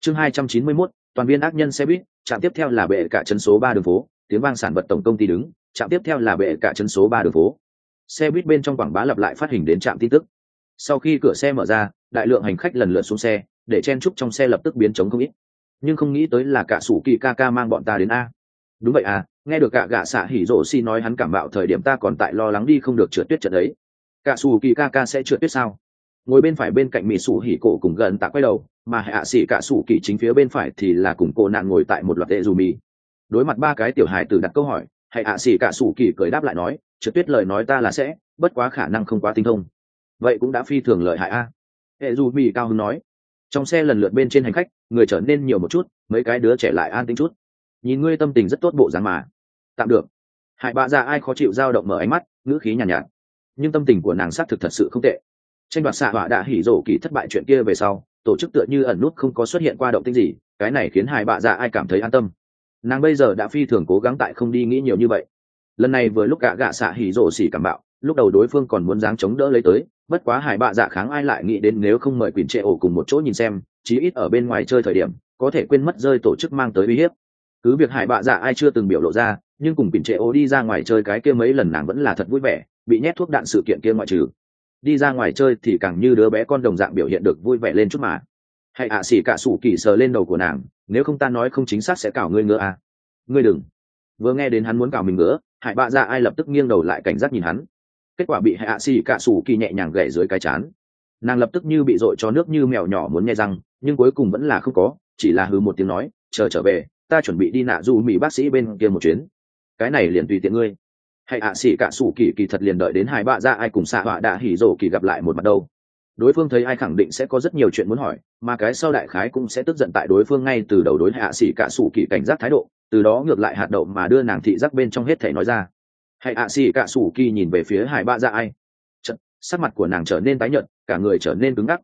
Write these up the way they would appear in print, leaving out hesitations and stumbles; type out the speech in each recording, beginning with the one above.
Chương 291, toàn viên ác nhân xe buýt, trạm tiếp theo là bệ cả trấn số 3 đường phố, tiếng vang sản vật tổng công ty đứng, trạm tiếp theo là bệ cả trấn số 3 đường phố. Xe buýt bên trong quảng bá lặp lại phát hình đến trạm tin tức. Sau khi cửa xe mở ra, đại lượng hành khách lần lượt xuống xe, để chen chúc trong xe lập tức biến trống không ít. Nhưng không nghĩ tới là cả sủ kỳ ca ca mang bọn ta đến a. Đúng vậy à, nghe được cả gạ xạ hỉ rổ xi nói hắn cảm mạo thời điểm ta còn tại lo lắng đi không được trượt tuyết trận ấy. Cả sủ kỳ ca ca sẽ trượt tuyết sao? Ngồi bên phải bên cạnh mỹ sủ hỉ cổ cùng gần tạ quay đầu, mà hạ sĩ cả sủ kỳ chính phía bên phải thì là cùng cô nạn ngồi tại một loạt đệ dù mì. Đối mặt ba cái tiểu hài tử đặt câu hỏi, hạ sĩ cả sủ kỳ cười đáp lại nói, trượt tuyết lời nói ta là sẽ, bất quá khả năng không quá tinh thông. Vậy cũng đã phi thường lợi hại a. Hệ dù mì cao hứng nói. Trong xe lần lượt bên trên hành khách, người trở nên nhiều một chút, mấy cái đứa trẻ lại an tĩnh chút. Nhìn ngươi tâm tình rất tốt bộ dáng mà. Tạm được. Hải bạ ra ai khó chịu dao động mở ánh mắt, ngữ khí nhàn nhạt. Nhưng tâm tình của nàng xác thực thật sự không tệ. Tranh đoạt xạ hỏa đã hỉ rổ kỳ thất bại chuyện kia về sau, tổ chức tựa như ẩn nút không có xuất hiện qua động tĩnh gì, cái này khiến hải bạ ra ai cảm thấy an tâm. Nàng bây giờ đã phi thường cố gắng tại không đi nghĩ nhiều như vậy. Lần này vừa lúc gạ xạ hỉ rổ xỉ cảm bạo, lúc đầu đối phương còn muốn dáng chống đỡ lấy tới, bất quá hải bạ dạ kháng ai lại nghĩ đến nếu không mời quỳnh trệ ổ cùng một chỗ nhìn xem, chí ít ở bên ngoài chơi thời điểm có thể quên mất rơi tổ chức mang tới uy hiếp. Cứ việc hải bạ dạ ai chưa từng biểu lộ ra, nhưng cùng quỳnh trệ ổ đi ra ngoài chơi cái kia mấy lần nàng vẫn là thật vui vẻ, bị nhét thuốc đạn sự kiện kia ngoại trừ. Đi ra ngoài chơi thì càng như đứa bé con đồng dạng biểu hiện được vui vẻ lên chút mà. Hay xỉ cả sủ kỳ sờ lên đầu của nàng, nếu không ta nói không chính xác sẽ cào ngươi ngứa à. Ngươi đừng. Vừa nghe đến hắn muốn cào mình ngứa, hải bạ dạ ai lập tức nghiêng đầu lại cảnh giác nhìn hắn. Kết quả bị hạ xỉ cả sủ kỳ nhẹ nhàng gậy dưới cái chán. Nàng lập tức như bị dội cho nước như mèo nhỏ muốn nghe răng, nhưng cuối cùng vẫn là không có, chỉ là hừ một tiếng nói, chờ trở về, ta chuẩn bị đi nạ du mỹ bác sĩ bên kia một chuyến. Cái này liền tùy tiện ngươi. Hay hạ xỉ cả sủ kỳ kỳ thật liền đợi đến hải bạ dạ ai cùng xạ họa đã hỉ rổ kỳ gặp lại một mặt đâu. Đối phương thấy ai khẳng định sẽ có rất nhiều chuyện muốn hỏi, mà cái sau đại khái cũng sẽ tức giận tại đối phương ngay từ đầu đối hạ xỉ cả sủ kỳ cảnh giác thái độ, từ đó ngược lại hạt đậu mà đưa nàng thị giác bên trong hết thể nói ra. Hay hạ xỉ cả sủ kỳ nhìn về phía hải bạ dạ ai. Chật, sắc mặt của nàng trở nên tái nhợt, cả người trở nên cứng ngắc.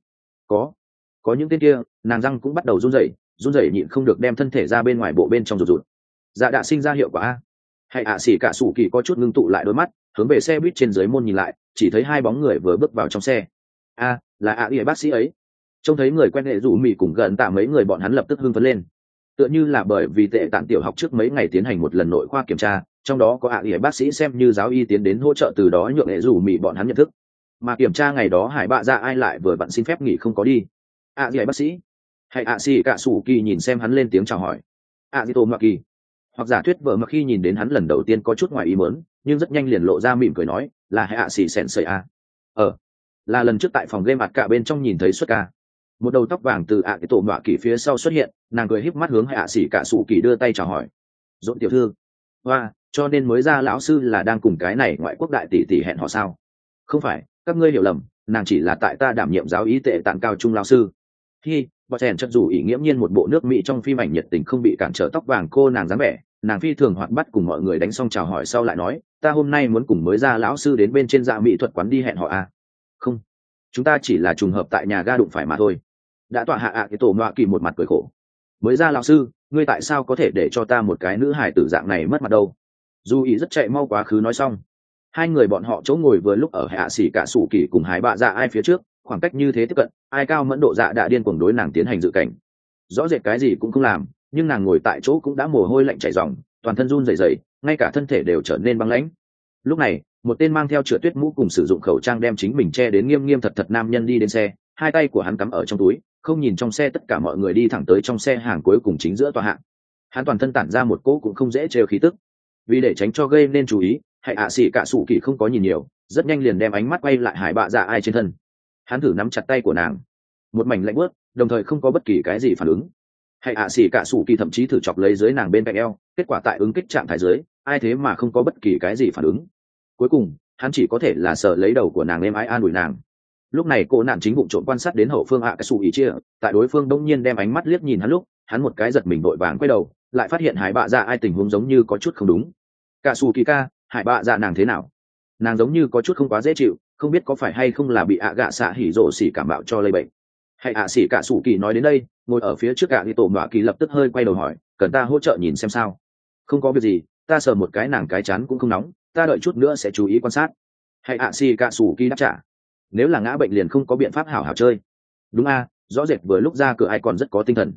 Có những tên kia, nàng răng cũng bắt đầu run rẩy nhịn không được đem thân thể ra bên ngoài bộ bên trong rụt. Dạ đã sinh ra hiệu quả a. Hay xỉ cả sủ kỳ có chút ngưng tụ lại đôi mắt, hướng về xe buýt trên dưới môn nhìn lại, chỉ thấy hai bóng người vừa bước vào trong xe. Là ỉa bác sĩ ấy. Trông thấy người quen hệ rủ mì cùng gần tạ mấy người bọn hắn lập tức hưng phấn lên, tựa như là bởi vì tệ tạng tiểu học trước mấy ngày tiến hành một lần nội khoa kiểm tra, trong đó có ỉa bác sĩ xem như giáo y tiến đến hỗ trợ, từ đó nhượng hệ rủ mì bọn hắn nhận thức. Mà kiểm tra ngày đó hải bạ ra ai lại vừa vặn xin phép nghỉ không có đi. ỉa bác sĩ. Hay xỉ cả sủ kỳ nhìn xem hắn lên tiếng chào hỏi. Tô mặc kỳ. Hoặc giả thuyết vợ mà khi nhìn đến hắn lần đầu tiên có chút ngoài ý muốn, nhưng rất nhanh liền lộ ra mỉm cười nói, là hạ xỉ sèn sợi a. Là lần trước tại phòng game ạt cả bên trong nhìn thấy xuất ca. Một đầu tóc vàng từ tổ mạ kỳ phía sau xuất hiện, nàng cười híp mắt hướng hạ xỉ cả sủ kỳ đưa tay chào hỏi. Dỗn tiểu thư. Cho nên mới ra lão sư là đang cùng cái này ngoại quốc đại tỷ tỷ hẹn họ sao? Không phải, các ngươi hiểu lầm, nàng chỉ là tại ta đảm nhiệm giáo ý tệ tạng cao trung lão sư. Bọn chèn chất dù ý nghiễm nhiên một bộ nước Mỹ trong phim ảnh nhiệt tình không bị cản trở tóc vàng cô nàng dáng vẻ, nàng phi thường hoạt bát cùng mọi người đánh xong chào hỏi sau lại nói, ta hôm nay muốn cùng mới ra lão sư đến bên trên dạ mỹ thuật quán đi hẹn họ à? Không, chúng ta chỉ là trùng hợp tại nhà ga đụng phải mà thôi. Đã tọa hạ cái tổ ngoạ kỳ một mặt cười khổ. Mới ra lão sư, ngươi tại sao có thể để cho ta một cái nữ hài tử dạng này mất mặt đâu? Dù ý rất chạy mau quá khứ nói xong. Hai người bọn họ chỗ ngồi vừa lúc ở hạ xỉ cả sủ kỳ cùng hải bạ dạ ai phía trước, khoảng cách như thế tiếp cận, ai cao mẫn độ dạ đã điên cuồng đối nàng tiến hành dự cảnh. Rõ rệt cái gì cũng không làm, nhưng nàng ngồi tại chỗ cũng đã mồ hôi lạnh chảy ròng, toàn thân run rẩy rẩy, ngay cả thân thể đều trở nên băng lãnh. Lúc này, một tên mang theo trượt tuyết mũ cùng sử dụng khẩu trang đem chính mình che đến nghiêm nghiêm thật thật nam nhân đi đến xe, hai tay của hắn cắm ở trong túi, không nhìn trong xe tất cả mọi người đi thẳng tới trong xe hàng cuối cùng chính giữa tòa hạng. Hắn toàn thân tản ra một cỗ cũng không dễ trêu khí tức. Vì để tránh cho gây nên chú ý, hay xỉ cả sủ kỳ không có nhìn nhiều, rất nhanh liền đem ánh mắt quay lại hải bạ dạ ai trên thân. Hắn thử nắm chặt tay của nàng, một mảnh lạnh buốt, đồng thời không có bất kỳ cái gì phản ứng. Hay xỉ cả sủ kỳ thậm chí thử chọc lấy dưới nàng bên cạnh eo, kết quả tại ứng kích trạng thái dưới, ai thế mà không có bất kỳ cái gì phản ứng. Cuối cùng, hắn chỉ có thể là sờ lấy đầu của nàng êm ái an ủi nàng. Lúc này cô nạn chính bụng trộn quan sát đến hậu phương cái sủ ý chia, tại đối phương đông nhiên đem ánh mắt liếc nhìn hắn lúc, hắn một cái giật mình vội vàng quay đầu, lại phát hiện hải bạ dạ ai tình huống giống như có chút không đúng. Cả sủ kỳ ca, hải bạ dạ nàng thế nào? Nàng giống như có chút không quá dễ chịu, không biết có phải hay không là bị gạ xạ hỉ rổ xỉ cảm bạo cho lây bệnh. Hay xỉ cả sủ kỳ nói đến đây, ngồi ở phía trước đi tổ mạ kỳ lập tức hơi quay đầu hỏi, cần ta hỗ trợ nhìn xem sao? Không có việc gì, ta sờ một cái nàng cái chán cũng không nóng, ta đợi chút nữa sẽ chú ý quan sát. Hay xỉ cả sủ kỳ đáp trả. Nếu là ngã bệnh liền không có biện pháp hảo hảo chơi. Đúng a, rõ rệt vừa lúc ra cửa ai còn rất có tinh thần.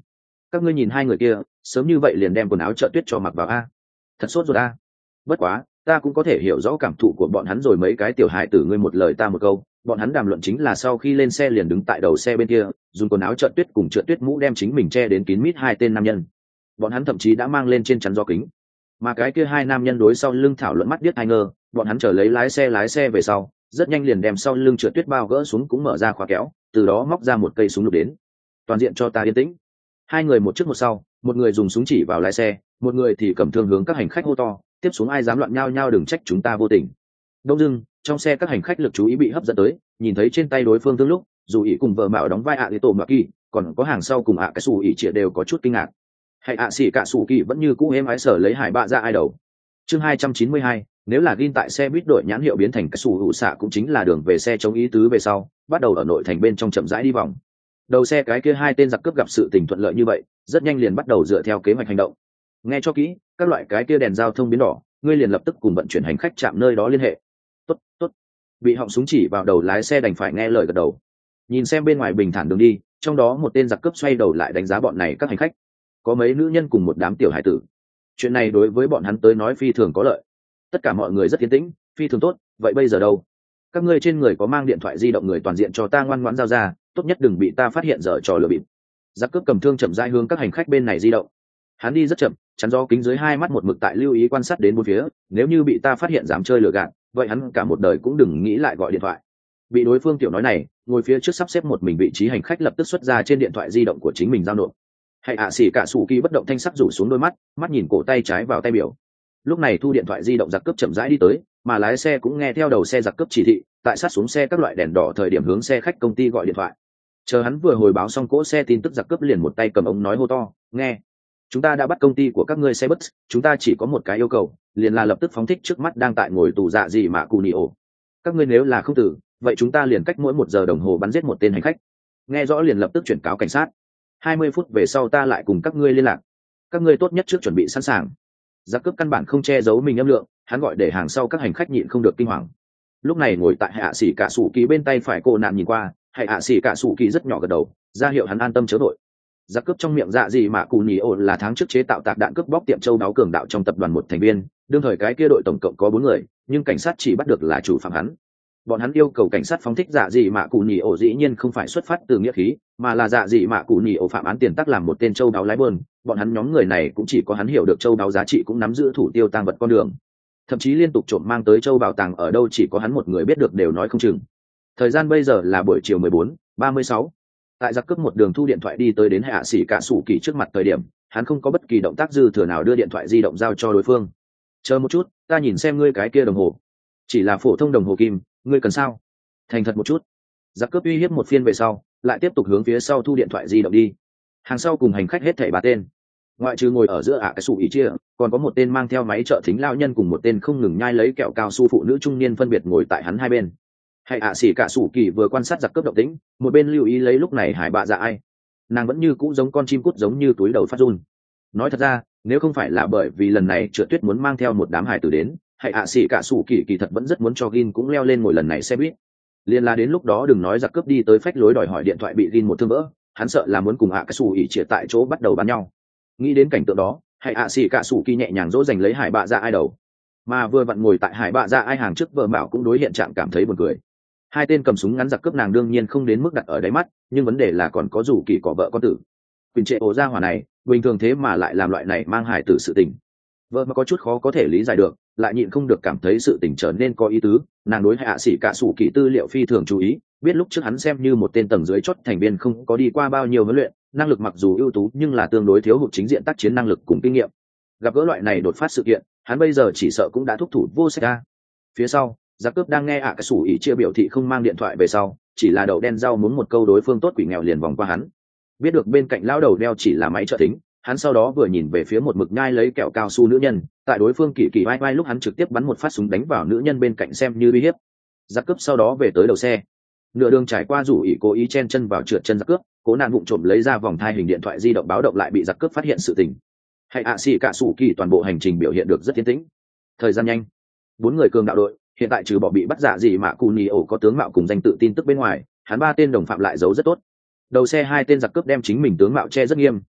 các ngươi nhìn hai người kia sớm như vậy liền đem quần áo trợ tuyết cho mặc vào a, thật sốt ruột a. Bất quá ta cũng có thể hiểu rõ cảm thụ của bọn hắn rồi. Mấy cái tiểu hài tử ngươi một lời ta một câu, bọn hắn đàm luận chính là sau khi lên xe liền đứng tại đầu xe bên kia dùng quần áo trợ tuyết cùng trợ tuyết mũ đem chính mình che đến kín mít hai tên nam nhân. Bọn hắn thậm chí đã mang lên trên chắn gió kính, mà cái kia hai nam nhân đối sau lưng thảo luận mắt điếc hai ngơ. Bọn hắn chờ lấy lái xe về sau rất nhanh liền đem sau lưng trượt tuyết bao gỡ xuống, cũng mở ra khóa kéo, từ đó móc ra một cây súng lục đến. Toàn diện cho ta yên tĩnh. Hai người một trước một sau, một người dùng súng chỉ vào lái xe, một người thì cầm thương hướng các hành khách hô to, tiếp xuống ai dám loạn nhao nhao đừng trách chúng ta vô tình. Đông dưng trong xe các hành khách lực chú ý bị hấp dẫn tới, nhìn thấy trên tay đối phương thương lúc dù ý cùng vợ mạo đóng vai ạ tổ mạ kỳ, còn có hàng sau cùng ạ cái xù ý chia đều có chút kinh ngạc. Hay ạ xỉ cả xù kỳ vẫn như cũ êm ái sở lấy hải bạ ra ai đầu. Chương 292, nếu là gin tại xe buýt đội nhãn hiệu biến thành cái xù hữu xạ cũng chính là đường về xe chống ý tứ về sau, bắt đầu ở nội thành bên trong chậm rãi đi vòng. Đầu xe cái kia hai tên giặc cướp gặp sự tình thuận lợi như vậy, rất nhanh liền bắt đầu dựa theo kế hoạch hành động. Nghe cho kỹ, các loại cái kia đèn giao thông biến đỏ, ngươi liền lập tức cùng vận chuyển hành khách chạm nơi đó liên hệ. Tốt, tốt. Bị họng súng chỉ vào đầu lái xe đành phải nghe lời gật đầu. Nhìn xem bên ngoài bình thản đường đi, trong đó một tên giặc cướp xoay đầu lại đánh giá bọn này các hành khách. Có mấy nữ nhân cùng một đám tiểu hải tử. Chuyện này đối với bọn hắn tới nói phi thường có lợi. Tất cả mọi người rất yên tĩnh, phi thường tốt. Vậy bây giờ đâu? Các ngươi trên người có mang điện thoại di động người toàn diện cho ta ngoan ngoãn giao ra, tốt nhất đừng bị ta phát hiện dở trò lừa bịp. Giặc cướp cầm thương chậm rãi hướng các hành khách bên này di động. Hắn đi rất chậm, chắn gió kính dưới hai mắt một mực tại lưu ý quan sát đến bốn phía, nếu như bị ta phát hiện dám chơi lừa gạt, vậy hắn cả một đời cũng đừng nghĩ lại gọi điện thoại. Bị đối phương tiểu nói này, ngồi phía trước sắp xếp một mình vị trí hành khách lập tức xuất ra trên điện thoại di động của chính mình giao nộp. Hay ạ xỉ cả sủ kỳ bất động thanh sắc rủ xuống đôi mắt, mắt nhìn cổ tay trái vào tay biểu. Lúc này thu điện thoại di động giặc cướp chậm rãi đi tới, mà lái xe cũng nghe theo đầu xe giặc cướp chỉ thị, tại sát xuống xe các loại đèn đỏ thời điểm hướng xe khách công ty gọi điện thoại. Chờ hắn vừa hồi báo xong cỗ xe tin tức giặc cướp liền một tay cầm ống nói hô to, nghe, chúng ta đã bắt công ty của các ngươi xe bus, chúng ta chỉ có một cái yêu cầu, liền là lập tức phóng thích trước mắt đang tại ngồi tù dạ gì mà cù nỉ ổ. Các ngươi nếu là không tử, vậy chúng ta liền cách mỗi 1 giờ đồng hồ bắn giết một tên hành khách. Nghe rõ liền lập tức chuyển cáo cảnh sát. 20 phút về sau ta lại cùng các ngươi liên lạc. Các ngươi tốt nhất trước chuẩn bị sẵn sàng. Giặc cướp căn bản không che giấu mình âm lượng, hắn gọi để hàng sau các hành khách nhịn không được kinh hoàng. Lúc này ngồi tại hạ sĩ cả sủ kỳ bên tay phải cô nạn nhìn qua, hạ sĩ cả sủ kỳ rất nhỏ gật đầu, ra hiệu hắn an tâm chớ vội. Giặc cướp trong miệng dạ gì mà cù nhì ổ là tháng trước chế tạo tạc đạn cướp bóc tiệm châu đáo cường đạo trong tập đoàn một thành viên, đương thời cái kia đội tổng cộng có 4 người, nhưng cảnh sát chỉ bắt được là chủ phạm hắn. Bọn hắn yêu cầu cảnh sát phóng thích dạ gì mà cù nhì ổ dĩ nhiên không phải xuất phát từ nghĩa khí, mà là dạ gì mà cù nhì ổ phạm án tiền tắc làm một tên châu đáo lái buôn. Bọn hắn nhóm người này cũng chỉ có hắn hiểu được châu đáo giá trị cũng nắm giữ thủ tiêu tang vật con đường, thậm chí liên tục trộm mang tới châu bảo tàng ở đâu chỉ có hắn một người biết được đều nói không chừng. Thời gian bây giờ là buổi chiều 14:36. Tại giặc cướp một đường thu điện thoại đi tới đến hạ sĩ cả sủ kỳ trước mặt thời điểm, hắn không có bất kỳ động tác dư thừa nào đưa điện thoại di động giao cho đối phương. Chờ một chút, ta nhìn xem ngươi cái kia đồng hồ, chỉ là phổ thông đồng hồ kim, ngươi cần sao? Thành thật một chút. Giặc cướp uy hiếp một phiên về sau, lại tiếp tục hướng phía sau thu điện thoại di động đi. Hàng sau cùng hành khách hết thảy 3 tên, ngoại trừ ngồi ở giữa cái sủ ý chia, còn có một tên mang theo máy trợ thính lao nhân cùng một tên không ngừng nhai lấy kẹo cao su phụ nữ trung niên phân biệt ngồi tại hắn hai bên. Hay xỉ cả sủ kỳ vừa quan sát giặc cướp động tĩnh, một bên lưu ý lấy lúc này hải bạ dạ ai, nàng vẫn như cũ giống con chim cút giống như túi đầu phát run. Nói thật ra, nếu không phải là bởi vì lần này Trượt Tuyết muốn mang theo một đám hải tử đến, hay xỉ cả sủ kỳ kỳ thật vẫn rất muốn cho Gin cũng leo lên ngồi lần này xe buýt. Liên là đến lúc đó đừng nói giặc cướp đi tới phách lối đòi hỏi điện thoại bị Gin một thương vỡ, hắn sợ là muốn cùng cái sủ ỉ chia tại chỗ bắt đầu bắn nhau. Nghĩ đến cảnh tượng đó, hay xỉ cả sủ kỳ nhẹ nhàng dỗ dành lấy hải bạ dạ ai đầu, mà vừa vặn ngồi tại hải bạ dạ ai hàng trước vợ mạo cũng đối hiện trạng cảm thấy buồn cười. Hai tên cầm súng ngắn giặc cướp nàng đương nhiên không đến mức đặt ở đáy mắt, nhưng vấn đề là còn có rủ kỳ có vợ con tử. Quỳnh trệ ổ ra hỏa này bình thường thế mà lại làm loại này mang hài tử sự tình, vợ mà có chút khó có thể lý giải được, lại nhịn không được cảm thấy sự tình trở nên có ý tứ. Nàng đối hạ sĩ cả sủ kỳ tư liệu phi thường chú ý, biết lúc trước hắn xem như một tên tầng dưới chót thành viên không có đi qua bao nhiêu huấn luyện, năng lực mặc dù ưu tú nhưng là tương đối thiếu hụt chính diện tác chiến năng lực cùng kinh nghiệm. Gặp gỡ loại này đột phát sự kiện, hắn bây giờ chỉ sợ cũng đã thúc thủ vô sách ra. Phía sau giặc cướp đang nghe cái sủ ỉ chia biểu thị không mang điện thoại về sau, chỉ là đậu đen rau muốn một câu đối phương tốt quỷ nghèo liền vòng qua hắn. Biết được bên cạnh lão đầu đeo chỉ là máy trợ thính, hắn sau đó vừa nhìn về phía một mực nhai lấy kẹo cao su nữ nhân, tại đối phương kỳ kỳ vai vai lúc hắn trực tiếp bắn một phát súng đánh vào nữ nhân bên cạnh xem như uy hiếp. Giặc cướp sau đó về tới đầu xe, nửa đường trải qua rủ ỉ cố ý chen chân vào trượt chân giặc cướp, cố nạn vụng trộm lấy ra vòng thai hình điện thoại di động báo động lại bị giặc cướp phát hiện sự tình. Hay xì cả sủ kỳ toàn bộ hành trình biểu hiện được rất tiến tĩnh. Thời gian nhanh, 4 người cường đạo đội hiện tại trừ bỏ bị bắt dạ gì mà cù nhì ổ có tướng mạo cùng danh tự tin tức bên ngoài, hắn 3 tên đồng phạm lại giấu rất tốt. Đầu xe 2 tên giặc cướp đem chính mình tướng mạo che rất nghiêm,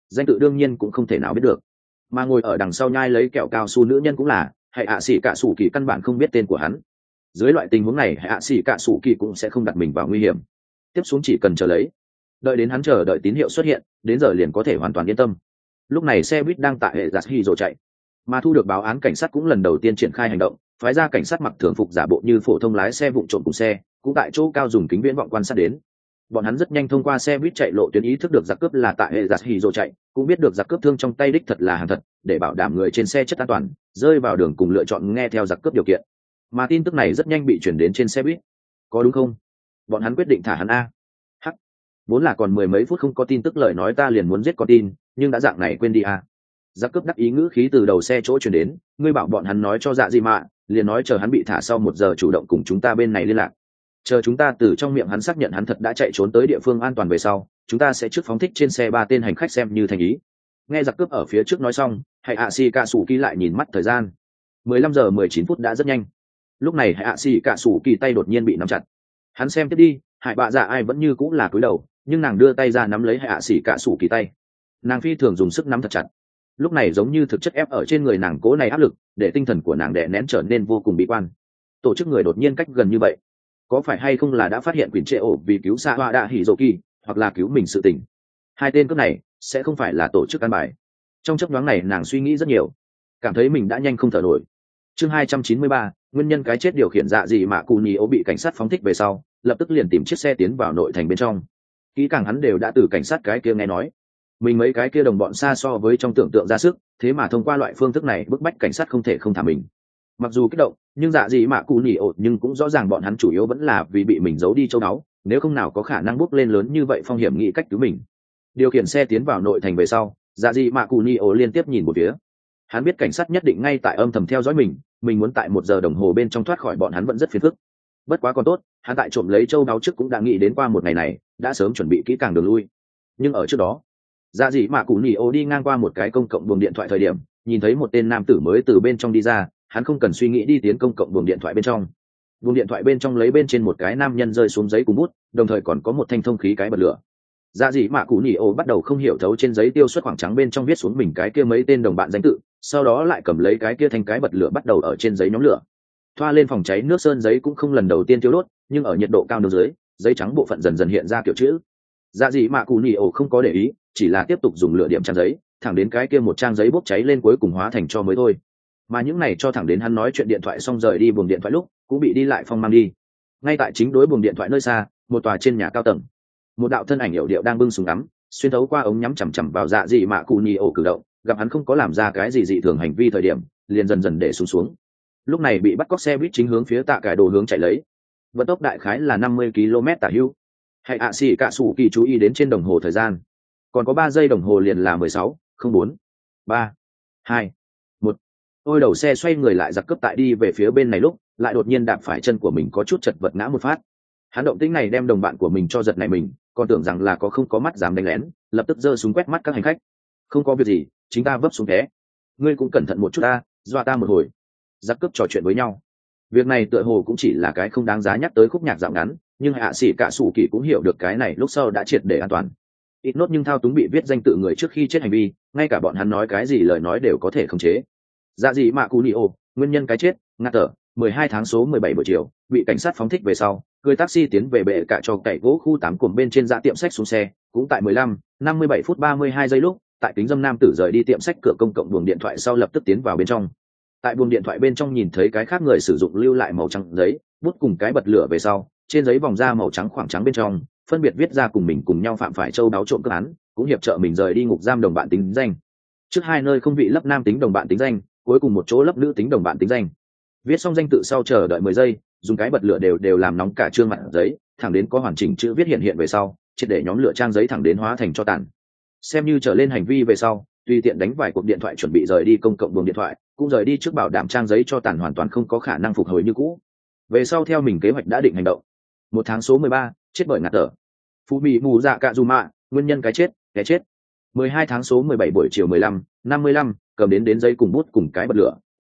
danh tự đương nhiên cũng không thể nào biết được. Mà ngồi ở đằng sau nhai lấy kẹo cao su nữ nhân cũng là hay ạ xỉ cả sủ kỳ, căn bản không biết tên của hắn. Dưới loại tình huống này, hay ạ xỉ cả sủ kỳ cũng sẽ không đặt mình vào nguy hiểm. Tiếp xuống chỉ cần chờ lấy, đợi đến hắn chờ đợi tín hiệu xuất hiện, đến giờ liền có thể hoàn toàn yên tâm. Lúc này xe buýt đang tại hệ giặt hy rồi chạy, mà thu được báo án cảnh sát cũng lần đầu tiên triển khai hành động, phái ra cảnh sát mặc thường phục giả bộ như phổ thông lái xe vụng trộm cùng xe, cũng tại chỗ cao dùng kính viễn vọng quan sát đến. Bọn hắn rất nhanh thông qua xe buýt chạy lộ tuyến ý thức được giặc cướp là tại hệ giặt hì rồi chạy, cũng biết được giặc cướp thương trong tay đích thật là hàng thật, để bảo đảm người trên xe chất an toàn, rơi vào đường cùng lựa chọn nghe theo giặc cướp điều kiện. Mà tin tức này rất nhanh bị chuyển đến trên xe buýt. Có đúng không? Bọn hắn quyết định thả hắn a. Hắc. Vốn là còn mười mấy phút không có tin tức lời nói ta liền muốn giết con tin, nhưng đã dạng này quên đi a. Giặc cướp đắc ý ngữ khí từ đầu xe chỗ chuyển đến, ngươi bảo bọn hắn nói cho dạ gì mà, liền nói chờ hắn bị thả sau 1 giờ chủ động cùng chúng ta bên này liên lạc. Chờ chúng ta từ trong miệng hắn xác nhận hắn thật đã chạy trốn tới địa phương an toàn về sau, chúng ta sẽ trước phóng thích trên xe 3 tên hành khách xem như thành ý. Nghe giặc cướp ở phía trước nói xong, hãy ạ xì cạ sủ kỳ lại nhìn mắt thời gian. 15 giờ 19 phút đã rất nhanh. Lúc này hãy ạ xì cạ sủ kỳ tay đột nhiên bị nắm chặt. Hắn xem tiếp đi, hại bạ dạ ai vẫn như cũng là cúi đầu, nhưng nàng đưa tay ra nắm lấy hãy ạ xì cạ sủ kỳ tay. Nàng phi thường dùng sức nắm thật chặt. Lúc này giống như thực chất ép ở trên người nàng cố này áp lực, để tinh thần của nàng đè nén trở nên vô cùng bi quan. Tổ chức người đột nhiên cách gần như vậy, có phải hay không là đã phát hiện quyền trệ ổ vì cứu xa hoa đạ hỉ dô kỳ, hoặc là cứu mình sự tình? Hai tên cướp này sẽ không phải là tổ chức căn bài. Trong chấp nhoáng này nàng suy nghĩ rất nhiều, cảm thấy mình đã nhanh không thở nổi. Chương 293, nguyên nhân cái chết điều khiển dạ gì mà cù nhì ố bị cảnh sát phóng thích về sau, lập tức liền tìm chiếc xe tiến vào nội thành bên trong. Kỹ càng hắn đều đã từ cảnh sát cái kia nghe nói, mình mấy cái kia đồng bọn xa so với trong tưởng tượng ra sức, thế mà thông qua loại phương thức này bức bách cảnh sát không thể không thả mình. Mặc dù kích động, nhưng dạ gì mà cù nhì ổ nhưng cũng rõ ràng bọn hắn chủ yếu vẫn là vì bị mình giấu đi châu đáo, nếu không nào có khả năng bước lên lớn như vậy phong hiểm nghĩ cách cứu mình. Điều khiển xe tiến vào nội thành về sau, dạ gì mà cù nhì ổ liên tiếp nhìn một phía. Hắn biết cảnh sát nhất định ngay tại âm thầm theo dõi mình muốn tại 1 giờ đồng hồ bên trong thoát khỏi bọn hắn vẫn rất phiền phức. Bất quá còn tốt, hắn tại trộm lấy châu đáo trước cũng đã nghĩ đến qua một ngày này, đã sớm chuẩn bị kỹ càng đường lui. Nhưng ở trước đó, dạ gì mà cù nhì ổ đi ngang qua một cái công cộng buồng điện thoại thời điểm, nhìn thấy một tên nam tử mới từ bên trong đi ra, hắn không cần suy nghĩ đi tiến công cộng buồng điện thoại bên trong. Buồng điện thoại bên trong lấy bên trên một cái nam nhân rơi xuống giấy cùng bút, đồng thời còn có một thanh thông khí cái bật lửa. Dạ gì mà cù nhì ổ bắt đầu không hiểu thấu trên giấy tiêu xuất khoảng trắng bên trong viết xuống mình cái kia mấy tên đồng bạn danh tự, sau đó lại cầm lấy cái kia thanh cái bật lửa bắt đầu ở trên giấy nhóm lửa. Thoa lên phòng cháy nước sơn giấy cũng không lần đầu tiên tiêu đốt, nhưng ở nhiệt độ cao nấu dưới, giấy trắng bộ phận dần dần hiện ra kiểu chữ. Dạ gì mà cù nhì ổ không có để ý, chỉ là tiếp tục dùng lửa điểm trang giấy, thẳng đến cái kia một trang giấy bốc cháy lên cuối cùng hóa thành tro mới thôi. Mà những này cho thẳng đến hắn nói chuyện điện thoại xong rời đi buồng điện thoại lúc cũng bị đi lại phong mang đi. Ngay tại chính đối buồng điện thoại nơi xa, một tòa trên nhà cao tầng, một đạo thân ảnh hiệu điệu đang bưng súng ngắm, xuyên thấu qua ống nhắm chằm chằm vào dạ dị mạ cù nhì ổ cử động, gặp hắn không có làm ra cái gì dị thường hành vi thời điểm, liền dần dần để xuống. Lúc này bị bắt cóc xe buýt chính hướng phía tạ cải đồ hướng chạy lấy, vận tốc đại khái là 50 km tả hữu. Hãy ạ xì cả sủ kỳ chú ý đến trên đồng hồ thời gian, còn có 3 giây đồng hồ liền là 16, 04, 3, 2, 1. Ôi đầu xe xoay người lại giặc cướp tại đi về phía bên này lúc lại đột nhiên đạp phải chân của mình có chút chật vật ngã một phát. Hắn động tĩnh này đem đồng bạn của mình cho giật này mình, còn tưởng rằng là có không có mắt dám đánh lén, lập tức giơ súng quét mắt các hành khách. Không có việc gì, chính ta vấp xuống thế. Ngươi cũng cẩn thận một chút ta, dọa ta một hồi. Giặc cướp trò chuyện với nhau. Việc này tựa hồ cũng chỉ là cái không đáng giá nhắc tới khúc nhạc dạo ngắn, nhưng hạ sĩ cả sủ kỳ cũng hiểu được cái này lúc sau đã triệt để an toàn. Ít nốt nhưng thao túng bị viết danh tự người trước khi chết hành vi, ngay cả bọn hắn nói cái gì lời nói đều có thể khống chế. Dạ gì mà cú ô, nguyên nhân cái chết, ngạt thở, 12 tháng số 17 buổi chiều, bị cảnh sát phóng thích về sau, người taxi tiến về bệ cả cho cậy gỗ khu 8 cuồng bên trên dạ tiệm sách xuống xe, cũng tại 57 phút 32 giây lúc, tại kính dâm nam tử rời đi tiệm sách cửa công cộng buồng điện thoại sau lập tức tiến vào bên trong. Tại buồng điện thoại bên trong nhìn thấy cái khác người sử dụng lưu lại màu trắng giấy, bút cùng cái bật lửa về sau, trên giấy vòng da màu trắng khoảng trắng bên trong, phân biệt viết ra cùng mình cùng nhau phạm phải châu đáo trộm cướp án, cũng hiệp trợ mình rời đi ngục giam đồng bạn tính danh. Trước 2 nơi không vị lấp nam tính đồng bạn tính danh, cuối cùng một chỗ lấp nữ tính đồng bạn tính danh. Viết xong danh tự sau chờ đợi 10 giây, dùng cái bật lửa đều làm nóng cả trương mặt giấy, thẳng đến có hoàn chỉnh chữ viết hiện về sau, triệt để nhóm lửa trang giấy thẳng đến hóa thành tro tàn. Xem như trở lên hành vi về sau, tùy tiện đánh vài cuộc điện thoại chuẩn bị rời đi công cộng buồng điện thoại, cũng rời đi trước bảo đảm trang giấy cho tàn hoàn toàn không có khả năng phục hồi như cũ. Về sau theo mình kế hoạch đã định hành động. 1 tháng số 13, chết bởi ngạt thở. Phú Mỹ mù dạ cạ dù mạ, nguyên nhân cái chết. 12 tháng số 17 buổi chiều 15:55, cầm đến giấy cùng bút cùng cái bật lửa,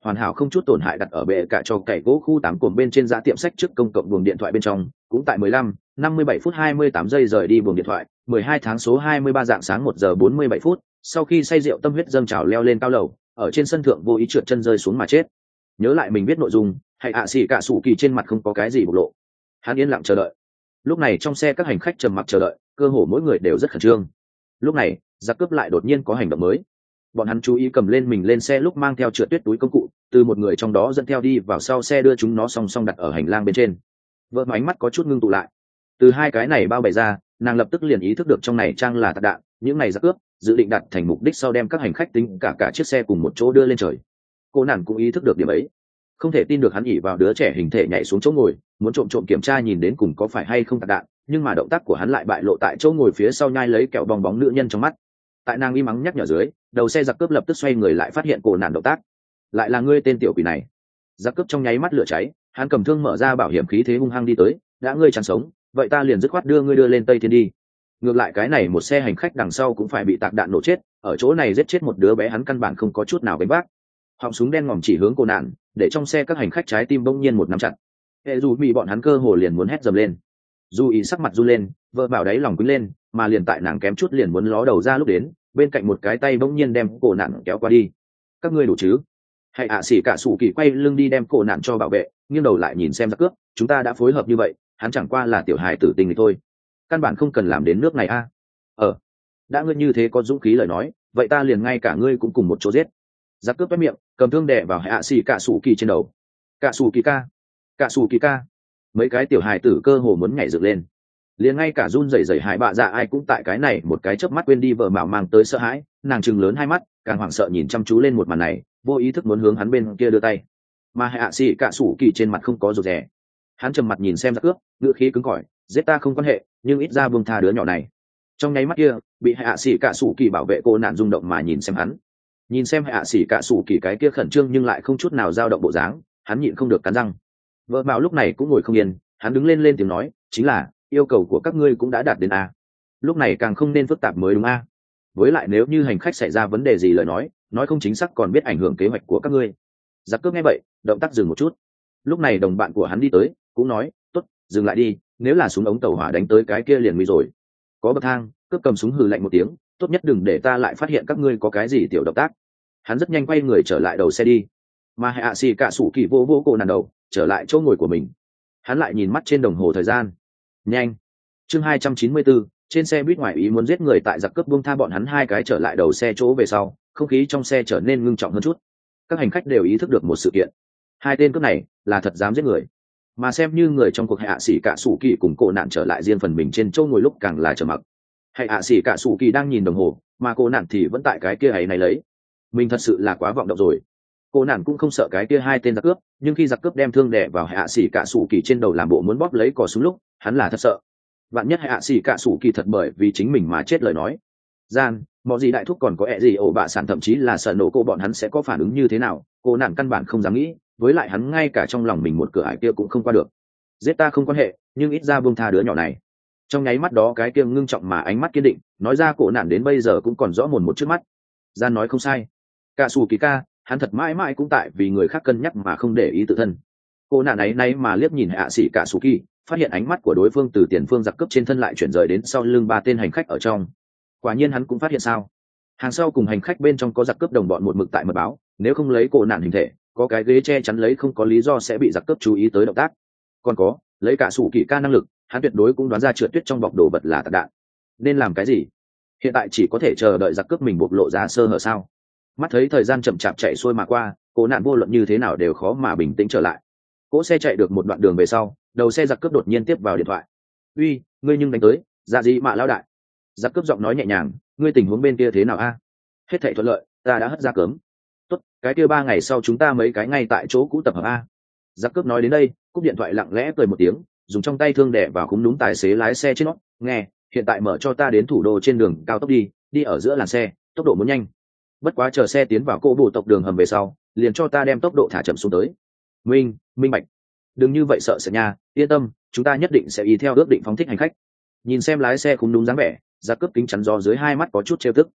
hoàn hảo không chút tổn hại đặt ở bệ cả cho cày gỗ khu 8 cồn bên trên giá tiệm sách trước công cộng buồng điện thoại bên trong, cũng tại 57 phút 28 giây rời đi buồng điện thoại, 12 tháng số 23 dạng sáng 1 giờ 47 phút, sau khi say rượu tâm huyết dâng trào leo lên cao lầu, ở trên sân thượng vô ý trượt chân rơi xuống mà chết. Nhớ lại mình biết nội dung, hay xỉ cả sủ kỳ trên mặt không có cái gì bộc lộ. Hắn yên lặng chờ đợi. Lúc này trong xe các hành khách trầm mặc chờ đợi, cơ hồ mỗi người đều rất khẩn trương. Lúc này, giặc cướp lại đột nhiên có hành động mới. Bọn hắn chú ý cầm lên mình lên xe lúc mang theo trượt tuyết túi công cụ, từ một người trong đó dẫn theo đi vào sau xe đưa chúng nó song song đặt ở hành lang bên trên. Vợ ánh mắt có chút ngưng tụ lại. Từ hai cái này bao bày ra, nàng lập tức liền ý thức được trong này trang là tạc đạn, những này giặc cướp dự định đặt thành mục đích sau đem các hành khách tính cả chiếc xe cùng một chỗ đưa lên trời. Cô nàng cũng ý thức được điểm ấy, không thể tin được hắn ỉ vào đứa trẻ hình thể nhảy xuống chỗ ngồi, muốn trộm trộm kiểm tra nhìn đến cùng có phải hay không tạc đạn, nhưng mà động tác của hắn lại bại lộ tại chỗ ngồi phía sau nhai lấy kẹo bong bóng nữ nhân trong mắt. Tại nàng im mắng nhắc nhở dưới, đầu xe giặc cướp lập tức xoay người lại phát hiện cô nàng động tác, lại là ngươi tên tiểu quỷ này. Giặc cướp trong nháy mắt lửa cháy, hắn cầm thương mở ra bảo hiểm khí thế hung hăng đi tới, đã ngươi chẳng sống, vậy ta liền dứt khoát đưa ngươi đưa lên Tây Thiên đi. Ngược lại cái này một xe hành khách đằng sau cũng phải bị tạc đạn nổ chết, ở chỗ này giết chết một đứa bé hắn căn bản không có chút nào gánh vác. Họng súng đen ngòm chỉ hướng cô nạn, để trong xe các hành khách trái tim bỗng nhiên một nắm chặt. Hệ dù bị bọn hắn cơ hồ liền muốn hét dầm lên. Dù ý sắc mặt run lên, vợ bảo đáy lòng quýnh lên, mà liền tại nàng kém chút liền muốn ló đầu ra lúc đến, bên cạnh một cái tay bỗng nhiên đem cô nạn kéo qua đi. Các ngươi đủ chứ? Hãy xỉ cả sủ kỳ quay lưng đi đem cô nạn cho bảo vệ, nghiêng đầu lại nhìn xem giặc cướp, chúng ta đã phối hợp như vậy, hắn chẳng qua là tiểu hài tử tình thì thôi, căn bản không cần làm đến nước này a. Đã ngươi như thế có dũng khí lời nói, vậy ta liền ngay cả ngươi cũng cùng một chỗ giết. Giặc cướp bét miệng, cầm thương đè vào hạ xỉ cả sủ kỳ trên đầu. Cả sủ kỳ ca. Mấy cái tiểu hài tử cơ hồ muốn nhảy dựng lên, liền ngay cả run rẩy hải bạ dạ ai cũng tại cái này một cái chớp mắt quên đi vợ mạo mang tới sợ hãi, nàng trừng lớn hai mắt, càng hoảng sợ nhìn chăm chú lên một màn này, vô ý thức muốn hướng hắn bên kia đưa tay, mà hạ xỉ cả sủ kỳ trên mặt không có rụt rè. Hắn trầm mặt nhìn xem giặc cướp, ngữ khí cứng cỏi, giết ta không quan hệ, nhưng ít ra buông tha đứa nhỏ này. Trong nháy mắt kia, bị hạ xỉ cả sủ kỳ bảo vệ cô nạn rung động mà nhìn xem hắn, nhìn xem hạ xỉ cả sủ kỳ cái kia khẩn trương nhưng lại không chút nào dao động bộ dáng, hắn nhịn không được cắn răng. Vợ bảo lúc này cũng ngồi không yên, hắn đứng lên tiếng nói, chính là yêu cầu của các ngươi cũng đã đạt đến a, lúc này càng không nên phức tạp mới đúng a. Với lại nếu như hành khách xảy ra vấn đề gì lời nói không chính xác còn biết ảnh hưởng kế hoạch của các ngươi. Giặc cướp nghe vậy, động tác dừng một chút. Lúc này đồng bạn của hắn đi tới, cũng nói, tốt, dừng lại đi, nếu là súng ống tàu hỏa đánh tới cái kia liền nguy rồi. Có bậc thang, cướp cầm súng hừ lạnh một tiếng, tốt nhất đừng để ta lại phát hiện các ngươi có cái gì tiểu động tác. Hắn rất nhanh quay người trở lại đầu xe đi, mà hạ xì cả sủ kỳ vô cô nàn đầu trở lại chỗ ngồi của mình. Hắn lại nhìn mắt trên đồng hồ thời gian, nhanh. Chương 294, trên xe buýt ngoài ý muốn giết người tại giặc cướp buông tha bọn hắn hai cái trở lại đầu xe chỗ về sau, không khí trong xe trở nên ngưng trọng hơn chút. Các hành khách đều ý thức được một sự kiện, hai tên cướp này là thật dám giết người, mà xem như người trong cuộc hạ sĩ cả sủ kỳ cùng cô nạn trở lại riêng phần mình trên chỗ ngồi lúc càng là trầm mặc. Hạ sĩ cả sủ kỳ đang nhìn đồng hồ, mà cô nạn thì vẫn tại cái kia ấy này lấy. Mình thật sự là quá vọng động rồi. Cô nạn cũng không sợ cái kia hai tên giặc cướp, nhưng khi giặc cướp đem thương đè vào hạ sĩ cả sủ kỳ trên đầu làm bộ muốn bóp lấy cò súng lúc, hắn là thật sợ. Bạn nhất hạ sĩ cả sủ kỳ thật bởi vì chính mình mà chết lời nói, mọi gì đại thúc còn có ẹ gì ổ bạ sản thậm chí là sợ nổ cô bọn hắn sẽ có phản ứng như thế nào, cô nạn căn bản không dám nghĩ. Với lại hắn ngay cả trong lòng mình một cửa ải kia cũng không qua được. Giết ta không quan hệ, nhưng ít ra buông tha đứa nhỏ này. Trong nháy mắt đó cái kia ngưng trọng mà ánh mắt kiên định, nói ra cổ nạn đến bây giờ cũng còn rõ mồn một trước mắt. Gian nói không sai, cả sủ kỳ ca, hắn thật mãi mãi cũng tại vì người khác cân nhắc mà không để ý tự thân. Cô nạn ấy nay mà liếc nhìn hạ sĩ cả sủ kỳ, phát hiện ánh mắt của đối phương từ tiền phương giặc cướp trên thân lại chuyển rời đến sau lưng ba tên hành khách ở trong. Quả nhiên hắn cũng phát hiện sao, hàng sau cùng hành khách bên trong có giặc cướp đồng bọn một mực tại mật báo, nếu không lấy cổ nạn hình thể, có cái ghế che chắn lấy không có lý do sẽ bị giặc cướp chú ý tới động tác. Còn có lấy cả sủ kỳ ca năng lực, hắn tuyệt đối cũng đoán ra trượt tuyết trong bọc đồ vật là tạc đạn. Nên làm cái gì? Hiện tại chỉ có thể chờ đợi giặc cướp mình bộc lộ ra sơ hở sao? Mắt thấy thời gian chậm chạp chạy xuôi mà qua, cô nạn vô luận như thế nào đều khó mà bình tĩnh trở lại. Cỗ xe chạy được một đoạn đường về sau, đầu xe giặc cướp đột nhiên tiếp vào điện thoại. Uy, ngươi nhưng đánh tới, ra gì mà lao đại? Giặc cướp giọng nói nhẹ nhàng, ngươi tình huống bên kia thế nào a? Hết thảy thuận lợi, ta đã hất ra cấm. Tốt, cái kia 3 ngày sau chúng ta mấy cái ngay tại chỗ cũ tập hợp a. Giặc cướp nói đến đây, cúp điện thoại lặng lẽ cười một tiếng, dùng trong tay thương đẻ vào khung núm tài xế lái xe trên nó. Nghe, hiện tại mở cho ta đến thủ đô trên đường cao tốc đi ở giữa làn xe, tốc độ muốn nhanh. Bất quá chờ xe tiến vào cô bộ tộc đường hầm về sau, liền cho ta đem tốc độ thả chậm xuống tới. Minh bạch. Đừng như vậy sợ sẽ nha, yên tâm, chúng ta nhất định sẽ y theo ước định phóng thích hành khách. Nhìn xem lái xe khung núm dáng vẻ, giặc cướp kính chắn gió dưới hai mắt có chút trêu tức.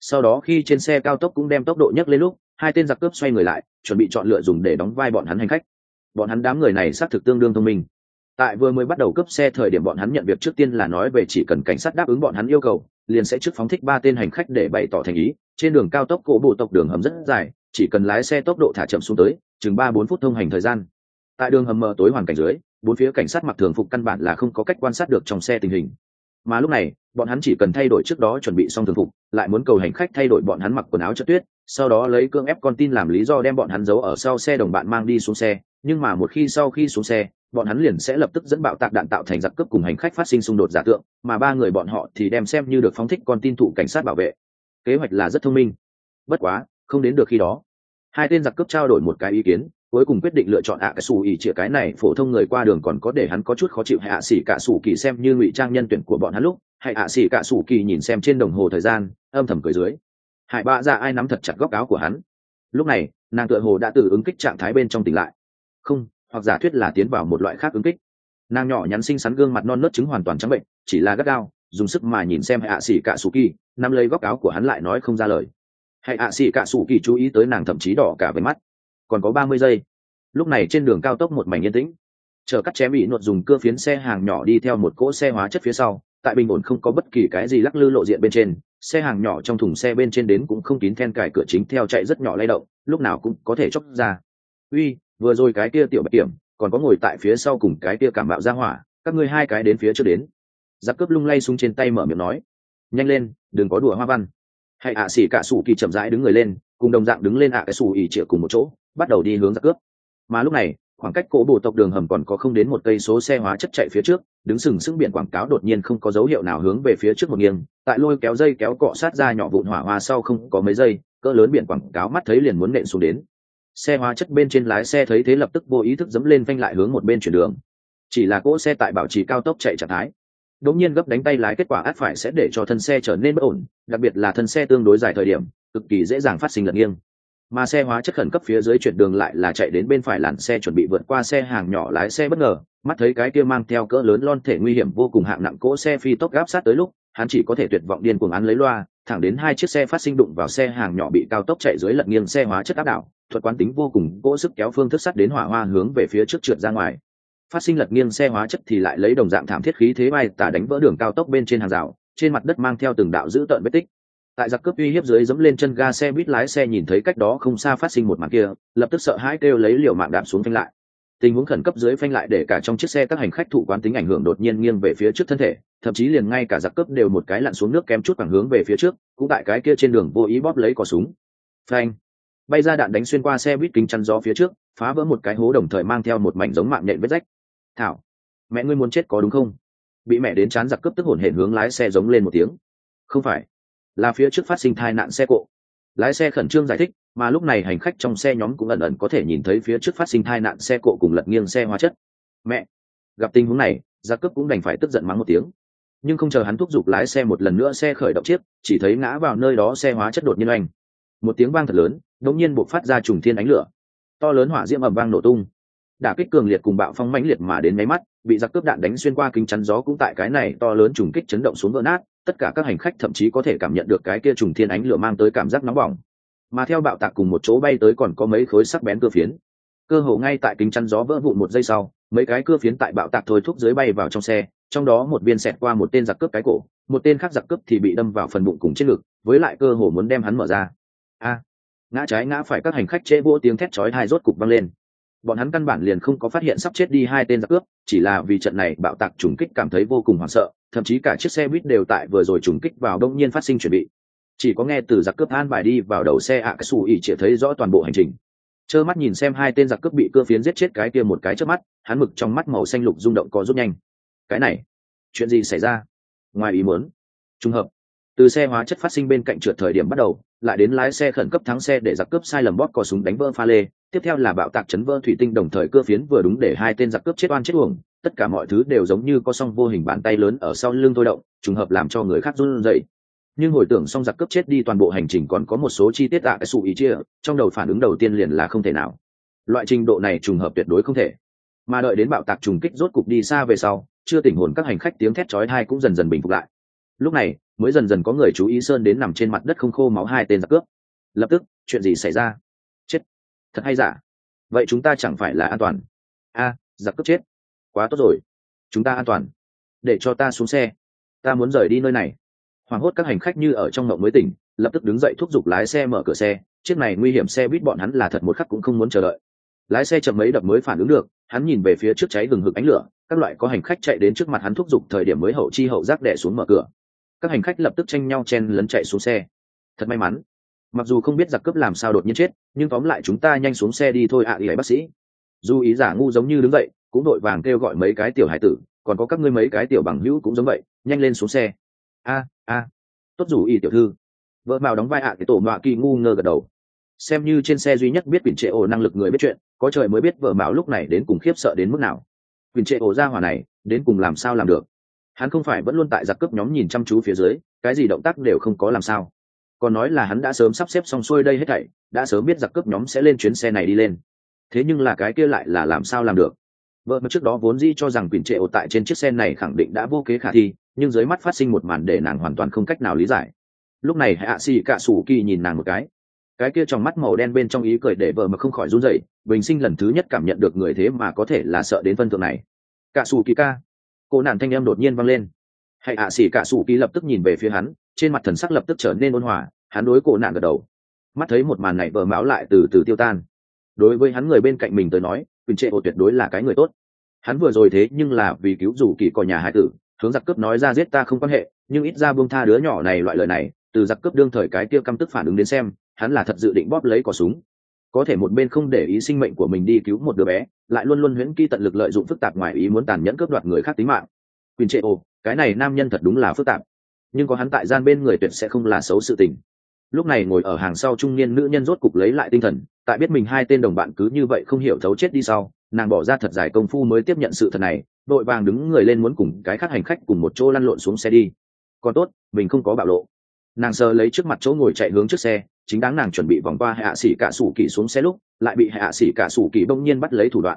Sau đó khi trên xe cao tốc cũng đem tốc độ nhấc lên lúc hai tên giặc cướp xoay người lại chuẩn bị chọn lựa dùng để đóng vai bọn hắn hành khách. Bọn hắn đám người này xác thực tương đương thông minh. Tại vừa mới bắt đầu cướp xe thời điểm bọn hắn nhận việc trước tiên là nói về chỉ cần cảnh sát đáp ứng bọn hắn yêu cầu liền sẽ trước phóng thích 3 tên hành khách để bày tỏ thành ý. Trên đường cao tốc cổ bộ tộc đường hầm rất dài, chỉ cần lái xe tốc độ thả chậm xuống tới chừng 3-4 phút thông hành thời gian. Tại đường hầm mờ tối hoàn cảnh dưới, bốn phía cảnh sát mặc thường phục căn bản là không có cách quan sát được trong xe tình hình. Mà lúc này bọn hắn chỉ cần thay đổi trước đó chuẩn bị xong thường phục, lại muốn cầu hành khách thay đổi bọn hắn mặc quần áo trượt tuyết, sau đó lấy cưỡng ép con tin làm lý do đem bọn hắn giấu ở sau xe đồng bạn mang đi xuống xe. Nhưng mà một khi sau khi xuống xe bọn hắn liền sẽ lập tức dẫn bạo tạc đạn tạo thành giặc cướp cùng hành khách phát sinh xung đột giả tượng, mà 3 người bọn họ thì đem xem như được phóng thích con tin thụ cảnh sát bảo vệ. Kế hoạch là rất thông minh. Bất quá không đến được khi đó, hai tên giặc cướp trao đổi một cái ý kiến, cuối cùng quyết định lựa chọn cái xù ỉ chĩa cái này phổ thông người qua đường còn có để hắn có chút khó chịu hạ xỉ cả xù kỳ xem như ngụy trang nhân tuyển của bọn hắn lúc hạ xỉ cả xù kỳ nhìn xem trên đồng hồ thời gian âm thầm cười dưới. Hải bạ dạ ai nắm thật chặt góc áo của hắn. Lúc này nàng tựa hồ đã từ ứng kích trạng thái bên trong tỉnh lại, không, hoặc giả thuyết là tiến vào một loại khác ứng kích. Nàng nhỏ nhắn xinh xắn gương mặt non nớt trứng hoàn toàn trắng bệnh, chỉ là gắt gao dùng sức mà nhìn xem hạ xỉ cả xù kỳ nắm lấy góc áo của hắn lại nói không ra lời. Hạ xỉ cả xù kỳ chú ý tới nàng thậm chí đỏ cả với mắt. Còn có 30 giây. Lúc này trên đường cao tốc một mảnh yên tĩnh, chờ cắt chém bị nuột dùng cưa phiến xe hàng nhỏ đi theo một cỗ xe hóa chất phía sau, tại bình ổn không có bất kỳ cái gì lắc lư lộ diện bên trên, xe hàng nhỏ trong thùng xe bên trên đến cũng không kín then cài cửa chính theo chạy rất nhỏ lay động, lúc nào cũng có thể chốc ra. Uy, vừa rồi cái kia tiểu bạch kiểm, còn có ngồi tại phía sau cùng cái kia cảm bạo ra hỏa, các ngươi hai cái đến phía trước đến. Giặc cướp lung lay súng trên tay mở miệng nói, nhanh lên, đừng có đùa hoa văn. Hay xỉ cả sủ kỳ chậm rãi đứng người lên, cùng đồng dạng đứng lên cái sủ ỉ chĩa cùng một chỗ, bắt đầu đi hướng giặc cướp. Mà lúc này khoảng cách cổ bộ tộc đường hầm còn có không đến 1 cây số xe hóa chất chạy phía trước, đứng sừng sững biển quảng cáo đột nhiên không có dấu hiệu nào hướng về phía trước một nghiêng, tại lôi kéo dây kéo cọ sát ra nhỏ vụn hỏa hoa sau không có mấy giây, cỡ lớn biển quảng cáo mắt thấy liền muốn nện xuống đến. Xe hóa chất bên trên lái xe thấy thế lập tức vô ý thức dẫm lên phanh lại hướng một bên chuyển đường. Chỉ là cỗ xe tại bảo trì cao tốc chạy trạng thái, đột nhiên gấp đánh tay lái, kết quả ắt phải sẽ để cho thân xe trở nên bất ổn, đặc biệt là thân xe tương đối dài thời điểm, cực kỳ dễ dàng phát sinh lật nghiêng. Mà xe hóa chất khẩn cấp phía dưới chuyển đường lại là chạy đến bên phải làn xe chuẩn bị vượt qua xe hàng nhỏ, lái xe bất ngờ mắt thấy cái kia mang theo cỡ lớn lon thể nguy hiểm vô cùng hạng nặng cỗ xe phi tốc gáp sát tới lúc hắn chỉ có thể tuyệt vọng điên cuồng án lấy loa, thẳng đến 2 chiếc xe phát sinh đụng vào xe hàng nhỏ bị cao tốc chạy dưới lật nghiêng xe hóa chất áp đảo, thuật quán tính vô cùng cỗ sức kéo phương thức sắt đến hỏa hoa hướng về phía trước trượt ra ngoài. Phát sinh lật nghiêng xe hóa chất thì lại lấy đồng dạng thảm thiết khí thế bay tả đánh vỡ đường cao tốc bên trên hàng rào, trên mặt đất mang theo từng đạo dữ tợn vết tích. Tại giặc cướp uy hiếp dưới dẫm lên chân ga, xe buýt lái xe nhìn thấy cách đó không xa phát sinh một màn kia, lập tức sợ hãi kêu lấy liều mạng đạp xuống phanh lại. Tình huống khẩn cấp dưới phanh lại để cả trong chiếc xe các hành khách thụ quán tính ảnh hưởng đột nhiên nghiêng về phía trước thân thể, thậm chí liền ngay cả giặc cướp đều một cái lặn xuống nước kém chút bằng hướng về phía trước, cũng tại cái kia trên đường vô ý bóp lấy cò súng. Phanh! Bay ra đạn đánh xuyên qua xe buýt kính chắn gió phía trước, phá vỡ một cái hố đồng thời mang theo một mảnh giống mạng nhện vết rách. Thảo, mẹ ngươi muốn chết có đúng không? Bị mẹ đến chán giặc cướp tức hổn hển hướng lái xe giống lên một tiếng. Không phải, là phía trước phát sinh tai nạn xe cộ. Lái xe khẩn trương giải thích, mà lúc này hành khách trong xe nhóm cũng ẩn ẩn có thể nhìn thấy phía trước phát sinh tai nạn xe cộ cùng lật nghiêng xe hóa chất. Mẹ! Gặp tình huống này, giặc cướp cũng đành phải tức giận mắng một tiếng. Nhưng không chờ hắn thúc giục lái xe một lần nữa, xe khởi động chiếc, chỉ thấy ngã vào nơi đó xe hóa chất đột nhiên oanh. Một tiếng vang thật lớn, đột nhiên bộc phát ra trùng thiên ánh lửa. To lớn hỏa diễm ầm vang nổ tung. Đả kích cường liệt cùng bạo phong mãnh liệt mà đến mấy mắt, bị giặc cướp đạn đánh xuyên qua kính chắn gió cũng tại cái này to lớn trùng kích chấn động xuống vỡ nát, tất cả các hành khách thậm chí có thể cảm nhận được cái kia trùng thiên ánh lửa mang tới cảm giác nóng bỏng. Mà theo bạo tạc cùng một chỗ bay tới còn có mấy khối sắc bén cưa phiến. Cơ hồ ngay tại kính chắn gió vỡ vụn 1 giây sau, mấy cái cưa phiến tại bạo tạc thôi thúc dưới bay vào trong xe, trong đó một viên xẹt qua một tên giặc cướp cái cổ, một tên khác giặc cướp thì bị đâm vào phần bụng cùng trên ngực, với lại cơ hồ muốn đem hắn mở ra. Ngã trái ngã phải các hành khách chế vỗ tiếng thét chói tai rốt cục vang lên. Bọn hắn căn bản liền không có phát hiện sắp chết đi 2 tên giặc cướp, chỉ là vì trận này bạo tạc trùng kích cảm thấy vô cùng hoảng sợ, thậm chí cả chiếc xe buýt đều tại vừa rồi trùng kích vào đông nhiên phát sinh chuẩn bị. Chỉ có nghe từ giặc cướp an bài đi vào đầu xe cái xù ỉ chỉ thấy rõ toàn bộ hành trình. Trơ mắt nhìn xem 2 tên giặc cướp bị cưa phiến giết chết cái kia một cái chớp mắt, hắn mực trong mắt màu xanh lục rung động có rút nhanh. Cái này, chuyện gì xảy ra? Ngoài ý muốn, trùng hợp. Từ xe hóa chất phát sinh bên cạnh trượt thời điểm bắt đầu, lại đến lái xe khẩn cấp thắng xe để giặc cướp sai lầm bóp cò súng đánh vỡ pha lê, tiếp theo là bạo tạc chấn vỡ thủy tinh, đồng thời cưa phiến vừa đúng để 2 tên giặc cướp chết oan chết uổng, tất cả mọi thứ đều giống như có song vô hình bàn tay lớn ở sau lưng thôi động, trùng hợp làm cho người khác run rẩy. Nhưng hồi tưởng xong giặc cướp chết đi toàn bộ hành trình còn có một số chi tiết cái sụ ý chia, trong đầu phản ứng đầu tiên liền là không thể nào. Loại trình độ này trùng hợp tuyệt đối không thể. Mà đợi đến bạo tạc trùng kích rốt cục đi xa về sau, chưa tỉnh hồn các hành khách tiếng thét chói tai cũng dần dần bình phục lại. Lúc này, mới dần dần có người chú ý sơn đến nằm trên mặt đất không khô máu hai tên giặc cướp. Lập tức chuyện gì xảy ra? Chết! Thật hay giả? Vậy chúng ta chẳng phải là an toàn? Giặc cướp chết! Quá tốt rồi, chúng ta an toàn. Để cho ta xuống xe, ta muốn rời đi nơi này. Hoảng hốt các hành khách như ở trong ngộng mới tỉnh, lập tức đứng dậy thúc giục lái xe mở cửa xe. Chiếc này nguy hiểm xe buýt bọn hắn là thật một khắc cũng không muốn chờ đợi. Lái xe chậm mấy đập mới phản ứng được, hắn nhìn về phía trước cháy hừng hực ánh lửa, các loại có hành khách chạy đến trước mặt hắn thúc giục thời điểm mới hậu chi hậu giác đè xuống mở cửa. Các hành khách lập tức tranh nhau chen lấn chạy xuống xe. Thật may mắn, mặc dù không biết giặc cướp làm sao đột nhiên chết, nhưng tóm lại chúng ta nhanh xuống xe đi thôi ạ. Bác sĩ Du ý giả ngu giống như đứng dậy, cũng đội vàng kêu gọi mấy cái tiểu hải tử, còn có các ngươi mấy cái tiểu bằng hữu cũng giống vậy, nhanh lên xuống xe. Tốt dù ý tiểu thư. Vợ mào đóng vai cái tổ mạ kỳ ngu ngơ gật đầu. Xem như trên xe duy nhất biết Quỳnh Trệ Ổ năng lực người biết chuyện, có trời mới biết vợ mạo lúc này đến cùng khiếp sợ đến mức nào. Quỳnh Trệ Ổ ra hỏa này đến cùng làm sao làm được? Hắn không phải vẫn luôn tại giặc cướp nhóm nhìn chăm chú phía dưới, cái gì động tác đều không có làm sao? Còn nói là hắn đã sớm sắp xếp xong xuôi đây hết thảy, đã sớm biết giặc cướp nhóm sẽ lên chuyến xe này đi lên. Thế nhưng là cái kia lại là làm sao làm được? Vợ mà trước đó vốn dĩ cho rằng Quỳnh Trệ Ổ tại trên chiếc xe này khẳng định đã vô kế khả thi, nhưng dưới mắt phát sinh một màn để nàng hoàn toàn không cách nào lý giải. Lúc này Hạ Sĩ Cạ Sủ Kỳ nhìn nàng một cái kia trong mắt màu đen bên trong ý cười để vợ mà không khỏi run rẩy. Bình sinh lần thứ nhất cảm nhận được người thế mà có thể là sợ đến phân thượng này. Cạ Sủ Kỳ ca! Cô nàng thanh em đột nhiên vang lên. Hạ Sĩ Cạ Sủ Kỳ lập tức nhìn về phía hắn, trên mặt thần sắc lập tức trở nên ôn hòa. Hắn đối cô nàng gật đầu. Mắt thấy một màn này vợ máu lại từ từ tiêu tan. Đối với hắn người bên cạnh mình tới nói, Quỳnh Trệ Ổ tuyệt đối là cái người tốt. Hắn vừa rồi thế nhưng là vì cứu dù kỳ cò nhà hải tử, hướng giặc cướp nói ra giết ta không quan hệ, nhưng ít ra buông tha đứa nhỏ này loại lời này. Từ giặc cướp đương thời cái kia căm tức phản ứng đến xem, hắn là thật dự định bóp lấy cò súng. Có thể một bên không để ý sinh mệnh của mình đi cứu một đứa bé, lại luôn luôn huyễn kỹ tận lực lợi dụng phức tạp ngoài ý muốn tàn nhẫn cướp đoạt người khác tính mạng. Quỳnh Trệ Ổ, cái này nam nhân thật đúng là phức tạp, nhưng có hắn tại gian bên người tuyệt sẽ không là xấu sự tình. Lúc này ngồi ở hàng sau trung niên nữ nhân rốt cục lấy lại tinh thần, tại biết mình hai tên đồng bạn cứ như vậy không hiểu thấu chết đi sau, nàng bỏ ra thật dài công phu mới tiếp nhận sự thật này, đội vàng đứng người lên muốn cùng cái khác hành khách cùng một chỗ lăn lộn xuống xe đi. Còn tốt mình không có bạo lộ. Nàng sờ lấy trước mặt chỗ ngồi chạy hướng trước xe, chính đáng nàng chuẩn bị vòng qua Hạ Sĩ Cạ Sủ Kỳ xuống xe lúc lại bị Hạ Sĩ Cạ Sủ Kỳ bỗng nhiên bắt lấy thủ đoạn.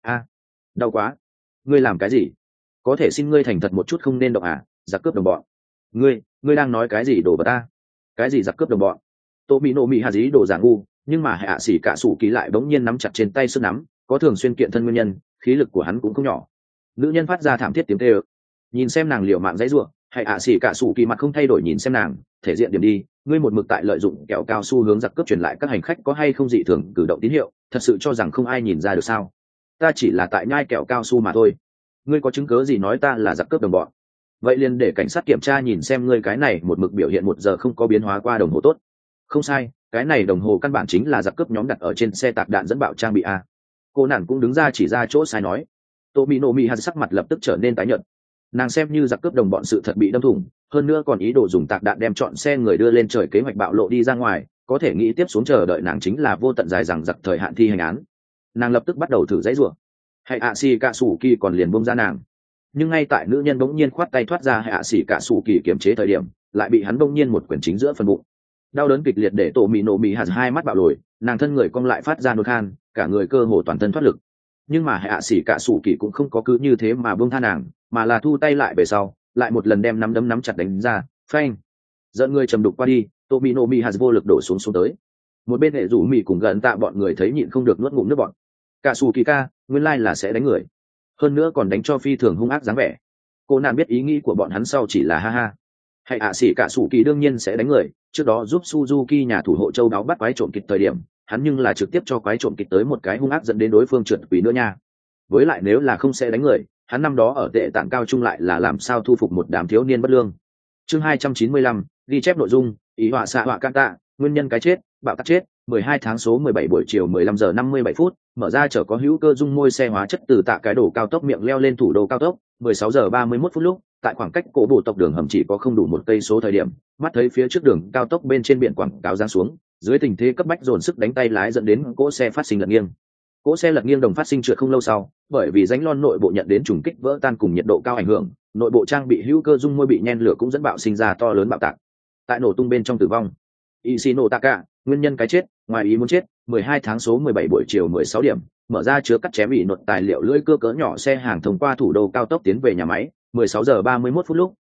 Đau quá! Ngươi làm cái gì? Có thể xin ngươi thành thật một chút không nên động giặc cướp đồng bọn. Ngươi đang nói cái gì đồ vật ta? Cái gì giặc cướp đồng bọn? Tô Mỹ Nộ Mỹ Hà dí đồ giả ngu, nhưng mà Hạ Sĩ Cạ Sủ Kỳ lại bỗng nhiên nắm chặt trên tay sức nắm, có thường xuyên kiện thân nguyên nhân, khí lực của hắn cũng không nhỏ. Nữ nhân phát ra thảm thiết tiếng kêu. Nhìn xem nàng liều mạng dãy rủa, Hạ Sĩ Cạ Sủ Kỳ mặt không thay đổi nhìn xem nàng, thể diện điểm đi, ngươi một mực tại lợi dụng kẹo cao su hướng giặc cướp truyền lại các hành khách có hay không dị thường cử động tín hiệu, thật sự cho rằng không ai nhìn ra được sao? Ta chỉ là tại nhai kẹo cao su mà thôi. Ngươi có chứng cớ gì nói ta là giặc cướp đồng bọn? Vậy liền để cảnh sát kiểm tra nhìn xem ngươi cái này một mực biểu hiện 1 giờ không có biến hóa qua đồng hồ tốt. Không sai, cái này đồng hồ căn bản chính là giặc cướp nhóm đặt ở trên xe tạc đạn dẫn bạo trang bị Cô nàng cũng đứng ra chỉ ra chỗ sai nói. Tô Mỹ Nộ Mỹ Hà sắc mặt lập tức trở nên tái nhợt. Nàng xem như giặc cướp đồng bọn sự thật bị đâm thủng, hơn nữa còn ý đồ dùng tạc đạn đem chọn xe người đưa lên trời kế hoạch bạo lộ đi ra ngoài, có thể nghĩ tiếp xuống chờ đợi nàng chính là vô tận dài rằng giặc thời hạn thi hành án. Nàng lập tức bắt đầu thử dãy rủa. Hạ Sĩ Cạ Sủ Kỳ còn liền buông ra nàng, nhưng ngay tại nữ nhân bỗng nhiên khoát tay thoát ra Hạ Sĩ Cạ Sủ Kỳ kiềm chế thời điểm, lại bị hắn bỗng nhiên một quyền chính giữa phần bụng. Đau đớn kịch liệt để Tô Mỹ Nộ Mỹ Hà hai mắt bạo lồi, nàng thân người cong lại phát ra nôn khan, cả người cơ hồ toàn thân thoát lực. Nhưng mà Hạ Sĩ Cạ Sủ Kỳ cũng không có cứ như thế mà buông tha nàng, mà là thu tay lại về sau, lại một lần đem nắm đấm nắm chặt đánh ra, phanh. Giận người trầm đục qua đi, Tô Mỹ Nộ Mỹ Hà vô lực đổ xuống tới. Một bên hệ rủ mì cùng gần tạ bọn người thấy nhịn không được nuốt ngụm nước bọt. Cạ Sủ Kỳ ca, nguyên lai là sẽ đánh người, hơn nữa còn đánh cho phi thường hung ác dáng vẻ. Cô nàng biết ý nghĩ của bọn hắn sau chỉ là ha ha. Hạ Sĩ Cạ Sủ Kỳ đương nhiên sẽ đánh người, trước đó giúp Suzuki nhà thủ hộ châu đáo bắt quái trộm kịch thời điểm, hắn nhưng là trực tiếp cho quái trộm kịch tới một cái hung ác dẫn đến đối phương trượt quỷ nữa nha. Với lại nếu là không sẽ đánh người, hắn năm đó ở tệ tạng cao trung lại là làm sao thu phục một đám thiếu niên bất lương. Chương 295, ghi chép nội dung, ý họa xạ họa can tạ, nguyên nhân cái chết, bạo tắc chết, 12 tháng số 17 buổi chiều 15 giờ 57 phút, mở ra chở có hữu cơ dung môi xe hóa chất từ tạ cái đổ cao tốc miệng leo lên thủ đô cao tốc, 16 giờ 31 phút lúc, tại khoảng cách cổ bộ tộc đường hầm chỉ có không đủ 1 cây số thời điểm, mắt thấy phía trước đường cao tốc bên trên biển quảng cáo giáng xuống, dưới tình thế cấp bách dồn sức đánh tay lái dẫn đến cỗ xe phát sinh lật nghiêng. Cỗ xe lật nghiêng đồng phát sinh trượt không lâu sau, bởi vì rãnh lon nội bộ nhận đến trùng kích vỡ tan cùng nhiệt độ cao ảnh hưởng, nội bộ trang bị hữu cơ dung môi bị nhen lửa cũng dẫn bạo sinh ra to lớn bạo tạc. Tại nổ tung bên trong tử vong. Ishino Taka, nguyên nhân cái chết, ngoài ý muốn chết, 12 tháng số 17 buổi chiều 16 điểm, mở ra chứa cắt chém bị nột tài liệu lưỡi cưa cỡ nhỏ xe hàng thông qua thủ đô cao tốc tiến về nhà máy, 16 giờ 31 phút lúc,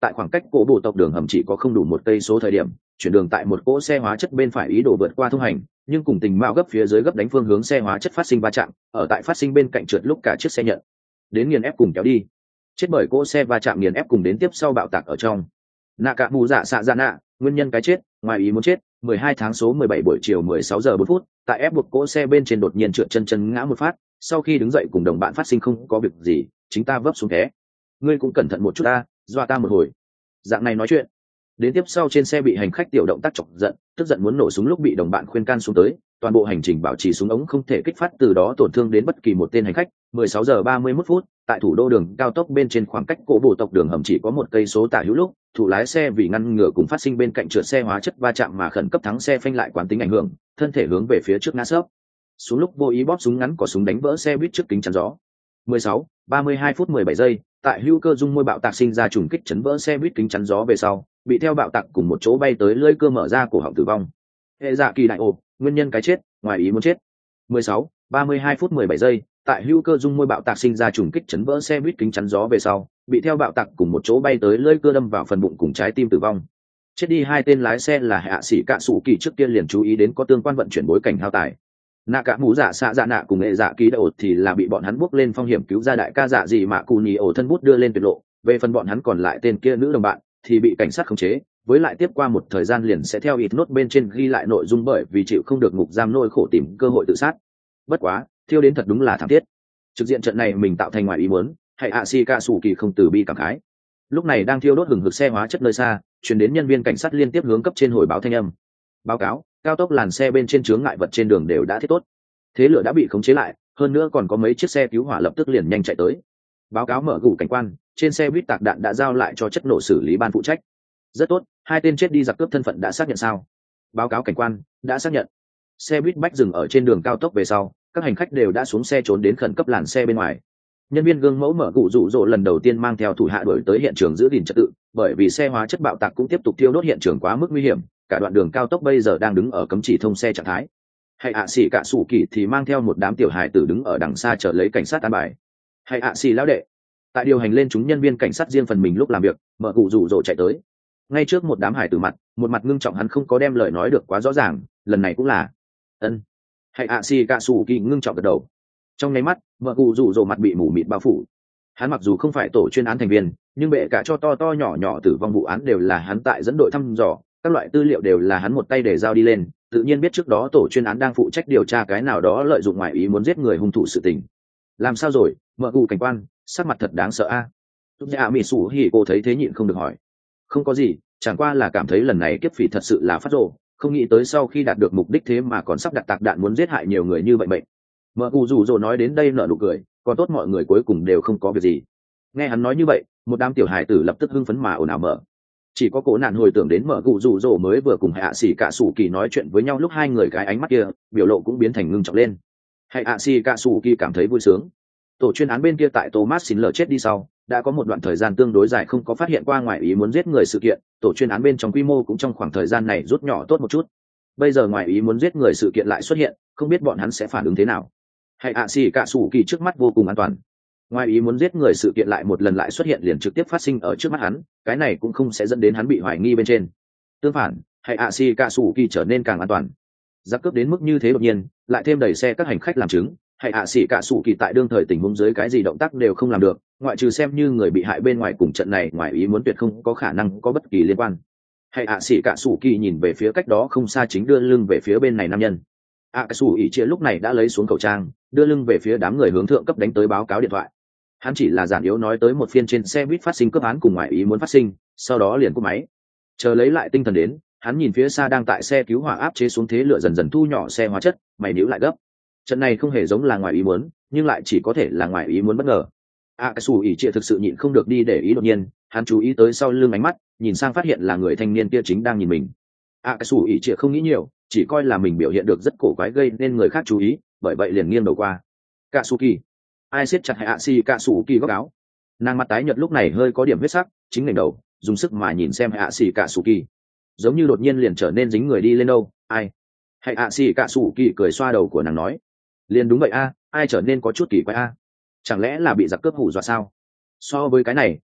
tại khoảng cách cổ bộ tộc đường hầm chỉ có không đủ 1 cây số thời điểm, chuyển đường tại một cỗ xe hóa chất bên phải ý đồ vượt qua thông hành, nhưng cùng tình mạo gấp phía dưới gấp đánh phương hướng xe hóa chất phát sinh va chạm, ở tại phát sinh bên cạnh trượt lúc cả chiếc xe nhận đến nghiền ép cùng kéo đi, chết bởi cỗ xe va chạm nghiền ép cùng đến tiếp sau bạo tạc ở trong. Nạ cả mù dạ xạ dạ nạ, nguyên nhân cái chết, ngoài ý muốn chết, 12 tháng số 17 buổi chiều 16 giờ 4 phút, tại ép buộc cỗ xe bên trên đột nhiên trượt chân ngã một phát, sau khi đứng dậy cùng đồng bạn phát sinh không có việc gì, chính ta vấp xuống té. Ngươi cũng cẩn thận một chút ta, dọa ta một hồi. Dạng này nói chuyện. Đến tiếp sau trên xe bị hành khách tiểu động tác chọc giận, tức giận muốn nổ súng lúc bị đồng bạn khuyên can xuống tới, toàn bộ hành trình bảo trì súng ống không thể kích phát, từ đó tổn thương đến bất kỳ một tên hành khách. 16 giờ 31 phút, tại thủ đô đường cao tốc bên trên khoảng cách cổ bộ tộc đường hầm chỉ có 1 cây số tả hữu lúc, thủ lái xe vì ngăn ngừa cùng phát sinh bên cạnh trượt xe hóa chất va chạm mà khẩn cấp thắng xe phanh lại quán tính ảnh hưởng, thân thể hướng về phía trước ngã sấp. Xuống lúc vô ý bóp súng ngắn có súng đánh vỡ xe buýt trước kính chắn gió. 16, 32 phút 17 giây, tại hữu cơ dung môi bạo tạc sinh ra trùng kích chấn vỡ xe buýt kính chắn gió về sau, bị theo bạo tạc cùng một chỗ bay tới lưỡi cơ mở ra cổ họng tử vong. Hệ dạ kỳ đại ồ, nguyên nhân cái chết, ngoài ý muốn chết. 16, 32 phút 17 giây, tại hữu cơ dung môi bạo tạc sinh ra trùng kích chấn vỡ xe buýt kính chắn gió về sau, bị theo bạo tạc cùng một chỗ bay tới lưỡi cơ đâm vào phần bụng cùng trái tim tử vong. Chết đi 2 tên lái xe là hạ sĩ cạ sủ kỳ, trước tiên liền chú ý đến có tương quan vận chuyển bối cảnh hao tài. Nạ cả mũ dạ xạ dạ nạ cùng hệ dạ kỳ đại ổ thì là bị bọn hắn bước lên phong hiểm cứu ra đại ca dạ gì mà cù nhì ổ thân bút đưa lên tuyệt lộ. Về phần bọn hắn còn lại tên kia nữ đồng bạn thì bị cảnh sát khống chế, với lại tiếp qua một thời gian liền sẽ theo ít nốt bên trên ghi lại nội dung bởi vì chịu không được ngục giam nỗi khổ tìm cơ hội tự sát. Bất quá thiêu đến thật đúng là thảm thiết. Trực diện trận này mình tạo thành ngoài ý muốn, hay ạ si ca sủ kỳ không từ bi cảm khái. Lúc này đang thiêu đốt hừng hực xe hóa chất nơi xa, truyền đến nhân viên cảnh sát liên tiếp hướng cấp trên hồi báo thanh âm. Báo cáo, cao tốc làn xe bên trên chướng ngại vật trên đường đều đã thiết tốt, thế lửa đã bị khống chế lại, hơn nữa còn có mấy chiếc xe cứu hỏa lập tức liền nhanh chạy tới. Báo cáo mở gủ cảnh quan, trên xe buýt tạc đạn đã giao lại cho chất nổ xử lý ban phụ trách. Rất tốt, 2 tên chết đi giặc cướp thân phận đã xác nhận sao? Báo cáo cảnh quan, đã xác nhận. Xe buýt bách dừng ở trên đường cao tốc về sau, các hành khách đều đã xuống xe trốn đến khẩn cấp làn xe bên ngoài. Nhân viên gương mẫu mở gụ rụ rỗ lần đầu tiên mang theo thủ hạ đuổi tới hiện trường giữ gìn trật tự, bởi vì xe hóa chất bạo tạc cũng tiếp tục thiêu đốt hiện trường quá mức nguy hiểm, cả đoạn đường cao tốc bây giờ đang đứng ở cấm chỉ thông xe trạng thái. Hay ạ xỉ cả sủ kỳ thì mang theo một đám tiểu hài tử đứng ở đằng xa chờ lấy cảnh sát an bài. Hay ạ xỉ lão đệ, tại điều hành lên chúng nhân viên cảnh sát riêng phần mình lúc làm việc, mở gụ rụ rỗ chạy tới ngay trước một đám hài tử mặt, một mặt ngưng trọng, hắn không có đem lời nói được quá rõ ràng, lần này cũng là ân. Hay ạ xỉ cả sủ kỳ ngưng trọng gật đầu. Trong nháy mắt, mở gụ rụ rỗ mặt bị mù mịt bao phủ. Hắn mặc dù không phải tổ chuyên án thành viên, nhưng bệ cả cho to nhỏ nhỏ tử vong vụ án đều là hắn tại dẫn đội thăm dò, các loại tư liệu đều là hắn một tay để giao đi lên, tự nhiên biết trước đó tổ chuyên án đang phụ trách điều tra cái nào đó lợi dụng ngoại ý muốn giết người hung thủ sự tình. Làm sao rồi, mở gù cảnh quan, sắc mặt thật đáng sợ a. Tốt dạ mỹ sủ hỉ cô thấy thế nhịn không được hỏi. Không có gì, chẳng qua là cảm thấy lần này kiếp phỉ thật sự là phát rồ, không nghĩ tới sau khi đạt được mục đích thế mà còn sắp đặt tạc đạn muốn giết hại nhiều người như vậy bệnh. Mở gù rủ rồ nói đến đây nở nụ cười, còn tốt mọi người cuối cùng đều không có việc gì. Nghe hắn nói như vậy, một đám tiểu hài tử lập tức hưng phấn mà ồn ào mở. Chỉ có cố nạn hồi tưởng đến mở gù rủ rồ mới vừa cùng hạ sĩ cả sủ kỳ nói chuyện với nhau lúc hai người cái ánh mắt kia biểu lộ cũng biến thành ngưng trọng lên. Hạ sĩ cả sủ kỳ cảm thấy vui sướng. Tổ chuyên án bên kia tại Thomas xin lờ chết đi sau, đã có một đoạn thời gian tương đối dài không có phát hiện qua ngoại ý muốn giết người sự kiện, tổ chuyên án bên trong quy mô cũng trong khoảng thời gian này rút nhỏ tốt một chút. Bây giờ ngoại ý muốn giết người sự kiện lại xuất hiện, không biết bọn hắn sẽ phản ứng thế nào. Hạ sĩ cả sủ kỳ trước mắt vô cùng an toàn. Ngoài ý muốn giết người sự kiện lại một lần lại xuất hiện liền trực tiếp phát sinh ở trước mắt hắn, cái này cũng không sẽ dẫn đến hắn bị hoài nghi bên trên. Tương phản, hạ sĩ cả sủ kỳ trở nên càng an toàn. Giặc cướp đến mức như thế đột nhiên, lại thêm đầy xe các hành khách làm chứng, hạ sĩ cả sủ kỳ tại đương thời tình huống dưới cái gì động tác đều không làm được, ngoại trừ xem như người bị hại bên ngoài cùng trận này ngoài ý muốn tuyệt không có khả năng có bất kỳ liên quan. Hạ sĩ cả sủ kỳ nhìn về phía cách đó không xa chính đưa lưng về phía bên này nam nhân. Sủ ỉ chia lúc này đã lấy xuống khẩu trang, đưa lưng về phía đám người hướng thượng cấp đánh tới báo cáo điện thoại. Hắn chỉ là giản yếu nói tới một phiên trên xe buýt phát sinh cướp án cùng ngoại ý muốn phát sinh, sau đó liền cúp máy. Chờ lấy lại tinh thần đến, hắn nhìn phía xa đang tại xe cứu hỏa áp chế xuống thế lửa dần dần thu nhỏ xe hóa chất, mày níu lại gấp. Trận này không hề giống là ngoại ý muốn, nhưng lại chỉ có thể là ngoại ý muốn bất ngờ. Sủ ỉ chia thực sự nhịn không được đi để ý đột nhiên, hắn chú ý tới sau lưng ánh mắt, nhìn sang phát hiện là người thanh niên kia chính đang nhìn mình. Sủ ỉ chia không nghĩ nhiều, chỉ coi là mình biểu hiện được rất cổ quái gây nên người khác chú ý, bởi vậy liền nghiêng đầu qua. Katsuki, ai siết chặt hạ sĩ cả sủ kỳ góc áo. Nàng mặt tái nhợt lúc này hơi có điểm huyết sắc, chính ngẩng đầu dùng sức mà nhìn xem hạ sĩ cả sủ kỳ, giống như đột nhiên liền trở nên dính người đi lên đâu. Ai? Hạ sĩ cả sủ kỳ cười xoa đầu của nàng nói, liền đúng vậy a, ai trở nên có chút kỳ quái a, chẳng lẽ là bị giặc cướp hù dọa sao? So với cái này,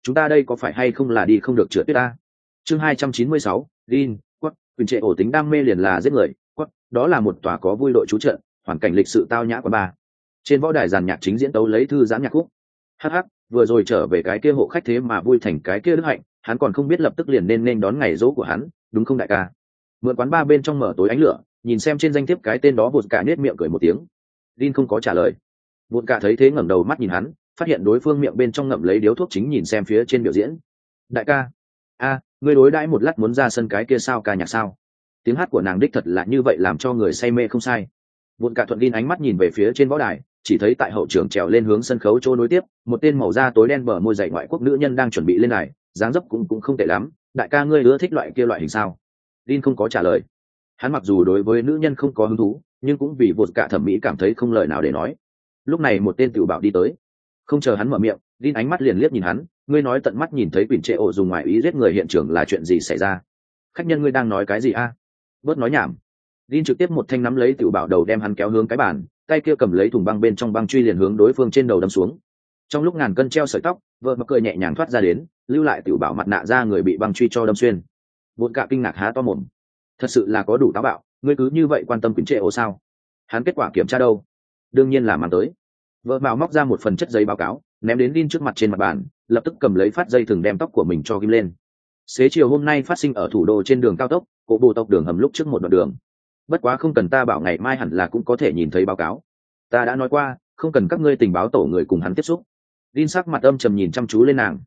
chúng ta đây có phải hay không là đi không được trượt tuyết ta? Chương 296, Lin, quắc, quyền trệ ổ tính đam mê liền là giết người, quắc, đó là một tòa có vui đội trú trận, hoàn cảnh lịch sự tao nhã của bà. Trên võ đài giàn nhạc chính diễn tấu lấy thư giãn nhạc khúc. Hắc hắc, vừa rồi trở về cái kia hộ khách thế mà vui thành cái kia đức hạnh, hắn còn không biết lập tức liền nên đón ngày dỗ của hắn, đúng không đại ca? Mượn quán ba bên trong mở tối ánh lửa, nhìn xem trên danh thiếp cái tên đó vụt cả nết miệng cười một tiếng. Lin không có trả lời. Vụt cả thấy thế ngẩng đầu mắt nhìn hắn, phát hiện đối phương miệng bên trong ngậm lấy điếu thuốc chính nhìn xem phía trên biểu diễn. Đại ca, ngươi đối đãi một lát muốn ra sân cái kia sao ca nhạc sao? Tiếng hát của nàng đích thật là như vậy làm cho người say mê không sai. Vụt cả thuận Lin ánh mắt nhìn về phía trên võ đài, chỉ thấy tại hậu trường trèo lên hướng sân khấu chỗ nối tiếp, một tên màu da tối đen bờ môi dày ngoại quốc nữ nhân đang chuẩn bị lên đài, dáng dấp cũng không tệ lắm. Đại ca ngươi ưa thích loại kia loại hình sao? Lin không có trả lời. Hắn mặc dù đối với nữ nhân không có hứng thú, nhưng cũng vì vụt cả thẩm mỹ cảm thấy không lời nào để nói. Lúc này một tên tiểu bảo đi tới, không chờ hắn mở miệng, Lin ánh mắt liền liếc nhìn hắn, ngươi nói tận mắt nhìn thấy Quỳnh Trệ ổ dùng ngoại ý giết người hiện trường là chuyện gì xảy ra? Khách nhân ngươi đang nói cái gì a? Bớt nói nhảm. Lin trực tiếp một thanh nắm lấy tiểu bảo đầu đem hắn kéo hướng cái bàn, tay kia cầm lấy thùng băng bên trong băng truy liền hướng đối phương trên đầu đâm xuống. Trong lúc ngàn cân treo sợi tóc, vợ mặc cười nhẹ nhàng thoát ra đến, lưu lại tiểu bảo mặt nạ ra người bị băng truy cho đâm xuyên. Vốn cả kinh ngạc há to mồm. Thật sự là có đủ táo bạo, ngươi cứ như vậy quan tâm Quỳnh Trệ ổ sao? Hắn kết quả kiểm tra đâu? Đương nhiên là mang tới. Vợ Mạo móc ra một phần chất giấy báo cáo, ném đến Lin trước mặt trên mặt bàn, lập tức cầm lấy phát dây thừng đem tóc của mình cho ghim lên. Xế chiều hôm nay phát sinh ở thủ đô trên đường cao tốc, cổ bộ tộc đường hầm lúc trước một đoạn đường. Bất quá không cần ta bảo ngày mai hẳn là cũng có thể nhìn thấy báo cáo. Ta đã nói qua, không cần các ngươi tình báo tổ người cùng hắn tiếp xúc. Lin sắc mặt âm trầm nhìn chăm chú lên nàng.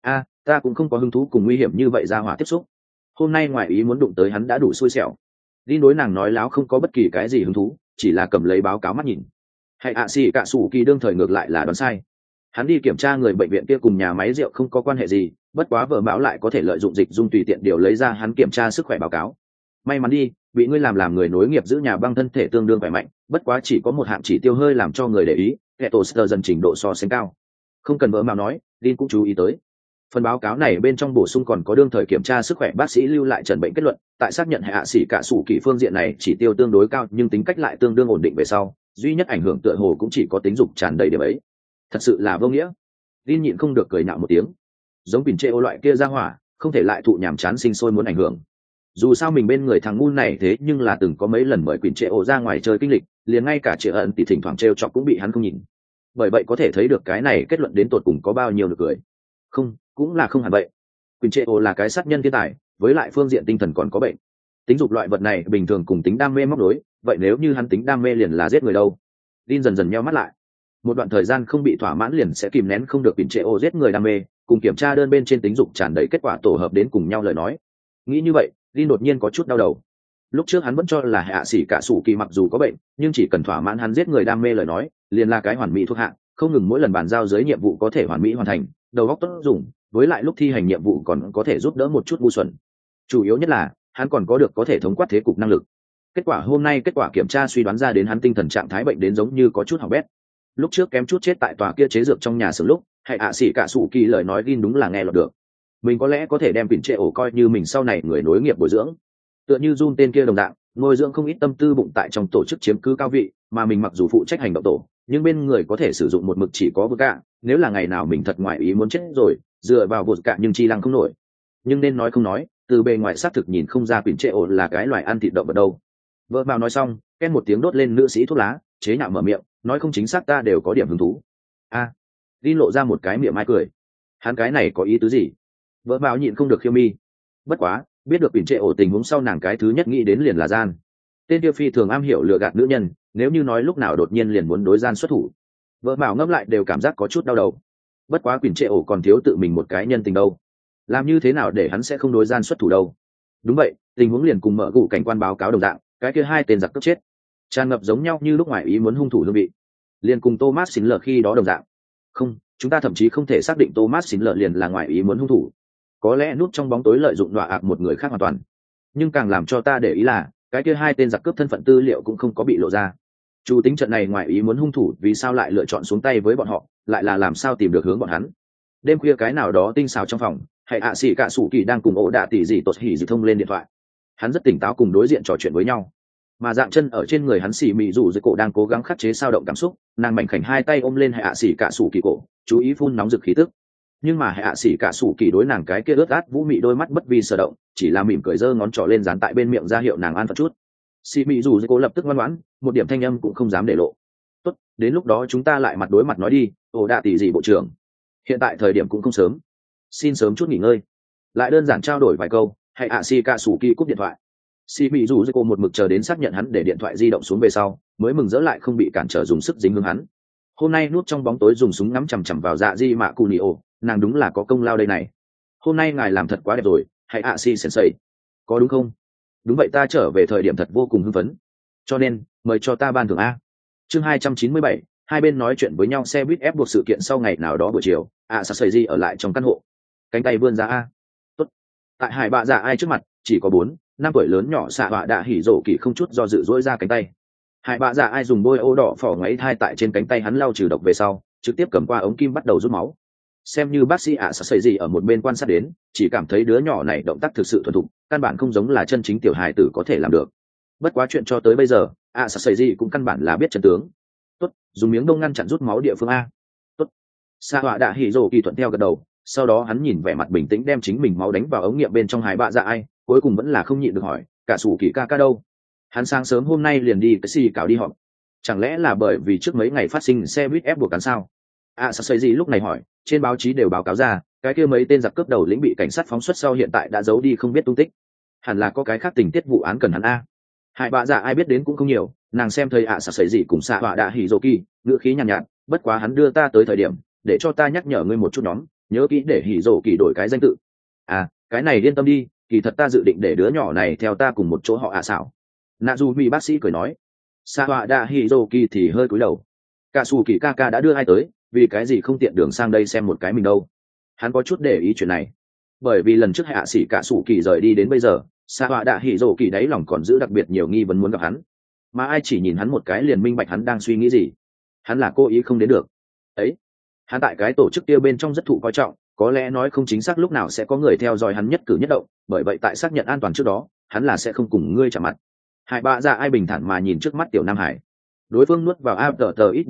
Ta cũng không có hứng thú cùng nguy hiểm như vậy ra hỏa tiếp xúc. Hôm nay ngoài ý muốn đụng tới hắn đã đủ xui xẻo. Lin đối nàng nói láo không có bất kỳ cái gì hứng thú, chỉ là cầm lấy báo cáo mắt nhìn. Hay xì cả sủ kỳ đương thời ngược lại là đoán sai. Hắn đi kiểm tra người bệnh viện kia cùng nhà máy rượu không có quan hệ gì, bất quá vợ Mão lại có thể lợi dụng dịch dung tùy tiện điều lấy ra hắn kiểm tra sức khỏe báo cáo. May mắn đi, bị ngươi làm người nối nghiệp giữ nhà băng thân thể tương đương khỏe mạnh, bất quá chỉ có một hạng chỉ tiêu hơi làm cho người để ý, ketoster dần trình độ so sánh cao. Không cần vợ Mão nói, Lin cũng chú ý tới. Phần báo cáo này bên trong bổ sung còn có đương thời kiểm tra sức khỏe bác sĩ lưu lại trần bệnh kết luận, tại xác nhận hạ sĩ cả sủ kỳ phương diện này chỉ tiêu tương đối cao nhưng tính cách lại tương đương ổn định về sau, duy nhất ảnh hưởng tựa hồ cũng chỉ có tính dục tràn đầy điểm ấy. Thật sự là vô nghĩa. Lin nhịn không được cười nhạo một tiếng. Giống Quỳnh Trệ ổ loại kia ra hỏa, không thể lại thụ nhàm chán sinh sôi muốn ảnh hưởng. Dù sao mình bên người thằng ngu này thế nhưng là từng có mấy lần mời Quỳnh Trệ ổ ra ngoài chơi kinh lịch, liền ngay cả Triệu Ẩn thì thỉnh thoảng trêu chọc cũng bị hắn không nhìn. Bởi vậy có thể thấy được cái này kết luận đến tột cùng có bao nhiêu được cười. Không, cũng là không hẳn vậy. Quỳnh Trệ ổ là cái sát nhân thiên tài, với lại phương diện tinh thần còn có bệnh. Tính dục loại vật này bình thường cùng tính đam mê móc nối, vậy nếu như hắn tính đam mê liền là giết người đâu? Lin dần dần nheo mắt lại. Một đoạn thời gian không bị thỏa mãn liền sẽ kìm nén không được Quỳnh Trệ ổ giết người đam mê, cùng kiểm tra đơn bên trên tính dục tràn đầy kết quả tổ hợp đến cùng nhau lời nói. Nghĩ như vậy, Lin đột nhiên có chút đau đầu. Lúc trước hắn vẫn cho là hạ sĩ cả sủ kỳ mặc dù có bệnh, nhưng chỉ cần thỏa mãn hắn giết người đam mê lời nói, liền là cái hoàn mỹ thuộc hạng, không ngừng mỗi lần bàn giao giới nhiệm vụ có thể hoàn mỹ hoàn thành, đầu óc tốt dùng, với lại lúc thi hành nhiệm vụ còn có thể giúp đỡ một chút ngu xuẩn. Chủ yếu nhất là hắn còn có được có thể thống quát thế cục năng lực. Kết quả hôm nay kết quả kiểm tra suy đoán ra đến hắn tinh thần trạng thái bệnh đến giống như có chút hỏng bét. Lúc trước kém chút chết tại tòa kia chế dược trong nhà xưởng lúc, hay hạ sĩ cả sủ kỳ lời nói Lin đúng là nghe lọt được. Mình có lẽ có thể đem Quỳnh Trệ ổ coi như mình sau này người nối nghiệp bồi dưỡng. Tựa như Jun tên kia đồng dạng, nuôi dưỡng không ít tâm tư bụng tại trong tổ chức chiếm cứ cao vị, mà mình mặc dù phụ trách hành động tổ, nhưng bên người có thể sử dụng một mực chỉ có vượt cả. Nếu là ngày nào mình thật ngoại ý muốn chết rồi, dựa vào vượt cả nhưng chi lăng không nổi. Nhưng nên nói không nói, từ bề ngoài xác thực nhìn không ra Quỳnh Trệ ổ là cái loài ăn thịt động vật đâu. Vợ Mạo nói xong, ken một tiếng đốt lên nữ sĩ thuốc lá, chế nhạo mở miệng, nói không chính xác ta đều có điểm hứng thú. Đi lộ ra một cái miệng mai cười. Hắn cái này có ý tứ gì? Vợ Mạo nhịn không được khiêu mi. Bất quá, biết được Quỳnh Trệ ổ tình huống sau nàng cái thứ nhất nghĩ đến liền là gian. Tên tiêu phi thường am hiểu lừa gạt nữ nhân, nếu như nói lúc nào đột nhiên liền muốn đối gian xuất thủ. Vợ Mạo ngẫm lại đều cảm giác có chút đau đầu. Bất quá Quỳnh Trệ ổ còn thiếu tự mình một cái nhân tình đâu. Làm như thế nào để hắn sẽ không đối gian xuất thủ đâu? Đúng vậy, tình huống liền cùng mở gụ cảnh quan báo cáo đồng dạng, cái kia hai tên giặc cướp chết tràn ngập giống nhau như lúc ngoài ý muốn hung thủ hương vị, liền cùng Thomas Xin lờ khi đó đồng dạng. Không, chúng ta thậm chí không thể xác định Thomas Xin lờ liền là ngoài ý muốn hung thủ, có lẽ núp trong bóng tối lợi dụng đọa ạc một người khác hoàn toàn. Nhưng càng làm cho ta để ý là cái kia hai tên giặc cướp thân phận tư liệu cũng không có bị lộ ra. Chủ tính trận này ngoài ý muốn hung thủ vì sao lại lựa chọn xuống tay với bọn họ, lại là làm sao tìm được hướng bọn hắn. Đêm khuya cái nào đó tinh xào trong phòng, hay ạ xỉ cả sủ kỳ đang cùng ổ đạ tỷ dị tột hỉ dị thông lên điện thoại. Hắn rất tỉnh táo cùng đối diện trò chuyện với nhau, mà dạng chân ở trên người hắn xỉ mị rủ dưới cổ đang cố gắng khắc chế sao động cảm xúc, nàng mảnh khảnh hai tay ôm lên hay ạ xỉ cả sủ kỳ cổ, chú ý phun nóng rực khí tức. nhưng mà hạ sĩ cả sủ kỳ đối nàng cái kia ướt át vũ mị đôi mắt bất vi sở động, chỉ là mỉm cười giơ ngón trỏ lên dán tại bên miệng ra hiệu nàng an phận chút. Xì mị dù cố lập tức ngoan ngoãn, một điểm thanh âm cũng không dám để lộ. Tốt, đến lúc đó chúng ta lại mặt đối mặt nói đi. Ồ đạ tỷ gì bộ trưởng, hiện tại thời điểm cũng không sớm, xin sớm chút nghỉ ngơi. Lại đơn giản trao đổi vài câu, hay hạ sĩ cả sủ kỳ cúp điện thoại. Xì mị dù cô một mực chờ đến xác nhận hắn để điện thoại di động xuống về sau, mới mừng rỡ lại không bị cản trở dùng sức dính hướng hắn. Hôm nay núp trong bóng tối dùng súng ngắm chằm chằm vào dạ di mạ cù nỉ ổ, nàng đúng là có công lao đây này. Hôm nay ngài làm thật quá đẹp rồi, hãy ạ si sensei, có đúng không? Đúng vậy, ta trở về thời điểm thật vô cùng hưng phấn, cho nên mời cho ta ban thưởng a. Chương 297, hai bên nói chuyện với nhau. Xe buýt ép buộc sự kiện sau ngày nào đó buổi chiều, Sasei ở lại trong căn hộ, cánh tay vươn ra a. Tốt. Tại hải bạ dạ ai trước mặt, chỉ có 4-5 tuổi lớn nhỏ xạ họa đã hỉ rổ kỳ không chút do dự dỗi ra cánh tay. Hải bạ dạ ai dùng bôi ô đỏ phỏ ngoáy thai tại trên cánh tay hắn lau trừ độc về sau, trực tiếp cầm qua ống kim bắt đầu rút máu. Xem như bác sĩ Sasei ở một bên quan sát đến, chỉ cảm thấy đứa nhỏ này động tác thực sự thuần thục, căn bản không giống là chân chính tiểu hài tử có thể làm được. Bất quá chuyện cho tới bây giờ, Sasei cũng căn bản là biết chân tướng. Tốt, dùng miếng đông ngăn chặn rút máu địa phương a. Tốt. Sa họa đã hỉ rổ kỳ thuận theo gật đầu, sau đó hắn nhìn vẻ mặt bình tĩnh đem chính mình máu đánh vào ống nghiệm bên trong hải bạ dạ ai, cuối cùng vẫn là không nhịn được hỏi, cả sủ kỳ ca đâu? Hắn sáng sớm hôm nay liền đi cái xì cào đi họp, chẳng lẽ là bởi vì trước mấy ngày phát sinh xe buýt ép buộc cán sao? Sasei lúc này hỏi, trên báo chí đều báo cáo ra, cái kia mấy tên giặc cướp đầu lĩnh bị cảnh sát phóng xuất sau hiện tại đã giấu đi không biết tung tích. Hẳn là có cái khác tình tiết vụ án cần hắn a. Hải bạ dạ ai biết đến cũng không nhiều, nàng xem thấy Sasei cùng xạ họa đã hỉ rồ kỳ, ngữ khí nhàn nhạt, bất quá hắn đưa ta tới thời điểm, để cho ta nhắc nhở ngươi một chút nhóm, nhớ kỹ để hỉ rồ kỳ đổi cái danh tự. Cái này yên tâm đi, kỳ thật ta dự định để đứa nhỏ này theo ta cùng một chỗ họ xảo. Nạ dù bị bác sĩ cười nói. Xạ họa đã hỉ rồ kỳ thì hơi cúi đầu. Cả sủ kỳ ca đã đưa ai tới, vì cái gì không tiện đường sang đây xem một cái mình đâu? Hắn có chút để ý chuyện này, bởi vì lần trước hạ sĩ cả sủ kỳ rời đi đến bây giờ, xạ họa đã hỉ rồ kỳ đáy lòng còn giữ đặc biệt nhiều nghi vấn muốn gặp hắn, mà ai chỉ nhìn hắn một cái liền minh bạch hắn đang suy nghĩ gì. Hắn là cố ý không đến được ấy. Hắn tại cái tổ chức kia bên trong rất thụ coi trọng, có lẽ nói không chính xác lúc nào sẽ có người theo dõi hắn nhất cử nhất động, bởi vậy tại xác nhận an toàn trước đó, hắn là sẽ không cùng ngươi chạm mặt. Hải bạ dạ ai bình thản mà nhìn trước mắt tiểu nam hải, đối phương nuốt vào APTX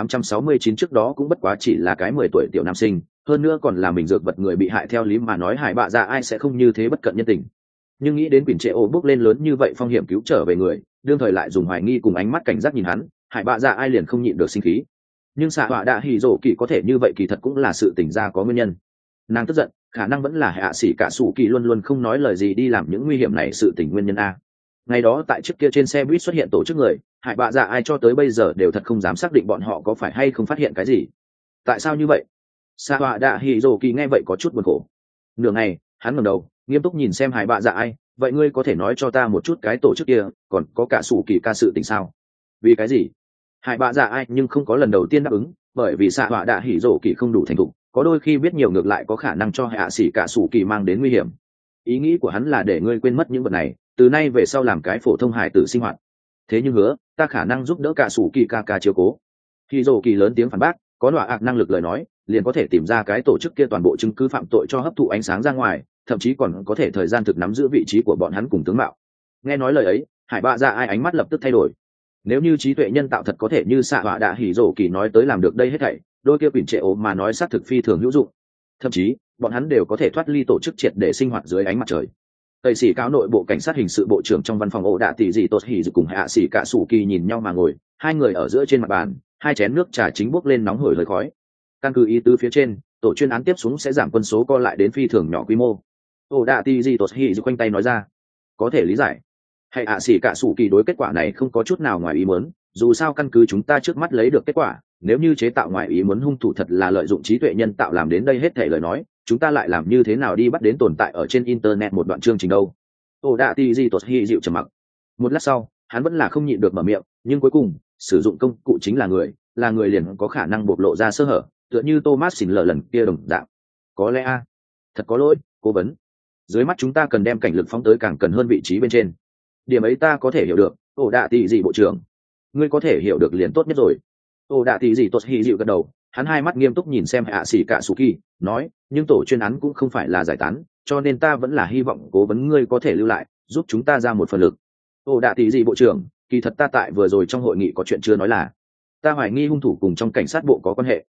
4869 trước đó cũng bất quá chỉ là cái 10 tuổi tiểu nam sinh, hơn nữa còn là mình dược vật người bị hại, theo lý mà nói hải bạ dạ ai sẽ không như thế bất cận nhân tình. Nhưng nghĩ đến quyển trệ ô bước lên lớn như vậy phong hiểm cứu trở về người, đương thời lại dùng hoài nghi cùng ánh mắt cảnh giác nhìn hắn, hải bạ dạ ai liền không nhịn được sinh khí. Nhưng xạ họa đã hỉ rổ kỳ có thể như vậy kỳ thật cũng là sự tỉnh ra có nguyên nhân. Nàng tức giận, khả năng vẫn là hạ sĩ cả sủ kỳ luôn luôn không nói lời gì đi làm những nguy hiểm này sự tình nguyên nhân a. Ngày đó tại trước kia trên xe buýt xuất hiện tổ chức người, hải bạ dạ ai cho tới bây giờ đều thật không dám xác định bọn họ có phải hay không phát hiện cái gì. Tại sao như vậy? Sa họa đạ hỉ rồ kỳ nghe vậy có chút buồn khổ. Nửa ngày hắn ngẩng đầu nghiêm túc nhìn xem hải bạ dạ ai, vậy ngươi có thể nói cho ta một chút cái tổ chức kia còn có cả sủ kỳ ca sự tình sao? Vì cái gì? Hải bạ dạ ai nhưng không có lần đầu tiên đáp ứng, bởi vì sa họa đạ hỉ rồ kỳ không đủ thành thục, có đôi khi biết nhiều ngược lại có khả năng cho hạ sĩ cả sủ kỳ mang đến nguy hiểm. Ý nghĩ của hắn là để ngươi quên mất những vật này, từ nay về sau làm cái phổ thông hải tử sinh hoạt. Thế nhưng hứa ta khả năng giúp đỡ cả sủ kỳ ca chiếu cố. Khi rồ kỳ lớn tiếng phản bác, có đọa ạc năng lực lời nói liền có thể tìm ra cái tổ chức kia toàn bộ chứng cứ phạm tội cho hấp thụ ánh sáng ra ngoài, thậm chí còn có thể thời gian thực nắm giữ vị trí của bọn hắn cùng tướng mạo. Nghe nói lời ấy, hải bạ dạ ai ánh mắt lập tức thay đổi. Nếu như trí tuệ nhân tạo thật có thể như xạ họa đạ hỉ rồ kỳ nói tới làm được đây hết thảy, đôi kia quyển trệ ố mà nói xác thực phi thường hữu dụng, thậm chí bọn hắn đều có thể thoát ly tổ chức triệt để sinh hoạt dưới ánh mặt trời. Tây sĩ cáo nội bộ cảnh sát hình sự bộ trưởng trong văn phòng ổ đạ tỷ dị tốt hỉ cùng hạ sĩ cả sủ kỳ nhìn nhau mà ngồi, hai người ở giữa trên mặt bàn, hai chén nước trà chính bốc lên nóng hổi hơi khói. Căn cứ ý tứ phía trên, tổ chuyên án tiếp xuống sẽ giảm quân số co lại đến phi thường nhỏ quy mô. Ổ đạ tỷ dị tốt hỉ quanh tay nói ra, có thể lý giải. Hay hạ sĩ cả sủ kỳ đối kết quả này không có chút nào ngoài ý muốn, dù sao căn cứ chúng ta trước mắt lấy được kết quả, nếu như chế tạo ngoài ý muốn hung thủ thật là lợi dụng trí tuệ nhân tạo làm đến đây hết thể lời nói, chúng ta lại làm như thế nào đi bắt đến tồn tại ở trên internet một đoạn chương trình đâu? Ổ đạ tỷ dị tốt hỉ dịu trầm mặc. Một lát sau, hắn vẫn là không nhịn được mở miệng, nhưng cuối cùng sử dụng công cụ chính là người liền có khả năng bộc lộ ra sơ hở, tựa như Thomas xỉn lờ lần kia đồng dạng. Có lẽ thật có lỗi, cố vấn. Dưới mắt chúng ta cần đem cảnh lực phóng tới càng cần hơn vị trí bên trên. Điểm ấy ta có thể hiểu được, ổ đạ tỷ dị bộ trưởng. Ngươi có thể hiểu được liền tốt nhất rồi. Ổ đạ tỷ dị tốt hỉ dịu gật đầu, hắn hai mắt nghiêm túc nhìn xem hạ sĩ cả sủ kỳ, nói, nhưng tổ chuyên án cũng không phải là giải tán, cho nên ta vẫn là hy vọng cố vấn ngươi có thể lưu lại, giúp chúng ta ra một phần lực. Ổ đạ tỷ dị bộ trưởng, kỳ thật ta tại vừa rồi trong hội nghị có chuyện chưa nói là, ta hoài nghi hung thủ cùng trong cảnh sát bộ có quan hệ.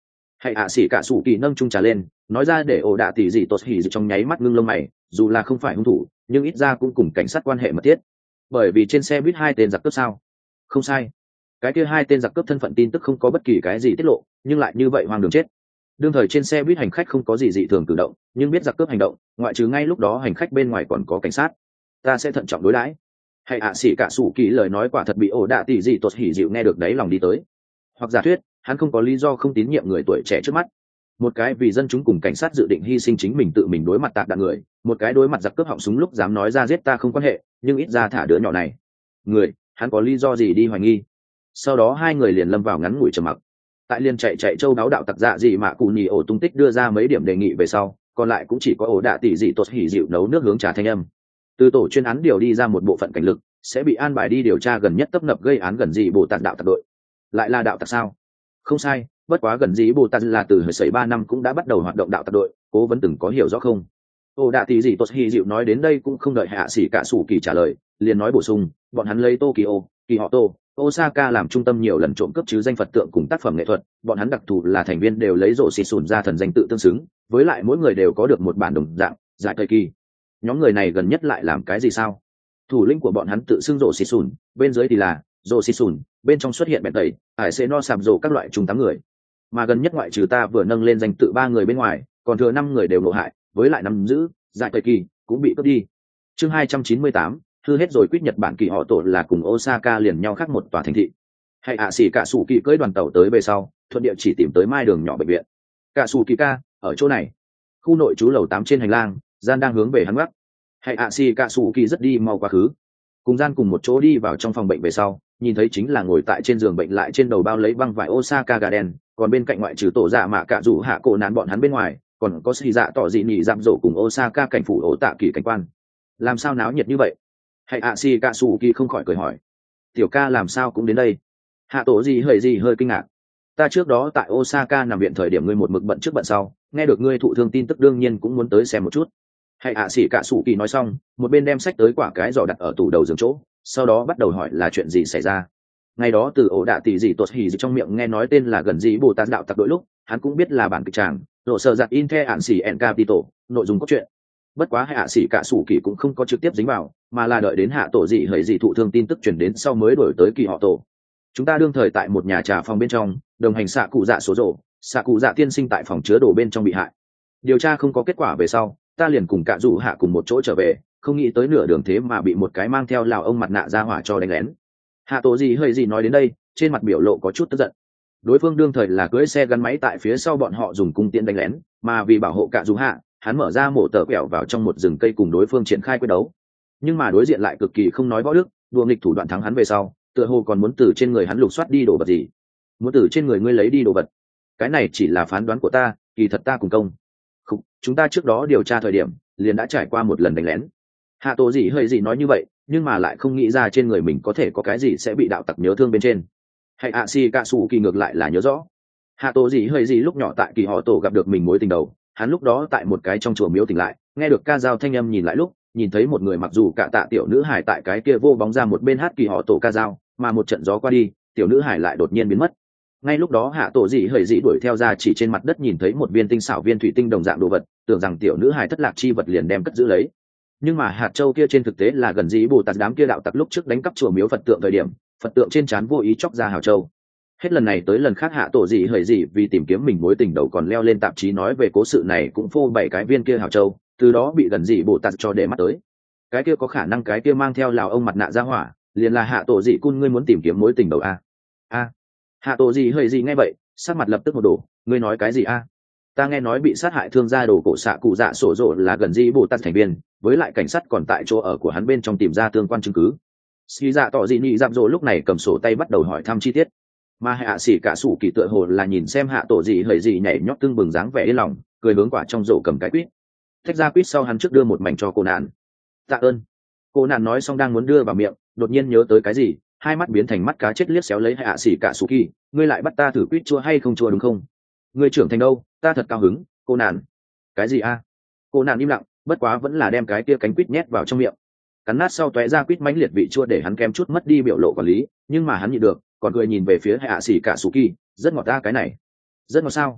Hãy ạ xỉ cả sủ kỳ nâng chung trà lên, nói ra để ổ đạ tỷ gì tốt hỉ trong nháy mắt ngưng lông mày, dù là không phải hung thủ nhưng ít ra cũng cùng cảnh sát quan hệ mật thiết. Bởi vì trên xe buýt hai tên giặc cướp sao? Không sai, cái kia hai tên giặc cướp thân phận tin tức không có bất kỳ cái gì tiết lộ, nhưng lại như vậy hoang đường chết. Đương thời trên xe buýt hành khách không có gì dị thường cử động, nhưng biết giặc cướp hành động, ngoại trừ ngay lúc đó hành khách bên ngoài còn có cảnh sát. Ta sẽ thận trọng đối đãi. Hãy ạ xỉ cả sủ kỳ lời nói quả thật bị ổ đạ tỷ gì tốt hỉ dịu nghe được đấy lòng đi tới. Hoặc giả thuyết, hắn không có lý do không tín nhiệm người tuổi trẻ trước mắt. Một cái vì dân chúng cùng cảnh sát dự định hy sinh chính mình tự mình đối mặt tạc đạn người, một cái đối mặt giặc cướp họng súng lúc dám nói ra giết ta không quan hệ, nhưng ít ra thả đứa nhỏ này. Người, hắn có lý do gì đi hoài nghi? Sau đó hai người liền lâm vào ngắn ngủi trầm mặc. Tại liên chạy châu đáo đạo tặc dạ gì mà cụ nhì ổ tung tích đưa ra mấy điểm đề nghị về sau, còn lại cũng chỉ có ổ đạ tỷ dị tốt hỉ dịu nấu nước hướng trà thanh âm. Từ tổ chuyên án điều đi ra một bộ phận cảnh lực, sẽ bị an bài đi điều tra gần nhất tấp nập gây án gần gì bồ tát đạo tặc đội. Lại là đạo tặc sao? Không sai, bất quá gần gì bồ tát là từ hồi sẩy 3 năm cũng đã bắt đầu hoạt động đạo tặc đội, cố vấn từng có hiểu rõ không? Ổ đạ tỷ dị tốt hỉ dịu nói đến đây cũng không đợi hạ sĩ cả sủ kỳ trả lời, liền nói bổ sung, bọn hắn lấy Tokyo, kỳ họ Tô, Osaka làm trung tâm nhiều lần trộm cướp chứ danh Phật tượng cùng tác phẩm nghệ thuật, bọn hắn đặc thù là thành viên đều lấy rổ xì sùn ra thần danh tự tương xứng, với lại mỗi người đều có được một bản đồng dạng, giải thời kỳ. Nhóm người này gần nhất lại làm cái gì sao? Thủ lĩnh của bọn hắn tự xưng rổ xì sùn, bên dưới thì là rổ xì sùn, bên trong xuất hiện bẹn tẩy, ải xê no sạp rổ các loại trung 8 người. Mà gần nhất ngoại trừ ta vừa nâng lên danh tự 3 người bên ngoài, còn thừa 5 người đều nộ hại, với lại nắm giữ, giải thời kỳ cũng bị cướp đi. Chương 298, thư hết rồi quyết Nhật Bản kỳ họ tổ là cùng Osaka liền nhau khác một tòa thành thị. Hãy ạ xỉ cả sủ kỳ cưỡi đoàn tàu tới về sau, thuận địa chỉ tìm tới mai đường nhỏ bệnh viện. Cả sủ kỳ ca, ở chỗ này. Khu nội trú lầu 8 trên hành lang, gian đang hướng về hắn bắc. Hãy ạ xỉ cả sủ kỳ rất đi mau quá khứ. Cùng gian cùng một chỗ đi vào trong phòng bệnh về sau, nhìn thấy chính là ngồi tại trên giường bệnh lại trên đầu bao lấy băng vải Osaka Garden, còn bên cạnh ngoại trừ tổ dạ mạ cả rủ hạ cổ nán bọn hắn bên ngoài, còn có sĩ dạ tỏ dị nhị giảm rổ cùng Osaka cảnh phủ ổ tạ kỳ cảnh quan. Làm sao náo nhiệt như vậy? Hãy ạ xì cả sủ kỳ không khỏi cười hỏi, tiểu ca làm sao cũng đến đây? Hạ tổ gì hơi kinh ngạc. Ta trước đó tại Osaka nằm viện thời điểm ngươi một mực bận trước bận sau, nghe được ngươi thụ thương tin tức đương nhiên cũng muốn tới xem một chút. Hãy ạ xì cả sủ kỳ nói xong, một bên đem sách tới quả cái giỏ đặt ở tủ đầu giường chỗ, sau đó bắt đầu hỏi là chuyện gì xảy ra. Ngày đó từ ổ đạ tỷ gì tuột hỉ trong miệng nghe nói tên là gần gì bồ tát đạo tặc đội lúc, hắn cũng biết là bản kịch tràng, lộ sợ giặt in the ản xỉ en capital, nội dung cốt truyện. Bất quá hạ sĩ cả sủ kỳ cũng không có trực tiếp dính vào, mà là đợi đến hạ tổ dị hời dị thụ thương tin tức chuyển đến sau mới đổi tới kỳ họ tổ. Chúng ta đương thời tại một nhà trà phòng bên trong đồng hành xạ cụ dạ số rổ, xạ cụ dạ tiên sinh tại phòng chứa đồ bên trong bị hại. Điều tra không có kết quả về sau, ta liền cùng cả dụ hạ cùng một chỗ trở về, không nghĩ tới nửa đường thế mà bị một cái mang theo lào ông mặt nạ ra hỏa cho đánh lén. Hạ tổ dị hời dị nói đến đây, trên mặt biểu lộ có chút tức giận. Đối phương đương thời là cưỡi xe gắn máy tại phía sau bọn họ dùng cung tiễn đánh lén, mà vì bảo hộ cả dụ hạ, hắn mở ra mổ tờ quẹo vào trong một rừng cây cùng đối phương triển khai quyết đấu. Nhưng mà đối diện lại cực kỳ không nói võ đức, đùa nghịch thủ đoạn thắng hắn về sau, tựa hồ còn muốn từ trên người hắn lục soát đi đồ vật gì. Muốn từ trên người ngươi lấy đi đồ vật? Cái này chỉ là phán đoán của ta, kỳ thật ta cùng công. Không, chúng ta trước đó điều tra thời điểm, liền đã trải qua một lần đánh lén. Hạ tổ gì hơi gì nói như vậy, nhưng mà lại không nghĩ ra trên người mình có thể có cái gì sẽ bị đạo tặc nhớ thương bên trên. Hay ạ si cạ sủ kỳ ngược lại là nhớ rõ. Hạ tổ gì hơi gì lúc nhỏ tại kỳ họ tổ gặp được mình mối tình đầu, hắn lúc đó tại một cái trong chùa miếu tỉnh lại, nghe được ca dao thanh âm nhìn lại lúc, nhìn thấy một người mặc dù cả tạ tiểu nữ hải tại cái kia vô bóng ra một bên hát kỳ họ tổ ca dao, mà một trận gió qua đi, tiểu nữ hải lại đột nhiên biến mất. Ngay lúc đó hạ tổ dị hời dị đuổi theo ra chỉ trên mặt đất nhìn thấy một viên tinh xảo viên thủy tinh đồng dạng đồ vật, tưởng rằng tiểu nữ hải thất lạc chi vật liền đem cất giữ lấy. Nhưng mà hạt châu kia trên thực tế là gần dĩ bồ tát đám kia đạo tặc lúc trước đánh cắp chùa miếu Phật tượng thời điểm, Phật tượng trên trán vô ý chóc ra hào châu. Hết lần này tới lần khác hạ tổ dị hời dị vì tìm kiếm mình mối tình đầu còn leo lên tạp chí nói về cố sự này cũng phô bày cái viên kia hào châu, từ đó bị gần dị bồ tát cho để mắt tới. Cái kia có khả năng cái kia mang theo lào ông mặt nạ ra hỏa, liền là hạ tổ dị cun ngươi muốn tìm kiếm mối tình đầu a. Hạ tổ dị hời dị nghe vậy, sắc mặt lập tức một đổ, ngươi nói cái gì a? Ta nghe nói bị sát hại thương gia đồ cổ xạ cụ dạ sổ rộ là gần dị bồ tát thành viên, với lại cảnh sát còn tại chỗ ở của hắn bên trong tìm ra tương quan chứng cứ. Ski dạ tỏ dị nhị dạm rộ lúc này cầm sổ tay bắt đầu hỏi thăm chi tiết, mà hạ sĩ cả sủ kỳ tựa hồ là nhìn xem hạ tổ dị hời dị nhảy nhót tưng bừng dáng vẻ yên lòng, cười hướng quả trong rổ cầm cái quýt, thách ra quýt sau hắn trước đưa một mảnh cho cô nạn. Tạ ơn. Cô nạn nói xong đang muốn đưa vào miệng, đột nhiên nhớ tới cái gì, hai mắt biến thành mắt cá chết liếc xéo lấy hạ sĩ cả sủ kỳ, ngươi lại bắt ta thử quýt chua hay không chua đúng không? Ngươi trưởng thành đâu, ta thật cao hứng. Cô nạn. Cái gì a? Cô nạn im lặng, bất quá vẫn là đem cái kia cánh quýt nhét vào trong miệng, cắn nát sau tóe ra quýt mãnh liệt vị chua để hắn kém chút mất đi biểu lộ quản lý, nhưng mà hắn nhịn được, còn cười nhìn về phía hạ sĩ cả sủ kỳ, rất ngọt ta cái này. Rất ngọt sao?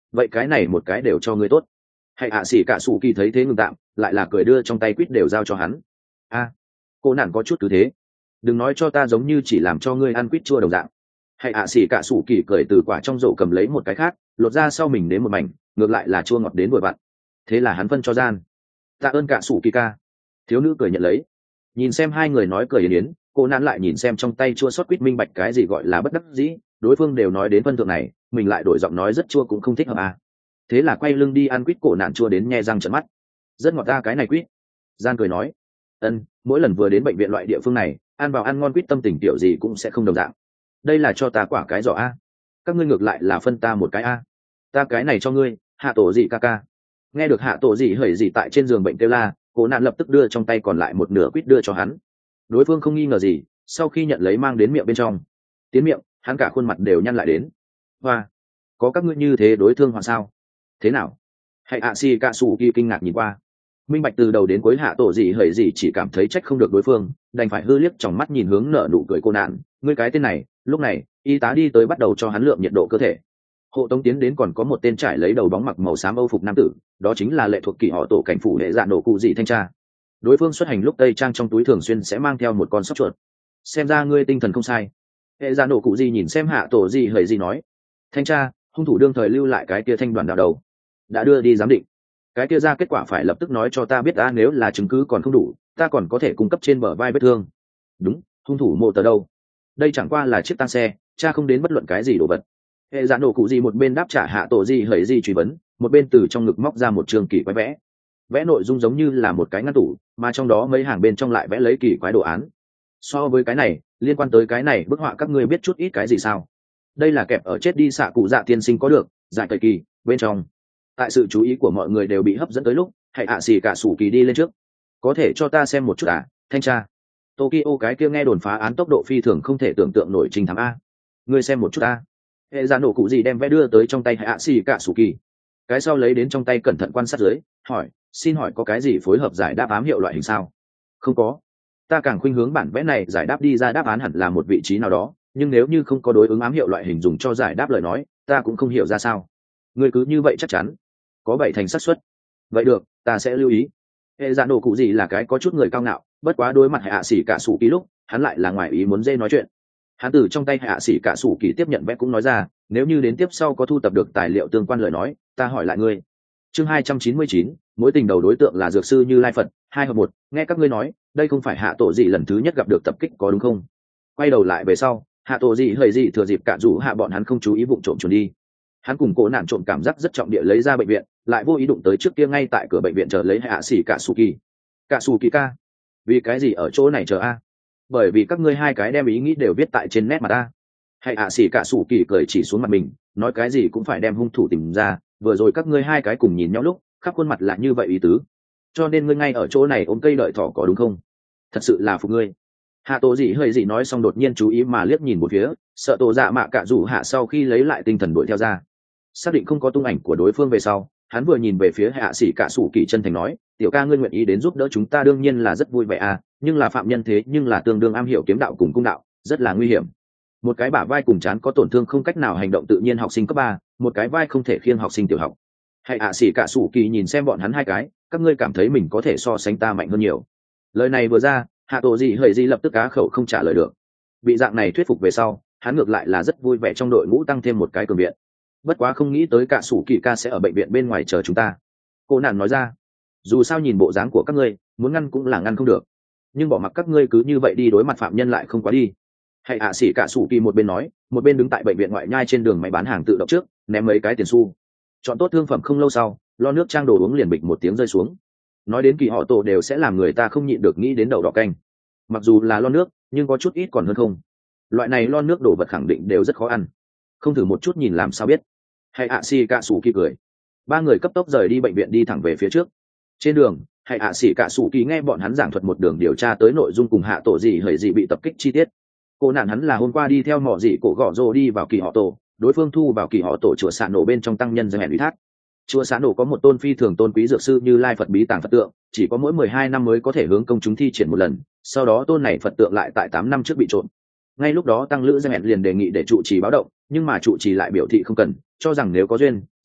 vậy cái này một cái đều cho ngươi tốt. Hay ạ xỉ cả sủ kỳ thấy thế ngừng tạm, lại là cười đưa trong tay quýt đều giao cho hắn. A, cô nạn có chút cứ thế, đừng nói cho ta giống như chỉ làm cho ngươi ăn quýt chua đồng dạng. Hay ạ xỉ cả sủ kỳ cười từ quả trong rổ cầm lấy một cái khác, lột ra sau mình đến một mảnh, ngược lại là chua ngọt đến vừa vặn. Thế là hắn phân cho gian. Tạ ơn cả sủ kỳ ca. Thiếu nữ cười nhận lấy. Nhìn xem hai người nói cười yến yến, cô nạn lại nhìn xem trong tay chua xót quýt minh bạch cái gì gọi là bất đắc dĩ, đối phương đều nói đến phân thượng này, mình lại đổi giọng nói rất chua cũng không thích hợp à. Thế là quay lưng đi ăn quýt, cổ nạn chua đến nhe răng trợn mắt. Rất ngọt ta cái này quýt. Gian cười nói, mỗi lần vừa đến bệnh viện loại địa phương này, ăn vào ăn ngon quýt tâm tình tiểu gì cũng sẽ không đồng dạng. Đây là cho ta quả cái giỏ a, các ngươi ngược lại là phân ta một cái a. Ta cái này cho ngươi, hạ tổ gì ca ca. Nghe được hạ tổ gì hởi gì tại trên giường bệnh kêu la, cổ nạn lập tức đưa trong tay còn lại một nửa quýt đưa cho hắn. Đối phương không nghi ngờ gì, sau khi nhận lấy mang đến miệng bên trong, tiến miệng, hắn cả khuôn mặt đều nhăn lại đến. Hoa, có các ngươi như thế đối thương hoặc sao? Thế nào? Hãy ạ xì cạ sủ kỳ kinh ngạc nhìn qua, minh bạch từ đầu đến cuối hạ tổ gì hởi gì chỉ cảm thấy trách không được đối phương, đành phải hư liếc trong mắt nhìn hướng nở nụ cười cô nạn. Ngươi cái tên này. Lúc này y tá đi tới bắt đầu cho hắn lượng nhiệt độ cơ thể. Hộ tống tiến đến còn có một tên trải lấy đầu bóng mặc màu xám âu phục nam tử, đó chính là lệ thuộc kỳ họ tổ cảnh phủ hệ dạ nổ cụ gì thanh tra. Đối phương xuất hành lúc tây trang trong túi thường xuyên sẽ mang theo một con sóc chuột. Xem ra ngươi tinh thần không sai. Hệ dạ nổ cụ gì nhìn xem hạ tổ gì hởi gì nói, thanh tra, hung thủ đương thời lưu lại cái kia thanh đoàn đạo đầu đã đưa đi giám định, cái kia ra kết quả phải lập tức nói cho ta biết đã, nếu là chứng cứ còn không đủ ta còn có thể cung cấp trên bờ vai vết thương. Đúng, hung thủ mộ tờ đâu? Đây chẳng qua là chiếc tăng xe, cha không đến bất luận cái gì đồ vật. Hệ dạ nổ cụ gì một bên đáp trả hạ tổ gì hởi gì truy vấn, một bên từ trong ngực móc ra một trường kỳ quái vẽ. Vẽ nội dung giống như là một cái ngăn tủ, mà trong đó mấy hàng bên trong lại vẽ lấy kỳ quái đồ án. So với cái này, liên quan tới cái này bức họa các ngươi biết chút ít cái gì sao? Đây là kẹp ở chết đi xạ cụ dạ tiên sinh có được giải thời kỳ bên trong. Tại sự chú ý của mọi người đều bị hấp dẫn tới lúc, hãy ạ xì cả sủ kỳ đi lên trước. Có thể cho ta xem một chút à, thanh tra? Tokyo cái kia nghe đồn phá án tốc độ phi thường không thể tưởng tượng nổi, trình thám a. Ngươi xem một chút a. Hệ giả nổ cụ gì đem vẽ đưa tới trong tay hạ xì cả sủ kỳ. Cái sau lấy đến trong tay cẩn thận quan sát dưới, hỏi, xin hỏi có cái gì phối hợp giải đáp ám hiệu loại hình sao? Không có. Ta càng khuynh hướng bản vẽ này giải đáp đi ra đáp án hẳn là một vị trí nào đó, nhưng nếu như không có đối ứng ám hiệu loại hình dùng cho giải đáp lời nói, ta cũng không hiểu ra sao. Ngươi cứ như vậy chắc chắn? Có 7 thành xác suất. Vậy được, ta sẽ lưu ý. Hệ giả nổ cụ gì là cái có chút người cao ngạo, bất quá đối mặt hạ sĩ cả sủ kỳ lúc hắn lại là ngoài ý muốn dê nói chuyện. Hắn từ trong tay hạ sĩ cả sủ kỳ tiếp nhận vẽ cũng nói ra, nếu như đến tiếp sau có thu tập được tài liệu tương quan lời nói, ta hỏi lại ngươi. Chương 299, mối tình đầu đối tượng là dược sư Như Lai Phật 2/1. Nghe các ngươi nói, đây không phải hạ tổ gì lần thứ nhất gặp được tập kích có đúng không? Quay đầu lại về sau, hạ tổ gì hời gì thừa dịp cả rủ hạ bọn hắn không chú ý vụng trộm chuồn đi. Hắn cùng cổ nạn trộm cảm giác rất trọng địa lấy ra bệnh viện, lại vô ý đụng tới trước kia ngay tại cửa bệnh viện chờ lấy hạ sĩ cả sủ kỳ. Cả sủ kỳ ca, vì cái gì ở chỗ này chờ a? Bởi vì các ngươi hai cái đem ý nghĩ đều viết tại trên nét mặt ta. Hay hạ sĩ cả sủ kỳ cười chỉ xuống mặt mình, nói cái gì cũng phải đem hung thủ tìm ra, vừa rồi các ngươi hai cái cùng nhìn nhau lúc khắp khuôn mặt là như vậy ý tứ, cho nên ngươi ngay ở chỗ này ôm cây đợi thỏ có đúng không? Thật sự là phục ngươi. Hạ tổ gì hơi gì nói xong đột nhiên chú ý mà liếc nhìn một phía, sợ tổ dạ mạ cả rủ hạ sau khi lấy lại tinh thần đuổi theo ra. Xác định không có tung ảnh của đối phương về sau, hắn vừa nhìn về phía hạ sĩ cả sủ kỳ chân thành nói, tiểu ca ngươi nguyện ý đến giúp đỡ chúng ta đương nhiên là rất vui vẻ à, nhưng là phạm nhân thế nhưng là tương đương am hiểu kiếm đạo cùng cung đạo, rất là nguy hiểm. Một cái bả vai cùng chán có tổn thương không cách nào hành động tự nhiên học sinh cấp 3, một cái vai không thể khiêng học sinh tiểu học. Hãy hạ sĩ cả sủ kỳ nhìn xem bọn hắn hai cái, các ngươi cảm thấy mình có thể so sánh ta mạnh hơn nhiều. Lời này vừa ra, hạ tổ gì hời gì lập tức cá khẩu không trả lời được. Bị dạng này thuyết phục về sau, hắn ngược lại là rất vui vẻ trong đội ngũ tăng thêm một cái cường viện. Bất quá không nghĩ tới cả sủ kỳ ca sẽ ở bệnh viện bên ngoài chờ chúng ta. Cô nạn nói ra, dù sao nhìn bộ dáng của các ngươi, muốn ngăn cũng là ngăn không được, nhưng bỏ mặc các ngươi cứ như vậy đi đối mặt phạm nhân lại không quá đi. Hãy hạ sĩ cả sủ kỳ một bên nói, một bên đứng tại bệnh viện ngoại nhai trên đường máy bán hàng tự động trước, ném mấy cái tiền xu. Chọn tốt thương phẩm không lâu sau, lo nước trang đồ uống liền bịch một tiếng rơi xuống. Nói đến kỳ họ tổ đều sẽ làm người ta không nhịn được nghĩ đến đậu đỏ canh. Mặc dù là lo nước, nhưng có chút ít còn hơn không. Loại này lo nước đồ vật khẳng định đều rất khó ăn. Không thử một chút nhìn làm sao biết. Hãy ạ xì cạ sủ kỳ cười. Ba người cấp tốc rời đi bệnh viện đi thẳng về phía trước. Trên đường, hãy ạ xì cạ sủ kỳ nghe bọn hắn giảng thuật một đường điều tra tới nội dung cùng hạ tổ gì hời gì bị tập kích chi tiết. Cô nạn hắn là hôm qua đi theo mỏ dị cổ gõ rồ đi vào kỳ họ tổ, đối phương thu vào kỳ họ tổ chùa xạ nổ bên trong tăng nhân danh hẹn ủy thác. Chùa xạ nổ có một tôn phi thường tôn quý dược sư Như Lai Phật bí tàng Phật tượng, chỉ có mỗi 12 năm mới có thể hướng công chúng thi triển một lần, sau đó tôn này Phật tượng lại tại 8 năm trước bị trộm. Ngay lúc đó tăng lữ danh hẹn liền đề nghị để trụ trì báo động, nhưng mà trụ trì lại biểu thị không cần, cho rằng nếu có duyên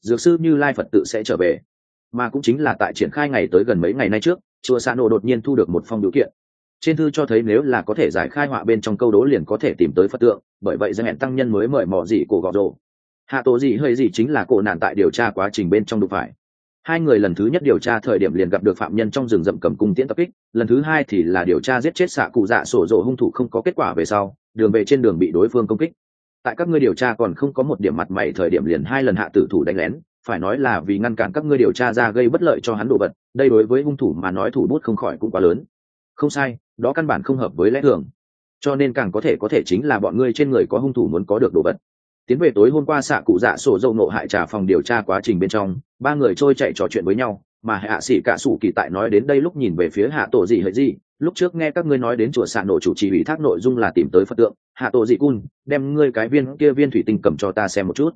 dược sư Như Lai Phật tự sẽ trở về. Mà cũng chính là tại triển khai ngày tới gần mấy ngày nay trước, chùa Sa Nô đột nhiên thu được một phong biểu kiện. Trên thư cho thấy nếu là có thể giải khai họa bên trong câu đố liền có thể tìm tới Phật tượng, bởi vậy Giang Hẹn tăng nhân mới mời mò dị cổ gọ rồ. Hạ tổ dị hơi gì chính là cổ nạn tại điều tra quá trình bên trong đụng phải. Hai người lần thứ nhất điều tra thời điểm liền gặp được phạm nhân trong rừng rậm cầm cung tiễn tập kích, lần thứ hai thì là điều tra giết chết xạ cụ dạ sổ rồ hung thủ không có kết quả về sau, đường về trên đường bị đối phương công kích. Tại các ngươi điều tra còn không có một điểm mặt mày thời điểm liền hai lần hạ tử thủ đánh lén, phải nói là vì ngăn cản các ngươi điều tra ra gây bất lợi cho hắn đồ vật, đây đối với hung thủ mà nói thủ bút không khỏi cũng quá lớn. Không sai, đó căn bản không hợp với lẽ thường, cho nên càng có thể chính là bọn ngươi trên người có hung thủ muốn có được đồ vật. Tiến về tối hôm qua xạ cụ dạ sổ dâu nộ hại trả phòng điều tra quá trình bên trong, ba người trôi chạy trò chuyện với nhau, mà hạ sĩ cả sủ kỳ tại nói đến đây lúc nhìn về phía hạ tổ dị hơi gì, lúc trước nghe các ngươi nói đến chùa xạ nổ chủ trì ủy thác nội dung là tìm tới Phật tượng, hạ tổ dị cun đem ngươi cái viên kia viên thủy tinh cầm cho ta xem một chút.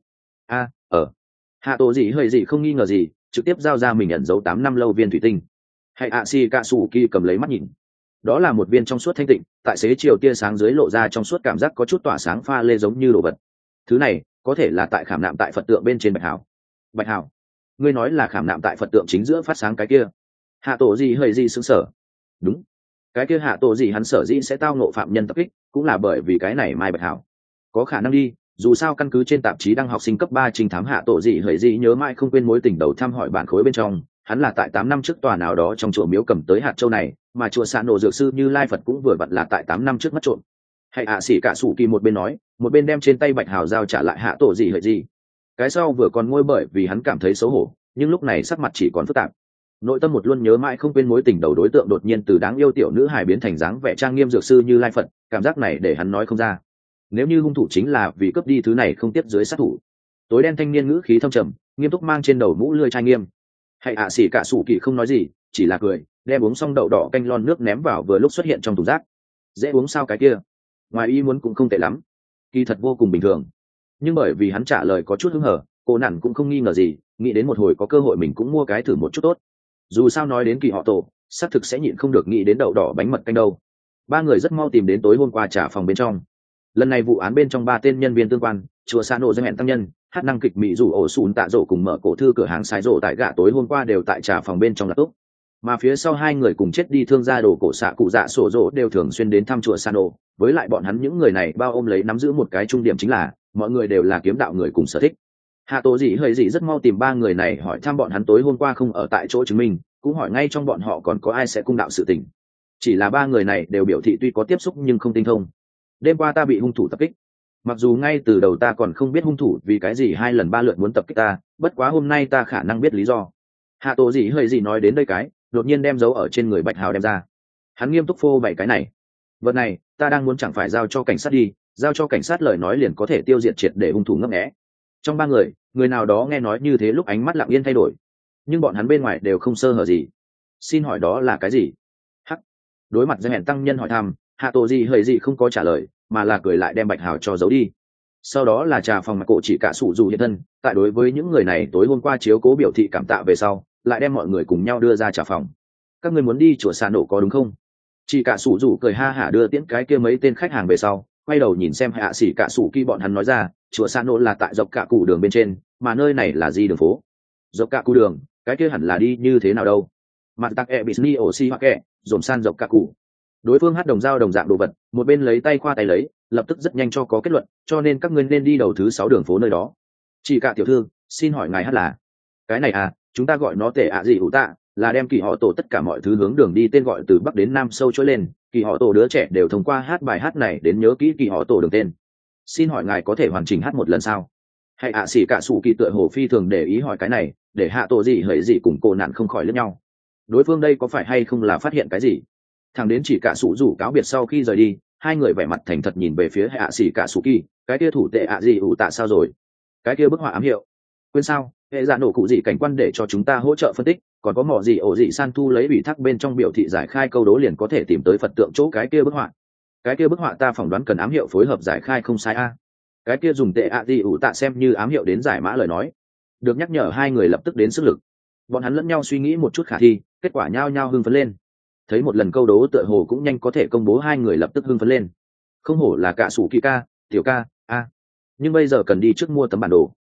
Hạ tổ dị hơi gì không nghi ngờ gì, trực tiếp giao ra mình ẩn giấu 8 năm lâu viên thủy tinh. Hạ sĩ cả sủ kỳ cầm lấy mắt nhìn, đó là một viên trong suốt thanh tịnh, tại xế chiều tia sáng dưới lộ ra trong suốt cảm giác có chút tỏa sáng pha lê giống như đồ vật. Thứ này có thể là tại khảm nạm tại Phật tượng bên trên bạch hào. Bạch hào? Ngươi nói là khảm nạm tại Phật tượng chính giữa phát sáng cái kia? Hạ tổ gì hơi gì sững sờ. Đúng, cái kia hạ tổ gì hắn sở dĩ sẽ tao ngộ phạm nhân tập kích cũng là bởi vì cái này mai bạch hào. Có khả năng đi, dù sao căn cứ trên tạp chí đăng học sinh cấp 3 trinh thám hạ tổ gì hơi gì nhớ mãi không quên mối tình đầu thăm hỏi bản khối bên trong, hắn là tại 8 năm trước tòa nào đó trong chùa miếu cầm tới hạt châu này, mà chùa Sa Nổ dược sư Như Lai Phật cũng vừa vặn là tại 8 năm trước mất trộm. Hay hạ sĩ cả sủ kỳ một bên nói, một bên đem trên tay bạch hào giao trả lại hạ tổ gì hợi gì. Cái sau vừa còn ngôi bởi vì hắn cảm thấy xấu hổ, nhưng lúc này sắc mặt chỉ còn phức tạp. Nội tâm một luôn nhớ mãi không quên mối tình đầu đối tượng đột nhiên từ đáng yêu tiểu nữ hài biến thành dáng vẻ trang nghiêm dược sư Như Lai Phật, cảm giác này để hắn nói không ra. Nếu như hung thủ chính là vì cướp đi thứ này không tiếp dưới sát thủ. Tối đen thanh niên ngữ khí thâm trầm, nghiêm túc mang trên đầu mũ lưỡi trai nghiêm. Hay hạ sĩ cả sủ kỳ không nói gì, chỉ là cười, đem uống xong đậu đỏ canh lon nước ném vào vừa lúc xuất hiện trong thùng rác. Dễ uống sao cái kia? Ngoài ý muốn cũng không tệ lắm, kỳ thật vô cùng bình thường. Nhưng bởi vì hắn trả lời có chút hứng hở, cô nản cũng không nghi ngờ gì, nghĩ đến một hồi có cơ hội mình cũng mua cái thử một chút tốt. Dù sao nói đến kỳ họ tổ, xác thực sẽ nhịn không được nghĩ đến đậu đỏ bánh mật canh đâu. Ba người rất mau tìm đến tối hôm qua trả phòng bên trong. Lần này vụ án bên trong 3 tên nhân viên tương quan, chùa Sa Nổ Giang Hẹn tăng nhân, hát năng kịch mỹ rủ ổ sùn tạ rổ cùng mở cổ thư cửa hàng xài rổ tại gạ tối hôm qua đều tại trả phòng bên trong là tốt. Mà phía sau hai người cùng chết đi thương gia đồ cổ xạ cụ dạ sổ rổ đều thường xuyên đến thăm chùa Sa Nổ, với lại bọn hắn những người này bao ôm lấy nắm giữ một cái trung điểm chính là mọi người đều là kiếm đạo người cùng sở thích. Hạ tổ dị hơi dị rất mau tìm 3 người này hỏi thăm bọn hắn tối hôm qua không ở tại chỗ chứng minh, cũng hỏi ngay trong bọn họ còn có ai sẽ cung đạo sự tình. Chỉ là 3 người này đều biểu thị tuy có tiếp xúc nhưng không tinh thông. Đêm qua ta bị hung thủ tập kích, mặc dù ngay từ đầu ta còn không biết hung thủ vì cái gì 2 lần 3 lượt muốn tập kích ta, bất quá hôm nay ta khả năng biết lý do. Hạ tổ dị hơi dị nói đến đây cái đột nhiên đem dấu ở trên người bạch hào đem ra. Hắn nghiêm túc phô bày cái này, vật này ta đang muốn chẳng phải giao cho cảnh sát đi, giao cho cảnh sát lời nói liền có thể tiêu diệt triệt để hung thủ ngấp nghé. Trong 3 người, người nào đó nghe nói như thế lúc ánh mắt lặng yên thay đổi, nhưng bọn hắn bên ngoài đều không sơ hở gì. Xin hỏi đó là cái gì? Hắc. Đối mặt Giang Hẹn tăng nhân hỏi thăm, hạ tổ gì hơi gì không có trả lời, mà là cười lại đem bạch hào cho giấu đi. Sau đó là trà phòng mặt cổ chỉ cả sủ dù hiện thân, tại đối với những người này tối hôm qua chiếu cố biểu thị cảm tạ về sau, lại đem mọi người cùng nhau đưa ra trà phòng. Các người muốn đi chùa Sa Nổ có đúng không? Chỉ cả sủ dù cười ha hả đưa tiễn cái kia mấy tên khách hàng về sau, quay đầu nhìn xem hạ sĩ cả sủ kỳ bọn hắn nói ra, chùa Sa Nổ là tại dọc cả cụ đường bên trên, mà nơi này là gì đường phố? Dọc cả cụ đường, cái kia hẳn là đi như thế nào đâu? Mặt tắc e bisni ổ si hoặc e, dồn san dọc cả cụ. Đối phương hát đồng dao đồng dạng đồ vật, một bên lấy tay khoa tay lấy, lập tức rất nhanh cho có kết luận, cho nên các ngươi nên đi đầu thứ 6 đường phố nơi đó. Chỉ cả tiểu thư, xin hỏi ngài hát là? Cái này à, chúng ta gọi nó tệ ạ gì ủ tạ, là đem kỳ họ tổ tất cả mọi thứ hướng đường đi tên gọi từ bắc đến nam sâu trôi lên, kỳ họ tổ đứa trẻ đều thông qua hát bài hát này đến nhớ kỹ kỳ họ tổ đường tên. Xin hỏi ngài có thể hoàn chỉnh hát một lần sao? Hay ạ xỉ cả sủ kỳ tựa hồ phi thường để ý hỏi cái này, để hạ tổ gì hỡi gì cùng cô nạn không khỏi lẫn nhau. Đối phương đây có phải hay không là phát hiện cái gì? Thằng đến chỉ cả sủ rủ cáo biệt sau khi rời đi, hai người vẻ mặt thành thật nhìn về phía hạ xỉ cả sủ kỳ, cái kia thủ tệ ạ gì ủ tạ sao rồi? Cái kia bức họa ám hiệu. Quên sao? Hệ dạ nổ cụ gì cảnh quan để cho chúng ta hỗ trợ phân tích, còn có mỏ gì ổ gì san thu lấy ủy thác bên trong biểu thị giải khai câu đố liền có thể tìm tới Phật tượng chỗ cái kia bức họa. Cái kia bức họa ta phỏng đoán cần ám hiệu phối hợp giải khai không sai a. Cái kia dùng tệ ạ gì ủ tạ xem như ám hiệu đến giải mã lời nói. Được nhắc nhở hai người lập tức đến sức lực. Bọn hắn lẫn nhau suy nghĩ một chút khả thi, kết quả nhao nhao hưng phấn lên. Thấy một lần câu đố tựa hồ cũng nhanh có thể công bố, hai người lập tức hưng phấn lên. Không hổ là cả sủ kỳ ca, tiểu ca, a. Nhưng bây giờ cần đi trước mua tấm bản đồ.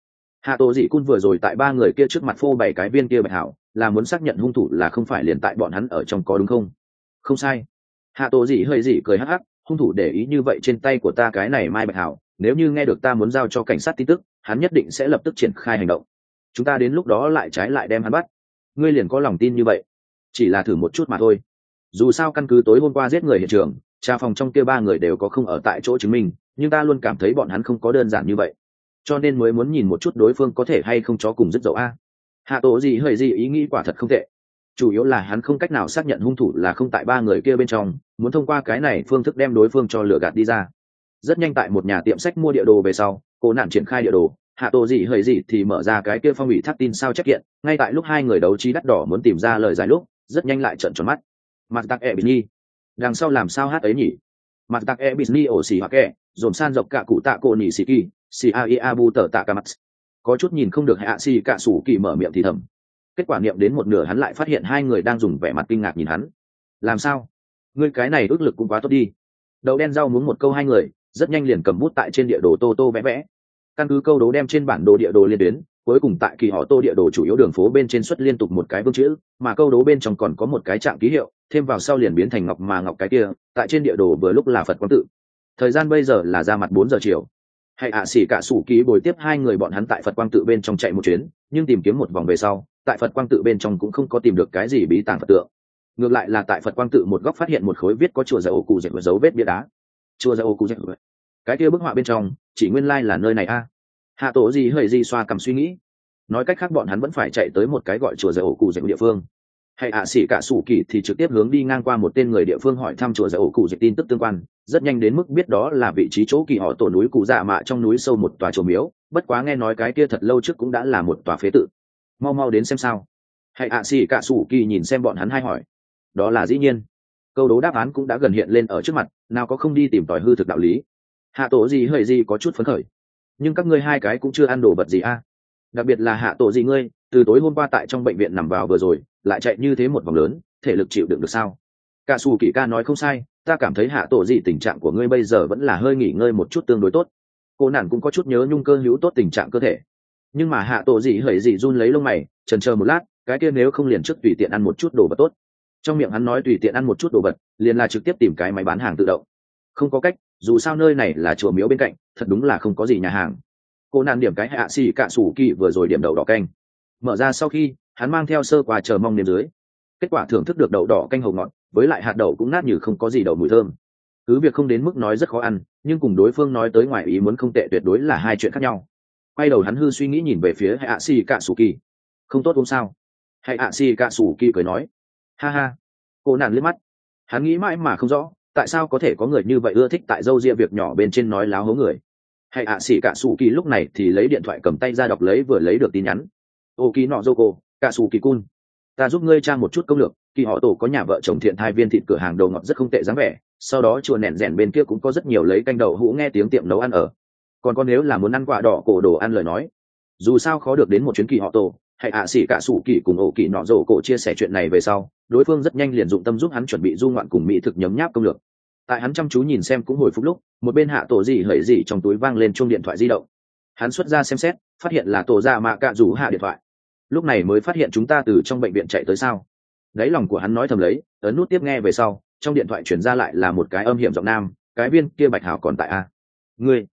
hạ tổ dị cun vừa rồi tại ba người kia trước mặt phô bày cái viên kia bạch hảo là muốn xác nhận hung thủ là không phải liền tại bọn hắn ở trong có đúng không? Không sai. Hạ tổ dị hơi dị cười hắc hắc, hung thủ để ý như vậy trên tay của ta cái này mai bạch hảo, nếu như nghe được ta muốn giao cho cảnh sát tin tức, hắn nhất định sẽ lập tức triển khai hành động, chúng ta đến lúc đó lại trái lại đem hắn bắt. Ngươi liền có lòng tin như vậy? Chỉ là thử một chút mà thôi. Dù sao căn cứ tối hôm qua giết người hiện trường, trà phòng trong kia ba người đều có không ở tại chỗ chứng minh, nhưng ta luôn cảm thấy bọn hắn không có đơn giản như vậy, cho nên mới muốn nhìn một chút đối phương có thể hay không chó cùng dứt dậu a. Hạ tổ gì hơi gì ý nghĩ quả thật không tệ, chủ yếu là hắn không cách nào xác nhận hung thủ là không tại ba người kia bên trong, muốn thông qua cái này phương thức đem đối phương cho lừa gạt đi ra. Rất nhanh tại một nhà tiệm sách mua địa đồ về sau, cô nạn triển khai địa đồ, hạ tổ gì hơi gì thì mở ra cái kia phong ủy thác tin sao chép kiện, ngay tại lúc hai người đấu trí đắt đỏ muốn tìm ra lời giải lúc, rất nhanh lại trợn tròn mắt. Mặt tặc e bini, đằng sau làm sao hát ấy nhỉ? Mặt tặc e bini ổ xì hoặc kẹ, dồn san dọc cả cụ tạ cô nhỉ xì kỳ, xì a i a bu tờ tạ cả mặt. Có chút nhìn không được hạ xì cả sủ kỳ mở miệng thì thầm. Kết quả niệm đến một nửa hắn lại phát hiện hai người đang dùng vẻ mặt kinh ngạc nhìn hắn. Làm sao? Ngươi cái này ước lực cũng quá tốt đi. Đậu đen rau muốn một câu hai người, rất nhanh liền cầm bút tại trên địa đồ tô tô vẽ vẽ. Căn cứ câu đố đem trên bản đồ địa đồ liên tuyến, cuối cùng tại kỳ họ tô địa đồ chủ yếu đường phố bên trên xuất liên tục một cái vương chữ, mà câu đố bên trong còn có một cái trạm ký hiệu, thêm vào sau liền biến thành ngọc mà ngọc cái kia, tại trên địa đồ vừa lúc là Phật Quang Tự. Thời gian bây giờ là ra mặt 4 giờ chiều. Hay xỉ cả sủ ký bồi tiếp hai người bọn hắn tại Phật Quang Tự bên trong chạy một chuyến, nhưng tìm kiếm một vòng về sau, tại Phật Quang Tự bên trong cũng không có tìm được cái gì bí tàng Phật tượng. Ngược lại là tại Phật Quang Tự một góc phát hiện một khối viết có chùa Dầu Cụ Dệt dấu vết bia đá. Chùa Dầu Cụ Dệt. Cái kia bức họa bên trong, chỉ nguyên lai là nơi này a. Hạ tổ gì hơi gì xoa cầm suy nghĩ. Nói cách khác bọn hắn vẫn phải chạy tới một cái gọi chùa Dầu Cụ Dệt địa phương. Hay xỉ cả sủ kỳ thì trực tiếp hướng đi ngang qua một tên người địa phương hỏi thăm chùa Dầu Cụ Dệt tin tức tương quan, rất nhanh đến mức biết đó là vị trí chỗ kỳ họ tổ núi Cụ Dạ Mạ trong núi sâu một tòa chùa miếu, bất quá nghe nói cái kia thật lâu trước cũng đã là một tòa phế tự. Mau mau đến xem sao. Hay xỉ cả sủ kỳ nhìn xem bọn hắn hai hỏi. Đó là dĩ nhiên. Câu đố đáp án cũng đã gần hiện lên ở trước mặt, nào có không đi tìm tòi hư thực đạo lý. Hạ tổ gì hơi gì có chút phấn khởi. Nhưng các ngươi hai cái cũng chưa ăn đồ vật gì a? Đặc biệt là hạ tổ gì ngươi, từ tối hôm qua tại trong bệnh viện nằm vào vừa rồi, lại chạy như thế một vòng lớn, thể lực chịu đựng được sao? Cả sủ kỳ ca nói không sai, ta cảm thấy hạ tổ gì tình trạng của ngươi bây giờ vẫn là hơi nghỉ ngơi một chút tương đối tốt. Cô nản cũng có chút nhớ nhung cơ hữu tốt tình trạng cơ thể. Nhưng mà hạ tổ gì hởi gì run lấy lông mày, chần chờ một lát, cái kia nếu không liền trước tùy tiện ăn một chút đồ vật tốt. Trong miệng hắn nói tùy tiện ăn một chút đồ vật, liền là trực tiếp tìm cái máy bán hàng tự động. Không có cách, dù sao nơi này là chùa miếu bên cạnh, thật đúng là không có gì nhà hàng. Cô nạn điểm cái hạ xì cạ sủ kỳ vừa rồi điểm đậu đỏ canh. Mở ra sau khi, hắn mang theo sơ quà chờ mong nếm dưới. Kết quả thưởng thức được đậu đỏ canh hầu ngọt, với lại hạt đậu cũng nát như không có gì đậu mùi thơm. Cứ việc không đến mức nói rất khó ăn, nhưng cùng đối phương nói tới ngoài ý muốn không tệ tuyệt đối là hai chuyện khác nhau. Quay đầu hắn hư suy nghĩ nhìn về phía hạ xì cạ sủ kỳ. Không tốt uống sao? Hạ xì cạ sủ kỳ cười nói. Ha ha. Cô nạn liếc mắt. Hắn nghĩ mãi mà không rõ, tại sao có thể có người như vậy ưa thích tại dâu ria việc nhỏ bên trên nói láo hố người. Hay xỉ cả sủ kỳ lúc này thì lấy điện thoại cầm tay ra đọc lấy vừa lấy được tin nhắn. Ô kỳ nọ dô cô, cả sủ kỳ cun, ta giúp ngươi trang một chút công lược, kỳ họ tổ có nhà vợ chồng thiện thai viên thịt cửa hàng đầu ngọt rất không tệ dáng vẻ, sau đó chùa nẹn rèn bên kia cũng có rất nhiều lấy canh đậu hũ nghe tiếng tiệm nấu ăn ở. Còn có nếu là muốn ăn quả đỏ cổ đồ ăn lời nói, dù sao khó được đến một chuyến kỳ họ tổ. Hay xỉ cả sủ kỳ cùng ổ kỳ nọ dô cổ chia sẻ chuyện này về sau, đối phương rất nhanh liền dụng tâm giúp hắn chuẩn bị du ngoạn cùng mỹ thực nhấm nháp công lược. Tại hắn chăm chú nhìn xem cũng hồi phục lúc, một bên hạ tổ gì hởi gì trong túi vang lên chuông điện thoại di động. Hắn xuất ra xem xét, phát hiện là tổ ra mạ cạ rủ hạ điện thoại. Lúc này mới phát hiện chúng ta từ trong bệnh viện chạy tới sao. Đáy lòng của hắn nói thầm lấy, ấn nút tiếp nghe về sau, trong điện thoại chuyển ra lại là một cái âm hiểm giọng nam, cái viên kia bạch hảo còn tại a? Ngươi?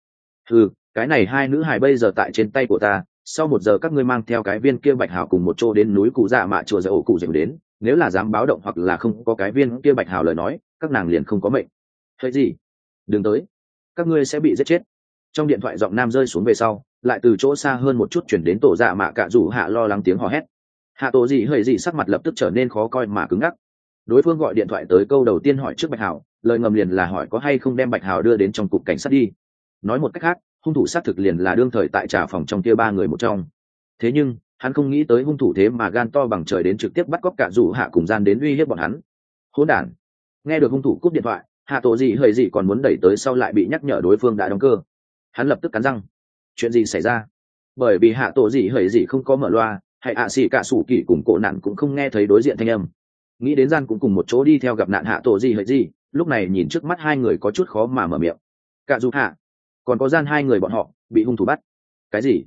Cái này hai nữ hài bây giờ tại trên tay của ta, sau 1 giờ các ngươi mang theo cái viên kia bạch hảo cùng một chỗ đến núi cụ dạ mạ chùa dầu cụ dầu đến, nếu là dám báo động hoặc là không có cái viên kia bạch hảo lời nói, các nàng liền không có mệnh. Thế gì? Đừng tới, các ngươi sẽ bị giết chết. Trong điện thoại giọng nam rơi xuống về sau, lại từ chỗ xa hơn một chút chuyển đến tổ dạ mạ cạ rủ hạ lo lắng tiếng hò hét. Hạ tổ gì hơi gì sắc mặt lập tức trở nên khó coi mà cứng ngắc. Đối phương gọi điện thoại tới câu đầu tiên hỏi trước bạch hảo, lời ngầm liền là hỏi có hay không đem bạch hảo đưa đến trong cục cảnh sát đi. Nói một cách khác, hung thủ xác thực liền là đương thời tại trà phòng trong kia 3 người một trong. Thế nhưng hắn không nghĩ tới hung thủ thế mà gan to bằng trời đến trực tiếp bắt cóc cả rủ hạ cùng gian đến uy hiếp bọn hắn. Hỗn đản. Nghe được hung thủ cúp điện thoại, hạ tổ gì hơi gì còn muốn đẩy tới sau lại bị nhắc nhở đối phương đã đóng cơ. Hắn lập tức cắn răng. Chuyện gì xảy ra? Bởi vì hạ tổ gì hơi gì không có mở loa, hay xỉ cả sủ kỳ cùng cổ nạn cũng không nghe thấy đối diện thanh âm. Nghĩ đến gian cũng cùng một chỗ đi theo gặp nạn hạ tổ gì hơi gì, lúc này nhìn trước mắt hai người có chút khó mà mở miệng. Cả dù hạ, còn có gian hai người bọn họ bị hung thủ bắt. Cái gì?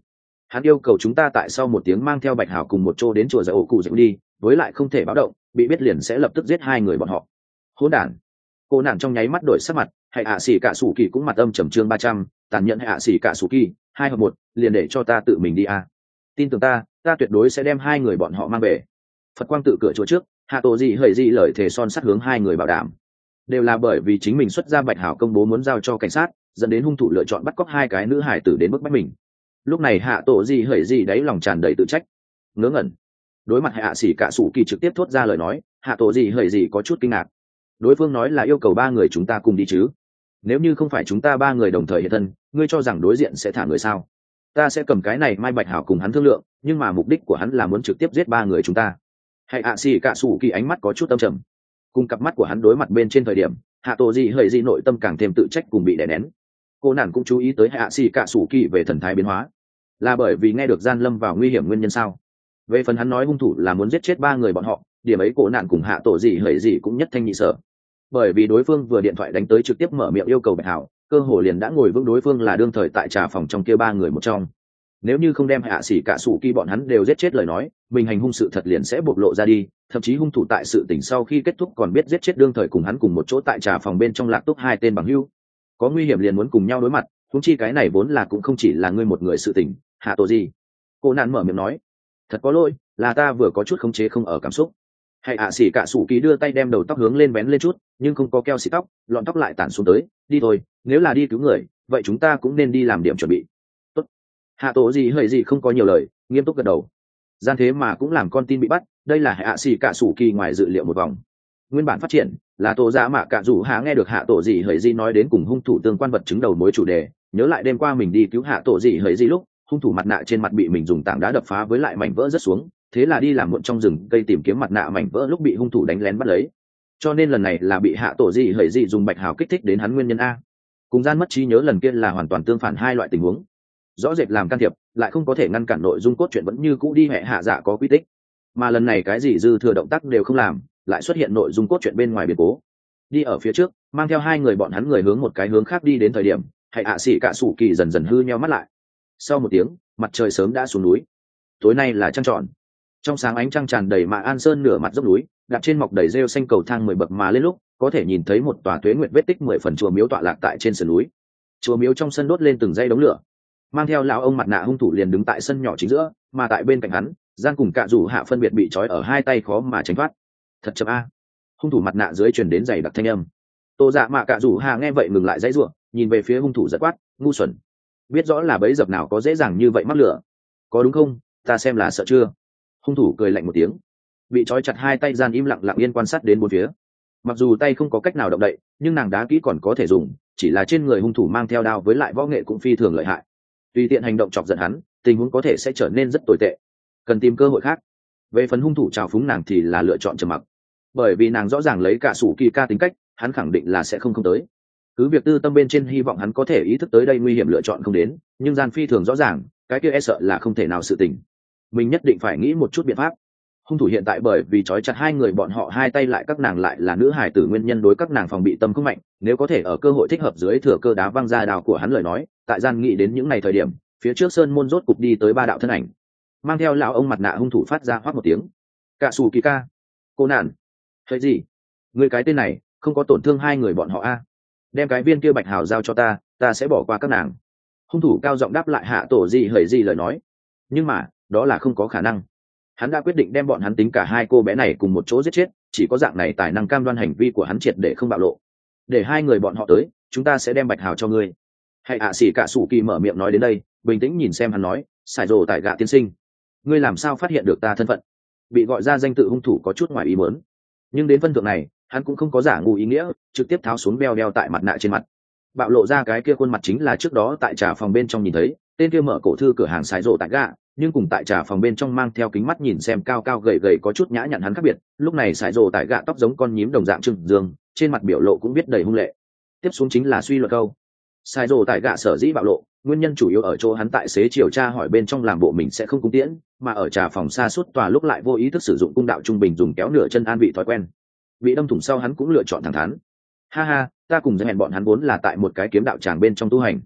Hắn yêu cầu chúng ta tại sau một tiếng mang theo Bạch Hào cùng một chỗ đến chùa Giải Ổ Cụ Dịu đi, với lại không thể báo động, bị biết liền sẽ lập tức giết hai người bọn họ. Hỗn đản. Cô nạn trong nháy mắt đổi sắc mặt, hay hạ sĩ cả sủ kỳ cũng mặt âm trầm chương 300, tàn nhẫn hay hạ sĩ cả sủ kỳ, 2 hợp 1, liền để cho ta tự mình đi a. Tin tưởng ta tuyệt đối sẽ đem hai người bọn họ mang về. Phật quang tự cửa chỗ trước, Hạ Tổ Dị hời dị lời thề son sắt hướng hai người bảo đảm. Đều là bởi vì chính mình xuất ra Bạch Hảo công bố muốn giao cho cảnh sát, dẫn đến hung thủ lựa chọn bắt cóc hai cái nữ hải tử đến bức bách mình. Lúc này Hạ Tổ Dị hời dị đáy lòng tràn đầy tự trách. Ngớ ngẩn. Đối mặt Hạ Sĩ Cả Sủ Kỳ trực tiếp thốt ra lời nói, Hạ Tổ Dị hời dị có chút kinh ngạc. Đối phương nói là yêu cầu ba người chúng ta cùng đi chứ? Nếu như không phải chúng ta ba người đồng thời hiện thân, ngươi cho rằng đối diện sẽ thả người sao? Ta sẽ cầm cái này Mai Bạch Hảo cùng hắn thương lượng, nhưng mà mục đích của hắn là muốn trực tiếp giết ba người chúng ta. Hay Hạ Sĩ Cả Sủ Kỳ ánh mắt có chút âm trầm. Cùng cặp mắt của hắn đối mặt bên trên thời điểm, Hạ Tổ Dị hời dị nội tâm càng thêm tự trách cùng bị đè nén. Cô nàng cũng chú ý tới Hạ Sĩ Cả Sủ Kỳ về thần thái biến hóa, là bởi vì nghe được gian lâm vào nguy hiểm nguyên nhân sao? Về phần hắn nói hung thủ là muốn giết chết ba người bọn họ, điểm ấy cô nạn cùng Hạ Tổ Dị hời dị cũng nhất thanh nhị sở. Bởi vì đối phương vừa điện thoại đánh tới trực tiếp mở miệng yêu cầu Bạch Hảo, cơ hồ liền đã ngồi vững đối phương là đương thời tại trà phòng trong kia ba người một trong. Nếu như không đem Hạ Sĩ Cả Sủ Kỳ bọn hắn đều giết chết lời nói, mình hành hung sự thật liền sẽ bộc lộ ra đi, thậm chí hung thủ tại sự tình sau khi kết thúc còn biết giết chết đương thời cùng hắn cùng một chỗ tại trà phòng bên trong Lạc Túc hai tên bằng hữu. Có nguy hiểm liền muốn cùng nhau đối mặt, huống chi cái này vốn là cũng không chỉ là ngươi một người sự tình. Hạ Tổ Dị, cô nạn mở miệng nói, thật có lỗi, là ta vừa có chút khống chế không ở cảm xúc. Hay Hạ Sĩ Cả Sủ Kỳ đưa tay đem đầu tóc hướng lên bén lên chút, nhưng không có keo xịt tóc, lọn tóc lại tản xuống tới. Đi thôi, nếu là đi cứu người, vậy chúng ta cũng nên đi làm điểm chuẩn bị. Tốt. Hạ Tổ Dị hời dị không có nhiều lời, nghiêm túc gật đầu. Gian thế mà cũng làm con tin bị bắt, đây là Hạ Sĩ Cả Sủ Kỳ ngoài dự liệu một vòng. Nguyên bản phát triển là Tổ Dạ Mạ Cả Dụ Hạ nghe được Hạ Tổ Dị hời dị nói đến cùng hung thủ tương quan vật chứng đầu mối chủ đề, nhớ lại đêm qua mình đi cứu Hạ Tổ Dị hời dị lúc, hung thủ mặt nạ trên mặt bị mình dùng tảng đá đập phá với lại mảnh vỡ rất xuống, thế là đi làm muộn trong rừng cây tìm kiếm mặt nạ mảnh vỡ lúc bị hung thủ đánh lén bắt lấy. Cho nên lần này là bị Hạ Tổ Dị hời dị dùng Bạch Hào kích thích đến hắn nguyên nhân a. Cùng gian mất trí nhớ lần kia là hoàn toàn tương phản hai loại tình huống. Rõ rệt làm can thiệp, lại không có thể ngăn cản nội dung cốt truyện vẫn như cũ đi hệ hạ dạ có quy tích. Mà lần này cái gì dư thừa động tác đều không làm, lại xuất hiện nội dung cốt truyện bên ngoài biến cố. Đi ở phía trước, mang theo hai người bọn hắn người hướng một cái hướng khác đi đến thời điểm, hay Hạ Sĩ Cả Sủ Kỳ dần dần hư nheo mắt lại. Sau một tiếng, mặt trời sớm đã xuống núi. Tối nay là trăng tròn. Trong sáng ánh trăng tràn đầy Mạ An Sơn nửa mặt dốc núi, đạp trên mọc đầy rêu xanh cầu thang 10 bậc mà lên lúc, có thể nhìn thấy một tòa tuế nguyệt vết tích 10 phần chùa miếu tọa lạc tại trên sườn núi. Chùa miếu trong sân đốt lên từng dây đống lửa. Mang theo lão ông mặt nạ hung thủ liền đứng tại sân nhỏ chính giữa, mà tại bên cạnh hắn, gian cùng Cạ Rủ Hạ phân biệt bị trói ở hai tay khó mà tránh thoát. Thật chậm a. Hung thủ mặt nạ dưới truyền đến dày đặc thanh âm. Tô Dạ Mạ Cạ Rủ Hạ nghe vậy ngừng lại dãy rủa, nhìn về phía hung thủ giật quát, ngu xuẩn. Biết rõ là bẫy dập nào có dễ dàng như vậy mắc lửa. Có đúng không? Ta xem là sợ chưa? Hung thủ cười lạnh một tiếng. Bị trói chặt hai tay gian im lặng lặng yên quan sát đến bốn phía. Mặc dù tay không có cách nào động đậy, nhưng nàng đá kỹ còn có thể dùng, chỉ là trên người hung thủ mang theo đao với lại võ nghệ cũng phi thường lợi hại. Tùy tiện hành động chọc giận hắn, tình huống có thể sẽ trở nên rất tồi tệ. Cần tìm cơ hội khác. Về phần hung thủ trào phúng nàng thì là lựa chọn trầm mặc, bởi vì nàng rõ ràng lấy cả Sủ Kỳ ca tính cách, hắn khẳng định là sẽ không tới. Cứ việc tư tâm bên trên hy vọng hắn có thể ý thức tới đây nguy hiểm lựa chọn không đến, nhưng gian phi thường rõ ràng, cái kia e sợ là không thể nào sự tình. Mình nhất định phải nghĩ một chút biện pháp. Hung thủ hiện tại bởi vì trói chặt hai người bọn họ hai tay lại các nàng lại là nữ hài tử nguyên nhân đối các nàng phòng bị tâm không mạnh, nếu có thể ở cơ hội thích hợp dưới thừa cơ đá văng ra đào của hắn lời nói, tại gian nghĩ đến những ngày thời điểm, phía trước sơn môn rốt cục đi tới ba đạo thân ảnh. Mang theo lão ông mặt nạ hung thủ phát ra hoát một tiếng. Cạ Sủ Kỳ ca. Cô nạn. Thấy gì? Người cái tên này, không có tổn thương hai người bọn họ a. Đem cái viên kia Bạch Hào giao cho ta sẽ bỏ qua các nàng. Hung thủ cao giọng đáp lại Hạ Tổ Dị hời dị lời nói. Nhưng mà, đó là không có khả năng. Hắn đã quyết định đem bọn hắn tính cả hai cô bé này cùng một chỗ giết chết, chỉ có dạng này tài năng cam đoan hành vi của hắn triệt để không bạo lộ. Để hai người bọn họ tới, chúng ta sẽ đem Bạch Hào cho ngươi. Hay Hạ Sĩ Cả Sủ Kỳ mở miệng nói đến đây, bình tĩnh nhìn xem hắn nói, xài rồ tại gạ tiên sinh, ngươi làm sao phát hiện được ta thân phận? Bị gọi ra danh tự hung thủ có chút ngoài ý muốn, nhưng đến phân thượng này, hắn cũng không có giả ngu ý nghĩa, trực tiếp tháo xuống đeo tại mặt nạ trên mặt, bạo lộ ra cái kia khuôn mặt chính là trước đó tại trà phòng bên trong nhìn thấy, tên kia mở cổ thư cửa hàng xài rồ tại gạ, nhưng cùng tại trà phòng bên trong mang theo kính mắt nhìn xem cao cao gầy gầy có chút nhã nhặn hắn khác biệt. Lúc này xài rồ tại gạ tóc giống con nhím đồng dạng trừng dương, trên mặt biểu lộ cũng biết đầy hung lệ. Tiếp xuống chính là suy luận câu. Sai rồ tại gạ sở dĩ bạo lộ, nguyên nhân chủ yếu ở chỗ hắn tại xế chiều tra hỏi bên trong làm bộ mình sẽ không cung tiễn, mà ở trà phòng xa suốt tòa lúc lại vô ý thức sử dụng cung đạo trung bình dùng kéo nửa chân an vị thói quen. Bị đâm thủng sau hắn cũng lựa chọn thẳng thắn. Ha ha, ta cùng hẹn bọn hắn vốn là tại một cái kiếm đạo tràng bên trong tu hành.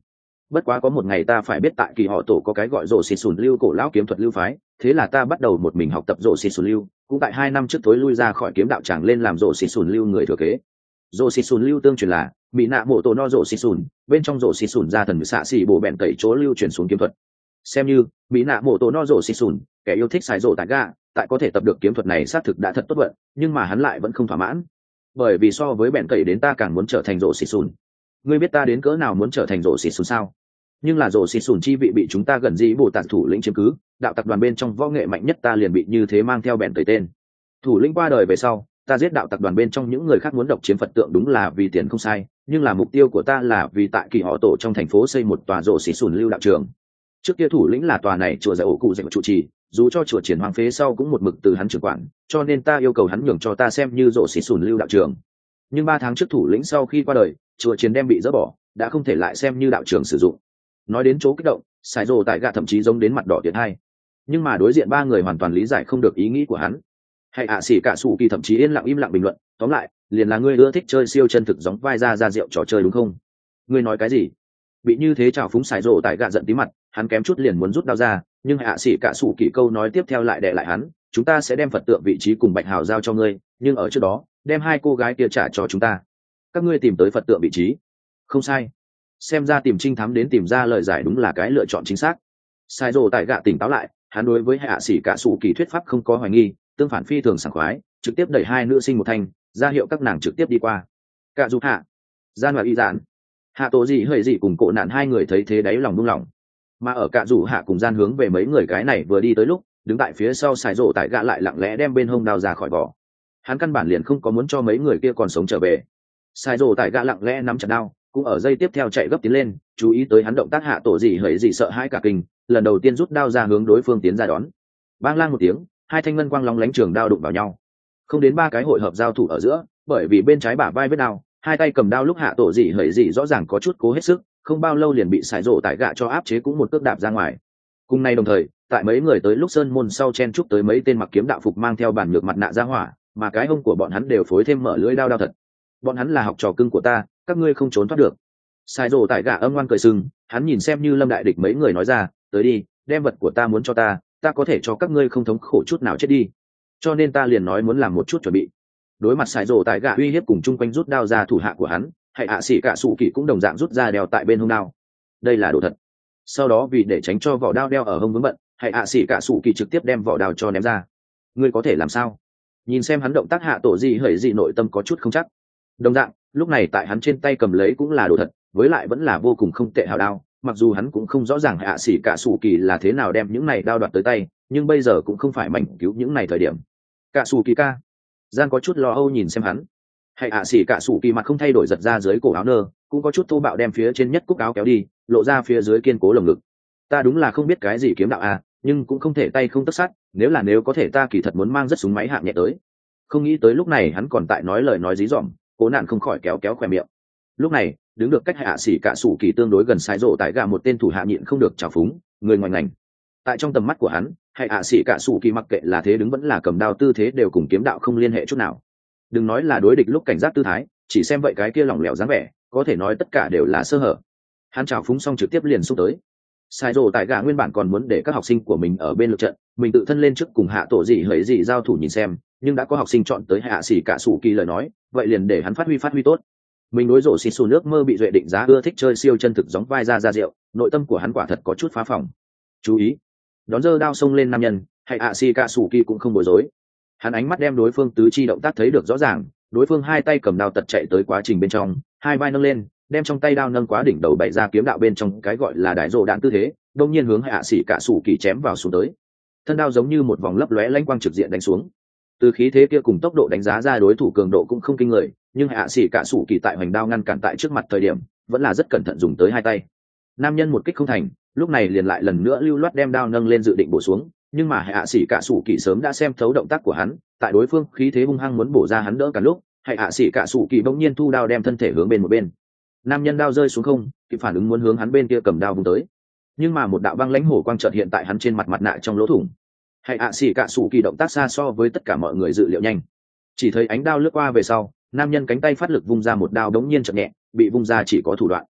bất quá có một ngày ta phải biết tại kỳ họ tổ có cái gọi rổ xịt sùn lưu cổ lão kiếm thuật lưu phái, thế là ta bắt đầu một mình học tập rổ xịt sùn lưu, cũng tại 2 năm trước tối lui ra khỏi kiếm đạo tràng lên làm rổ xịt sùn lưu người thừa kế. Rổ xịt sùn lưu tương truyền là mỹ nạ mộ tổ no rổ xịt sùn, bên trong rổ xịt sùn ra thần xạ xỉ bổ bẹn tẩy chỗ lưu truyền xuống kiếm thuật. Xem như mỹ nạ mộ tổ no rổ xịt sùn, kẻ yêu thích xài rổ tại gạ, tại có thể tập được kiếm thuật này xác thực đã thật tốt vận, nhưng mà hắn lại vẫn không thỏa mãn, bởi vì so với bẹn tẩy đến ta càng muốn trở thành rổ xịt sùn. Ngươi biết ta đến cỡ nào muốn trở thành rổ xịt sùn sao? Nhưng là rổ xịt sùn chi vị bị chúng ta gần dĩ bồ tát thủ lĩnh chiếm cứ, đạo tập đoàn bên trong võ nghệ mạnh nhất ta liền bị như thế mang theo bẹn tẩy tên. Thủ lĩnh qua đời về sau, ta giết đạo tập đoàn bên trong những người khác muốn độc chiếm Phật tượng đúng là vì tiền không sai, nhưng là mục tiêu của ta là vì tại kỳ họ tổ trong thành phố xây một tòa rổ xịt sùn lưu đạo trường. Trước kia thủ lĩnh là tòa này chùa dạy ổ cụ dạy trụ trì, dù cho chùa triển hoang phế sau cũng một mực từ hắn trưởng quản, cho nên ta yêu cầu hắn nhường cho ta xem như rổ xịt sùn lưu đạo trường. Nhưng 3 tháng trước thủ lĩnh sau khi qua đời, chùa triển đem bị dỡ bỏ, đã không thể lại xem như đạo trường sử dụng. Nói đến chỗ kích động, sài rồ tại gạ thậm chí giống đến mặt đỏ tiệt hai, nhưng mà đối diện 3 người hoàn toàn lý giải không được ý nghĩ của hắn. Hay xỉ cả sủ kỳ thậm chí yên lặng im lặng bình luận, tóm lại liền là ngươi ưa thích chơi siêu chân thực gióng vai ra rượu trò chơi đúng không? Ngươi nói cái gì? Bị như thế trào phúng sài rồ tại gạ giận tí mặt, hắn kém chút liền muốn rút đao ra, nhưng xỉ cả sủ kỳ câu nói tiếp theo lại đè lại hắn, chúng ta sẽ đem Phật tượng vị trí cùng Bạch Hào giao cho ngươi, nhưng ở trước đó đem 2 cô gái kia trả cho chúng ta. Các ngươi tìm tới Phật tượng vị trí. Không sai, xem ra tìm trinh thám đến tìm ra lời giải đúng là cái lựa chọn chính xác. Sai rồ tại gạ tỉnh táo lại, hắn đối với hạ sĩ cả sủ kỳ thuyết pháp không có hoài nghi, tương phản phi thường sảng khoái, trực tiếp đẩy 2 nữ sinh một thanh, ra hiệu các nàng trực tiếp đi qua. Cả dù hạ gian và y dạn hạ tổ gì hơi gì cùng cổ nạn 2 người thấy thế đáy lòng buông lỏng, mà ở cả dù hạ cùng gian hướng về mấy người cái này vừa đi tới lúc, đứng tại phía sau sai rồ tại gạ lại lặng lẽ đem bên hông đao ra khỏi vỏ. Hắn căn bản liền không có muốn cho mấy người kia còn sống trở về. Sai rồ tại gạ lặng lẽ nắm chặt đao, cũng ở dây tiếp theo chạy gấp tiến lên, chú ý tới hắn động tác hạ tổ gì hỡi gì sợ hãi cả kinh, lần đầu tiên rút đao ra hướng đối phương tiến ra đón. Bang lang một tiếng, 2 thanh ngân quang lóng lánh trường đao đụng vào nhau. Không đến 3 cái hội hợp giao thủ ở giữa, bởi vì bên trái bả vai vết đao, 2 tay cầm đao lúc hạ tổ gì hỡi gì rõ ràng có chút cố hết sức, không bao lâu liền bị sải rộ tại gạ cho áp chế cũng một cước đạp ra ngoài. Cùng nay đồng thời, tại mấy người tới lúc sơn môn sau chen chúc tới mấy tên mặc kiếm đạo phục mang theo bản nhược mặt nạ ra hỏa, mà cái hông của bọn hắn đều phối thêm mở lưỡi đao đao thật. Bọn hắn là học trò cưng của ta, các ngươi không trốn thoát được. Sai rồ tại gã âm ngoan cười sừng, hắn nhìn xem như lâm đại địch mấy người nói ra, tới đi, đem vật của ta muốn cho ta có thể cho các ngươi không thống khổ chút nào chết đi. Cho nên ta liền nói muốn làm một chút chuẩn bị. Đối mặt sai rồ tại gã uy hiếp cùng chung quanh rút đao ra thủ hạ của hắn, hay xỉ cả sủ kỳ cũng đồng dạng rút ra đeo tại bên hông đao. Đây là đồ thật. Sau đó vì để tránh cho vỏ đao đeo ở hông vướng bận, hay xỉ cả sủ kỳ trực tiếp đem vỏ đao cho ném ra. Ngươi có thể làm sao? Nhìn xem hắn động tác hạ tổ gì hỡi gì nội tâm có chút không chắc. Đồng dạng, lúc này tại hắn trên tay cầm lấy cũng là đồ thật, với lại vẫn là vô cùng không tệ hào đao, mặc dù hắn cũng không rõ ràng hạ sĩ cả sủ kỳ là thế nào đem những này đao đoạt tới tay, nhưng bây giờ cũng không phải mảnh cứu những này thời điểm. Cả sủ kỳ ca. Gian có chút lo âu nhìn xem hắn. Hạ sĩ cả sủ kỳ mặt không thay đổi giật ra dưới cổ áo nơ, cũng có chút thô bạo đem phía trên nhất cúc áo kéo đi, lộ ra phía dưới kiên cố lồng ngực. Ta đúng là không biết cái gì kiếm đạo à, nhưng cũng không thể tay không tất sát, nếu có thể ta kỳ thật muốn mang rất súng máy hạng nhẹ tới. Không nghĩ tới lúc này hắn còn tại nói lời nói dí dỏm, cố nạn không khỏi kéo khỏe miệng. Lúc này đứng được cách hạ sĩ cả sủ kỳ tương đối gần sái rộ tại gà một tên thủ hạ nhịn không được trào phúng, người ngoài ngành. Tại trong tầm mắt của hắn, hạ sĩ cả sủ kỳ mặc kệ là thế đứng vẫn là cầm đao tư thế đều cùng kiếm đạo không liên hệ chút nào. Đừng nói là đối địch lúc cảnh giác tư thái, chỉ xem vậy cái kia lỏng lẻo dáng vẻ, có thể nói tất cả đều là sơ hở. Hắn trào phúng xong trực tiếp liền xúc tới. Sai rồ tại gà nguyên bản còn muốn để các học sinh của mình ở bên lượt trận, mình tự thân lên trước cùng hạ tổ gì hỡi gì giao thủ nhìn xem, nhưng đã có học sinh chọn tới hạ sĩ cả sủ kỳ lời nói, vậy liền để hắn phát huy tốt. Mình đối rổ xịt xù nước mơ bị duệ định giá ưa thích chơi siêu chân thực gióng vai ra rượu, nội tâm của hắn quả thật có chút phá phòng. Chú ý, đón giơ đao xông lên nam nhân, hạ sĩ cả sủ kỳ cũng không bối rối. Hắn ánh mắt đem đối phương tứ chi động tác thấy được rõ ràng, đối phương 2 tay cầm đao tật chạy tới quá trình bên trong, 2 vai nâng lên, đem trong tay đao nâng quá đỉnh đầu bày ra kiếm đạo bên trong cái gọi là đại rồ đạn tư thế, đông nhiên hướng hạ sĩ cả sủ kỳ chém vào xuống tới. Thân đao giống như một vòng lấp lóe lanh quang trực diện đánh xuống. Từ khí thế kia cùng tốc độ đánh giá ra đối thủ cường độ cũng không kinh người, nhưng hạ sĩ cả sủ kỳ tại hoành đao ngăn cản tại trước mặt thời điểm vẫn là rất cẩn thận dùng tới 2 tay. Nam nhân một kích không thành, lúc này liền lại lần nữa lưu loát đem đao nâng lên dự định bổ xuống, nhưng mà hạ sĩ cả sủ kỳ sớm đã xem thấu động tác của hắn, tại đối phương khí thế hung hăng muốn bổ ra hắn đỡ cả lúc, hạ sĩ cả sủ kỳ bỗng nhiên thu đao đem thân thể hướng bên một bên. Nam nhân đao rơi xuống không kịp phản ứng muốn hướng hắn bên kia cầm đao vung tới, nhưng mà một đạo băng lãnh hổ quang chợt hiện tại hắn trên mặt nạ trong lỗ thủng. Hạ sĩ cả sủ kỳ động tác xa so với tất cả mọi người dự liệu nhanh, chỉ thấy ánh đao lướt qua về sau, nam nhân cánh tay phát lực vung ra một đao đống nhiên chợt nhẹ, bị vung ra chỉ có thủ đoạn.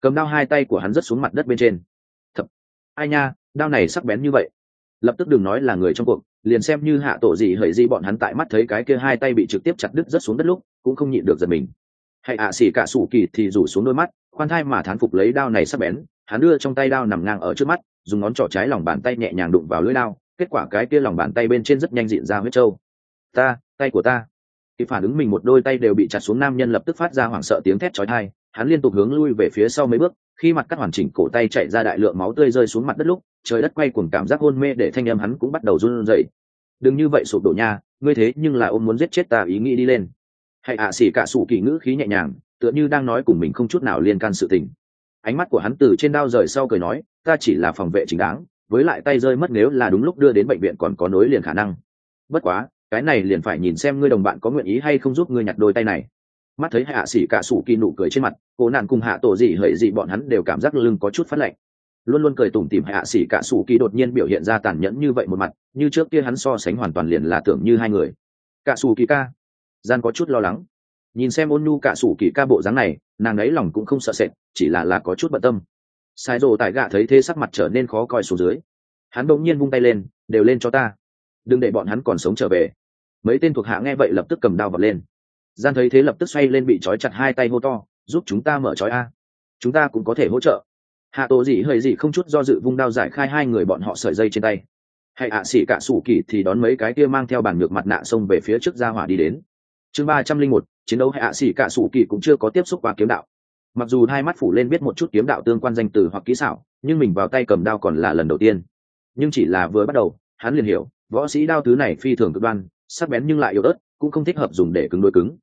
cầm đao hai tay của hắn rớt xuống mặt đất bên trên. Thập, ai nha, đao này sắc bén như vậy. Lập tức đừng nói là người trong cuộc, liền xem như hạ tổ gì hỡi gì bọn hắn tại mắt thấy cái kia hai tay bị trực tiếp chặt đứt rớt xuống đất lúc cũng không nhịn được giật mình. Hay xỉ cả sủ kỳ thì rủ xuống đôi mắt, khoan thai mà thán phục lấy đao này sắc bén. Hắn đưa trong tay đao nằm ngang ở trước mắt, dùng ngón trỏ trái lòng bàn tay nhẹ nhàng đụng vào lưỡi đao, kết quả cái kia lòng bàn tay bên trên rất nhanh dịn ra huyết trâu. Tay của ta. Khi phản ứng mình một đôi tay đều bị chặt xuống, nam nhân lập tức phát ra hoảng sợ tiếng thét chói tai, hắn liên tục hướng lui về phía sau mấy bước, khi mặt cắt hoàn chỉnh cổ tay chạy ra đại lượng máu tươi rơi xuống mặt đất lúc trời đất quay cuồng, cảm giác hôn mê để thanh âm hắn cũng bắt đầu run rẩy. Đừng như vậy sụp đổ nha, ngươi thế nhưng là ôm muốn giết chết ta ý nghĩ đi lên. Hay xỉ cả sủ kỳ ngữ khí nhẹ nhàng, tựa như đang nói cùng mình không chút nào liên can sự tình. Ánh mắt của hắn từ trên đao rời sau cười nói, ta chỉ là phòng vệ chính đáng, với lại tay rơi mất nếu là đúng lúc đưa đến bệnh viện còn có nối liền khả năng. Bất quá cái này liền phải nhìn xem ngươi đồng bạn có nguyện ý hay không giúp ngươi nhặt đôi tay này. Mắt thấy hạ sĩ cả sủ kỳ nụ cười trên mặt, cô nạn cùng hạ tổ gì hỡi gì bọn hắn đều cảm giác lưng có chút phát lạnh. Luôn luôn cười tủm tỉm hạ sĩ cả sủ kỳ đột nhiên biểu hiện ra tàn nhẫn như vậy một mặt, như trước kia hắn so sánh hoàn toàn liền là tưởng như hai người. Cả sủ kỳ ca, gian có chút lo lắng nhìn xem ôn nhu cả sủ kỳ ca bộ dáng này, nàng ấy lòng cũng không sợ sệt, chỉ là có chút bận tâm. Sai rồ tại gạ thấy thế sắc mặt trở nên khó coi xuống dưới, hắn bỗng nhiên vung tay lên, đều lên cho ta, đừng để bọn hắn còn sống trở về. Mấy tên thuộc hạ nghe vậy lập tức cầm đao vọt lên. Gian thấy thế lập tức xoay lên bị trói chặt hai tay hô to, giúp chúng ta mở trói a, chúng ta cũng có thể hỗ trợ. Hạ tổ gì hơi gì không chút do dự vung đao giải khai hai người bọn họ sợi dây trên tay. Hay xỉ cả sủ kỳ thì đón mấy cái kia mang theo bàn ngược mặt nạ xông về phía trước ra hỏa đi đến. Chương 301, chiến đấu. Hay xỉ cả sủ kỳ cũng chưa có tiếp xúc qua kiếm đạo, mặc dù hai mắt phủ lên biết một chút kiếm đạo tương quan danh từ hoặc kỹ xảo, nhưng mình vào tay cầm đao còn là lần đầu tiên. Nhưng chỉ là vừa bắt đầu hắn liền hiểu, võ sĩ đao thứ này phi thường cực đoan, sắc bén nhưng lại yếu ớt, cũng không thích hợp dùng để cứng đối cứng.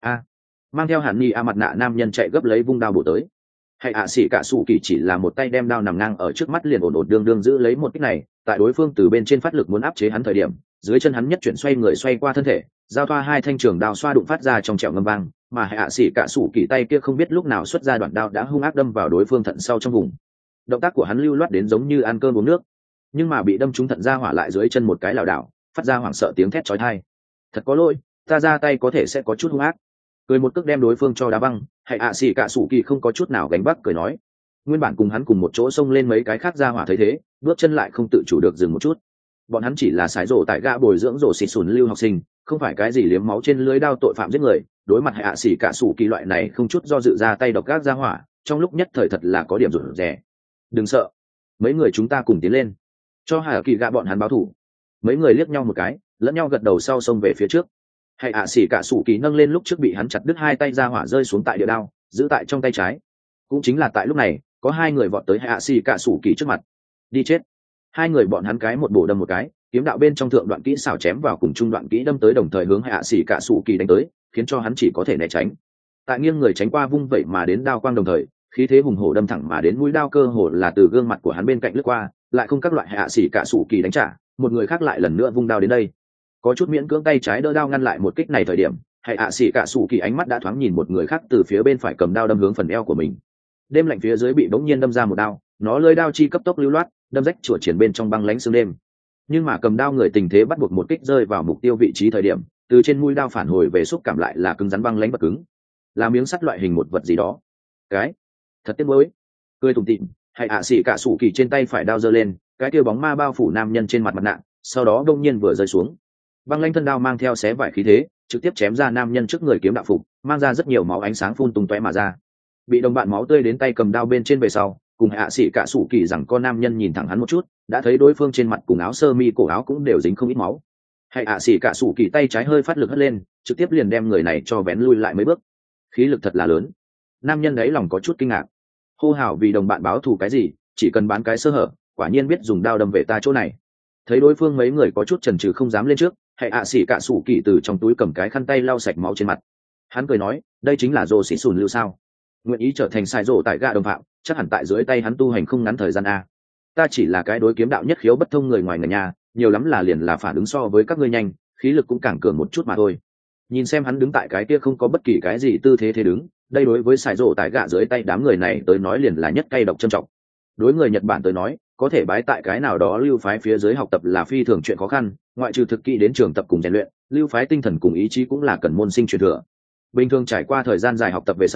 Mang theo hàn ni mặt nạ nam nhân chạy gấp lấy vung đao bổ tới. Hay xỉ cả sủ kỳ chỉ là một tay đem đao nằm ngang ở trước mắt liền ổn ổn đương đương giữ lấy một kích này, tại đối phương từ bên trên phát lực muốn áp chế hắn thời điểm, dưới chân hắn nhất chuyển xoay người xoay qua thân thể, giao thoa hai thanh trường đao xoa đụng phát ra trong trẻo ngâm vang, mà hạ sĩ cả sủ kỳ tay kia không biết lúc nào xuất ra đoạn đao đã hung ác đâm vào đối phương thận sau trong vùng. Động tác của hắn lưu loát đến giống như ăn cơm uống nước, nhưng mà bị đâm trúng thận ra hỏa lại dưới chân một cái lảo đảo, phát ra hoảng sợ tiếng thét chói tai. Thật có lỗi, ta ra tay có thể sẽ có chút hung ác. Cười một cước đem đối phương cho đá băng, hạ sĩ cả sủ kỳ không có chút nào gánh vác cười nói. Nguyên bản cùng hắn cùng một chỗ xông lên mấy cái khác ra hỏa thấy thế, bước chân lại không tự chủ được dừng một chút. Bọn hắn chỉ là sái rổ tại gã bồi dưỡng rổ xịt sùn lưu học sinh, không phải cái gì liếm máu trên lưới đao tội phạm giết người. Đối mặt hạ sĩ cả sủ kỳ loại này không chút do dự ra tay độc gác ra hỏa, trong lúc nhất thời thật là có điểm rụt rè. Đừng sợ, mấy người chúng ta cùng tiến lên, cho hạ kỳ gạ bọn hắn báo thủ. Mấy người liếc nhau một cái, lẫn nhau gật đầu sau xông về phía trước. Hạ sĩ cả sủ kỳ nâng lên lúc trước bị hắn chặt đứt hai tay ra hỏa rơi xuống tại địa đao, giữ tại trong tay trái. Cũng chính là tại lúc này, có hai người vọt tới hạ sĩ cả sủ kỳ trước mặt. Đi chết. Hai người bọn hắn cái một bổ đâm một cái, kiếm đạo bên trong thượng đoạn kỹ xảo chém vào cùng trung đoạn kỹ đâm tới, đồng thời hướng hạ sĩ cả sủ kỳ đánh tới, khiến cho hắn chỉ có thể né tránh. Tại nghiêng người tránh qua vung vậy mà đến đao quang đồng thời, khí thế hùng hổ đâm thẳng mà đến mũi đao cơ hồ là từ gương mặt của hắn bên cạnh lướt qua, lại không các loại hạ sĩ cả sủ kỳ đánh trả, một người khác lại lần nữa vung đao đến đây. Có chút miễn cưỡng tay trái đỡ đao ngăn lại một kích này thời điểm, hạ sĩ cả sủ kỳ ánh mắt đã thoáng nhìn một người khác từ phía bên phải cầm đao đâm hướng phần eo của mình. Đêm lạnh phía dưới bị bỗng nhiên đâm ra một đao, nó lưỡi đao chi cấp tốc lưu loát, đâm rách chùa triển bên trong băng lãnh sương đêm. Nhưng mà cầm đao người tình thế bắt buộc một kích rơi vào mục tiêu vị trí thời điểm, từ trên mũi đao phản hồi về xúc cảm lại là cứng rắn băng lãnh bật cứng, là miếng sắt loại hình một vật gì đó. Cái thật tiếc nuối. Cười tủm tỉm, hạ sĩ cả sủ kỳ trên tay phải đao giơ lên, cái kia bóng ma bao phủ nam nhân trên mặt nạ, sau đó đông nhiên vừa rơi xuống. Băng lãnh thân đao mang theo xé vải khí thế, trực tiếp chém ra nam nhân trước người kiếm đạo phục, mang ra rất nhiều máu ánh sáng phun tung tóe mà ra. Bị đồng bạn máu tươi đến tay cầm đao bên trên về sau, cùng hạ sĩ cả sủ kỳ rằng con nam nhân nhìn thẳng hắn một chút, đã thấy đối phương trên mặt cùng áo sơ mi cổ áo cũng đều dính không ít máu. Hạ sĩ cả sủ kỳ tay trái hơi phát lực hất lên, trực tiếp liền đem người này cho vén lui lại mấy bước. Khí lực thật là lớn. Nam nhân đấy lòng có chút kinh ngạc, hô hào vì đồng bạn báo thù cái gì, chỉ cần bán cái sơ hở, quả nhiên biết dùng đao đâm về ta chỗ này. Thấy đối phương mấy người có chút chần chừ không dám lên trước, hạ sĩ cả sủ kỳ từ trong túi cầm cái khăn tay lau sạch máu trên mặt. Hắn cười nói, đây chính là rồ xỉ sùn lưu sao? Nguyện ý trở thành sai rồ tại gạ đồng phạm, chắc hẳn tại dưới tay hắn tu hành không ngắn thời gian a. Ta chỉ là cái đối kiếm đạo nhất khiếu bất thông người ngoài ngành nhà, nhiều lắm là liền là phản ứng so với các ngươi nhanh, khí lực cũng càng cường một chút mà thôi. Nhìn xem hắn đứng tại cái kia không có bất kỳ cái gì tư thế thế đứng, đây đối với sai rồ tại gạ dưới tay đám người này tới nói liền là nhất cay độc châm trọng. Đối người Nhật Bản tới nói, có thể bái tại cái nào đó lưu phái phía dưới học tập là phi thường chuyện khó khăn, ngoại trừ thực kỹ đến trường tập cùng rèn luyện, lưu phái tinh thần cùng ý chí cũng là cần môn sinh truyền thừa. Bình thường trải qua thời gian dài học tập về sau,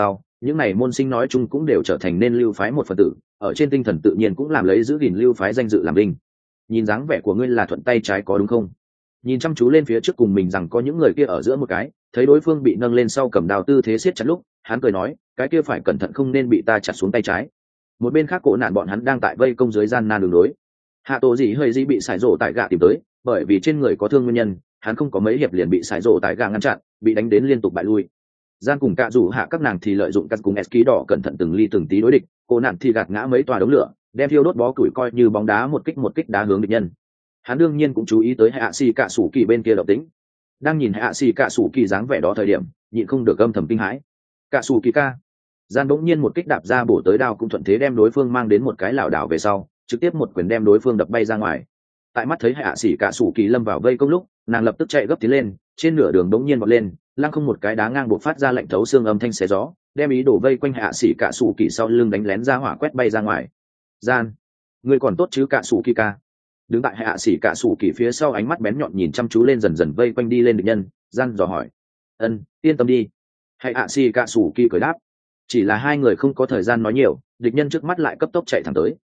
những này môn sinh nói chung cũng đều trở thành nên lưu phái một phần tử, ở trên tinh thần tự nhiên cũng làm lấy giữ gìn lưu phái danh dự làm đinh. Nhìn dáng vẻ của ngươi là thuận tay trái có đúng không? Nhìn chăm chú lên phía trước cùng mình rằng có những người kia ở giữa một cái, thấy đối phương bị nâng lên sau cầm đao tư thế siết chặt lúc, hắn cười nói, cái kia phải cẩn thận không nên bị ta chặt xuống tay trái. Một bên khác cổ nạn bọn hắn đang tại vây công dưới gian nan đường đối. Hạ tổ gì hơi gì bị sải rổ tại gạ tìm tới, bởi vì trên người có thương nguyên nhân, hắn không có mấy hiệp liền bị sải rổ tại gạ ngăn chặn, bị đánh đến liên tục bại lui. Gian cùng cạ rủ hạ các nàng thì lợi dụng cắt cùng Eski đỏ cẩn thận từng ly từng tí đối địch, cổ nạn thì gạt ngã mấy tòa đống lửa, đem thiêu đốt bó củi coi như bóng đá một kích đá hướng địch nhân. Hắn đương nhiên cũng chú ý tới hạ xì cạ sủ kỳ bên kia động tĩnh, đang nhìn hạ xì cạ sủ kỳ dáng vẻ đó thời điểm nhịn không được âm thầm kinh hãi. Cạ sủ kỳ ca. Gian bỗng nhiên một kích đạp ra bổ tới đao cũng thuận thế đem đối phương mang đến một cái lảo đảo về sau, trực tiếp một quyền đem đối phương đập bay ra ngoài. Tại mắt thấy hạ xì cạ sủ kỳ lâm vào vây công lúc, nàng lập tức chạy gấp tiến lên, trên nửa đường bỗng nhiên vọt lên, lăng không một cái đá ngang buộc phát ra lạnh thấu xương âm thanh xé gió, đem ý đổ vây quanh hạ xì cạ sủ kỳ sau lưng đánh lén ra hỏa quét bay ra ngoài. Gian, ngươi còn tốt chứ cạ sủ kỳ ca? Đứng tại hạ sĩ cả sủ kỳ phía sau ánh mắt bén nhọn nhìn chăm chú lên dần dần vây quanh đi lên địch nhân, Gian dò hỏi. Yên tâm đi. Hạ sĩ cả sủ kỳ cười đáp. Chỉ là hai người không có thời gian nói nhiều, địch nhân trước mắt lại cấp tốc chạy thẳng tới.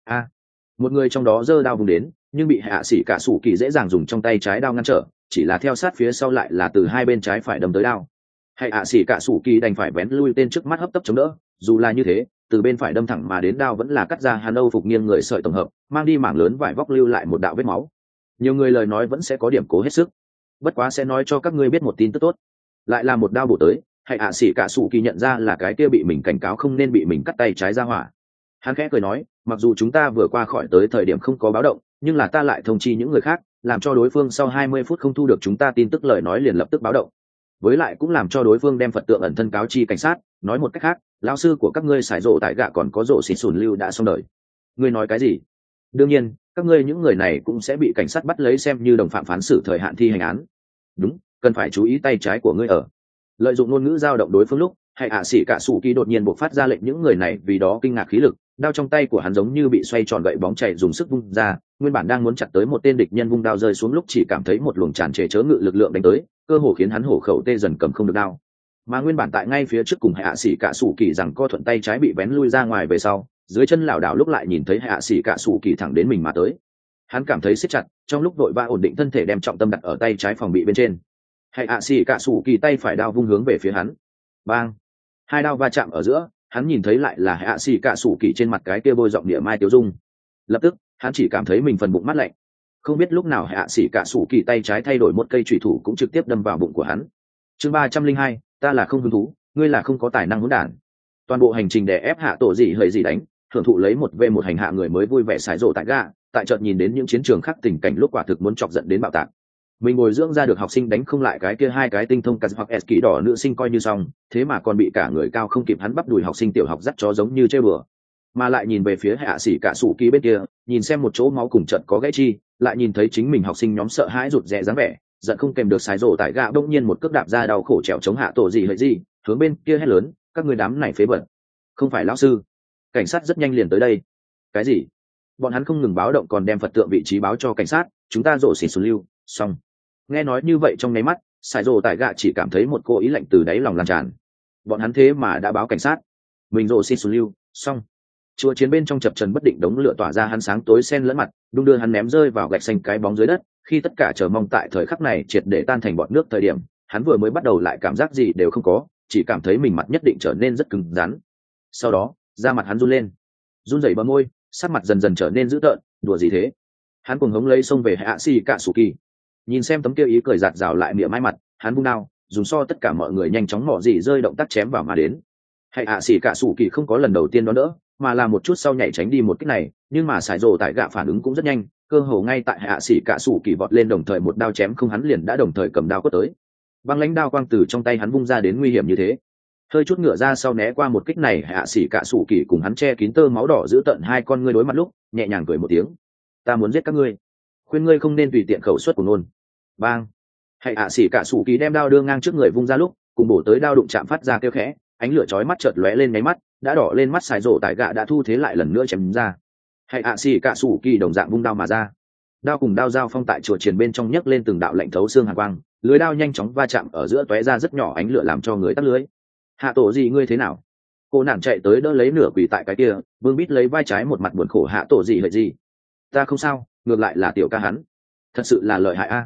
Một người trong đó giơ đao vùng đến, nhưng bị hạ sĩ cả sủ kỳ dễ dàng dùng trong tay trái đao ngăn trở, chỉ là theo sát phía sau lại là từ hai bên trái phải đâm tới đao. Hạ sĩ cả sủ kỳ đành phải vén lui tên trước mắt hấp tấp chống đỡ, dù là như thế, từ bên phải đâm thẳng mà đến đao vẫn là cắt ra hắn âu phục nghiêng người sợi tổng hợp, mang đi mảng lớn vải vóc lưu lại một đạo vết máu. Nhiều người lời nói vẫn sẽ có điểm cố hết sức, bất quá sẽ nói cho các ngươi biết một tin tức tốt, lại là một đao bổ tới. Hạ sĩ cả sủ kỳ nhận ra là cái kia bị mình cảnh cáo không nên bị mình cắt tay trái ra hỏa. Hắn khẽ cười nói, mặc dù chúng ta vừa qua khỏi tới thời điểm không có báo động, nhưng là ta lại thông chi những người khác, làm cho đối phương sau 20 phút không thu được chúng ta tin tức lời nói liền lập tức báo động, với lại cũng làm cho đối phương đem Phật tượng ẩn thân cáo chi cảnh sát. Nói một cách khác, lão sư của các ngươi xài rộ tại gạ còn có rộ xịt sùn lưu đã xong đời. Ngươi nói cái gì? Đương nhiên các ngươi những người này cũng sẽ bị cảnh sát bắt lấy xem như đồng phạm phán xử thời hạn thi hành án. Đúng, cần phải chú ý tay trái của ngươi ở. Lợi dụng ngôn ngữ dao động đối phương lúc, hạ sĩ cả sủ kỳ đột nhiên buộc phát ra lệnh những người này vì đó kinh ngạc khí lực, đao trong tay của hắn giống như bị xoay tròn gậy bóng chảy dùng sức vung ra, nguyên bản đang muốn chặt tới một tên địch nhân vung đao rơi xuống lúc chỉ cảm thấy một luồng tràn trề chớ ngự lực lượng đánh tới, cơ hồ khiến hắn hổ khẩu tê dần cầm không được đao. Mà nguyên bản tại ngay phía trước cùng hạ sĩ cả sủ kỳ rằng co thuận tay trái bị vén lui ra ngoài về sau, dưới chân lảo đảo lúc lại nhìn thấy hạ sĩ cả sủ kỳ thẳng đến mình mà tới. Hắn cảm thấy siết chặt, trong lúc vội vã ổn định thân thể đem trọng tâm đặt ở tay trái phòng bị bên trên. Hạ sĩ cả sủ kỳ tay phải đao vung hướng về phía hắn. Bang! Hai đao va chạm ở giữa, hắn nhìn thấy lại là hạ sĩ cả sủ kỳ trên mặt cái kia bôi giọng địa mai tiêu dung. Lập tức hắn chỉ cảm thấy mình phần bụng mát lạnh. Không biết lúc nào hạ sĩ cả sủ kỳ tay trái thay đổi một cây chủy thủ cũng trực tiếp đâm vào bụng của hắn. Chương 302, ta là không hứng thú, ngươi là không có tài năng hỗn đản. Toàn bộ hành trình để ép hạ tổ gì hơi gì đánh, thưởng thụ lấy một v một hành hạ người mới vui vẻ xài rộ tại gạ, tại chợt nhìn đến những chiến trường khác tình cảnh lúc quả thực muốn chọc giận đến bạo tạc. Mình bồi dưỡng ra được học sinh đánh không lại cái kia hai cái tinh thông cắt hoặc s kỹ đỏ nữ sinh coi như xong, thế mà còn bị cả người cao không kịp hắn bắp đùi học sinh tiểu học dắt chó giống như chơi bừa. Mà lại nhìn về phía hạ sĩ cả sủ ký bên kia, nhìn xem một chỗ máu cùng trận có gãy chi, lại nhìn thấy chính mình học sinh nhóm sợ hãi rụt rè dáng vẻ, giận không kèm được xài rổ tại gạ bỗng nhiên một cước đạp ra đau khổ trèo chống hạ tổ gì hỡi gì, hướng bên kia hét lớn, các người đám này phế bẩn, không phải lão sư, cảnh sát rất nhanh liền tới đây. Cái gì? Bọn hắn không ngừng báo động còn đem Phật tượng vị trí báo cho cảnh sát, chúng ta rổ xỉ xuống lưu, xong. Nghe nói như vậy trong nháy mắt, xài rổ tại gạ chỉ cảm thấy một cô ý lạnh từ đáy lòng lan tràn. Bọn hắn thế mà đã báo cảnh sát, mình rổ xỉ xuống lưu, xong. Chùa chiến bên trong chập trần bất định đống lửa tỏa ra hắn sáng tối xen lẫn mặt, đung đưa hắn ném rơi vào gạch xanh cái bóng dưới đất. Khi tất cả chờ mong tại thời khắc này triệt để tan thành bọt nước thời điểm, hắn vừa mới bắt đầu lại cảm giác gì đều không có, chỉ cảm thấy mình mặt nhất định trở nên rất cứng rắn. Sau đó, da mặt hắn run lên, run rẩy bờ môi, sắc mặt dần dần trở nên dữ tợn. Đùa gì thế? Hắn cuồng hống lấy xông về hạ xì cạ sủ kỳ. Nhìn xem tấm kia ý cười giạt rào lại mỉa mai mặt, hắn vung đao, dùng so tất cả mọi người nhanh chóng mỏ gì rơi động tác chém vào mà đến. Hạ xì cạ sủ kỳ không có lần đầu tiên đó nữa, mà là một chút sau nhảy tránh đi một kích này, nhưng mà sải rồ tại gạ phản ứng cũng rất nhanh, cơ hồ ngay tại hạ sĩ cả sủ kỳ vọt lên đồng thời một đao chém không hắn liền đã đồng thời cầm đao quất tới. Băng lãnh đao quang từ trong tay hắn vung ra đến nguy hiểm như thế, hơi chút ngựa ra sau né qua một kích này, hạ sĩ cả sủ kỳ cùng hắn che kín tơ máu đỏ giữ tận hai con ngươi đối mặt lúc nhẹ nhàng cười một tiếng, ta muốn giết các ngươi, khuyên ngươi không nên tùy tiện khẩu suất của nôn. Bang! Hạ sĩ cả sủ kỳ đem đao đưa ngang trước người vung ra lúc cùng bổ tới đao đụng chạm phát ra kêu khẽ, ánh lửa chói mắt chợt lóe lên nháy mắt, đã đỏ lên mắt xài rổ tại gạ đã thu thế lại lần nữa chém ra. Hạ sĩ cả sủ kỳ đồng dạng vung đao mà ra, đao cùng đao giao phong tại chùa triền bên trong nhấc lên từng đạo lạnh thấu xương hàn quang, lưới đao nhanh chóng va chạm ở giữa tóe ra rất nhỏ ánh lửa làm cho người tắt lưới. Hạ tổ gì ngươi thế nào? Cô nàng chạy tới đỡ lấy nửa quỳ tại cái kia, vương bít lấy vai trái một mặt buồn khổ hạ tổ gì hợi gì. Ta không sao, ngược lại là tiểu ca hắn, thật sự là lợi hại a.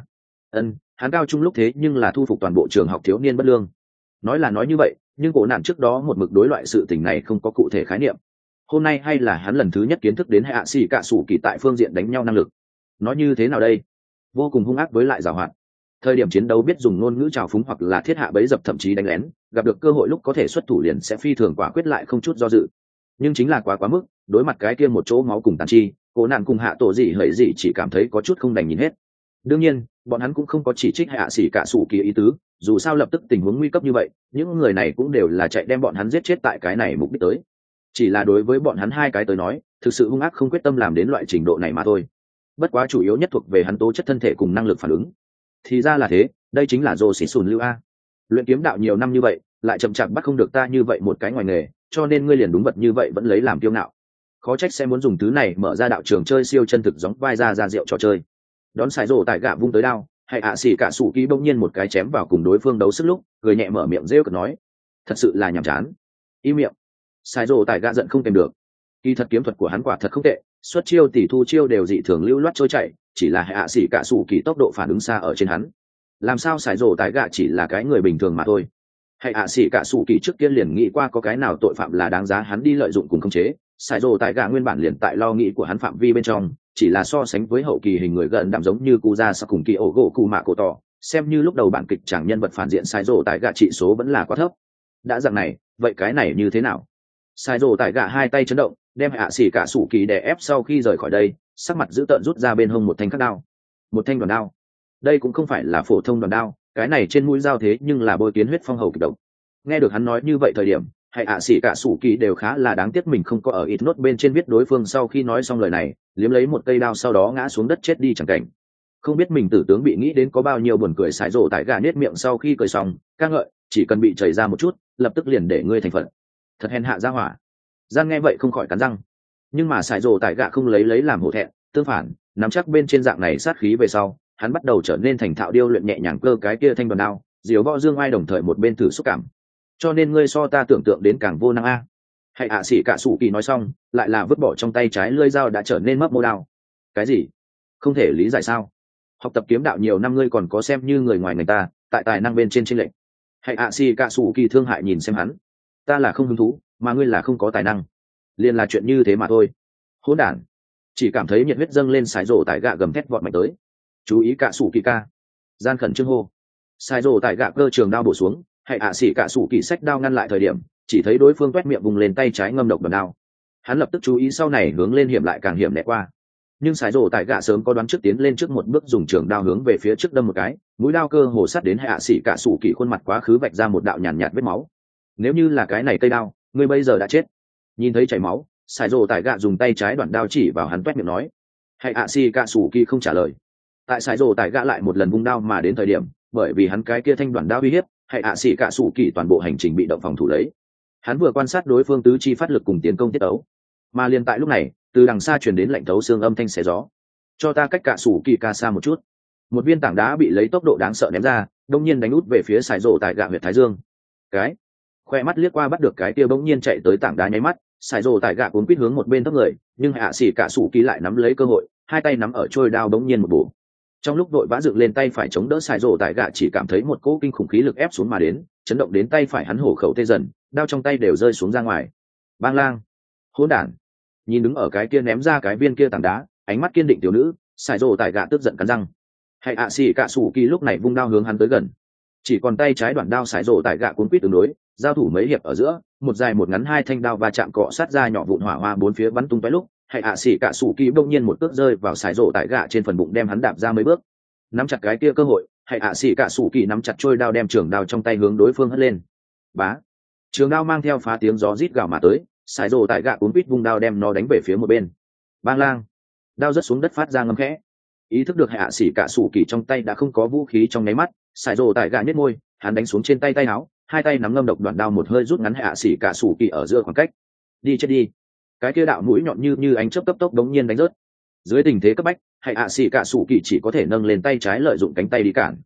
Hắn cao trung lúc thế nhưng là thu phục toàn bộ trường học thiếu niên bất lương. Nói là nói như vậy, nhưng cổ nạn trước đó một mực đối loại sự tình này không có cụ thể khái niệm. Hôm nay hay là hắn lần thứ nhất kiến thức đến hạ xì cạ sủ kỳ tại phương diện đánh nhau năng lực. Nói như thế nào đây? Vô cùng hung ác với lại giàu hoạt. Thời điểm chiến đấu biết dùng ngôn ngữ trào phúng hoặc là thiết hạ bẫy dập, thậm chí đánh lén, gặp được cơ hội lúc có thể xuất thủ liền sẽ phi thường quả quyết lại không chút do dự. Nhưng chính là quá mức, đối mặt cái kia một chỗ máu cùng tàn chi, cổ nạn cùng hạ tổ gì hỡi gì chỉ cảm thấy có chút không đành nhìn hết. Đương nhiên bọn hắn cũng không có chỉ trích hạ xỉ cả sủ kỳ ý tứ, dù sao lập tức tình huống nguy cấp như vậy, những người này cũng đều là chạy đem bọn hắn giết chết tại cái này mục đích tới. Chỉ là đối với bọn hắn hai cái tới nói, thực sự hung ác không quyết tâm làm đến loại trình độ này mà thôi. Bất quá chủ yếu nhất thuộc về hắn tố chất thân thể cùng năng lực phản ứng. Thì ra là thế, đây chính là Dô Xỉ Sùn Lưu a. Luyện kiếm đạo nhiều năm như vậy, lại chậm chạp bắt không được ta như vậy một cái ngoài nghề, cho nên ngươi liền đúng vật như vậy vẫn lấy làm kiêu ngạo. Khó trách sẽ muốn dùng thứ này mở ra đạo trường chơi siêu chân thực giống vai ra rượu trò chơi. Đón sải rổ tại gạ vung tới đao, hay ạ xỉ cả sủ ký bỗng nhiên một cái chém vào cùng đối phương đấu sức lúc, cười nhẹ mở miệng rêu cợt nói, thật sự là nhàm chán. Im miệng. Sải rổ tại gạ giận không kèm được. Kỳ thật kiếm thuật của hắn quả thật không tệ, xuất chiêu tỷ thu chiêu đều dị thường lưu loát trôi chảy, chỉ là hay ạ xỉ cả sủ kỳ tốc độ phản ứng xa ở trên hắn. Làm sao sải rổ tại gạ chỉ là cái người bình thường mà thôi. Hay ạ xỉ cả sủ kỳ trước kia liền nghĩ qua có cái nào tội phạm là đáng giá hắn đi lợi dụng cùng khống chế. Sải rổ tại gạ nguyên bản liền tại lo nghĩ của hắn phạm vi bên trong, chỉ là so sánh với hậu kỳ hình người gần đạm giống như cu ra sau cùng kỳ ổ gỗ cụ mạ cổ tỏ, xem như lúc đầu bản kịch chẳng nhân vật phản diện sai rổ tại gạ trị số vẫn là quá thấp. Đã dạng này, vậy cái này như thế nào? Sai rổ tại gạ hai tay chấn động, đem hạ xỉ cả sủ kỳ đè ép sau khi rời khỏi đây, sắc mặt dữ tợn rút ra bên hông một thanh khắc đao. Một thanh đoàn đao. Đây cũng không phải là phổ thông đoàn đao, cái này trên mũi dao thế nhưng là bôi kiến huyết phong hầu kịch độc. Nghe được hắn nói như vậy thời điểm, hay ạ xỉ cả sủ kỳ đều khá là đáng tiếc mình không có ở ít nốt bên trên viết đối phương sau khi nói xong lời này, liếm lấy một cây đao sau đó ngã xuống đất chết đi chẳng cảnh. Không biết mình tử tướng bị nghĩ đến có bao nhiêu buồn cười, sải rổ tại gà nết miệng sau khi cười xong, ca ngợi, chỉ cần bị chảy ra một chút, lập tức liền để ngươi thành phận. Thật hèn hạ ra hỏa. Gian nghe vậy không khỏi cắn răng. Nhưng mà sải rổ tại gà không lấy làm hổ thẹn, tương phản, nắm chắc bên trên dạng này sát khí về sau, hắn bắt đầu trở nên thành thạo điêu luyện nhẹ nhàng cơ cái kia thanh đoàn đao, diều võ dương ai đồng thời một bên thử xúc cảm. Cho nên ngươi so ta tưởng tượng đến càng vô năng a. Hay ạ xỉ cả sủ kỳ nói xong, lại là vứt bỏ trong tay trái lưỡi dao đã trở nên mấp mô đao. Cái gì? Không thể lý giải sao? Học tập kiếm đạo nhiều năm ngươi còn có xem như người ngoài người ta, tại tài năng bên trên chênh lệch. Hay ạ xỉ cả sủ kỳ thương hại nhìn xem hắn. Ta là không hứng thú, mà ngươi là không có tài năng. Liền là chuyện như thế mà thôi. Hỗn đản. Chỉ cảm thấy nhiệt huyết dâng lên, sải rổ tại gạ gầm thét vọt mạnh tới. Chú ý cả sủ kỳ ca. Gian khẩn trương hô. Sải rổ tại gạ cơ trường đao bổ xuống. Hay ạ xỉ cả sủ kỳ sách đao ngăn lại thời điểm, chỉ thấy đối phương quét miệng vùng lên tay trái ngâm độc đòn đao. Hắn lập tức chú ý sau này hướng lên hiểm lại càng hiểm lẹ qua. Nhưng sải rổ tại gạ sớm có đoán trước, tiến lên trước một bước dùng trường đao hướng về phía trước đâm một cái, mũi đao cơ hồ sát đến hay ạ xỉ cả sủ kỳ khuôn mặt quá khứ, vạch ra một đạo nhàn nhạt vết máu. Nếu như là cái này cây đao, ngươi bây giờ đã chết. Nhìn thấy chảy máu, sải rổ tại gạ dùng tay trái đoạn đao chỉ vào hắn quét miệng nói. Hay ạ xỉ cả sủ kỳ không trả lời. Tại sải rổ tại gạ lại một lần vung đao mà đến thời điểm, bởi vì hắn cái kia thanh đoạn đao uy hiếp, hay ạ xỉ cả sủ kỳ toàn bộ hành trình bị động phòng thủ lấy. Hắn vừa quan sát đối phương tứ chi phát lực cùng tiến công tiết ấu, mà liền tại lúc này, từ đằng xa truyền đến lạnh thấu xương âm thanh xé gió. Cho ta cách cả sủ kỳ ca xa một chút. Một viên tảng đá bị lấy tốc độ đáng sợ ném ra, đông nhiên đánh út về phía sải rổ tại gạ huyệt thái dương. Cái khoe mắt liếc qua bắt được cái kia bỗng nhiên chạy tới tảng đá, nháy mắt sải rổ tại gạ cuốn quýt hướng một bên thấp người, nhưng hạ xỉ cả sủ kỳ lại nắm lấy cơ hội, hai tay nắm ở trôi đao bỗng nhiên một bổ. Trong lúc đội vã dựng lên tay phải chống đỡ, sải rổ tại gạ chỉ cảm thấy một cỗ kinh khủng khí lực ép xuống mà đến, chấn động đến tay phải hắn hổ khẩu tê dần, đao trong tay đều rơi xuống ra ngoài. Bang lang. Hỗn đản. Nhìn đứng ở cái kia ném ra cái viên kia tảng đá, ánh mắt kiên định tiểu nữ, sải rổ tại gạ tức giận cắn răng. Hay ạ xỉ cả sủ kỳ lúc này vung đao hướng hắn tới gần, chỉ còn tay trái đoạn đao, sải rổ tại gạ cuốn quýt tương đối, giao thủ mấy hiệp ở giữa, một dài một ngắn hai thanh đao va chạm cọ sát ra nhỏ vụn hỏa hoa bốn phía bắn tung tóe lúc, hay ạ xỉ cả sủ kỳ bỗng nhiên một cước rơi vào sải rổ tại gạ trên phần bụng, đem hắn đạp ra mấy bước. Nắm chặt cái kia cơ hội, hay ạ xỉ cả sủ kỳ nắm chặt trôi đao, đem trường đao trong tay hướng đối phương hất lên. Bá. Trường đao mang theo phá tiếng gió rít gào mà tới, sải rổ tại gạ cuốn quýt vung đao đem nó đánh về phía một bên. Bang lang. Đao rớt xuống đất phát ra ngâm khẽ. Ý thức được hạ xỉ cả sủ kỳ trong tay đã không có vũ khí trong nháy mắt, sải rổ tại gạ nhếch môi, hắn đánh xuống trên tay áo, hai tay nắm ngâm độc đoạn đao một hơi rút ngắn hạ xỉ cả sủ kỳ ở giữa khoảng cách. Đi chết đi. Cái kia đạo mũi nhọn như ánh chớp cấp tốc đống nhiên đánh rớt. Dưới tình thế cấp bách, hạ xỉ cả sủ kỳ chỉ có thể nâng lên tay trái lợi dụng cánh tay đi cản.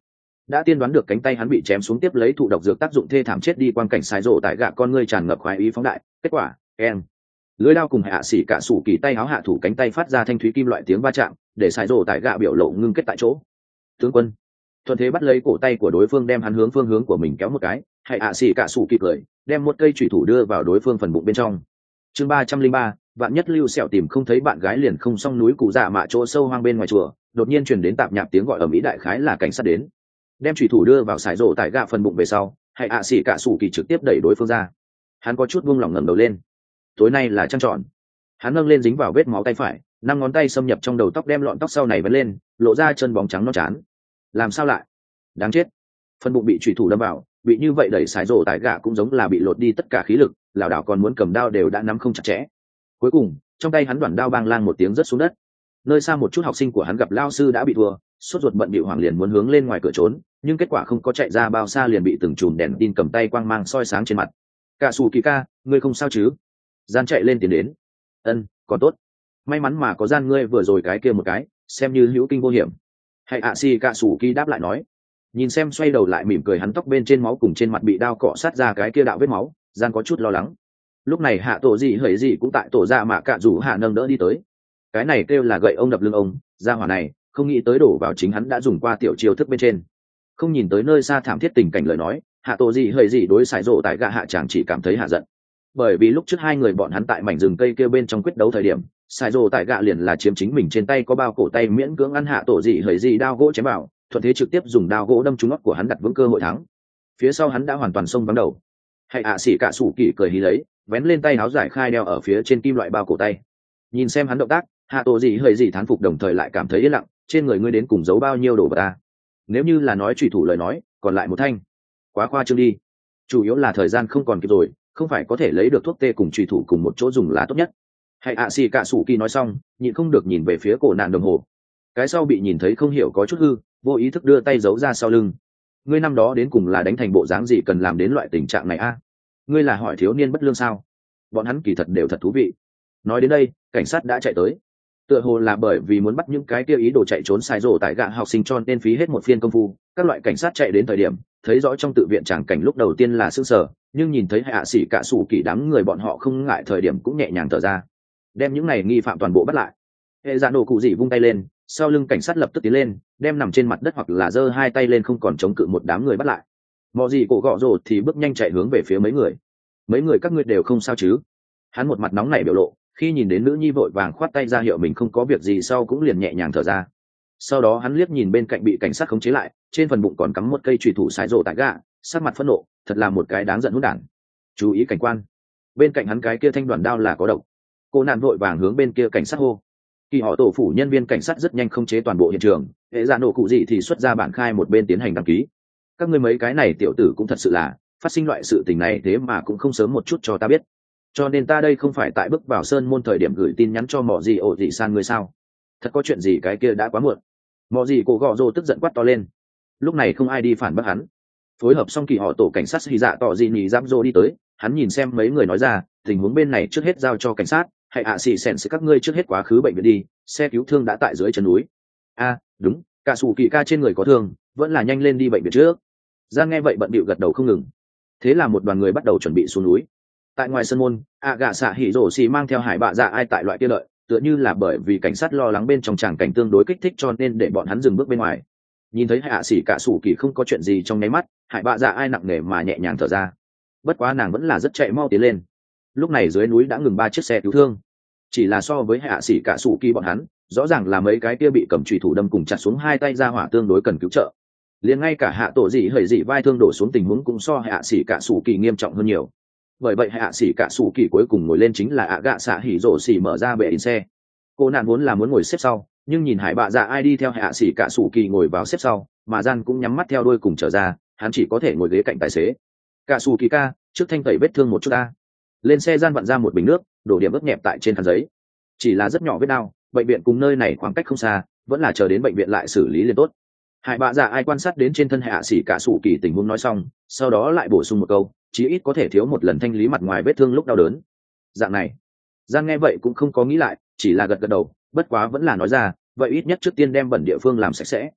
đã tiên đoán được cánh tay hắn bị chém xuống tiếp lấy thụ độc dược tác dụng thê thảm chết đi, quang cảnh xài rộ tại gạ con ngươi tràn ngập khoái ý phóng đại. Kết quả em lưới đao cùng hạ xỉ cả sủ kỳ tay háo hạ thủ cánh tay phát ra thanh thúy kim loại tiếng va chạm, để xài rộ tại gạ biểu lộ ngưng kết tại chỗ. Tướng quân thuận thế bắt lấy cổ tay của đối phương, đem hắn hướng phương hướng của mình kéo một cái. Hạ xỉ cả sủ kỳ cười, đem một cây chủy thủ đưa vào đối phương phần bụng bên trong. Chương 303, vạn nhất Lưu Sẹo tìm không thấy bạn gái liền không xong. Núi Cụ Dạ Mạ chỗ sâu hoang bên ngoài chùa, đột nhiên truyền đến tạp nhạp tiếng gọi ở mỹ, đại khái là cảnh sát đến. Đem chủy thủ đưa vào sải rổ tại gạ phần bụng về sau, hạ xỉ cả sủ kỳ trực tiếp đẩy đối phương ra. Hắn có chút buông lỏng ngẩng đầu lên. Tối nay là trăng tròn. Hắn nâng lên dính vào vết máu tay phải, 5 ngón tay xâm nhập trong đầu tóc, đem lọn tóc sau này vấn lên, lộ ra chân bóng trắng non chán. Làm sao lại? Đáng chết. Phần bụng bị chủy thủ đâm vào, bị như vậy đẩy sải rổ tại gạ cũng giống là bị lột đi tất cả khí lực, lảo đảo còn muốn cầm đao đều đã nắm không chặt chẽ. Cuối cùng trong tay hắn đoạn đao bang lang một tiếng rớt xuống đất. Nơi xa một chút học sinh của hắn gặp lao sư đã bị thua, sốt ruột bận bịu hoảng liền muốn hướng lên ngoài cửa trốn, nhưng kết quả không có chạy ra bao xa liền bị từng chùm đèn tin cầm tay quang mang soi sáng trên mặt. Cả Sù Kỳ ca, ngươi không sao chứ? Gian chạy lên tiến đến. Ân, còn tốt. May mắn mà có Gian ngươi vừa rồi cái kia một cái, xem như hữu kinh vô hiểm. Hãy Cả Sù Kỳ đáp lại nói. Nhìn xem xoay đầu lại mỉm cười hắn, tóc bên trên máu cùng trên mặt bị đao cọ sát ra cái kia đạo vết máu, Gian có chút lo lắng. Lúc này hạ tổ gì hởi gì cũng tại tổ ra mà cả rủ hạ nâng đỡ đi tới. Cái này kêu là gậy ông đập lưng ông, ra hỏa này không nghĩ tới đổ vào chính hắn đã dùng qua tiểu chiêu thức bên trên. Không nhìn tới nơi xa thảm thiết tình cảnh lời nói, hạ tổ gì hởi gì đối xài rộ tại gạ hạ chàng chỉ cảm thấy hạ giận. Bởi vì lúc trước hai người bọn hắn tại mảnh rừng cây kêu bên trong quyết đấu thời điểm, xài rộ tại gạ liền là chiếm chính mình trên tay có bao cổ tay, miễn cưỡng ăn hạ tổ gì hởi gì đao gỗ chém vào, thuận thế trực tiếp dùng đao gỗ đâm trúng óc của hắn, đặt vững cơ hội thắng. Phía sau hắn đã hoàn toàn xông vắng đầu. Hãy xỉ cả sủ kỳ cười hí lấy, vén lên tay áo giải khai đeo ở phía trên kim loại bao cổ tay. Nhìn xem hắn động tác, hạ tổ gì hơi gì thán phục, đồng thời lại cảm thấy yên lặng, trên người ngươi đến cùng giấu bao nhiêu đồ vật ta? Nếu như là nói chủy thủ lời nói, còn lại một thanh. Quá khoa trương đi. Chủ yếu là thời gian không còn kịp rồi, không phải có thể lấy được thuốc tê cùng chủy thủ cùng một chỗ dùng là tốt nhất. Hãy xỉ cả sủ kỳ nói xong, nhịn không được nhìn về phía cổ nạn đồng hồ. Cái sau bị nhìn thấy không hiểu có chút hư, vô ý thức đưa tay giấu ra sau lưng. Ngươi năm đó đến cùng là đánh thành bộ dáng gì cần làm đến loại tình trạng này a? Ngươi là hỏi thiếu niên bất lương sao? Bọn hắn kỳ thật đều thật thú vị. Nói đến đây, cảnh sát đã chạy tới. Tựa hồ là bởi vì muốn bắt những cái kia ý đồ chạy trốn sai rổ tại gạ học sinh cho nên phí hết một phiên công phu. Các loại cảnh sát chạy đến thời điểm, thấy rõ trong tự viện tràng cảnh lúc đầu tiên là sững sờ, nhưng nhìn thấy hạ sĩ cả sủ kỳ đám người bọn họ không ngại thời điểm cũng nhẹ nhàng thở ra, đem những này nghi phạm toàn bộ bắt lại. Hệ dạ nổ cụ dị vung tay lên, sau lưng cảnh sát lập tức tiến lên, đem nằm trên mặt đất hoặc là giơ hai tay lên không còn chống cự một đám người bắt lại. Mọ gì cổ gọ rồ thì bước nhanh chạy hướng về phía mấy người các ngươi đều không sao chứ? Hắn một mặt nóng nảy biểu lộ, khi nhìn đến nữ nhi vội vàng khoát tay ra hiệu mình không có việc gì sau cũng liền nhẹ nhàng thở ra. Sau đó hắn liếc nhìn bên cạnh bị cảnh sát khống chế lại, trên phần bụng còn cắm một cây chùy thủ sải rổ tại gạ, sắc mặt phẫn nộ, thật là một cái đáng giận hỗn đản. Chú ý cảnh quan, bên cạnh hắn cái kia thanh đoàn đao là có độc. Cô nạn vội vàng hướng bên kia cảnh sát hô. Kỳ họ tổ phủ nhân viên cảnh sát rất nhanh khống chế toàn bộ hiện trường, hệ dạ nổ cụ gì thì xuất ra bản khai một bên tiến hành đăng ký. Các ngươi mấy cái này tiểu tử cũng thật sự là phát sinh loại sự tình này thế mà cũng không sớm một chút cho ta biết, cho nên ta đây không phải tại bước vào sơn môn thời điểm gửi tin nhắn cho mọ gì ổ gì san ngươi sao? Thật có chuyện gì cái kia đã quá muộn. Mọ gì cổ gọ rồ tức giận quát to lên. Lúc này không ai đi phản bác hắn. Phối hợp xong kỳ họ tổ cảnh sát hy dạ tỏ gì nhì giáp rô đi tới, hắn nhìn xem mấy người nói ra tình huống bên này trước hết giao cho cảnh sát, hãy xì xèn sẽ các ngươi trước hết quá khứ bệnh viện đi, xe cứu thương đã tại dưới chân núi. Đúng, cả sủ kỳ ca trên người có thương, vẫn là nhanh lên đi bệnh viện trước. Gian nghe vậy bận bịu gật đầu không ngừng. Thế là một đoàn người bắt đầu chuẩn bị xuống núi. Tại ngoài sân môn, gạ xạ hỉ rổ xì mang theo hải bạ dạ ai tại loại kia lợi, tựa như là bởi vì cảnh sát lo lắng bên trong tràng cảnh tương đối kích thích cho nên để bọn hắn dừng bước bên ngoài. Nhìn thấy hạ xỉ cả sủ kỳ không có chuyện gì trong nháy mắt, hải bạ dạ ai nặng nề mà nhẹ nhàng thở ra. Bất quá nàng vẫn là rất chạy mau tiến lên. Lúc này dưới núi đã ngừng 3 chiếc xe cứu thương. Chỉ là so với hạ xỉ cả sủ kỳ bọn hắn, rõ ràng là mấy cái kia bị cầm chùy thủ đâm cùng chặt xuống hai tay ra hỏa tương đối cần cứu trợ. Liền ngay cả hạ tổ dị hởi dị vai thương đổ xuống tình huống cũng so hạ xỉ cả sủ kỳ nghiêm trọng hơn nhiều. Bởi vậy hạ xỉ cả sủ kỳ cuối cùng ngồi lên chính là gạ xạ hỉ rổ xỉ mở ra bệ in xe. Cô nạn vốn là muốn ngồi xếp sau, nhưng nhìn hải bạ dạ ai đi theo hạ xỉ cả sủ kỳ ngồi vào xếp sau, mà Gian cũng nhắm mắt theo đuôi cùng trở ra, hắn chỉ có thể ngồi ghế cạnh tài xế. Cả sủ kỳ ca, trước thanh tẩy vết thương một chút ta. Lên xe Gian vặn ra một bình nước, đổ điểm ướt nhẹp tại trên khăn giấy. Chỉ là rất nhỏ vết đau, bệnh viện cùng nơi này khoảng cách không xa, vẫn là chờ đến bệnh viện lại xử lý liền tốt. Hải bạ dạ ai quan sát đến trên thân hạ xỉ cả sủ kỳ tình huống nói xong, sau đó lại bổ sung một câu, chí ít có thể thiếu một lần thanh lý mặt ngoài vết thương lúc đau đớn. Dạng này, Giang nghe vậy cũng không có nghĩ lại, chỉ là gật gật đầu, bất quá vẫn là nói ra, vậy ít nhất trước tiên đem bẩn địa phương làm sạch sẽ.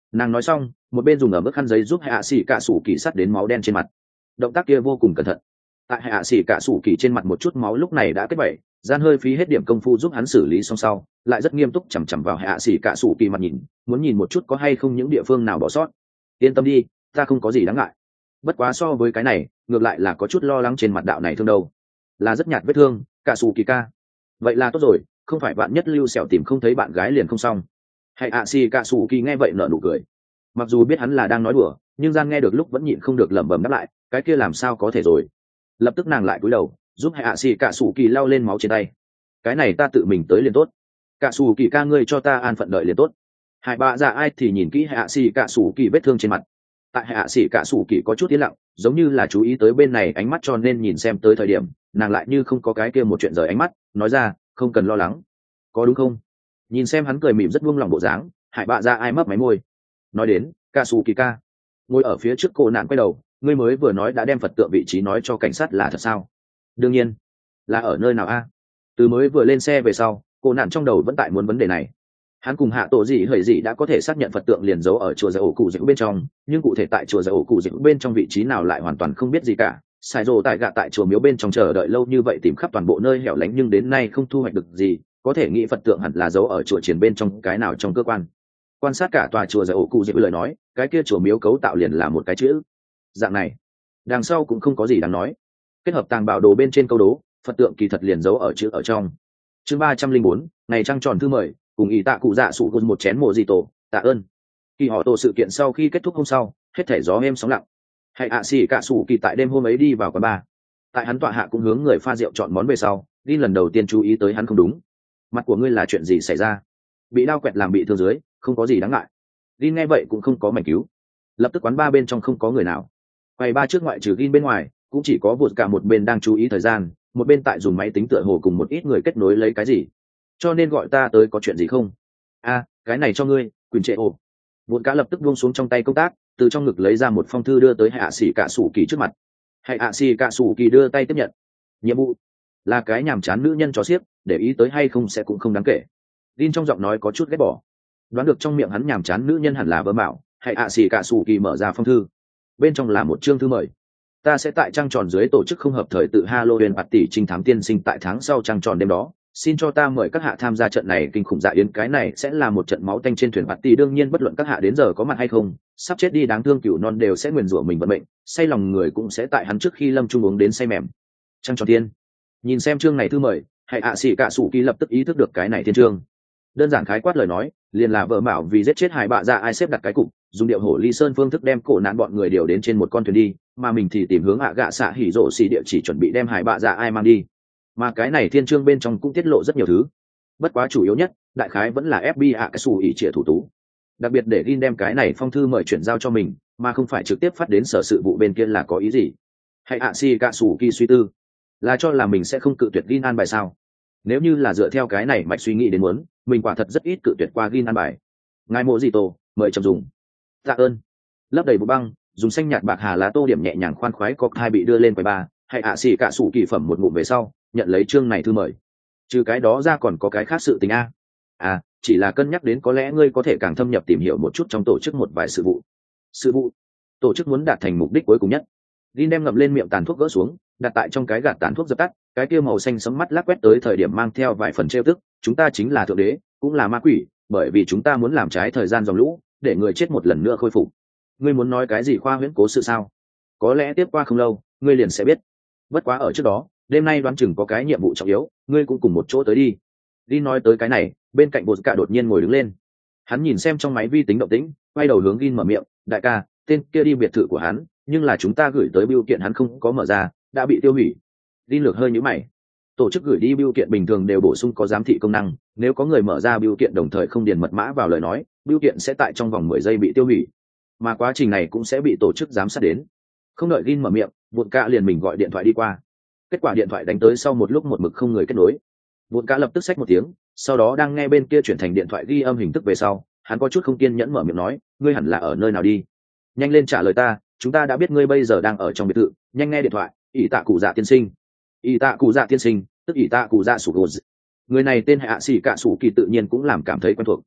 Nàng nói xong một bên dùng ở mức khăn giấy giúp hạ xỉ cả sủ kỳ sắt đến máu đen trên mặt. Động tác kia vô cùng cẩn thận. Tại hạ xỉ cả sủ kỳ trên mặt một chút máu lúc này đã kết vẩy, gian hơi phí hết điểm công phu giúp hắn xử lý xong sau lại rất nghiêm túc chằm chằm vào hạ xỉ cả sủ kỳ mặt nhìn, muốn nhìn một chút có hay không những địa phương nào bỏ sót. Yên tâm đi, ta không có gì đáng ngại. Bất quá so với cái này ngược lại là có chút lo lắng trên mặt đạo này thương đâu, là rất nhạt vết thương. Cả sủ kỳ ca, vậy là tốt rồi, không phải bạn nhất lưu sẹo tìm không thấy bạn gái liền không xong. Hạ xỉ cả sủ kỳ nghe vậy nở nụ cười, mặc dù biết hắn là đang nói đùa nhưng gian nghe được lúc vẫn nhịn không được lẩm bẩm đáp lại, cái kia làm sao có thể rồi. Lập tức nàng lại cúi đầu giúp hạ xỉ cả sủ kỳ lau lên máu trên tay. Cái này ta tự mình tới liền tốt, cả sủ kỳ ca ngươi cho ta an phận đợi liền tốt. Hải bạ dạ ai thì nhìn kỹ hạ xỉ cả sủ kỳ vết thương trên mặt. Tại hạ xỉ cả sủ kỳ có chút yên lặng, giống như là chú ý tới bên này ánh mắt cho nên nhìn xem tới thời điểm nàng lại như không có cái kia một chuyện rời ánh mắt, nói ra không cần lo lắng, có đúng không. Nhìn xem hắn cười mỉm rất buông lòng bộ dáng, hải bạ dạ ai mấp máy môi nói đến, cả sủ kỳ ca. Ngồi ở phía trước cô nạn quay đầu, ngươi mới vừa nói đã đem Phật tượng vị trí nói cho cảnh sát là thật sao? Đương nhiên. Là ở nơi nào a? Từ mới vừa lên xe về sau cô nạn trong đầu vẫn tại muốn vấn đề này. Hắn cùng hạ tổ dị hời dị đã có thể xác nhận Phật tượng liền giấu ở chùa giải ổ cụ dịu bên trong, nhưng cụ thể tại chùa giải ổ cụ dịu bên trong vị trí nào lại hoàn toàn không biết gì cả. Sai rồ tại gạ tại chùa miếu bên trong chờ đợi lâu như vậy tìm khắp toàn bộ nơi hẻo lánh nhưng đến nay không thu hoạch được gì, có thể nghĩ Phật tượng hẳn là giấu ở chùa triển bên trong cái nào trong cơ quan. Quan sát cả tòa chùa giải ổ cụ dịu lời nói, cái kia chùa miếu cấu tạo liền là một cái chữ dạng này, đằng sau cũng không có gì đáng nói. Kết hợp tàng bảo đồ bên trên câu đố, Phật tượng kỳ thật liền giấu ở chữ ở trong. Chương 304, ngày trăng tròn thư mời, cùng ý tạ cụ dạ sụ gôn một chén mồ gì tổ, tạ ơn. Kỳ họ tổ sự kiện sau khi kết thúc hôm sau, hết thảy gió êm sóng lặng. Hãy xỉ cả sủ kỳ tại đêm hôm ấy đi vào quán bar. Tại hắn tọa hạ cũng hướng người pha rượu chọn món về sau, đi lần đầu tiên chú ý tới hắn không đúng. Mặt của ngươi là chuyện gì xảy ra? Bị đao quẹt làm bị thương dưới, không có gì đáng ngại. Đi nghe vậy cũng không có mảnh cứu. Lập tức quán bar bên trong không có người nào. Quầy ba trước ngoại trừ Gin bên ngoài, cũng chỉ có vụt cả một bên đang chú ý thời gian, một bên tại dùng máy tính tựa hồ cùng một ít người kết nối lấy cái gì. Cho nên gọi ta tới có chuyện gì không? Cái này cho ngươi, Quyền Trệ ồ. Vụt cả lập tức buông xuống trong tay công tác, từ trong ngực lấy ra một phong thư đưa tới hạ sĩ cả sủ kỳ trước mặt. Hạ sĩ cả sủ kỳ đưa tay tiếp nhận. Nhiệm vụ là cái nhàm chán nữ nhân cho xiếc, để ý tới hay không sẽ cũng không đáng kể. Gin trong giọng nói có chút ghét bỏ. Đoán được trong miệng hắn nhàm chán nữ nhân hẳn là vợ mạo, hạ sĩ cả sủ kỳ mở ra phong thư. Bên trong là một chương thư mời. Ta sẽ tại trăng tròn dưới tổ chức không hợp thời tự Halloween party trinh thám tiên sinh tại tháng sau trăng tròn đêm đó. Xin cho ta mời các hạ tham gia trận này kinh khủng dạ yến, cái này sẽ là một trận máu tanh trên thuyền party, đương nhiên bất luận các hạ đến giờ có mặt hay không, sắp chết đi đáng thương cửu non đều sẽ nguyền rủa mình vận mệnh, say lòng người cũng sẽ tại hắn trước khi lâm chung uống đến say mềm. Trăng tròn tiên. Nhìn xem chương này thư mời, hãy ạ xỉ cả sủ kỳ lập tức ý thức được cái này thiên chương. Đơn giản khái quát lời nói, liền là vợ mạo vì giết chết hải bạ dạ ai xếp đặt cái cục, dùng điệu hổ ly sơn phương thức đem cổ nạn bọn người điều đến trên một con thuyền đi, mà mình thì tìm hướng hạ gạ xạ hỉ rổ xì địa chỉ chuẩn bị đem hải bạ dạ ai mang đi. Mà cái này thiên chương bên trong cũng tiết lộ rất nhiều thứ, bất quá chủ yếu nhất đại khái vẫn là FBI cái xù ỉ trịa thủ tú, đặc biệt để Gin đem cái này phong thư mời chuyển giao cho mình mà không phải trực tiếp phát đến sở sự vụ bên kia là có ý gì. Hãy ạ xì cả sủ kỳ suy tư, là cho là mình sẽ không cự tuyệt Gin an bài sao? Nếu như là dựa theo cái này mạch suy nghĩ đến muốn, mình quả thật rất ít cự tuyệt qua Gin an bài. Ngài mộ gì tổ mời chậm dùng. Tạ ơn. Lấp đầy bột băng, dùng xanh nhạt bạc hà lá tô điểm nhẹ nhàng khoan khoái cocktail bị đưa lên quầy bar. Hãy ạ xì cả sủ kỳ phẩm một ngụm về sau nhận lấy chương này thư mời. Trừ cái đó ra còn có cái khác sự tình a? Chỉ là cân nhắc đến có lẽ ngươi có thể càng thâm nhập tìm hiểu một chút trong tổ chức một vài sự vụ. Sự vụ? Tổ chức muốn đạt thành mục đích cuối cùng nhất. Gin đem ngậm lên miệng tàn thuốc gỡ xuống, đặt tại trong cái gạt tàn thuốc dập tắt, cái kia màu xanh sẫm mắt lắc quét tới thời điểm mang theo vài phần trêu tức, chúng ta chính là thượng đế, cũng là ma quỷ, bởi vì chúng ta muốn làm trái thời gian dòng lũ, để người chết một lần nữa khôi phục. Ngươi muốn nói cái gì khoa huyễn cố sự sao? Có lẽ tiếp qua không lâu, ngươi liền sẽ biết. Bất quá ở trước đó, đêm nay đoán chừng có cái nhiệm vụ trọng yếu, ngươi cũng cùng một chỗ tới đi. Đi nói tới cái này, bên cạnh bột cả đột nhiên ngồi đứng lên. Hắn nhìn xem trong máy vi tính động tĩnh, quay đầu hướng Gin mở miệng, đại ca, tên kia đi biệt thự của hắn, nhưng là chúng ta gửi tới bưu kiện hắn không có mở ra, đã bị tiêu hủy. Gin lược hơi nhíu mày. Tổ chức gửi đi bưu kiện bình thường đều bổ sung có giám thị công năng, nếu có người mở ra bưu kiện đồng thời không điền mật mã vào lời nói, bưu kiện sẽ tại trong vòng 10 giây bị tiêu hủy, mà quá trình này cũng sẽ bị tổ chức giám sát đến. Không đợi Gin mở miệng, bột cả liền mình gọi điện thoại đi qua. Kết quả điện thoại đánh tới sau một lúc một mực không người kết nối. Bột cả lập tức xách một tiếng, sau đó đang nghe bên kia chuyển thành điện thoại ghi âm hình thức về sau, hắn có chút không kiên nhẫn mở miệng nói, ngươi hẳn là ở nơi nào đi, nhanh lên trả lời ta, chúng ta đã biết ngươi bây giờ đang ở trong biệt thự, nhanh nghe điện thoại. Ỷ tạ cụ dạ tiên sinh. Ỷ tạ cụ dạ tiên sinh tức ỷ tạ cụ dạ sủ gột. Người này tên hạ xỉ cả sủ kỳ tự nhiên cũng làm cảm thấy quen thuộc.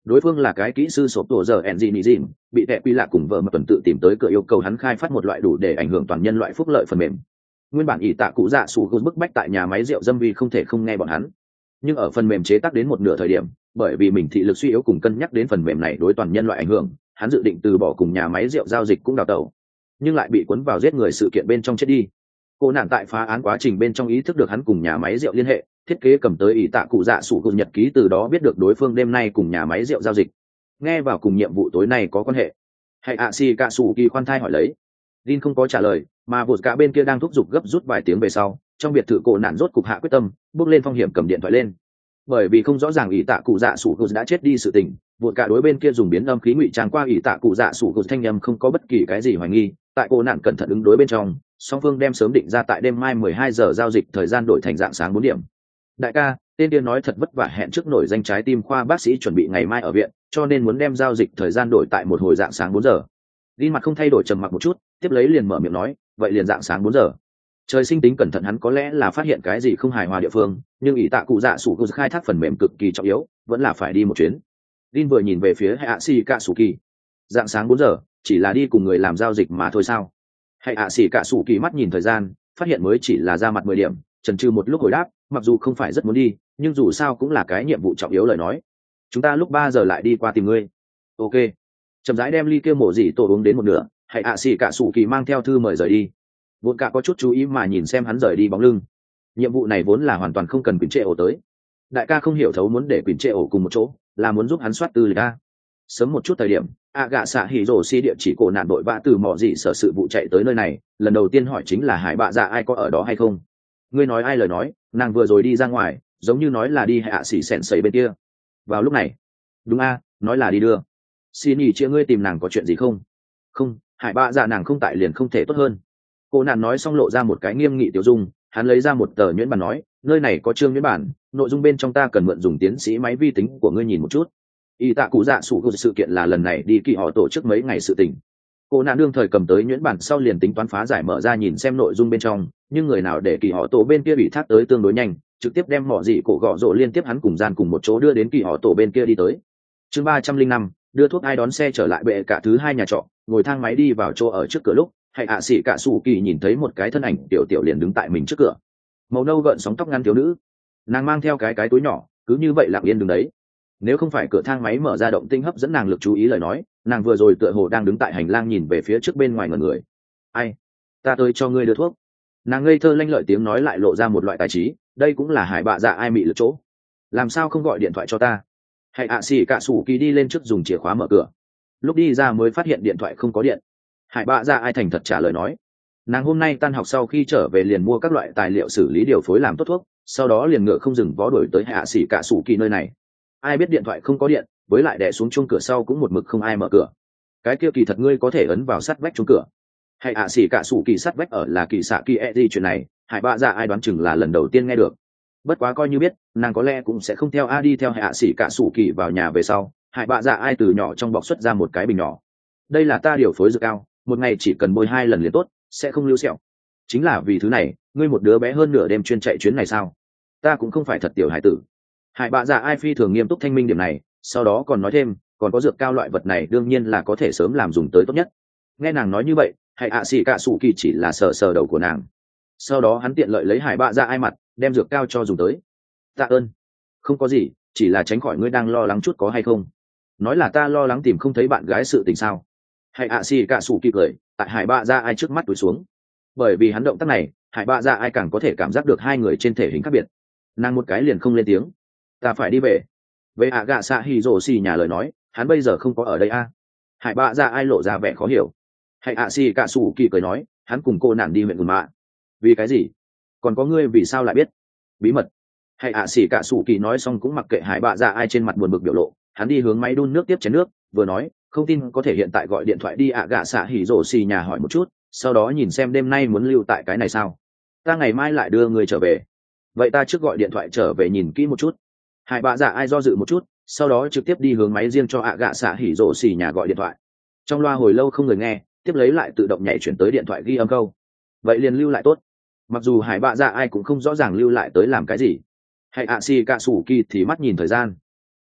đối phương là cái kỹ sư sộp tổ giờ engineering, bị tệ quy lạc cùng vợ mà tuần tự tìm tới cửa yêu cầu hắn khai phát một loại đủ để ảnh hưởng toàn nhân loại phúc lợi phần mềm. Nguyên bản ỷ tạ cụ dạ sủ gôn bức bách tại nhà máy rượu dâm vi không thể không nghe bọn hắn, nhưng ở phần mềm chế tác đến một nửa thời điểm, bởi vì mình thị lực suy yếu cùng cân nhắc đến phần mềm này đối toàn nhân loại ảnh hưởng, hắn dự định từ bỏ cùng nhà máy rượu giao dịch cũng đào tẩu, nhưng lại bị cuốn vào giết người sự kiện bên trong chết đi. Cô nạn tại phá án quá trình bên trong ý thức được hắn cùng nhà máy rượu liên hệ, thiết kế cầm tới ỷ tạ cụ dạ sủ gôn nhật ký, từ đó biết được đối phương đêm nay cùng nhà máy rượu giao dịch, nghe vào cùng nhiệm vụ tối nay có quan hệ. Hay ạ xì cạ sủ kỳ khoan thai hỏi lấy, Jin không có trả lời, mà vụt cả bên kia đang thúc giục gấp rút vài tiếng về sau, trong biệt thự cổ nạn rốt cục hạ quyết tâm, bước lên phong hiểm cầm điện thoại lên. Bởi vì không rõ ràng ỷ tạ cụ dạ sủ gôn đã chết đi sự tình, vụt cả đối bên kia dùng biến âm khí ngụy trang qua ỷ tạ cụ dạ sủ gôn thanh âm không có bất kỳ cái gì hoài nghi. Tại cổ nạn cẩn thận ứng đối bên trong, song phương đem sớm định ra tại đêm mai 12 giờ giao dịch thời gian đổi thành dạng sáng 4 điểm. Đại ca, tên kia nói thật vất vả hẹn trước nổi danh trái tim khoa bác sĩ chuẩn bị ngày mai ở viện, cho nên muốn đem giao dịch thời gian đổi tại một hồi dạng sáng 4 giờ. Đi mặt không thay đổi trầm mặc một chút, tiếp lấy liền mở miệng nói, vậy liền dạng sáng 4 giờ. Trời sinh tính cẩn thận hắn có lẽ là phát hiện cái gì không hài hòa địa phương, nhưng ỷ tạ cụ dạ sủ gôn khai thác phần mềm cực kỳ trọng yếu, vẫn là phải đi một chuyến. Din vừa nhìn về phía hạ xì cạ sủ kỳ, dạng sáng 4 giờ chỉ là đi cùng người làm giao dịch mà thôi sao? Hạ xì cạ sủ kỳ mắt nhìn thời gian, phát hiện mới chỉ là ra mặt 10 điểm, chần chừ một lúc hồi đáp, mặc dù không phải rất muốn đi, nhưng dù sao cũng là cái nhiệm vụ trọng yếu lời nói. Chúng ta lúc 3 giờ lại đi qua tìm ngươi. Ok. Chậm rãi đem ly kia mổ gì tổ uống đến một nửa, hạ xì cạ sủ kỳ mang theo thư mời rời đi. Vốn cả có chút chú ý mà nhìn xem hắn rời đi bóng lưng. Nhiệm vụ này vốn là hoàn toàn không cần Quỳnh Trệ ổ tới. Đại ca không hiểu thấu muốn để Quỳnh Trệ ổ cùng một chỗ, là muốn giúp hắn soát tư lịch a. Sớm một chút thời điểm, gạ xạ hỉ rồ si địa chỉ cổ nạn đội vã từ mỏ gì sở sự vụ chạy tới nơi này, lần đầu tiên hỏi chính là hải bạ dạ ai có ở đó hay không. Ngươi nói ai lời nói, nàng vừa rồi đi ra ngoài, giống như nói là đi hạ xỉ sẹn sẩy bên kia. Vào lúc này, đúng a, nói là đi đưa. Xin ý chia ngươi tìm nàng có chuyện gì không? Không, hải bạ dạ nàng không tại liền không thể tốt hơn. Cô nạn nói xong lộ ra một cái nghiêm nghị tiểu dung, hắn lấy ra một tờ nhuyễn bản nói, nơi này có chương nhuyễn bản, nội dung bên trong ta cần mượn dùng tiến sĩ máy vi tính của ngươi nhìn một chút. Y tạ cụ dạ sủ gôn sự kiện là lần này đi kỳ họ tổ chức mấy ngày sự tình. Cô nạn đương thời cầm tới nhuyễn bản sau liền tính toán phá giải mở ra nhìn xem nội dung bên trong, nhưng người nào để kỳ họ tổ bên kia bị thác tới tương đối nhanh, trực tiếp đem mỏ gì cổ gọ rổ liên tiếp hắn cùng gian cùng một chỗ đưa đến kỳ họ tổ bên kia đi tới. Chương 305, đưa thuốc ai đón xe trở lại bệ cả thứ hai nhà trọ, ngồi thang máy đi vào chỗ ở trước cửa lúc, hay ạ xỉ cả sủ kỳ nhìn thấy một cái thân ảnh tiểu tiểu liền đứng tại mình trước cửa, màu nâu gợn sóng tóc ngắn thiếu nữ, nàng mang theo cái túi nhỏ, cứ như vậy lặng yên đứng đấy. Nếu không phải cửa thang máy mở ra động tĩnh hấp dẫn nàng lực chú ý lời nói, nàng vừa rồi tựa hồ đang đứng tại hành lang nhìn về phía trước bên ngoài ngẩn người. Ai? Ta tới cho ngươi đưa thuốc. Nàng ngây thơ lanh lợi tiếng nói lại lộ ra một loại tài trí, đây cũng là hải bạ dạ ai mị lực chỗ. Làm sao không gọi điện thoại cho ta? Hay ạ xỉ cả sủ kỳ đi lên trước dùng chìa khóa mở cửa, lúc đi ra mới phát hiện điện thoại không có điện. Hải bạ dạ ai thành thật trả lời nói, nàng hôm nay tan học sau khi trở về liền mua các loại tài liệu xử lý điều phối làm tốt thuốc, sau đó liền ngựa không dừng vó đuổi tới hạ xỉ cả sủ kỳ nơi này. Ai biết điện thoại không có điện, với lại đè xuống chuông cửa sau cũng một mực không ai mở cửa. Cái kia kỳ thật ngươi có thể ấn vào sắt vách chuông cửa. Hay hạ xỉ cả sủ kỳ sắt vách ở là kỳ xạ kỳ e gì chuyện này, hải bạ dạ ai đoán chừng là lần đầu tiên nghe được. Bất quá coi như biết, nàng có lẽ cũng sẽ không theo a đi theo hạ xỉ cả sủ kỳ vào nhà về sau. Hải bạ dạ ai từ nhỏ trong bọc xuất ra một cái bình nhỏ. Đây là ta điều phối dược cao, một ngày chỉ cần bôi 2 lần liền tốt, sẽ không lưu sẹo. Chính là vì thứ này, ngươi một đứa bé hơn nửa đêm chuyên chạy chuyến này sao? Ta cũng không phải thật tiểu hải tử. Hải bạ dạ ai phi thường nghiêm túc thanh minh điểm này, sau đó còn nói thêm, còn có dược cao loại vật này đương nhiên là có thể sớm làm dùng tới tốt nhất. Nghe nàng nói như vậy, hải ạ xỉ cả sủ kỳ chỉ là sờ sờ đầu của nàng. Sau đó hắn tiện lợi lấy hải bạ dạ ai mặt, đem dược cao cho dùng tới. Tạ ơn. Không có gì, chỉ là tránh khỏi ngươi đang lo lắng chút có hay không. Nói là ta lo lắng tìm không thấy bạn gái sự tình sao? Hay ạ xỉ cả sủ kỳ cười, tại hải bạ dạ ai trước mắt túi xuống. Bởi vì hắn động tác này, hải bạ dạ ai càng có thể cảm giác được hai người trên thể hình khác biệt. Nàng một cái liền không lên tiếng. Ta phải đi về. Về ạ gạ xạ hì rồ xì nhà lời nói, hắn bây giờ không có ở đây a. Hải bạ dạ ai lộ ra vẻ khó hiểu. Hay ạ xỉ cả sủ kỳ cười nói, hắn cùng cô nạn đi huyện Gùn Mạ. Vì cái gì? Còn có ngươi vì sao lại biết? Bí mật. Hay ạ xỉ cả sủ kỳ nói xong cũng mặc kệ hải bạ dạ ai trên mặt buồn bực biểu lộ, hắn đi hướng máy đun nước tiếp chén nước, vừa nói, không tin có thể hiện tại gọi điện thoại đi ạ gạ xạ hỉ rồ xì nhà hỏi một chút, sau đó nhìn xem đêm nay muốn lưu tại cái này sao. Ta ngày mai lại đưa người trở về. Vậy ta trước gọi điện thoại trở về nhìn kỹ một chút. Hải bạ dạ ai do dự một chút, sau đó trực tiếp đi hướng máy riêng cho ạ gạ xạ hỉ rồ xì nhà gọi điện thoại. Trong loa hồi lâu không người nghe, tiếp lấy lại tự động nhảy chuyển tới điện thoại ghi âm câu. Vậy liền lưu lại tốt. Mặc dù hải bạ dạ ai cũng không rõ ràng lưu lại tới làm cái gì. Hay ạ xì cả sủ kỳ thì mắt nhìn thời gian.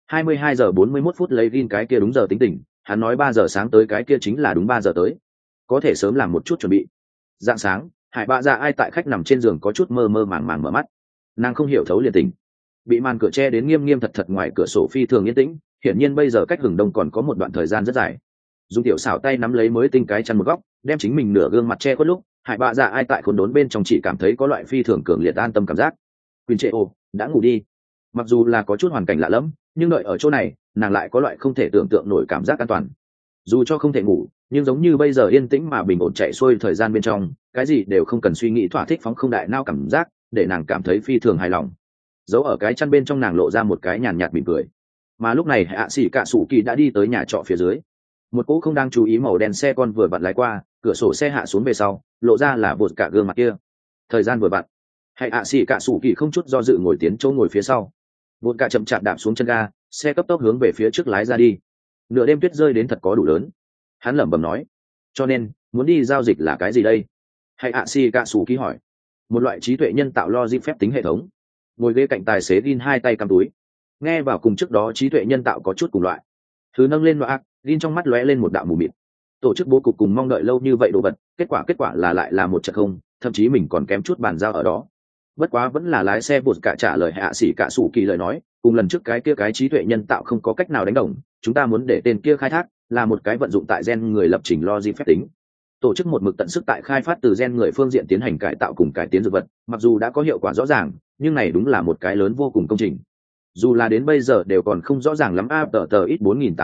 22:41 lấy Gin cái kia đúng giờ tính tỉnh, hắn nói 3 giờ sáng tới cái kia chính là đúng 3 giờ tới, có thể sớm làm một chút chuẩn bị. Dạng sáng, Hải Bạ Dạ Ai tại khách nằm trên giường có chút mơ mơ màng màng mở mắt, nàng không hiểu thấu liền tỉnh, bị màn cửa che đến nghiêm nghiêm thật thật, ngoài cửa sổ phi thường yên tĩnh, hiển nhiên bây giờ cách hừng đông còn có một đoạn thời gian rất dài. Dùng tiểu xảo tay nắm lấy mới tinh cái chăn một góc, đem chính mình nửa gương mặt che khuất lúc, Hải Bạ Dạ Ai tại khốn đốn bên trong chỉ cảm thấy có loại phi thường cường liệt an tâm cảm giác. Quỳnh Trệ Ồ đã ngủ đi. Mặc dù là có chút hoàn cảnh lạ lẫm, nhưng đợi ở chỗ này, nàng lại có loại không thể tưởng tượng nổi cảm giác an toàn. Dù cho không thể ngủ, nhưng giống như bây giờ yên tĩnh mà bình ổn chạy xuôi thời gian bên trong, cái gì đều không cần suy nghĩ, thỏa thích phóng không đại nao cảm giác, để nàng cảm thấy phi thường hài lòng. Giấu ở cái chăn bên trong, nàng lộ ra một cái nhàn nhạt mỉm cười. Mà lúc này Hạ Sĩ Cạ Sủ Kỳ đã đi tới nhà trọ phía dưới. Một cỗ không đang chú ý màu đen xe con vừa vặn lái qua, cửa sổ xe hạ xuống về sau, lộ ra là vụt cả gương mặt kia. Thời gian vừa vặn, Hạ Sĩ Cạ Sủ Kỳ không chút do dự ngồi tiến chỗ ngồi phía sau. Vụt cả chậm chạp đạp xuống chân ga, xe cấp tốc hướng về phía trước lái ra đi. Nửa đêm tuyết rơi đến thật có đủ lớn, hắn lẩm bẩm nói. Cho nên muốn đi giao dịch là cái gì đây? Hạ Sĩ Cạ Sủ Kỳ hỏi. Một loại trí tuệ nhân tạo logic phép tính hệ thống. Ngồi ghế cạnh tài xế Gin hai tay cầm túi, nghe vào cùng trước đó trí tuệ nhân tạo có chút cùng loại. Thứ nâng lên loại Gin trong mắt lóe lên một đạo mù mịt. Tổ chức bố cục cùng mong đợi lâu như vậy đồ vật, kết quả là lại là một trận không, thậm chí mình còn kém chút bàn giao ở đó. Bất quá vẫn là lái xe vụt cả trả lời Hạ Sĩ Cạ Sủ Kỳ lời nói, cùng lần trước cái kia cái trí tuệ nhân tạo không có cách nào đánh đồng, chúng ta muốn để tên kia khai thác là một cái vận dụng tại gen người lập trình logic phép tính. Tổ chức một mực tận sức tại khai phát từ gen người phương diện tiến hành cải tạo cùng cải tiến dược vật, mặc dù đã có hiệu quả rõ ràng, nhưng này đúng là một cái lớn vô cùng công trình. Dù là đến bây giờ đều còn không rõ ràng lắm APTX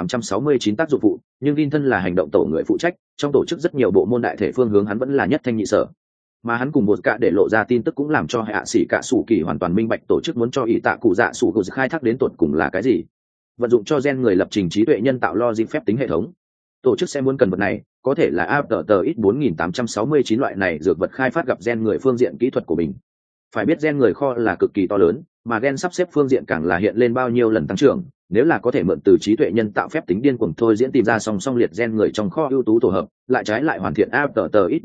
4869 tác dụng phụ, nhưng Gin thân là hành động tổ người phụ trách, trong tổ chức rất nhiều bộ môn đại thể phương hướng hắn vẫn là nhất thanh nhị sở. Mà hắn cùng một cả để lộ ra tin tức cũng làm cho Hạ Sĩ Cạ Sủ Kỳ hoàn toàn minh bạch tổ chức muốn cho ỷ tạ cụ dạ sủ cụ khai thác đến tột cùng là cái gì. Vận dụng cho gen người lập trình trí tuệ nhân tạo logic phép tính hệ thống. Tổ chức sẽ muốn cần vật này, có thể là APTX 4869 loại này dược vật khai phát gặp gen người phương diện kỹ thuật của mình. Phải biết gen người kho là cực kỳ to lớn, mà gen sắp xếp phương diện càng là hiện lên bao nhiêu lần tăng trưởng, nếu là có thể mượn từ trí tuệ nhân tạo phép tính điên cuồng thôi diễn tìm ra song song liệt gen người trong kho ưu tú tổ hợp, lại trái lại hoàn thiện APTX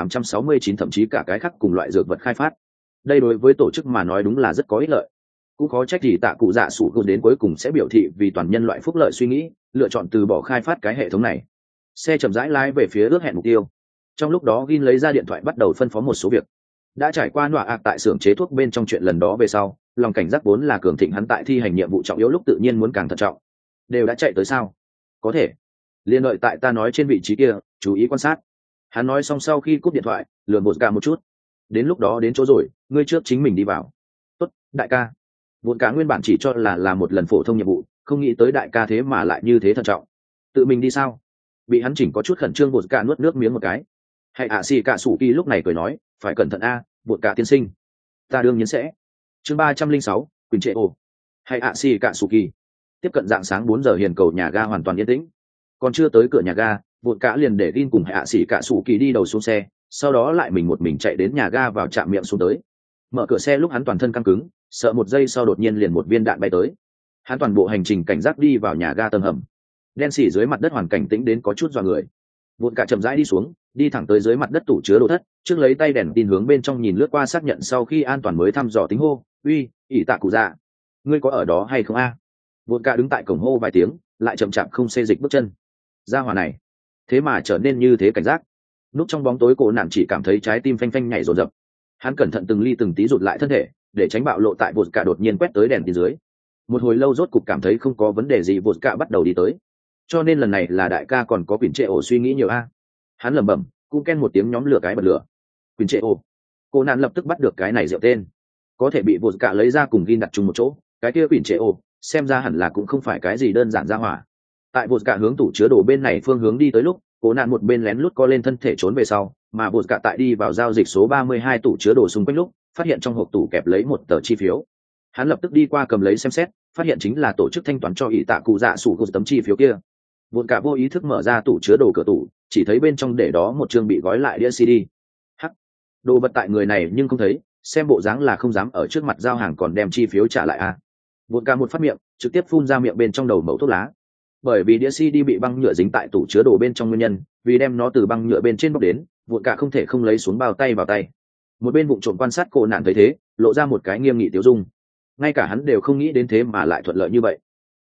4869 thậm chí cả cái khác cùng loại dược vật khai phát. Đây đối với tổ chức mà nói đúng là rất có ích lợi. Cũng khó trách gì tạ cụ dạ sủ cụ đến cuối cùng sẽ biểu thị vì toàn nhân loại phúc lợi suy nghĩ, lựa chọn từ bỏ khai phát cái hệ thống này. Xe chậm rãi lái về phía ước hẹn mục tiêu. Trong lúc đó Gin lấy ra điện thoại bắt đầu phân phó một số việc. Đã trải qua nọa ạc tại xưởng chế thuốc bên trong chuyện lần đó về sau, lòng cảnh giác vốn là cường thịnh hắn tại thi hành nhiệm vụ trọng yếu lúc tự nhiên muốn càng thận trọng. Đều đã chạy tới sao? Có thể. Liên đợi tại ta nói trên vị trí kia, chú ý quan sát. Hắn nói xong sau khi cúp điện thoại, lườm bột cả một chút. Đến lúc đó đến chỗ rồi, ngươi trước chính mình đi vào. Tốt, đại ca. Bột cả nguyên bản chỉ cho là một lần phổ thông nhiệm vụ, không nghĩ tới đại ca thế mà lại như thế thận trọng. Tự mình đi sao? Bị hắn chỉnh có chút khẩn trương, bột cả nuốt nước miếng một cái. Hạ Sĩ Cạ Sủ Kỳ lúc này cười nói, phải cẩn thận a, bột cả tiên sinh. Ta đương nhiên sẽ. Chương 306, Quỳnh Trệ Ồ. Hạ Sĩ Cạ Sủ Kỳ. Tiếp cận dạng sáng 4 giờ, hiền cầu nhà ga hoàn toàn yên tĩnh. Còn chưa tới cửa nhà ga, bột cả liền để Gin cùng Hạ Sĩ Cạ Sủ Kỳ đi đầu xuống xe, sau đó lại mình một mình chạy đến nhà ga vào trạm miệng xuống tới. Mở cửa xe lúc hắn toàn thân căng cứng, sợ một giây sau đột nhiên liền một viên đạn bay tới. Hắn toàn bộ hành trình cảnh giác đi vào nhà ga tầng hầm. Đen xỉ dưới mặt đất hoàn cảnh tĩnh đến có chút dọa người. Bột cả chậm rãi đi xuống, đi thẳng tới dưới mặt đất tủ chứa đồ thất, trước lấy tay đèn tin hướng bên trong nhìn lướt qua, xác nhận sau khi an toàn mới thăm dò tính hô, uy, ỷ tạ cụ dạ, ngươi có ở đó hay không a? Bột cả đứng tại cổng hô vài tiếng, lại chậm chạp không xê dịch bước chân. Ra hỏa này thế mà trở nên như thế cảnh giác. Núp trong bóng tối, cổ nạn chỉ cảm thấy trái tim phanh phanh nhảy rồn rập. Hắn cẩn thận từng ly từng tí rụt lại thân thể, để tránh bạo lộ tại bột cả đột nhiên quét tới đèn tin dưới. Một hồi lâu rốt cục cảm thấy không có vấn đề gì, bột cả bắt đầu đi tới. Cho nên lần này là đại ca còn có Quỳnh Trệ Ồ suy nghĩ nhiều a. Hắn lẩm bẩm, cũng ken một tiếng nhóm lửa cái bật lửa. Quỳnh Trệ Ồ. Cô nạn lập tức bắt được cái này rượu tên, có thể bị bột cả lấy ra cùng Gin đặt chung một chỗ, cái kia Quỳnh Trệ Ồ xem ra hẳn là cũng không phải cái gì đơn giản ra hỏa. Tại bột cả hướng tủ chứa đồ bên này phương hướng đi tới lúc, cô nạn một bên lén lút co lên thân thể trốn về sau, mà bột cả tại đi vào giao dịch số 32 tủ chứa đồ xung quanh lúc, phát hiện trong hộp tủ kẹp lấy một tờ chi phiếu. Hắn lập tức đi qua cầm lấy xem xét, phát hiện chính là tổ chức thanh toán cho ỷ tạ cụ dạ sủ cụ tấm chi phiếu kia. Bột cả vô ý thức mở ra tủ chứa đồ cửa tủ, chỉ thấy bên trong để đó một chương bị gói lại đĩa CD. Hắc, đồ vật tại người này nhưng không thấy, xem bộ dáng là không dám ở trước mặt giao hàng còn đem chi phiếu trả lại à. Bột cả một phát miệng, trực tiếp phun ra miệng bên trong đầu mẩu thuốc lá. Bởi vì đĩa CD bị băng nhựa dính tại tủ chứa đồ bên trong nguyên nhân, vì đem nó từ băng nhựa bên trên bóc đến, bột cả không thể không lấy xuống bao tay vào tay. Một bên vụng trộm quan sát cô nạn thấy thế, lộ ra một cái nghiêm nghị tiêu dung. Ngay cả hắn đều không nghĩ đến thế mà lại thuận lợi như vậy.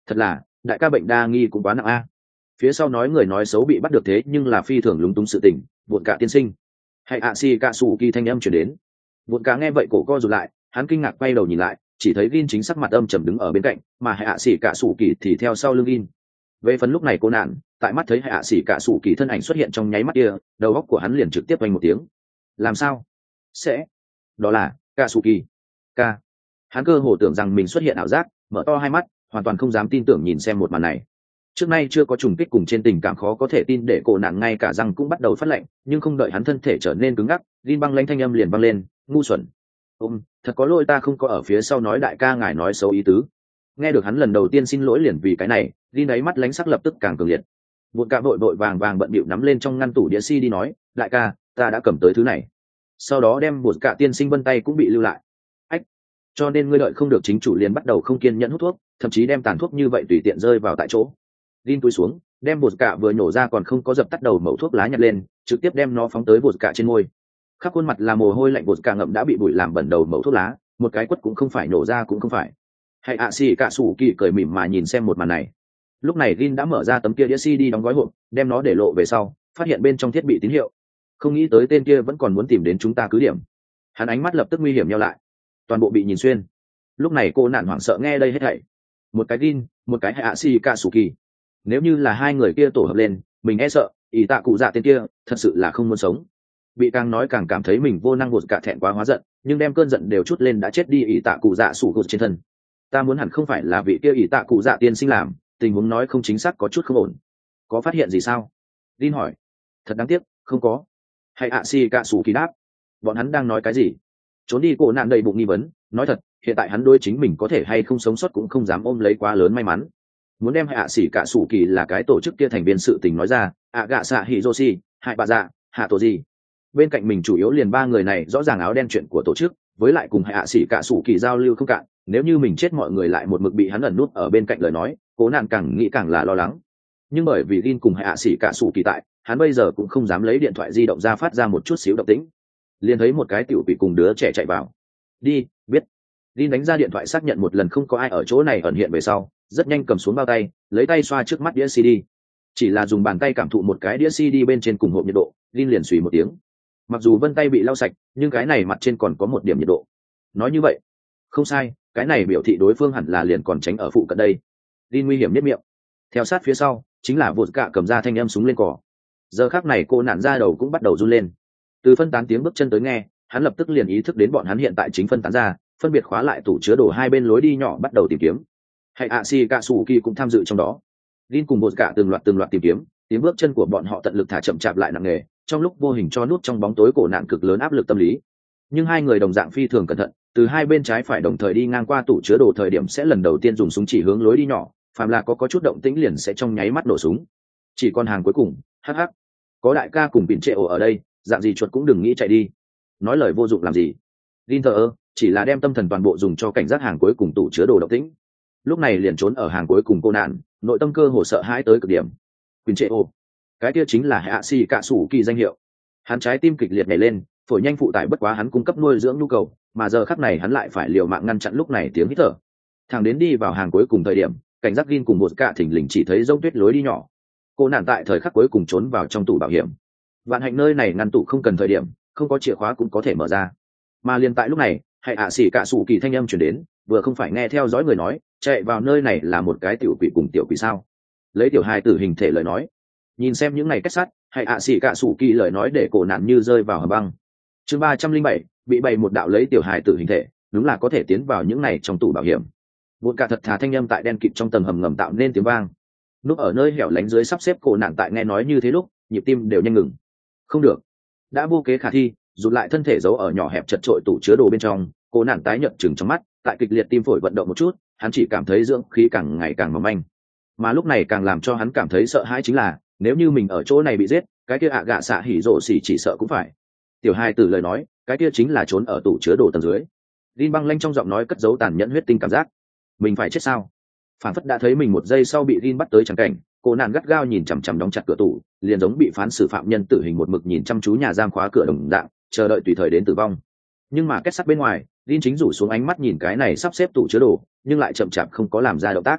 thật là đại ca bệnh đa nghi cũng quá nặng a. Phía sau nói người nói xấu bị bắt được thế nhưng là phi thường lúng túng sự tình, buồn cả tiên sinh. Hay ạ xì cả sủ kỳ thanh âm chuyển đến. Buồn cả nghe vậy cổ co rụt lại, hắn kinh ngạc quay đầu nhìn lại, chỉ thấy Gin chính sắc mặt âm trầm đứng ở bên cạnh, mà hay ạ xì cả sủ kỳ thì theo sau lưng Gin. Về phần lúc này cô nạn, tại mắt thấy hay ạ xì cả sủ kỳ thân ảnh xuất hiện trong nháy mắt kia, đầu óc của hắn liền trực tiếp vang một tiếng. Làm sao? Sẽ? Đó là cả sủ kỳ. Ca. Hắn cơ hồ tưởng rằng mình xuất hiện ảo giác, mở to hai mắt, hoàn toàn không dám tin tưởng nhìn xem một màn này. Trước nay chưa có trùng kích cùng trên tình cảm khó có thể tin để cổ nạn ngay cả răng cũng bắt đầu phát lạnh, nhưng không đợi hắn thân thể trở nên cứng ngắc, Gin băng lãnh thanh âm liền vang lên, ngu xuẩn. Thật có lỗi, ta không có ở phía sau nói đại ca ngài nói xấu ý tứ. Nghe được hắn lần đầu tiên xin lỗi liền vì cái này, Gin ấy mắt lánh sắc lập tức càng cường liệt. Một cạ vội vội vàng vàng bận bịu nắm lên trong ngăn tủ đĩa CD đi nói, đại ca, ta đã cầm tới thứ này. Sau đó đem một cạ tiên sinh vân tay cũng bị lưu lại. Ách, cho nên ngươi đợi không được chính chủ liền bắt đầu không kiên nhẫn hút thuốc, thậm chí đem tàn thuốc như vậy tùy tiện rơi vào tại chỗ. Gin túi xuống, đem bột cạ vừa nhổ ra còn không có dập tắt đầu mẩu thuốc lá nhặt lên, trực tiếp đem nó phóng tới bột cạ trên môi. Khắp khuôn mặt là mồ hôi lạnh, bột cạ ngậm đã bị bụi làm bẩn đầu mẩu thuốc lá, một cái quất cũng không phải, nổ ra cũng không phải. Hay ạ xì cả sủ kỳ cười mỉm mà nhìn xem một màn này. Lúc này Gin đã mở ra tấm kia đĩa CD đóng gói hộp, đem nó để lộ về sau, phát hiện bên trong thiết bị tín hiệu. Không nghĩ tới tên kia vẫn còn muốn tìm đến chúng ta cứ điểm. Hắn ánh mắt lập tức nguy hiểm nhau lại, toàn bộ bị nhìn xuyên. Lúc này cô nạn hoảng sợ nghe đây hết thảy. Một cái Gin, một cái Hay ạ xì cả sủ kỳ. Nếu như là hai người kia tổ hợp lên, mình e sợ ý tạ cụ dạ tên kia thật sự là không muốn sống. Bị càng nói càng cảm thấy mình vô năng, bột cả thẹn quá hóa giận, nhưng đem cơn giận đều chút lên đã chết đi ý tạ cụ dạ sủ gột trên thân. Ta muốn hẳn không phải là vị kia ý tạ cụ dạ tiên sinh làm, tình huống nói không chính xác có chút không ổn. Có phát hiện gì sao? Linh hỏi. Thật đáng tiếc, không có. Hay ạ xì cả sủ kỳ đáp. Bọn hắn đang nói cái gì? Trốn đi cổ nạn đầy bụng nghi vấn, nói thật, hiện tại hắn đối chính mình có thể hay không sống sót cũng không dám ôm lấy quá lớn may mắn. Muốn đem hạ sĩ cả sủ kỳ là cái tổ chức kia thành viên sự tình nói ra, gạ xạ hiroshi, hại bà dạ, hạ tổ gì. Bên cạnh mình chủ yếu liền ba người này rõ ràng áo đen chuyện của tổ chức, với lại cùng hạ sĩ cả sủ kỳ giao lưu không cạn, nếu như mình chết mọi người lại một mực bị hắn ẩn nút ở bên cạnh lời nói, cố nạn càng nghĩ càng là lo lắng. Nhưng bởi vì Gin cùng hạ sĩ cả sủ kỳ tại, hắn bây giờ cũng không dám lấy điện thoại di động ra phát ra một chút xíu động tĩnh. Liền thấy một cái tiểu quỷ cùng đứa trẻ chạy vào. Đi, biết. Gin đánh ra điện thoại xác nhận một lần không có ai ở chỗ này ẩn hiện về sau, rất nhanh cầm xuống bao tay, lấy tay xoa trước mắt đĩa CD. Chỉ là dùng bàn tay cảm thụ một cái đĩa CD bên trên cùng hộp nhiệt độ, Gin liền xùy một tiếng. Mặc dù vân tay bị lau sạch, nhưng cái này mặt trên còn có một điểm nhiệt độ. Nói như vậy, không sai, cái này biểu thị đối phương hẳn là liền còn tránh ở phụ cận đây. Gin nguy hiểm nhất miệng. Theo sát phía sau, chính là vụt cạ cầm ra thanh âm súng lên cỏ. Giờ khắc này cô nạn ra đầu cũng bắt đầu run lên. Từ phân tán tiếng bước chân tới nghe, hắn lập tức liền ý thức đến bọn hắn hiện tại chính phân tán ra, phân biệt khóa lại tủ chứa đồ hai bên lối đi nhỏ bắt đầu tìm kiếm. Hay ạ xì cả sủ kỳ cũng tham dự trong đó. Gin cùng một cả từng loạt tìm kiếm, tiếng bước chân của bọn họ tận lực thả chậm chạp lại nặng nề, trong lúc vô hình cho nút trong bóng tối cổ nạn cực lớn áp lực tâm lý. Nhưng hai người đồng dạng phi thường cẩn thận, từ hai bên trái phải đồng thời đi ngang qua tủ chứa đồ thời điểm sẽ lần đầu tiên dùng súng chỉ hướng lối đi nhỏ, phàm là có chút động tĩnh liền sẽ trong nháy mắt nổ súng. Chỉ còn hàng cuối cùng, hắc, có đại ca cùng bỉn trệ ổ ở đây, dạng gì chuột cũng đừng nghĩ chạy đi. Nói lời vô dụng làm gì. Gin thờ ơ, chỉ là đem tâm thần toàn bộ dùng cho cảnh giác hàng cuối cùng tủ chứa đồ động tĩnh. Lúc này liền trốn ở hàng cuối cùng cô nạn, nội tâm cơ hồ sợ hãi tới cực điểm. Quỳnh trệ ô, cái kia chính là hạ xì cạ sủ kỳ danh hiệu. Hắn trái tim kịch liệt nhảy lên, phổi nhanh phụ tải bất quá hắn cung cấp nuôi dưỡng nhu cầu, mà giờ khắc này hắn lại phải liều mạng ngăn chặn lúc này tiếng hít thở. Thằng đến đi vào hàng cuối cùng thời điểm, cảnh giác Gin cùng một cạ thỉnh lình chỉ thấy rông tuyết lối đi nhỏ. Cô nạn tại thời khắc cuối cùng trốn vào trong tủ bảo hiểm. Vạn hạnh nơi này ngăn tủ không cần thời điểm, không có chìa khóa cũng có thể mở ra. Mà liền tại lúc này, hãy ạ xỉ cả sủ kỳ thanh âm chuyển đến, vừa không phải nghe theo dõi người nói, chạy vào nơi này là một cái tiểu quỷ cùng tiểu quỷ sao? Lấy tiểu hài tử hình thể lời nói, nhìn xem những ngày kết sắt, hãy ạ xỉ cả sủ kỳ lời nói để cổ nạn như rơi vào hầm băng. Chương 307, bị bày một đạo lấy tiểu hài tử hình thể, đúng là có thể tiến vào những này trong tủ bảo hiểm. Một cả thật thà thanh âm tại đen kịt trong tầng hầm ngầm tạo nên tiếng vang. Núp ở nơi hẻo lánh dưới sắp xếp cổ nạn tại nghe nói như thế lúc, nhịp tim đều nhanh ngừng. Không được, đã vô kế khả thi, rụt lại thân thể giấu ở nhỏ hẹp chật trội tủ chứa đồ bên trong, cô nạn tái nhợt chừng trong mắt, tại kịch liệt tim phổi vận động một chút, hắn chỉ cảm thấy dưỡng khí càng ngày càng mỏng manh. Mà lúc này càng làm cho hắn cảm thấy sợ hãi chính là, nếu như mình ở chỗ này bị giết, cái kia gạ xạ hỉ rổ xỉ chỉ sợ cũng phải. Tiểu hai tử lời nói, cái kia chính là trốn ở tủ chứa đồ tầng dưới. Linh băng lanh trong giọng nói cất giấu tàn nhẫn huyết tinh cảm giác. Mình phải chết sao? Phản phất đã thấy mình một giây sau bị Linh bắt tới chẳng cảnh, cô nạn gắt gao nhìn chằm chằm đóng chặt cửa tủ, liền giống bị phán xử phạm nhân tử hình một mực nhìn chăm chú nhà giam khóa cửa đồng dạng, chờ đợi tùy thời đến tử vong. Nhưng mà kết sắt bên ngoài, Linh chính rủ xuống ánh mắt nhìn cái này sắp xếp tủ chứa đồ, nhưng lại chậm chạp không có làm ra động tác.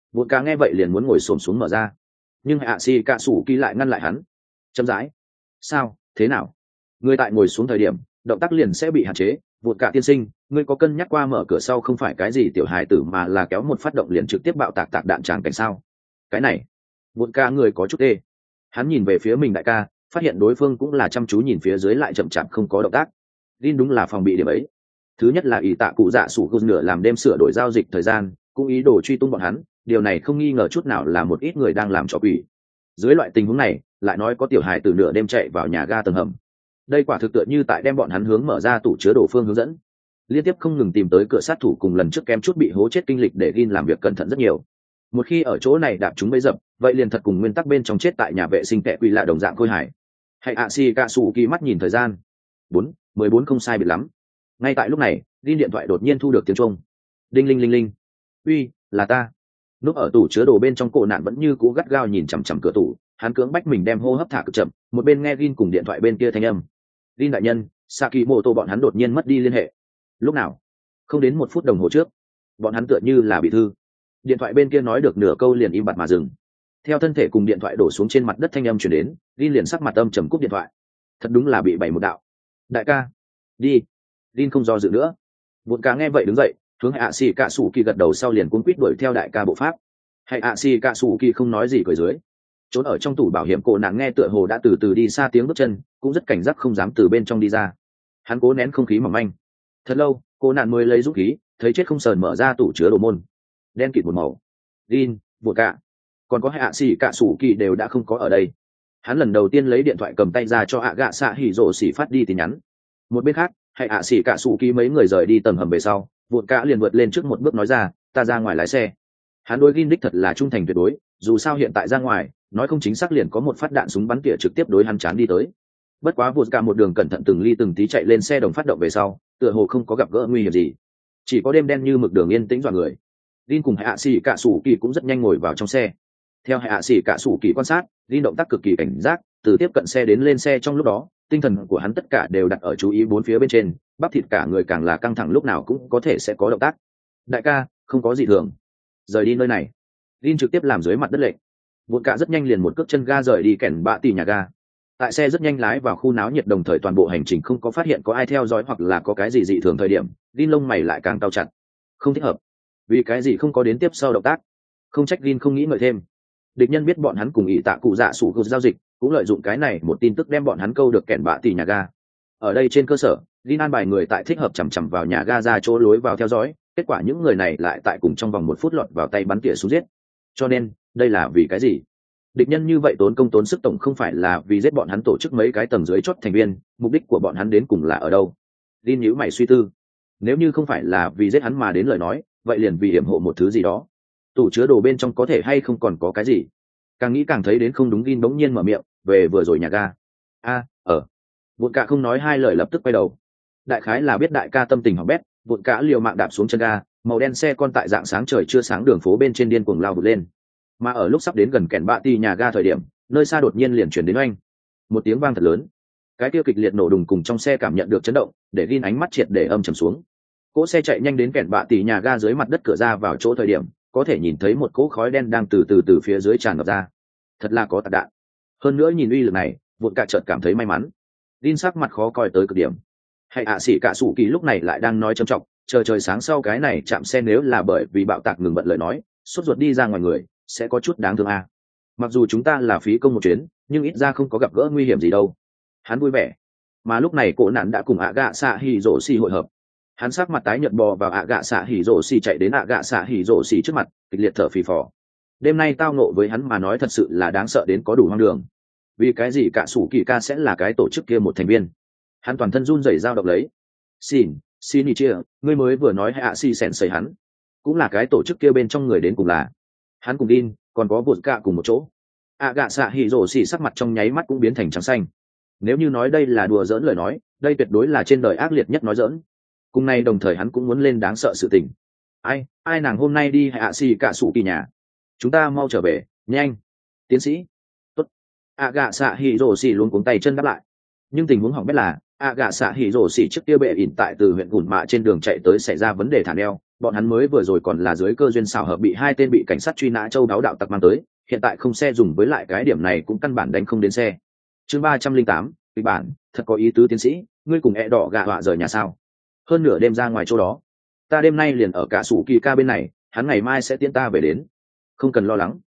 Vụt cả nghe vậy liền muốn ngồi xổm xuống mở ra, nhưng hạ xì cạ sủ kỳ lại ngăn lại hắn. Chậm rãi. Sao thế nào? Người tại ngồi xuống thời điểm động tác liền sẽ bị hạn chế. Vụt cả tiên sinh, ngươi có cân nhắc qua mở cửa sau không phải cái gì tiểu hài tử mà là kéo một phát động liền trực tiếp bạo tạc đạn tràng cảnh sao? Cái này, vụt cả người có chút tê. Hắn nhìn về phía mình đại ca, phát hiện đối phương cũng là chăm chú nhìn phía dưới lại chậm chạp không có động tác. Din đúng là phòng bị điểm ấy. Thứ nhất là ý tạ cụ dạ sủ gôn nửa làm đêm sửa đổi giao dịch thời gian, cũng ý đồ truy tung bọn hắn. Điều này không nghi ngờ chút nào là một ít người đang làm trò quỷ. Dưới loại tình huống này, lại nói có tiểu hài từ nửa đêm chạy vào nhà ga tầng hầm. Đây quả thực tựa như tại đem bọn hắn hướng mở ra tủ chứa đồ phương hướng dẫn. Liên tiếp không ngừng tìm tới cửa sát thủ cùng lần trước kém chút bị hố chết kinh lịch để Gin làm việc cẩn thận rất nhiều. Một khi ở chỗ này đạp chúng bấy dập, vậy liền thật cùng nguyên tắc bên trong chết tại nhà vệ sinh tệ quỷ lạ đồng dạng khôi hài. Hay ạ xì cạ sủ kỳ mắt nhìn thời gian. 14 không sai biệt lắm. Ngay tại lúc này, Gin điện thoại đột nhiên thu được tiếng chuông. Đinh linh linh linh. Uy, là ta. Núp ở tủ chứa đồ bên trong cổ nạn vẫn như cũ gắt gao nhìn chằm chằm cửa tủ, hắn cưỡng bách mình đem hô hấp thả cực chậm, một bên nghe Gin cùng điện thoại bên kia thanh âm. Gin đại nhân, Sakimoto bọn hắn đột nhiên mất đi liên hệ. Lúc nào? Không đến 1 phút đồng hồ trước. Bọn hắn tựa như là bị thư. Điện thoại bên kia nói được nửa câu liền im bặt mà dừng. Theo thân thể cùng điện thoại đổ xuống trên mặt đất thanh âm truyền đến, Gin liền sắc mặt âm trầm cúp điện thoại. Thật đúng là bị bày một đạo. Đại ca, đi. Gin không do dự nữa. Vụn cá nghe vậy đứng dậy, hướng hạ xì cạ sủ kỳ gật đầu sau liền cuốn quýt đuổi theo đại ca bộ pháp. Hay hạ xì cạ sủ kỳ không nói gì cười dưới, trốn ở trong tủ bảo hiểm cổ nàng nghe tựa hồ đã từ từ đi xa tiếng bước chân, cũng rất cảnh giác không dám từ bên trong đi ra. Hắn cố nén không khí mỏng manh. Thật lâu cô nạn mới lấy dũng khí, thấy chết không sờn mở ra tủ chứa đồ môn. Đen kịt một màu. Gin, vụn cả, còn có hạ xì cạ sủ kỳ đều đã không có ở đây. Hắn lần đầu tiên lấy điện thoại cầm tay ra cho hạ gạ xạ hỉ rồ xỉ phát đi tin nhắn. Một bên khác, hạ xỉ cạ sủ kỳ mấy người rời đi tầng hầm về sau, vụn cả liền vượt lên trước một bước nói ra, ta ra ngoài lái xe. Hắn đối Gin đích thật là trung thành tuyệt đối, dù sao hiện tại ra ngoài nói không chính xác liền có một phát đạn súng bắn tỉa trực tiếp đối hắn chán đi tới. Bất quá vụt cả một đường cẩn thận từng ly từng tí chạy lên xe đồng phát động về sau, tựa hồ không có gặp gỡ nguy hiểm gì, chỉ có đêm đen như mực đường yên tĩnh dọa người. Gin cùng hạ xỉ cạ sủ kỳ cũng rất nhanh ngồi vào trong xe. Theo hạ xỉ cạ sủ kỳ quan sát, Gin động tác cực kỳ cảnh giác, từ tiếp cận xe đến lên xe trong lúc đó, tinh thần của hắn tất cả đều đặt ở chú ý bốn phía bên trên, bắp thịt cả người càng là căng thẳng, lúc nào cũng có thể sẽ có động tác. Đại ca, không có gì thường, rời đi nơi này. Gin trực tiếp làm dưới mặt đất lệnh. Vụn cả rất nhanh liền một cước chân ga rời đi kẻn bạ tì nhà ga. Tại xe rất nhanh lái vào khu náo nhiệt, đồng thời toàn bộ hành trình không có phát hiện có ai theo dõi hoặc là có cái gì dị thường thời điểm, Gin lông mày lại càng cau chặt. Không thích hợp. Vì cái gì không có đến tiếp sau động tác? Không trách Gin không nghĩ ngợi thêm. Địch nhân biết bọn hắn cùng ý tạ cụ dạ sủ gột giao dịch, cũng lợi dụng cái này một tin tức đem bọn hắn câu được kẻn bạ tì nhà ga. Ở đây trên cơ sở, Gin an bài người tại thích hợp chằm chằm vào nhà ga ra chỗ lối vào theo dõi, kết quả những người này lại tại cùng trong vòng 1 phút lọt vào tay bắn tỉa xuống giết. Cho nên đây là vì cái gì? Địch nhân như vậy tốn công tốn sức tổng không phải là vì giết bọn hắn tổ chức mấy cái tầng dưới chót thành viên, mục đích của bọn hắn đến cùng là ở đâu? Gin nhíu mày suy tư. Nếu như không phải là vì giết hắn mà đến lời nói, vậy liền vì hiểm hộ một thứ gì đó. Tủ chứa đồ bên trong có thể hay không còn có cái gì? Càng nghĩ càng thấy đến không đúng, Gin bỗng nhiên mở miệng, về vừa rồi nhà ga. Vụn cả không nói hai lời lập tức quay đầu. Đại khái là biết đại ca tâm tình hỏng bét, vụn cả liều mạng đạp xuống chân ga, màu đen xe con tại dạng sáng trời chưa sáng đường phố bên trên điên cuồng lao vụt lên. Mà ở lúc sắp đến gần kẻn bạ tì nhà ga thời điểm, nơi xa đột nhiên liền chuyển đến oanh một tiếng vang thật lớn. Cái tiêu kịch liệt nổ đùng cùng trong xe cảm nhận được chấn động, để Gin ánh mắt triệt để âm trầm xuống. Cỗ xe chạy nhanh đến kẻn bạ tì nhà ga dưới mặt đất cửa ra vào chỗ thời điểm, có thể nhìn thấy một cỗ khói đen đang từ từ phía dưới tràn ngập ra. Thật là có tạc đạn. Hơn nữa nhìn uy lực này, vụn cả chợt cảm thấy may mắn. Gin sắc mặt khó coi tới cực điểm. Hay xỉ cả sủ kỳ lúc này lại đang nói trầm trọng, chờ trời sáng sau cái này chạm xe nếu là bởi vì bạo tạc ngừng bận lời nói, sốt ruột đi ra ngoài người sẽ có chút đáng thương à. Mặc dù chúng ta là phí công một chuyến, nhưng ít ra không có gặp gỡ nguy hiểm gì đâu. Hắn vui vẻ. Mà lúc này cổ nạn đã cùng ạ gạ xạ hỉ rổ xì hội hợp. Hắn sắc mặt tái nhợt bò vào ạ gạ xạ hỉ rổ xì, chạy đến ạ gạ xạ hỉ rổ xì trước mặt, kịch liệt thở phì phò. Đêm nay tao nộ với hắn mà nói thật sự là đáng sợ đến có đủ hoang đường. Vì cái gì cả sủ kỳ ca sẽ là cái tổ chức kia một thành viên? Hắn toàn thân run rẩy dao động lấy. Xin ý chia, ngươi mới vừa nói hạ si sèn sầy hắn cũng là cái tổ chức kia bên trong người đến cùng là hắn cùng Đin, còn có vụt cả cùng một chỗ. ạ gạ xạ hỉ rổ xì sắc mặt trong nháy mắt cũng biến thành trắng xanh. Nếu như nói đây là đùa giỡn lời nói, đây tuyệt đối là trên đời ác liệt nhất nói giỡn. Cùng nay đồng thời hắn cũng muốn lên đáng sợ sự tình. Ai nàng hôm nay đi hạ xì cả sủ kỳ nhà, chúng ta mau trở về nhanh. Tiến sĩ tốt. ạ gạ xạ hỉ rổ xì luôn cuống tay chân đáp lại. Nhưng tình huống hỏng bét là ạ gạ xạ hỉ rổ xì trước kia bệ ỉn tại từ huyện gùn mạ trên đường chạy tới xảy ra vấn đề thả neo, bọn hắn mới vừa rồi còn là dưới cơ duyên xảo hợp bị hai tên bị cảnh sát truy nã châu đáo đạo tặc mang tới, hiện tại không xe dùng với lại cái điểm này cũng căn bản đánh không đến xe. Chương 308, kịch bản, thật có ý tứ tiến sĩ, ngươi cùng ẹ đỏ gạ họa rời nhà sao? Hơn nửa đêm ra ngoài chỗ đó. Ta đêm nay liền ở cả sủ kỳ ca bên này, hắn ngày mai sẽ tiễn ta về đến. Không cần lo lắng.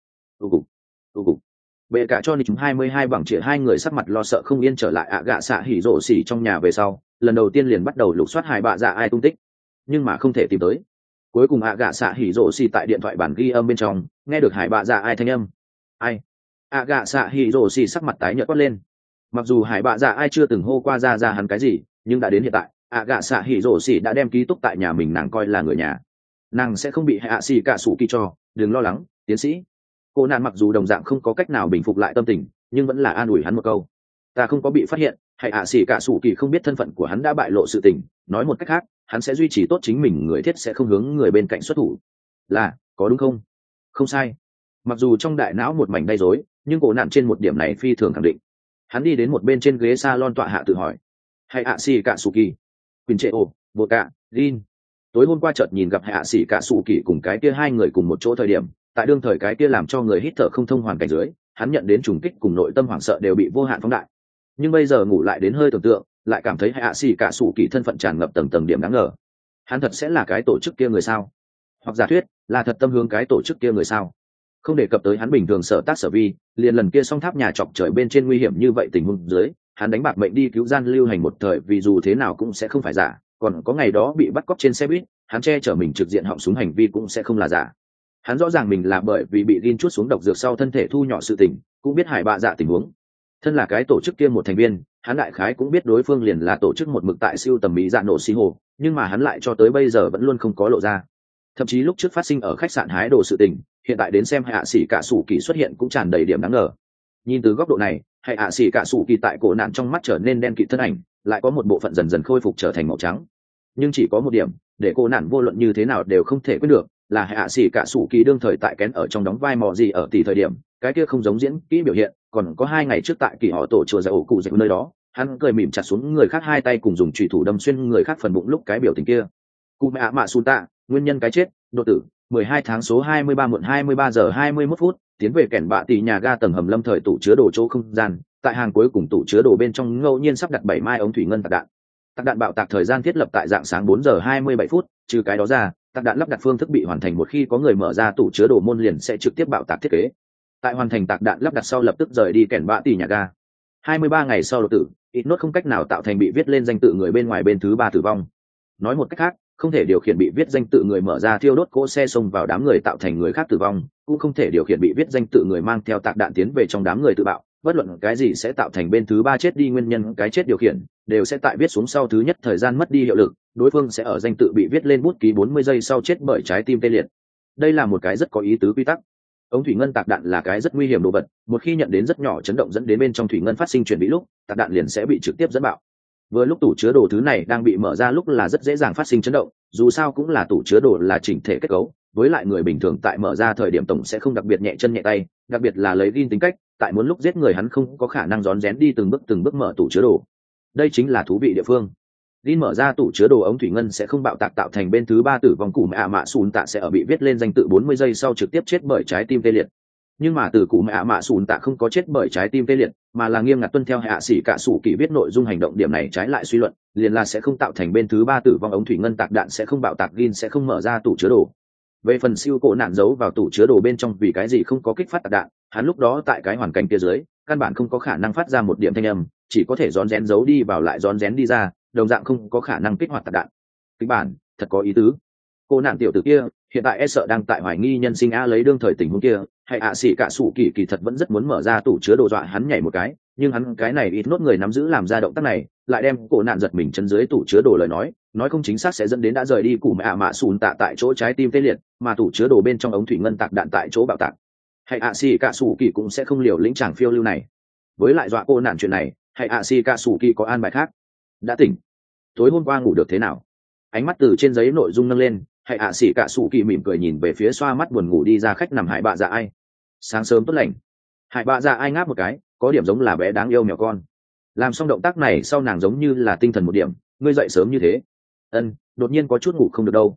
Tu cục. Bệ cả cho chúng 22 bằng chĩa hai người sắc mặt lo sợ không yên trở lại ạ gạ xạ hỉ rổ xỉ trong nhà về sau, lần đầu tiên liền bắt đầu lục soát hai bạ dạ ai tung tích, nhưng mà không thể tìm tới. Cuối cùng ạ gạ xạ hỉ rổ xỉ tại điện thoại bản ghi âm bên trong nghe được hải bạ dạ ai thanh âm. Ai? ạ gạ xạ hỉ rổ xỉ sắc mặt tái nhợt quát lên. Mặc dù hải bạ dạ ai chưa từng hô qua ra hắn cái gì, nhưng đã đến hiện tại ạ gạ xạ hỉ rổ xỉ đã đem ký túc tại nhà mình, nàng coi là người nhà, nàng sẽ không bị hạ xỉ cả sủ kỳ cho, đừng lo lắng tiến sĩ. Cô nạn mặc dù đồng dạng không có cách nào bình phục lại tâm tình, nhưng vẫn là an ủi hắn một câu. Ta không có bị phát hiện, hay hạ xỉ cả sủ kỳ không biết thân phận của hắn đã bại lộ sự tình, nói một cách khác hắn sẽ duy trì tốt chính mình, người thiết sẽ không hướng người bên cạnh xuất thủ. Là có đúng không? Không sai. Mặc dù trong đại não một mảnh đầy rối, nhưng cổ nạn trên một điểm này phi thường khẳng định. Hắn đi đến một bên trên ghế salon tọa hạ tự hỏi. Hay hạ xỉ cả sủ kỳ, quỳnh trệ ồ, vô cả, Lin. Tối hôm qua chợt nhìn gặp hạ xỉ cả sủ kỳ cùng cái kia hai người cùng một chỗ thời điểm, tại đương thời cái kia làm cho người hít thở không thông hoàn cảnh dưới, hắn nhận đến trùng kích cùng nội tâm hoảng sợ đều bị vô hạn phóng đại. Nhưng bây giờ ngủ lại đến hơi tưởng tượng, lại cảm thấy hạ xỉ cả sủ kỳ thân phận tràn ngập tầng tầng điểm đáng ngờ. Hắn thật sẽ là cái tổ chức kia người sao? Hoặc giả thuyết là thật tâm hướng cái tổ chức kia người sao? Không đề cập tới hắn bình thường sở tác sở vi, liền lần kia song tháp nhà chọc trời bên trên nguy hiểm như vậy tình huống dưới, hắn đánh bạc mệnh đi cứu gian lưu hành một thời, vì dù thế nào cũng sẽ không phải giả. Còn có ngày đó bị bắt cóc trên xe buýt, hắn che chở mình trực diện họng súng hành vi cũng sẽ không là giả. Hắn rõ ràng mình là bởi vì bị Gin chuốt xuống độc dược sau thân thể thu nhỏ sự tình, cũng biết hải bạ dạ tình huống. Thân là cái tổ chức kia một thành viên, hắn đại khái cũng biết đối phương liền là tổ chức một mực tại siêu tầm mỹ dạ nổ xì hồ, nhưng mà hắn lại cho tới bây giờ vẫn luôn không có lộ ra. Thậm chí lúc trước phát sinh ở khách sạn hái đồ sự tình, hiện tại đến xem hạ sĩ cả sủ kỳ xuất hiện cũng tràn đầy điểm đáng ngờ. Nhìn từ góc độ này, hạ sĩ cả sủ kỳ tại cổ nạn trong mắt trở nên đen kịt thân ảnh, lại có một bộ phận dần dần khôi phục trở thành màu trắng. Nhưng chỉ có một điểm để cô nạn vô luận như thế nào đều không thể quyết được, là hạ sĩ cả sủ kỳ đương thời tại kén ở trong đóng vai mò gì ở tỷ thời điểm, cái kia không giống diễn kỹ biểu hiện. Còn có 2 ngày trước tại kỳ họ tổ chùa giải ổ cụ dạy nơi đó, hắn cười mỉm chặt xuống người khác hai tay cùng dùng chùy thủ đâm xuyên người khác phần bụng lúc cái biểu tình kia. Cụ mẹ mạ su tạ, nguyên nhân cái chết, độ tử 12 tháng số 23 muộn 23 giờ 21 phút, tiến về kẻn bạ tỷ nhà ga tầng hầm lâm thời tủ chứa đồ chỗ không gian, tại hàng cuối cùng tủ chứa đồ bên trong ngẫu nhiên sắp đặt 7 mai ống thủy ngân tạc đạn. Tạc đạn bạo tạc thời gian thiết lập tại dạng sáng 4 giờ 27 phút, trừ cái đó ra, tạc đạn lắp đặt phương thức bị hoàn thành một khi có người mở ra tủ chứa đồ môn liền sẽ trực tiếp bạo tạc thiết kế. Tại hoàn thành tạc đạn lắp đặt sau lập tức rời đi kẻn bạ tỷ nhà ga. 23 ngày sau đột tử, ít nốt không cách nào tạo thành bị viết lên danh tự người bên ngoài bên thứ ba tử vong. Nói một cách khác, không thể điều khiển bị viết danh tự người mở ra thiêu đốt cỗ xe xông vào đám người tạo thành người khác tử vong, cũng không thể điều khiển bị viết danh tự người mang theo tạc đạn tiến về trong đám người tự bạo. Bất luận cái gì sẽ tạo thành bên thứ ba chết đi nguyên nhân cái chết điều khiển, đều sẽ tại viết xuống sau thứ nhất thời gian mất đi hiệu lực, đối phương sẽ ở danh tự bị viết lên bút ký 40 giây sau chết bởi trái tim tê liệt. Đây là một cái rất có ý tứ quy tắc. Ống thủy ngân tạc đạn là cái rất nguy hiểm đồ vật, một khi nhận đến rất nhỏ chấn động dẫn đến bên trong thủy ngân phát sinh chuyển bị lúc, tạc đạn liền sẽ bị trực tiếp dẫn bạo. Vừa lúc tủ chứa đồ thứ này đang bị mở ra lúc là rất dễ dàng phát sinh chấn động, dù sao cũng là tủ chứa đồ là chỉnh thể kết cấu, với lại người bình thường tại mở ra thời điểm tổng sẽ không đặc biệt nhẹ chân nhẹ tay, đặc biệt là lấy Gin tính cách, tại muốn lúc giết người hắn không có khả năng rón rén đi từng bước mở tủ chứa đồ. Đây chính là thú vị địa phương. Gin mở ra tủ chứa đồ ống thủy ngân sẽ không bạo tạc tạo thành bên thứ ba tử vong, cụ mẹ mạ sùn tạ sẽ ở bị viết lên danh tự 40 giây sau trực tiếp chết bởi trái tim tê liệt. Nhưng mà từ cụ mẹ mạ sùn tạ không có chết bởi trái tim tê liệt, mà là nghiêm ngặt tuân theo hạ sĩ cả sủ kỳ viết nội dung hành động, điểm này trái lại suy luận, liền là sẽ không tạo thành bên thứ ba tử vong, ống thủy ngân tạc đạn sẽ không bạo tạc, Gin sẽ không mở ra tủ chứa đồ. Về phần siêu cổ nạn giấu vào tủ chứa đồ bên trong vì cái gì không có kích phát tạc đạn, hắn lúc đó tại cái hoàn cảnh kia dưới, căn bản không có khả năng phát ra một điểm thanh âm, chỉ có thể rón rén giấu đi vào lại rón rén đi ra, đồng dạng không có khả năng kích hoạt tạc đạn. Kịch bản thật có ý tứ. Cô nạn tiểu tử kia hiện tại e sợ đang tại hoài nghi nhân sinh a, lấy đương thời tình huống kia, hay ạ sĩ cả sủ kỳ kỳ thật vẫn rất muốn mở ra tủ chứa đồ dọa hắn nhảy một cái, nhưng hắn cái này ít nốt người nắm giữ làm ra động tác này, lại đem cổ nạn giật mình chân dưới tủ chứa đồ, lời nói không chính xác sẽ dẫn đến đã rời đi cụ mẹ mạ sùn tạ tại chỗ trái tim tê liệt, mà tủ chứa đồ bên trong ống thủy ngân tạc đạn tại chỗ bạo tạc. Hay ạ sĩ cả sủ kỳ cũng sẽ không liều lĩnh chàng phiêu lưu này. Với lại dọa cô nạn chuyện này, hay ạ sĩ cả sủ kỳ có an bài khác. Đã tỉnh. Tối hôm qua ngủ được thế nào? Ánh mắt từ trên giấy nội dung nâng lên, hay ạ sĩ cả sủ kỳ mỉm cười nhìn về phía xoa mắt buồn ngủ đi ra khách nằm hải bạ dạ ai. Sáng sớm tốt lành. Hải bạ dạ ai ngáp một cái, có điểm giống là bé đáng yêu mèo con. Làm xong động tác này sau nàng giống như là tinh thần một điểm, ngươi dậy sớm như thế. Ân, đột nhiên có chút ngủ không được đâu.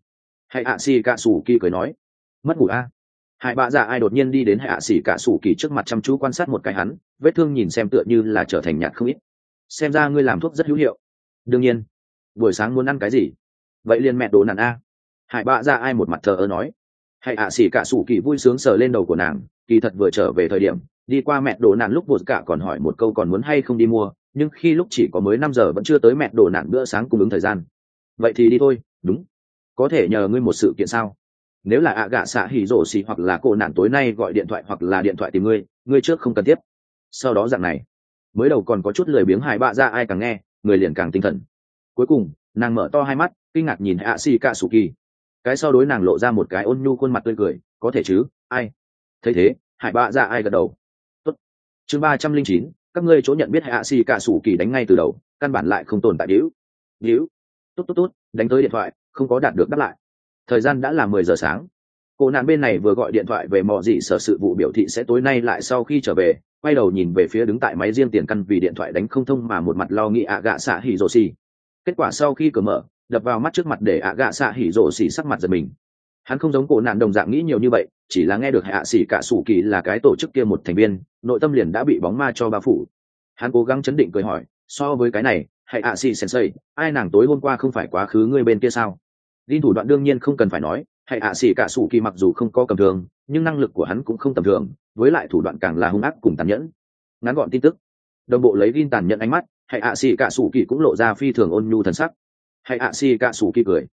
Hãy ạ xì cả sủ kỳ cười nói, mất ngủ a. Hải bạ dạ ai đột nhiên đi đến hạ xỉ cả sủ kỳ trước mặt chăm chú quan sát một cái hắn, vết thương nhìn xem tựa như là trở thành nhạt không ít. Xem ra ngươi làm thuốc rất hữu hiệu. Đương nhiên. Buổi sáng muốn ăn cái gì? Vậy liền mẹ đồ nặn a. Hải bạ dạ ai một mặt thờ ơ nói. Hãy hạ xỉ cả sủ kỳ vui sướng sờ lên đầu của nàng, kỳ thật vừa trở về thời điểm đi qua mẹ đồ nặn lúc vụt cả còn hỏi một câu còn muốn hay không đi mua, nhưng khi lúc chỉ có mới 5 giờ vẫn chưa tới mẹ đồ nặn bữa sáng cung ứng thời gian. Vậy thì đi thôi. Đúng. Có thể nhờ ngươi một sự kiện sao? Nếu là ạ gạ xạ hỉ rổ xì hoặc là cô nạn tối nay gọi điện thoại hoặc là điện thoại tìm ngươi trước không cần tiếp. Sau đó dạng này mới đầu còn có chút lười biếng hài bạ ra ai càng nghe người liền càng tinh thần. Cuối cùng nàng mở to hai mắt kinh ngạc nhìn hạ xì cạ sù kỳ, cái sau đối nàng lộ ra một cái ôn nhu khuôn mặt tươi cười, có thể chứ ai. Thấy thế hải bạ ra ai gật đầu. Tốt. Chương 309, các ngươi chỗ nhận biết hạ xì cạ sù kỳ đánh ngay từ đầu, căn bản lại không tồn tại điếu. Tốt, đánh tới điện thoại không có đạt được đáp lại. Thời gian đã là 10 giờ sáng. Cô nạn bên này vừa gọi điện thoại về mò gì sở sự vụ biểu thị sẽ tối nay lại sau khi trở về, quay đầu nhìn về phía đứng tại máy riêng tiền căn vì điện thoại đánh không thông mà một mặt lo nghĩ ạ gạ xạ hỉ rồ xì. Kết quả sau khi cửa mở đập vào mắt trước mặt để ạ gạ xạ hỉ rồ xì sắc mặt giật mình. Hắn không giống cô nạn đồng dạng nghĩ nhiều như vậy, chỉ là nghe được hạ xỉ cả sủ kỳ là cái tổ chức kia một thành viên, nội tâm liền đã bị bóng ma cho bao phủ. Hắn cố gắng chấn định cười hỏi, so với cái này hãy ạ xỉ sensei, ai nàng tối hôm qua không phải quá khứ ngươi bên kia sao? Linh thủ đoạn đương nhiên không cần phải nói, hãy ạ xỉ cả sủ kỳ mặc dù không có tầm thường, nhưng năng lực của hắn cũng không tầm thường, với lại thủ đoạn càng là hung ác cùng tàn nhẫn. Ngắn gọn tin tức, đồng bộ lấy Linh tàn nhẫn ánh mắt, hãy ạ xỉ cả sủ kỳ cũng lộ ra phi thường ôn nhu thần sắc. Hãy ạ xỉ cả sủ kỳ cười,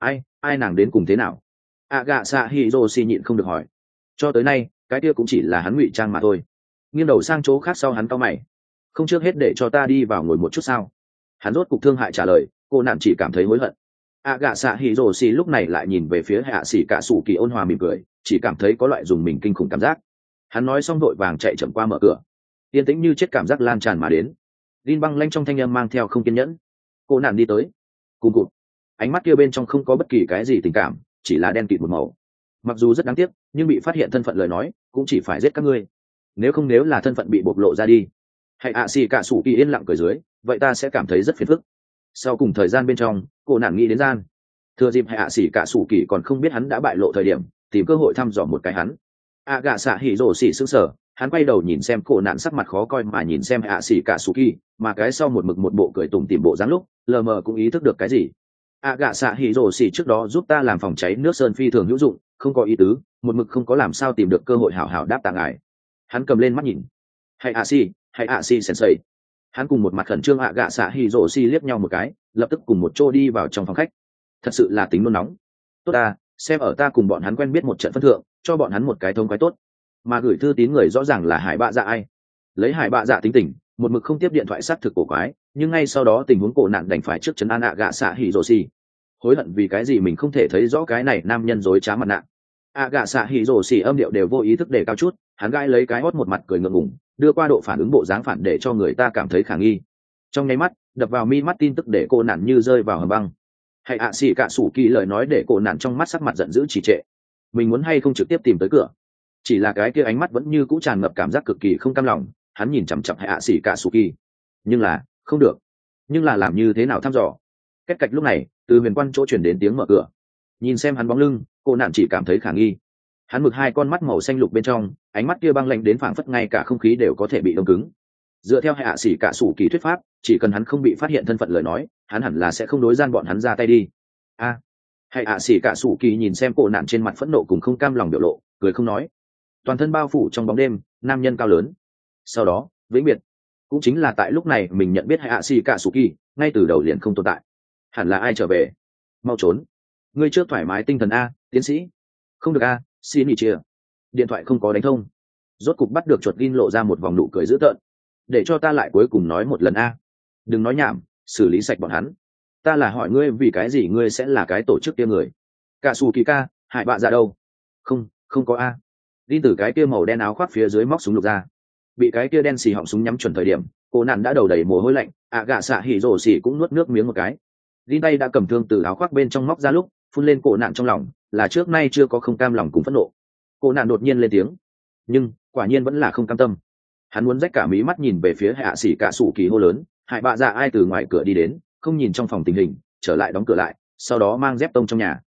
ai nàng đến cùng thế nào? Gạ xạ Hiroshi nhịn không được hỏi. Cho tới nay cái kia cũng chỉ là hắn ngụy trang mà thôi. Nghiêng đầu sang chỗ khác sau hắn cau mày, không trước hết để cho ta đi vào ngồi một chút sao? Hắn rốt cục thương hại trả lời, cô nạn chỉ cảm thấy hối hận. Gạ xạ Hiroshi lúc này lại nhìn về phía hạ sĩ cả sủ kỳ ôn hòa mỉm cười, chỉ cảm thấy có loại dùng mình kinh khủng cảm giác. Hắn nói xong đội vàng chạy chậm qua mở cửa, yên tĩnh như chết cảm giác lan tràn mà đến. Linh băng lanh trong thanh âm mang theo không kiên nhẫn. Cô nạn đi tới, cùng cụt, ánh mắt kia bên trong không có bất kỳ cái gì tình cảm, chỉ là đen kịt một màu. Mặc dù rất đáng tiếc, nhưng bị phát hiện thân phận lời nói cũng chỉ phải giết các ngươi, nếu là thân phận bị bộc lộ ra đi. Hãy ạ xì cả sủ kỳ yên lặng cười dưới, vậy ta sẽ cảm thấy rất phiền phức. Sau cùng thời gian bên trong cô nạn nghĩ đến gian, thừa dịp hãy ạ xì cả sủ kỳ còn không biết hắn đã bại lộ thời điểm, tìm cơ hội thăm dò một cái hắn. Gạ xạ hỉ rồ xỉ sững sờ, hắn quay đầu nhìn xem cô nạn sắc mặt khó coi mà nhìn xem hãy ạ xì cả sủ kỳ, mà cái sau một mực một bộ cười tủm tỉm bộ dáng lúc lờ mờ cũng ý thức được cái gì. Gạ xạ hỉ rồ xỉ trước đó giúp ta làm phòng cháy nước sơn phi thường hữu dụng, không có ý tứ, một mực không có làm sao tìm được cơ hội hảo hảo đáp tạ ngài. Hắn cầm lên mắt nhìn. Hãy ạ xì sensei. Hắn cùng một mặt khẩn trương gạ xạ hỉ rồ xỉ liếc nhau một cái, lập tức cùng một chỗ đi vào trong phòng khách. Thật sự là tính nôn nóng. Tốt ta, xem ở ta cùng bọn hắn quen biết một trận phân thượng, cho bọn hắn một cái thông cái tốt. Mà gửi thư tín người rõ ràng là hải bạ dạ ai. Lấy hải bạ dạ tính tình, một mực không tiếp điện thoại xác thực cổ quái, nhưng ngay sau đó tình huống cổ nạn đành phải trước trấn an gạ xạ hỉ rồ xỉ. Hối hận vì cái gì mình không thể thấy rõ cái này nam nhân dối trá mặt nạ. Gạ xạ hỉ rồ xỉ âm điệu đều vô ý thức để cao chút, hắn gãi lấy cái hót một mặt cười ngượng ngùng, đưa qua độ phản ứng bộ dáng phản để cho người ta cảm thấy khả nghi. Trong nháy mắt đập vào mi mắt tin tức để cô nạn như rơi vào hầm băng. Hãy ạ xỉ cả sủ kỳ lời nói để cô nạn trong mắt sắc mặt giận dữ trì trệ. Mình muốn hay không trực tiếp tìm tới cửa, chỉ là cái kia ánh mắt vẫn như cũ tràn ngập cảm giác cực kỳ không cam lòng. Hắn nhìn chằm chằm hãy ạ xỉ cả sủ kỳ, nhưng là không được. Nhưng là làm như thế nào thăm dò? Cách cạch lúc này từ huyền quan chỗ chuyển đến tiếng mở cửa. Nhìn xem hắn bóng lưng, cô nạn chỉ cảm thấy khả nghi. Hắn mực hai con mắt màu xanh lục bên trong, ánh mắt kia băng lạnh đến phảng phất ngay cả không khí đều có thể bị đông cứng. Dựa theo hạ sĩ cả sủ kỳ thuyết pháp, chỉ cần hắn không bị phát hiện thân phận lời nói, hắn hẳn là sẽ không đối gian bọn hắn ra tay đi. Hạ sĩ cả sủ kỳ nhìn xem cô nạn trên mặt phẫn nộ cùng không cam lòng biểu lộ, cười không nói. Toàn thân bao phủ trong bóng đêm, nam nhân cao lớn. Sau đó vĩnh biệt. Cũng chính là tại lúc này mình nhận biết hạ sĩ cả sủ kỳ ngay từ đầu liền không tồn tại. Hẳn là ai trở về? Mau trốn, ngươi trước thoải mái tinh thần a, tiến sĩ. Không được a, xin nghỉ chia. Điện thoại không có đánh thông. Rốt cục bắt được chuột gin lộ ra một vòng nụ cười dữ tợn. Để cho ta lại cuối cùng nói một lần a. Đừng nói nhảm, xử lý sạch bọn hắn. Ta là hỏi ngươi vì cái gì ngươi sẽ là cái tổ chức kia người. Cả xù kỳ ca, hại bạ ra đâu? Không có a. Gin từ cái kia màu đen áo khoác phía dưới móc súng lục ra. Bị cái kia đen xì họng súng nhắm chuẩn thời điểm, cô nạn đã đầu đầy mồ hôi lạnh. Gạ xạ hỉ rồ xỉ cũng nuốt nước miếng một cái. Gin tay đã cầm thương từ áo khoác bên trong móc ra lúc phun lên cổ nạn trong lòng là trước nay chưa có không cam lòng cùng phẫn nộ. Cô nạn đột nhiên lên tiếng, nhưng quả nhiên vẫn là không cam tâm. Hắn muốn rách cả mí mắt nhìn về phía hạ sĩ cả sủ kỳ hô lớn, hại bạ dạ ai từ ngoài cửa đi đến, không nhìn trong phòng tình hình, trở lại đóng cửa lại, sau đó mang dép tông trong nhà.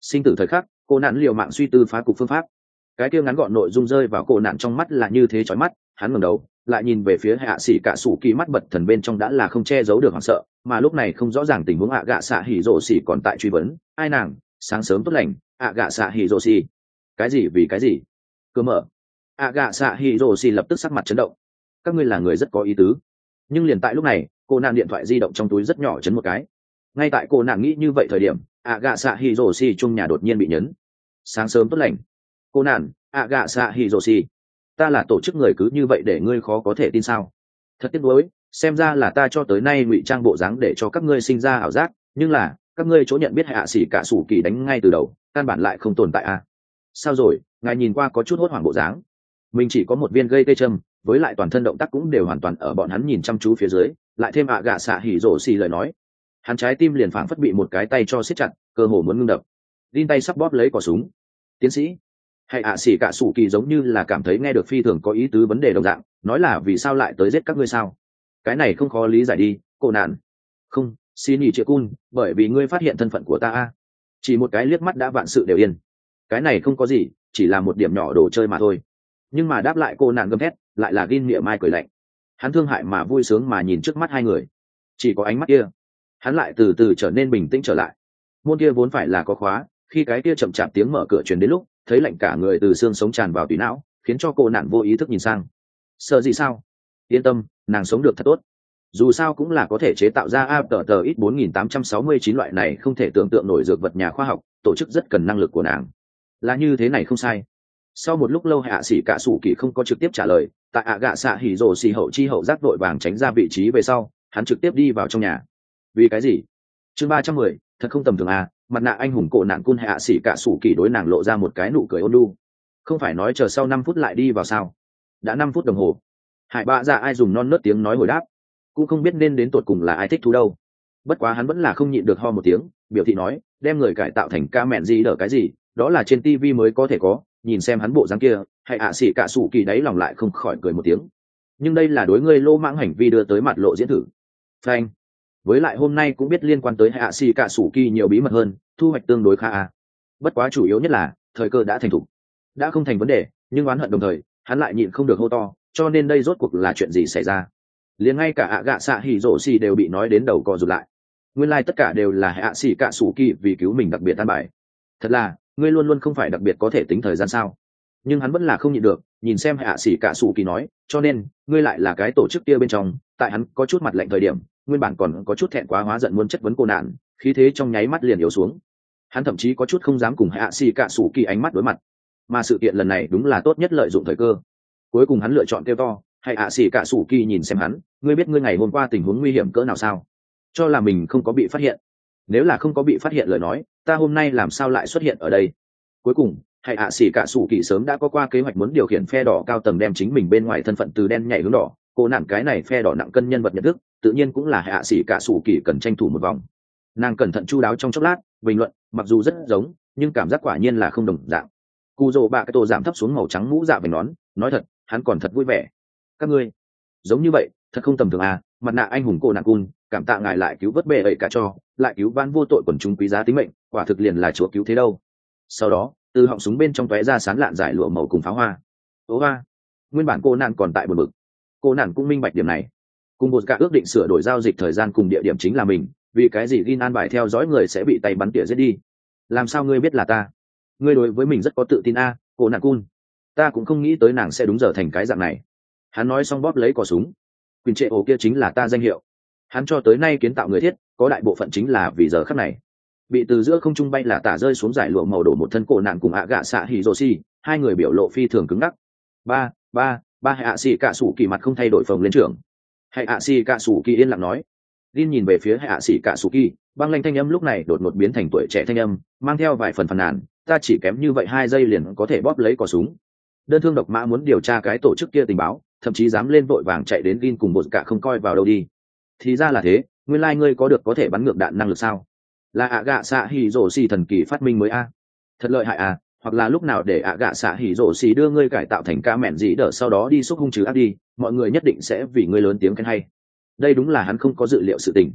Sinh tử thời khắc, cô nạn liều mạng suy tư phá cục phương pháp. Cái kia ngắn gọn nội dung rơi vào cô nạn trong mắt là như thế chói mắt, hắn ngẩng đầu lại nhìn về phía hạ sĩ cả sủ kỳ, mắt bật thần bên trong đã là không che giấu được hoảng sợ, mà lúc này không rõ ràng tình huống ạ gạ xạ hỉ rổ xỉ còn tại truy vấn ai nàng. Sáng sớm tốt lành, ạ gạ xạ hỉ rổ xỉ. Cái gì vì cái gì? Cơ mở. ạ gạ xạ hỉ rổ xỉ lập tức sắc mặt chấn động. Các ngươi là người rất có ý tứ. Nhưng liền tại lúc này, cô nạn điện thoại di động trong túi rất nhỏ chấn một cái. Ngay tại cô nạn nghĩ như vậy thời điểm, ạ gạ xạ hỉ rổ xỉ chung nhà đột nhiên bị nhấn. Sáng sớm tốt lành. Cô nạn, ạ gạ xạ hỉ rổ xỉ. Ta là tổ chức người cứ như vậy để ngươi khó có thể tin sao? Thật tiếc nuối, xem ra là ta cho tới nay ngụy trang bộ dáng để cho các ngươi sinh ra ảo giác, nhưng là các ngươi chỗ nhận biết hạ sĩ cả sủ kỳ đánh ngay từ đầu, căn bản lại không tồn tại à? Sao rồi, ngài nhìn qua có chút hốt hoảng bộ dáng. Mình chỉ có một viên gây tê châm, với lại toàn thân động tác cũng đều hoàn toàn ở bọn hắn nhìn chăm chú phía dưới, lại thêm ạ gạ xạ hỉ rổ xì lời nói, hắn trái tim liền phảng phất bị một cái tay cho siết chặt, cơ hồ muốn ngưng đập. Linh tay sắp bóp lấy cò súng. Tiến sĩ, hay ạ sĩ cả sủ kỳ giống như là cảm thấy nghe được phi thường có ý tứ vấn đề đồng dạng, nói là vì sao lại tới giết các ngươi sao? Cái này không khó lý giải đi, cô nạn. Không, xin nghỉ chia cun, bởi vì ngươi phát hiện thân phận của ta a. Chỉ một cái liếc mắt đã vạn sự đều yên. Cái này không có gì, chỉ là một điểm nhỏ đồ chơi mà thôi. Nhưng mà đáp lại cô nạn gầm thét, lại là Gin miệng mai cười lạnh. Hắn thương hại mà vui sướng mà nhìn trước mắt hai người. Chỉ có ánh mắt kia, hắn lại từ từ trở nên bình tĩnh trở lại. Môn kia vốn phải là có khóa, khi cái kia chậm chạp tiếng mở cửa truyền đến lúc, thấy lạnh cả người từ xương sống tràn vào tủy não, khiến cho cô nạn vô ý thức nhìn sang. Sợ gì sao? Yên tâm, nàng sống được thật tốt. Dù sao cũng là có thể chế tạo ra ATTX 4869 loại này không thể tưởng tượng nổi dược vật nhà khoa học, tổ chức rất cần năng lực của nàng. Là như thế này không sai. Sau một lúc lâu hạ sĩ cả sủ kỳ không có trực tiếp trả lời, tại ạ gạ xạ hỉ rồ xì hậu chi hậu giác đội vàng tránh ra vị trí về sau, hắn trực tiếp đi vào trong nhà. Vì cái gì? Chương 310, thật không tầm thường à, mặt nạ anh hùng cổ nạn cun hạ sĩ cả sủ kỳ đối nàng lộ ra một cái nụ cười ôn nhu. Không phải nói chờ sau 5 phút lại đi vào sao? Đã 5 phút đồng hồ. Hải bạ dạ ai dùng non nớt tiếng nói hồi đáp, cũng không biết nên đến tột cùng là ai thích thú đâu. Bất quá hắn vẫn là không nhịn được ho một tiếng, biểu thị nói, đem người cải tạo thành ca mẹn gì đỡ cái gì, đó là trên tivi mới có thể có, nhìn xem hắn bộ dáng kia, hay ạ xỉ cả sủ kỳ đáy lòng lại không khỏi cười một tiếng. Nhưng đây là đối ngươi lô mãng hành vi đưa tới mặt lộ diễn thử. Phanh. Với lại hôm nay cũng biết liên quan tới hạ xỉ cả sủ kỳ nhiều bí mật hơn, thu hoạch tương đối khá à. Bất quá chủ yếu nhất là thời cơ đã thành thủ, đã không thành vấn đề, nhưng oán hận đồng thời, hắn lại nhịn không được hô to, cho nên đây rốt cuộc là chuyện gì xảy ra? Liền ngay cả ạ gạ xạ hỉ rổ xì đều bị nói đến đầu cò rụt lại. Nguyên lai tất cả đều là hạ xỉ cả sủ kỳ vì cứu mình đặc biệt tan bài. Thật là, ngươi luôn luôn không phải đặc biệt có thể tính thời gian sao? Nhưng hắn vẫn là không nhịn được, nhìn xem hạ xỉ cả sủ kỳ nói, cho nên ngươi lại là cái tổ chức kia bên trong. Tại hắn có chút mặt lạnh thời điểm, nguyên bản còn có chút thẹn quá hóa giận muốn chất vấn cô nạn, khí thế trong nháy mắt liền yếu xuống. Hắn thậm chí có chút không dám cùng hạ xỉ cả sủ kỳ ánh mắt đối mặt. Mà sự kiện lần này đúng là tốt nhất lợi dụng thời cơ. Cuối cùng hắn lựa chọn kêu to, hay ạ xỉ cả sủ kỳ nhìn xem hắn, ngươi biết ngươi ngày hôm qua tình huống nguy hiểm cỡ nào sao? Cho là mình không có bị phát hiện. Nếu là không có bị phát hiện lời nói, ta hôm nay làm sao lại xuất hiện ở đây? Cuối cùng, hay ạ xỉ cả sủ kỳ sớm đã có qua kế hoạch muốn điều khiển phe đỏ cao tầng đem chính mình bên ngoài thân phận từ đen nhảy hướng đỏ. Cô nản cái này phe đỏ nặng cân nhân vật nhận thức, tự nhiên cũng là hay ạ xỉ cả sủ kỳ cần tranh thủ một vòng. Nàng cẩn thận chu đáo trong chốc lát, bình luận, mặc dù rất giống, nhưng cảm giác quả nhiên là không đồng dạng. Cù rồ bạ cái tổ giảm thấp xuống màu trắng mũ dạ vành nón, nói thật, hắn còn thật vui vẻ. Các ngươi giống như vậy thật không tầm thường à, mặt nạ anh hùng cô nạn cun, cảm tạ ngài lại cứu vớt bệ ấy cả cho, lại cứu van vô tội quần chúng quý giá tính mệnh, quả thực liền là chúa cứu thế đâu. Sau đó từ họng súng bên trong tóe ra sán lạn giải lụa màu cùng pháo hoa. Ố hoa, nguyên bản cô nạn còn tại buồn bực, cô nạn cũng minh bạch điểm này. Cùng một cả ước định sửa đổi giao dịch thời gian cùng địa điểm chính là mình, vì cái gì ghi an bài theo dõi người sẽ bị tay bắn tỉa giết đi? Làm sao ngươi biết là ta? Ngươi đối với mình rất có tự tin a, cô nạn cun. Ta cũng không nghĩ tới nàng sẽ đúng giờ thành cái dạng này. Hắn nói xong bóp lấy cò súng. Quyền trệ ổ kia chính là ta danh hiệu. Hắn cho tới nay kiến tạo người thiết, có đại bộ phận chính là vì giờ khắc này. Bị từ giữa không trung bay là tả rơi xuống giải lụa màu đổ một thân cổ nạn cùng ạ gạ xạ Hiroshi, hai người biểu lộ phi thường cứng ngắc. Ba hạ xì cả sủ kỳ mặt không thay đổi phồng lên trưởng. Hạ xì cả sủ kỳ yên lặng nói. Linh nhìn về phía hạ xì cả sủ kỳ, băng lanh thanh âm lúc này đột ngột biến thành tuổi trẻ thanh âm, mang theo vài phần phàn nàn. Ta chỉ kém như vậy 2 giây liền có thể bóp lấy cò súng. Đơn thương độc mã muốn điều tra cái tổ chức kia tình báo, thậm chí dám lên vội vàng chạy đến Gin cùng một cả không coi vào đâu đi. Thì ra là thế, nguyên lai ngươi có được có thể bắn ngược đạn năng lực sao? Là ạ gạ xạ hỉ rổ xì thần kỳ phát minh mới a. Thật lợi hại à, hoặc là lúc nào để ạ gạ xạ hỉ rổ xì đưa ngươi cải tạo thành ca mẹn gì đỡ sau đó đi xúc hung trừ ác đi, mọi người nhất định sẽ vì ngươi lớn tiếng khen hay. Đây đúng là hắn không có dự liệu sự tình.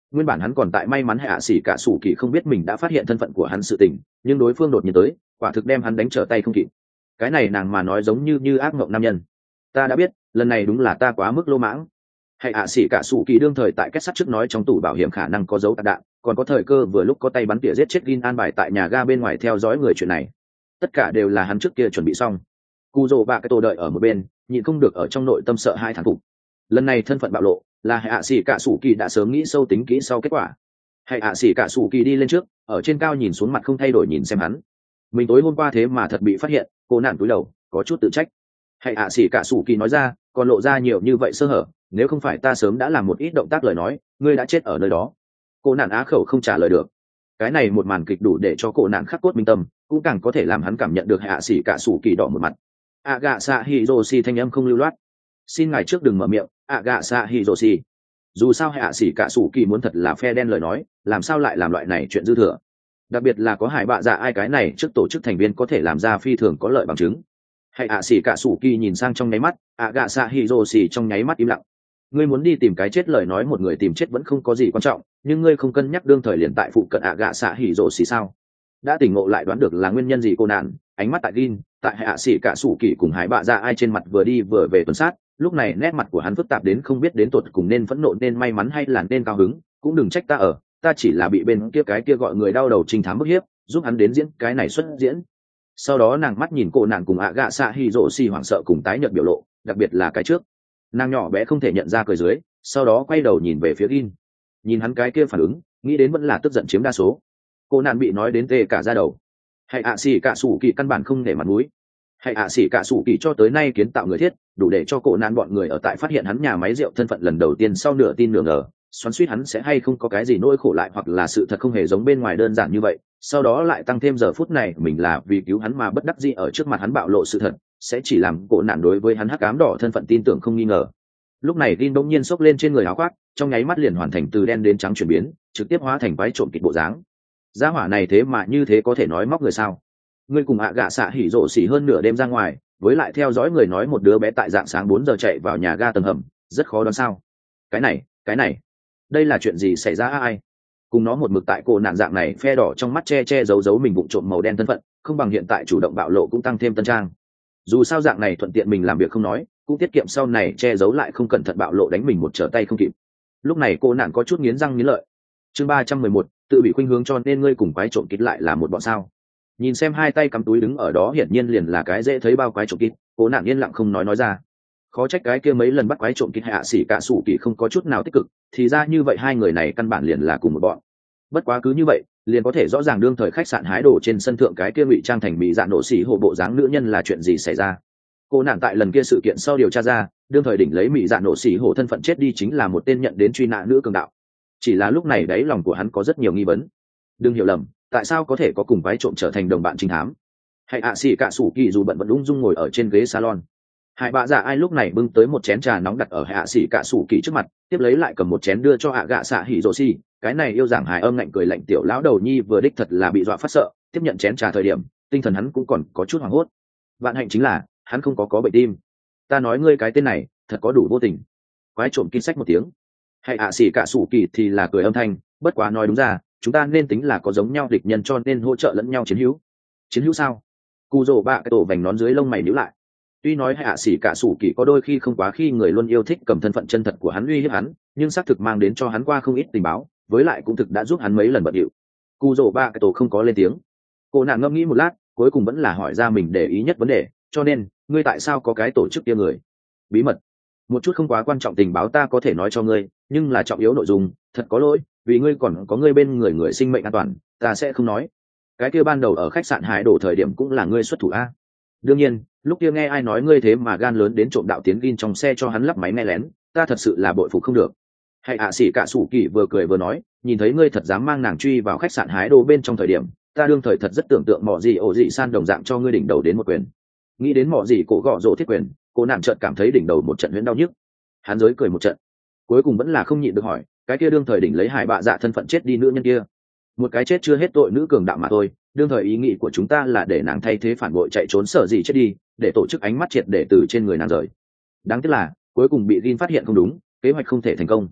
Nguyên bản hắn còn tại may mắn hạ sĩ cả sủ kỳ không biết mình đã phát hiện thân phận của hắn sự tình, nhưng đối phương đột nhiên tới, quả thực đem hắn đánh trở tay không kịp. Cái này nàng mà nói giống như ác mộng nam nhân. Ta đã biết, lần này đúng là ta quá mức lô mãng. Hạ sĩ cả sủ kỳ đương thời tại kết sắt trước nói trong tủ bảo hiểm khả năng có dấu tạc đạn, còn có thời cơ vừa lúc có tay bắn tỉa giết chết Gin an bài tại nhà ga bên ngoài theo dõi người chuyện này. Tất cả đều là hắn trước kia chuẩn bị xong. Cù rồ bạ cái tổ đợi ở một bên, nhịn không được ở trong nội tâm sợ hai thằng phục. Lần này thân phận bạo lộ, là hạ sĩ cả sủ kỳ đã sớm nghĩ sâu tính kỹ sau kết quả. Hạ sĩ cả sủ kỳ đi lên trước, ở trên cao nhìn xuống mặt không thay đổi nhìn xem hắn. Mình tối hôm qua thế mà thật bị phát hiện, cô nạn cúi đầu, có chút tự trách. Hạ sĩ cả sủ kỳ nói ra, còn lộ ra nhiều như vậy sơ hở, nếu không phải ta sớm đã làm một ít động tác lời nói, ngươi đã chết ở nơi đó. Cô nạn á khẩu không trả lời được. Cái này một màn kịch đủ để cho cô nạn khắc cốt minh tâm, cũng càng có thể làm hắn cảm nhận được hạ sĩ cả sủ kỳ đỏ một mặt. Gạ xạ Hiroshi thanh âm không lưu loát. Xin ngài trước đừng mở miệng, Gạ xạ Hiroshi. Dù sao hạ sĩ cả sủ kỳ muốn thật là phe đen lời nói, làm sao lại làm loại này chuyện dư thừa. Đặc biệt là có hải bạ dạ ai cái này trước tổ chức thành viên có thể làm ra phi thường có lợi bằng chứng. Hạ sĩ cả sủ kỳ nhìn sang trong nháy mắt, Gạ xạ Hiroshi trong nháy mắt im lặng. Ngươi muốn đi tìm cái chết lời nói một người tìm chết vẫn không có gì quan trọng, nhưng ngươi không cân nhắc đương thời liền tại phụ cận Gạ xạ Hiroshi sao? Đã tỉnh ngộ lại đoán được là nguyên nhân gì cô nạn, ánh mắt tại Gin, tại hạ sĩ cả sủ kỳ cùng hải bạ dạ ai trên mặt vừa đi vừa về tuần sát, lúc này nét mặt của hắn phức tạp đến không biết đến tột cùng nên phẫn nộ nên may mắn hay là nên cao hứng, cũng đừng trách ta ở, ta chỉ là bị bên kia cái kia gọi người đau đầu trinh thám bức hiếp, giúp hắn đến diễn cái này xuất diễn. Sau đó nàng mắt nhìn cô nàng cùng gạ xạ Hiroshi hoảng sợ cùng tái nhợt biểu lộ, đặc biệt là cái trước, nàng nhỏ bé không thể nhận ra cười dưới, sau đó quay đầu nhìn về phía Gin, nhìn hắn cái kia phản ứng, nghĩ đến vẫn là tức giận chiếm đa số. Cô nạn bị nói đến tê cả da đầu. Hạ sĩ cả sủ kỳ căn bản không để mặt mũi. Hạ sĩ cả sủ kỳ cho tới nay kiến tạo người thiết, đủ để cho cô nạn bọn người ở tại phát hiện hắn nhà máy rượu thân phận lần đầu tiên sau nửa tin nửa ngờ, xoắn suýt hắn sẽ hay không có cái gì nỗi khổ lại hoặc là sự thật không hề giống bên ngoài đơn giản như vậy, sau đó lại tăng thêm giờ phút này mình là vì cứu hắn mà bất đắc dĩ ở trước mặt hắn bạo lộ sự thật, sẽ chỉ làm cô nạn đối với hắn hắc ám đỏ thân phận tin tưởng không nghi ngờ. Lúc này Gin bỗng nhiên xốc lên trên người áo khoác, trong nháy mắt liền hoàn thành từ đen đến trắng chuyển biến, trực tiếp hóa thành quái trộm kịch bộ dáng. Gia hỏa này thế mà như thế có thể nói móc người sao? Ngươi cùng gạ xạ hỉ rộ xỉ hơn nửa đêm ra ngoài, với lại theo dõi người nói một đứa bé tại dạng sáng 4 giờ chạy vào nhà ga tầng hầm, rất khó đoán sao? Cái này, đây là chuyện gì xảy ra ai? Cùng nó một mực tại cô nạn dạng này phe đỏ trong mắt che giấu mình vụng trộm màu đen thân phận, không bằng hiện tại chủ động bạo lộ cũng tăng thêm tân trang. Dù sao dạng này thuận tiện mình làm việc không nói, cũng tiết kiệm sau này che giấu lại không cẩn thận bạo lộ đánh mình một trở tay không kịp. Lúc này cô nạn có chút nghiến răng nghiến lợi. Chương 311, tự bị khuynh hướng cho nên ngươi cùng quái trộm kít lại là một bọn sao? Nhìn xem hai tay cắm túi đứng ở đó hiển nhiên liền là cái dễ thấy bao quái trộm kít, cô nạn yên lặng không nói ra. Khó trách cái kia mấy lần bắt quái trộm kít hạ sĩ cả sủ kỳ không có chút nào tích cực, thì ra như vậy hai người này căn bản liền là cùng một bọn. Bất quá cứ như vậy, liền có thể rõ ràng đương thời khách sạn hái đồ trên sân thượng cái kia ngụy trang thành mỹ dạ nổ xỉ hộ bộ dáng nữ nhân là chuyện gì xảy ra. Cô nạn tại lần kia sự kiện sau điều tra ra, đương thời đỉnh lấy mỹ dạ nổ xỉ hộ thân phận chết đi chính là một tên nhận đến truy nã nữ cường đạo. Chỉ là lúc này đáy lòng của hắn có rất nhiều nghi vấn. Đừng hiểu lầm, tại sao có thể có cùng quái trộm trở thành đồng bạn trinh thám? Hạ sĩ cả sủ kỳ dù bận vẫn ung dung ngồi ở trên ghế salon. Hải bạ dạ ai lúc này bưng tới một chén trà nóng đặt ở hạ sĩ cả sủ kỳ trước mặt, tiếp lấy lại cầm một chén đưa cho gạ xạ hỉ rồ xì. Cái này yêu giảng hài âm ngạnh cười lạnh tiểu lão đầu nhi vừa đích thật là bị dọa phát sợ, tiếp nhận chén trà thời điểm tinh thần hắn cũng còn có chút hoảng hốt. Vạn hạnh chính là hắn không có bệnh tim. Ta nói ngươi cái tên này thật có đủ vô tình. Quái trộm kinh sách một tiếng. Hạ sĩ cả sủ kỳ thì là cười âm thanh, bất quá nói đúng ra, chúng ta nên tính là có giống nhau địch nhân cho nên hỗ trợ lẫn nhau chiến hữu. Chiến hữu sao? Cù rồ bạ cái tổ vành nón dưới lông mày nhíu lại. Tuy nói hạ sĩ cả sủ kỳ có đôi khi không quá khi người luôn yêu thích cầm thân phận chân thật của hắn uy hiếp hắn, nhưng xác thực mang đến cho hắn qua không ít tình báo, với lại cũng thực đã giúp hắn mấy lần bận điệu. Cù rồ bạ cái tổ không có lên tiếng. Cô nàng ngẫm nghĩ một lát, cuối cùng vẫn là hỏi ra mình để ý nhất vấn đề, cho nên ngươi tại sao có cái tổ chức kia người? Bí mật. Một chút không quá quan trọng tình báo ta có thể nói cho ngươi, nhưng là trọng yếu nội dung, thật có lỗi, vì ngươi còn có ngươi bên người sinh mệnh an toàn, ta sẽ không nói. Cái kia ban đầu ở khách sạn hải đổ thời điểm cũng là ngươi xuất thủ a. Đương nhiên, lúc kia nghe ai nói ngươi thế mà gan lớn đến trộm đạo tiến gin trong xe cho hắn lắp máy nghe lén, ta thật sự là bội phục không được. Hạ sĩ cả sủ kỳ vừa cười vừa nói, nhìn thấy ngươi thật dám mang nàng truy vào khách sạn hái đồ bên trong thời điểm, ta đương thời thật rất tưởng tượng mọ gì ổ dị san đồng dạng cho ngươi đỉnh đầu đến một quyền. Nghĩ đến mọ gì cổ gọ rổ thiết quyền, cô nàng chợt cảm thấy đỉnh đầu một trận huyễn đau nhức. Hắn giới cười một trận, cuối cùng vẫn là không nhịn được hỏi, cái kia đương thời đỉnh lấy hải bạ dạ thân phận chết đi nữ nhân kia, một cái chết chưa hết tội nữ cường đạo mà thôi. Đương thời ý nghĩ của chúng ta là để nàng thay thế phản bội chạy trốn sở gì chết đi, để tổ chức ánh mắt triệt để từ trên người nàng rời. Đáng tiếc là cuối cùng bị Gin phát hiện không đúng, kế hoạch không thể thành công.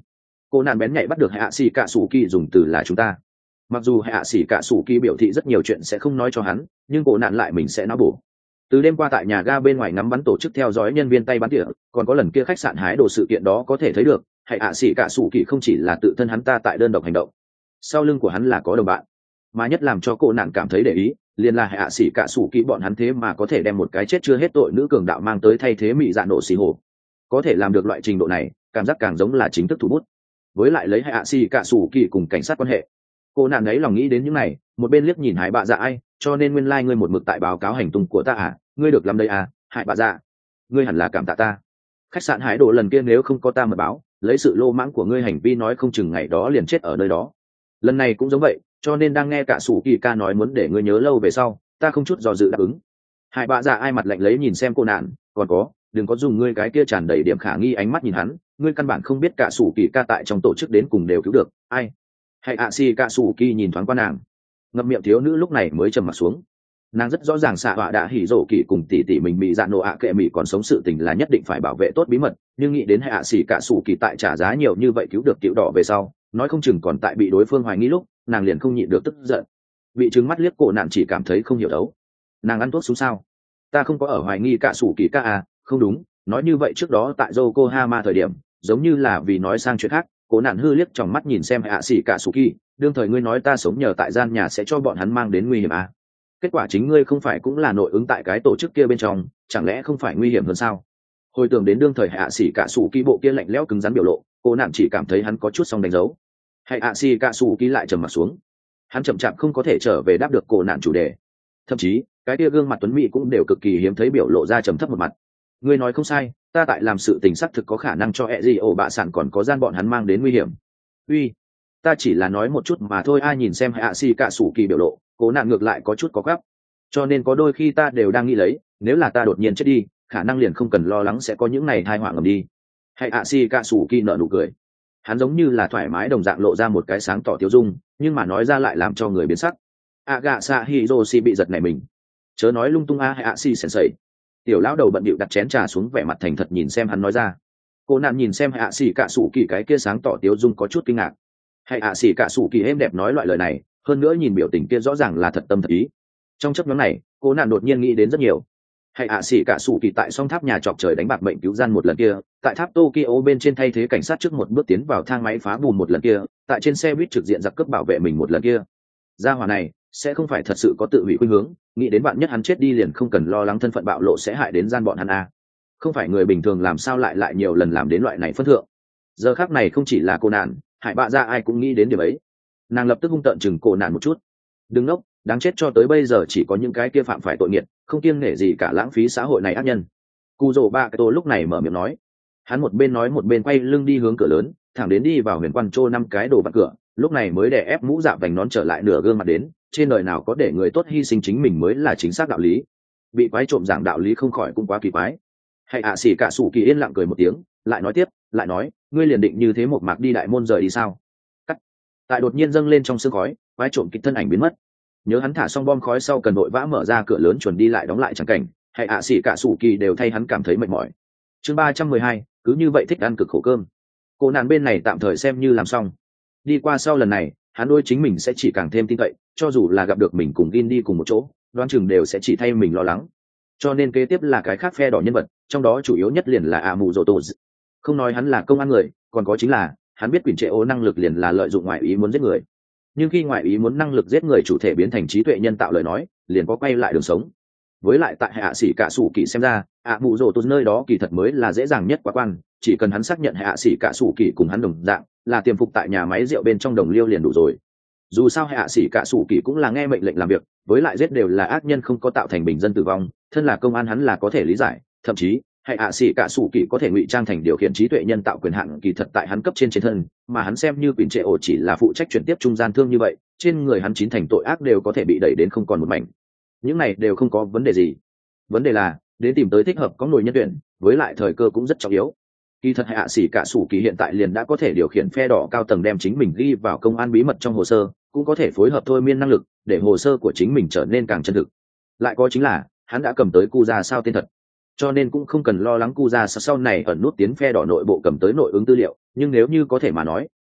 Cô nạn bén nhạy bắt được hạ xỉ cả sủ kỳ dùng từ là chúng ta. Mặc dù hạ xỉ cả sủ kỳ biểu thị rất nhiều chuyện sẽ không nói cho hắn, nhưng cô nạn lại mình sẽ não bổ. Từ đêm qua tại nhà ga bên ngoài ngắm bắn tổ chức theo dõi nhân viên tay bắn tỉa, còn có lần kia khách sạn hái đồ sự kiện đó có thể thấy được, hạ xỉ cả sủ kỳ không chỉ là tự thân hắn ta tại đơn độc hành động, sau lưng của hắn là có đồng bạn. Mà nhất làm cho cô nạn cảm thấy để ý liền là hạ xỉ cả sủ kỳ bọn hắn thế mà có thể đem một cái chết chưa hết tội nữ cường đạo mang tới thay thế mị dạ nổ xì hồ. Có thể làm được loại trình độ này, cảm giác càng giống là chính thức thủ bút. Với lại lấy hạ xỉ cả sủ kỳ cùng cảnh sát quan hệ, cô nạn ấy lòng nghĩ đến những này, một bên liếc nhìn Hải Bạ Dạ ai, cho nên nguyên lai ngươi một mực tại báo cáo hành tung của ta à, ngươi được làm đây à, Hải Bạ Dạ, ngươi hẳn là cảm tạ ta. Khách sạn Hải Đồ lần kia nếu không có ta mật báo, lấy sự lô mãng của ngươi hành vi nói không chừng ngày đó liền chết ở nơi đó. Lần này cũng giống vậy, cho nên đang nghe cả sủ kỳ ca nói muốn để ngươi nhớ lâu về sau, ta không chút do dự đáp ứng. Hải Bạ Dạ ai mặt lạnh lấy nhìn xem cô nạn, còn có, đừng có dùng ngươi cái kia tràn đầy điểm khả nghi ánh mắt nhìn hắn, ngươi căn bản không biết cả sủ kỳ ca tại trong tổ chức đến cùng đều cứu được ai. Hãy ạ xì cả sủ kỳ nhìn thoáng qua nàng, ngậm miệng thiếu nữ lúc này mới trầm mặt xuống. Nàng rất rõ ràng xạ họa đã hỉ rổ kỳ cùng tỷ tỷ mình bị dạ nổ ạ kệ mỹ còn sống sự tình là nhất định phải bảo vệ tốt bí mật, nhưng nghĩ đến hãy ạ xì cả sủ kỳ tại trả giá nhiều như vậy cứu được tiểu đỏ về sau, nói không chừng còn tại bị đối phương hoài nghi lúc, nàng liền không nhịn được tức giận. Bị trừng mắt liếc cổ nạn chỉ cảm thấy không hiểu đấu. Nàng ăn thuốc xuống sao? Ta không có ở hoài nghi cả sủ kỳ ca à, không đúng, nói như vậy trước đó tại Yokohama thời điểm, giống như là vì nói sang chuyện khác. Cố nạn hư liếc trong mắt nhìn xem hạ sĩ cả sủ kỳ, đương thời ngươi nói ta sống nhờ tại gian nhà sẽ cho bọn hắn mang đến nguy hiểm à? Kết quả chính ngươi không phải cũng là nội ứng tại cái tổ chức kia bên trong, chẳng lẽ không phải nguy hiểm hơn sao? Hồi tưởng đến đương thời hạ sĩ cả sủ kỳ bộ kia lạnh lẽo cứng rắn biểu lộ, cố nạn chỉ cảm thấy hắn có chút xong đánh dấu. Hạ sĩ cả sủ kỳ lại trầm mặt xuống, hắn chậm chạp không có thể trở về đáp được cố nạn chủ đề, thậm chí cái kia gương mặt tuấn mỹ cũng đều cực kỳ hiếm thấy biểu lộ ra trầm thấp một mặt. Ngươi nói không sai, ta tại làm sự tình xác thực có khả năng cho ẹ gì ổ bạ sản còn có gian bọn hắn mang đến nguy hiểm. Uy, ta chỉ là nói một chút mà thôi. Ai nhìn xem hạ xì cả sủ kỳ biểu lộ, cố nạn ngược lại có chút có gấp. Cho nên có đôi khi ta đều đang nghĩ lấy, nếu là ta đột nhiên chết đi, khả năng liền không cần lo lắng sẽ có những này thai họa ngầm đi. Hạ xì cả sủ kỳ nở nụ cười, hắn giống như là thoải mái đồng dạng lộ ra một cái sáng tỏ tiêu dung, nhưng mà nói ra lại làm cho người biến sắc. Aga sa hiroshi bị giật nảy mình, chớ nói lung tung a. Hạ xì sensei, tiểu lão đầu bận bịu đặt chén trà xuống, vẻ mặt thành thật nhìn xem hắn nói ra. Cô nạn nhìn xem hạ sĩ cả sủ kỳ cái kia sáng tỏ tiếu dung có chút kinh ngạc. Hạ sĩ cả sủ kỳ êm đẹp nói loại lời này, hơn nữa nhìn biểu tình kia rõ ràng là thật tâm thật ý. Trong chấp nhóm này, cô nạn đột nhiên nghĩ đến rất nhiều. Hạ sĩ cả sủ kỳ tại song tháp nhà chọc trời đánh bạc mệnh cứu gian một lần kia, tại tháp Tokyo bên trên thay thế cảnh sát trước một bước tiến vào thang máy phá bùn một lần kia, tại trên xe buýt trực diện giặc cướp bảo vệ mình một lần kia. Gia hỏa này sẽ không phải thật sự có tự hủy khuynh hướng, nghĩ đến bạn nhất hắn chết đi liền không cần lo lắng thân phận bạo lộ sẽ hại đến gian bọn hắn à. Không phải người bình thường làm sao lại nhiều lần làm đến loại này phân thượng. Giờ khác này không chỉ là cô nạn, Hải Bạ Dạ ai cũng nghĩ đến điểm ấy. Nàng lập tức hung tợn chừng cô nạn một chút. Đừng ngốc, đáng chết, cho tới bây giờ chỉ có những cái kia phạm phải tội nghiệt, không kiêng nể gì cả lãng phí xã hội này ác nhân. Cù Dỗ Ba Cái Tô lúc này mở miệng nói. Hắn một bên nói một bên quay lưng đi hướng cửa lớn, thẳng đến đi vào huyền quan trô 5 cái đồ vặn cửa, lúc này mới đè ép mũ dạ vành nón trở lại nửa gương mặt đến. Trên đời nào có để người tốt hy sinh chính mình mới là chính xác đạo lý. Bị quái trộm giảng đạo lý không khỏi cũng quá kỳ quái. Hãy ạ xỉ cả sủ kỳ yên lặng cười một tiếng, lại nói tiếp, lại nói, ngươi liền định như thế một mạc đi đại môn rời đi sao? Cắt. Tại đột nhiên dâng lên trong sương khói, quái trộm kịch thân ảnh biến mất. Nhớ hắn thả xong bom khói sau cần vội vã mở ra cửa lớn chuẩn đi lại đóng lại chẳng cảnh, hãy ạ xỉ cả sủ kỳ đều thay hắn cảm thấy mệt mỏi. Chương 312, cứ như vậy thích ăn cực khổ cơm. Cô nạn bên này tạm thời xem như làm xong. Đi qua sau lần này, hắn đôi chính mình sẽ chỉ càng thêm tin cậy, cho dù là gặp được mình cùng Gin đi cùng một chỗ, đoán chừng đều sẽ chỉ thay mình lo lắng. Cho nên kế tiếp là cái khác phe đỏ nhân vật, trong đó chủ yếu nhất liền là Amuroto. Không nói hắn là công an người, còn có chính là hắn biết quyền trệ ố năng lực liền là lợi dụng ngoại ý muốn giết người. Nhưng khi ngoại ý muốn năng lực giết người chủ thể biến thành trí tuệ nhân tạo lời nói, liền có quay lại đường sống. Với lại tại hạ sĩ cả sủ kỳ xem ra, Amuroto nơi đó kỳ thật mới là dễ dàng nhất quá quan, chỉ cần hắn xác nhận hạ sĩ cả sủ kỳ cùng hắn đồng dạng, là tiềm phục tại nhà máy rượu bên trong đồng liêu liền đủ rồi. Dù sao hạ sĩ cả sủ kỳ cũng là nghe mệnh lệnh làm việc, với lại giết đều là ác nhân không có tạo thành bình dân tử vong, thân là công an hắn là có thể lý giải, thậm chí hạ sĩ cả sủ kỳ có thể ngụy trang thành điều khiển trí tuệ nhân tạo quyền hạn kỳ thật tại hắn cấp trên thân, mà hắn xem như quyền trệ ổ chỉ là phụ trách chuyển tiếp trung gian thương như vậy, trên người hắn chín thành tội ác đều có thể bị đẩy đến không còn một mảnh. Những này đều không có vấn đề gì, vấn đề là đến tìm tới thích hợp có nổi nhân tuyển, với lại thời cơ cũng rất trọng yếu. Kỳ thật hạ sĩ cả sủ kỳ hiện tại liền đã có thể điều khiển phe đỏ cao tầng đem chính mình ghi vào công an bí mật trong hồ sơ, cũng có thể phối hợp thôi miên năng lực để hồ sơ của chính mình trở nên càng chân thực. Lại có chính là hắn đã cầm tới cu ra sao tên thật, cho nên cũng không cần lo lắng cu ra sau này ẩn nút tiến phe đỏ nội bộ cầm tới nội ứng tư liệu, nhưng nếu như có thể mà nói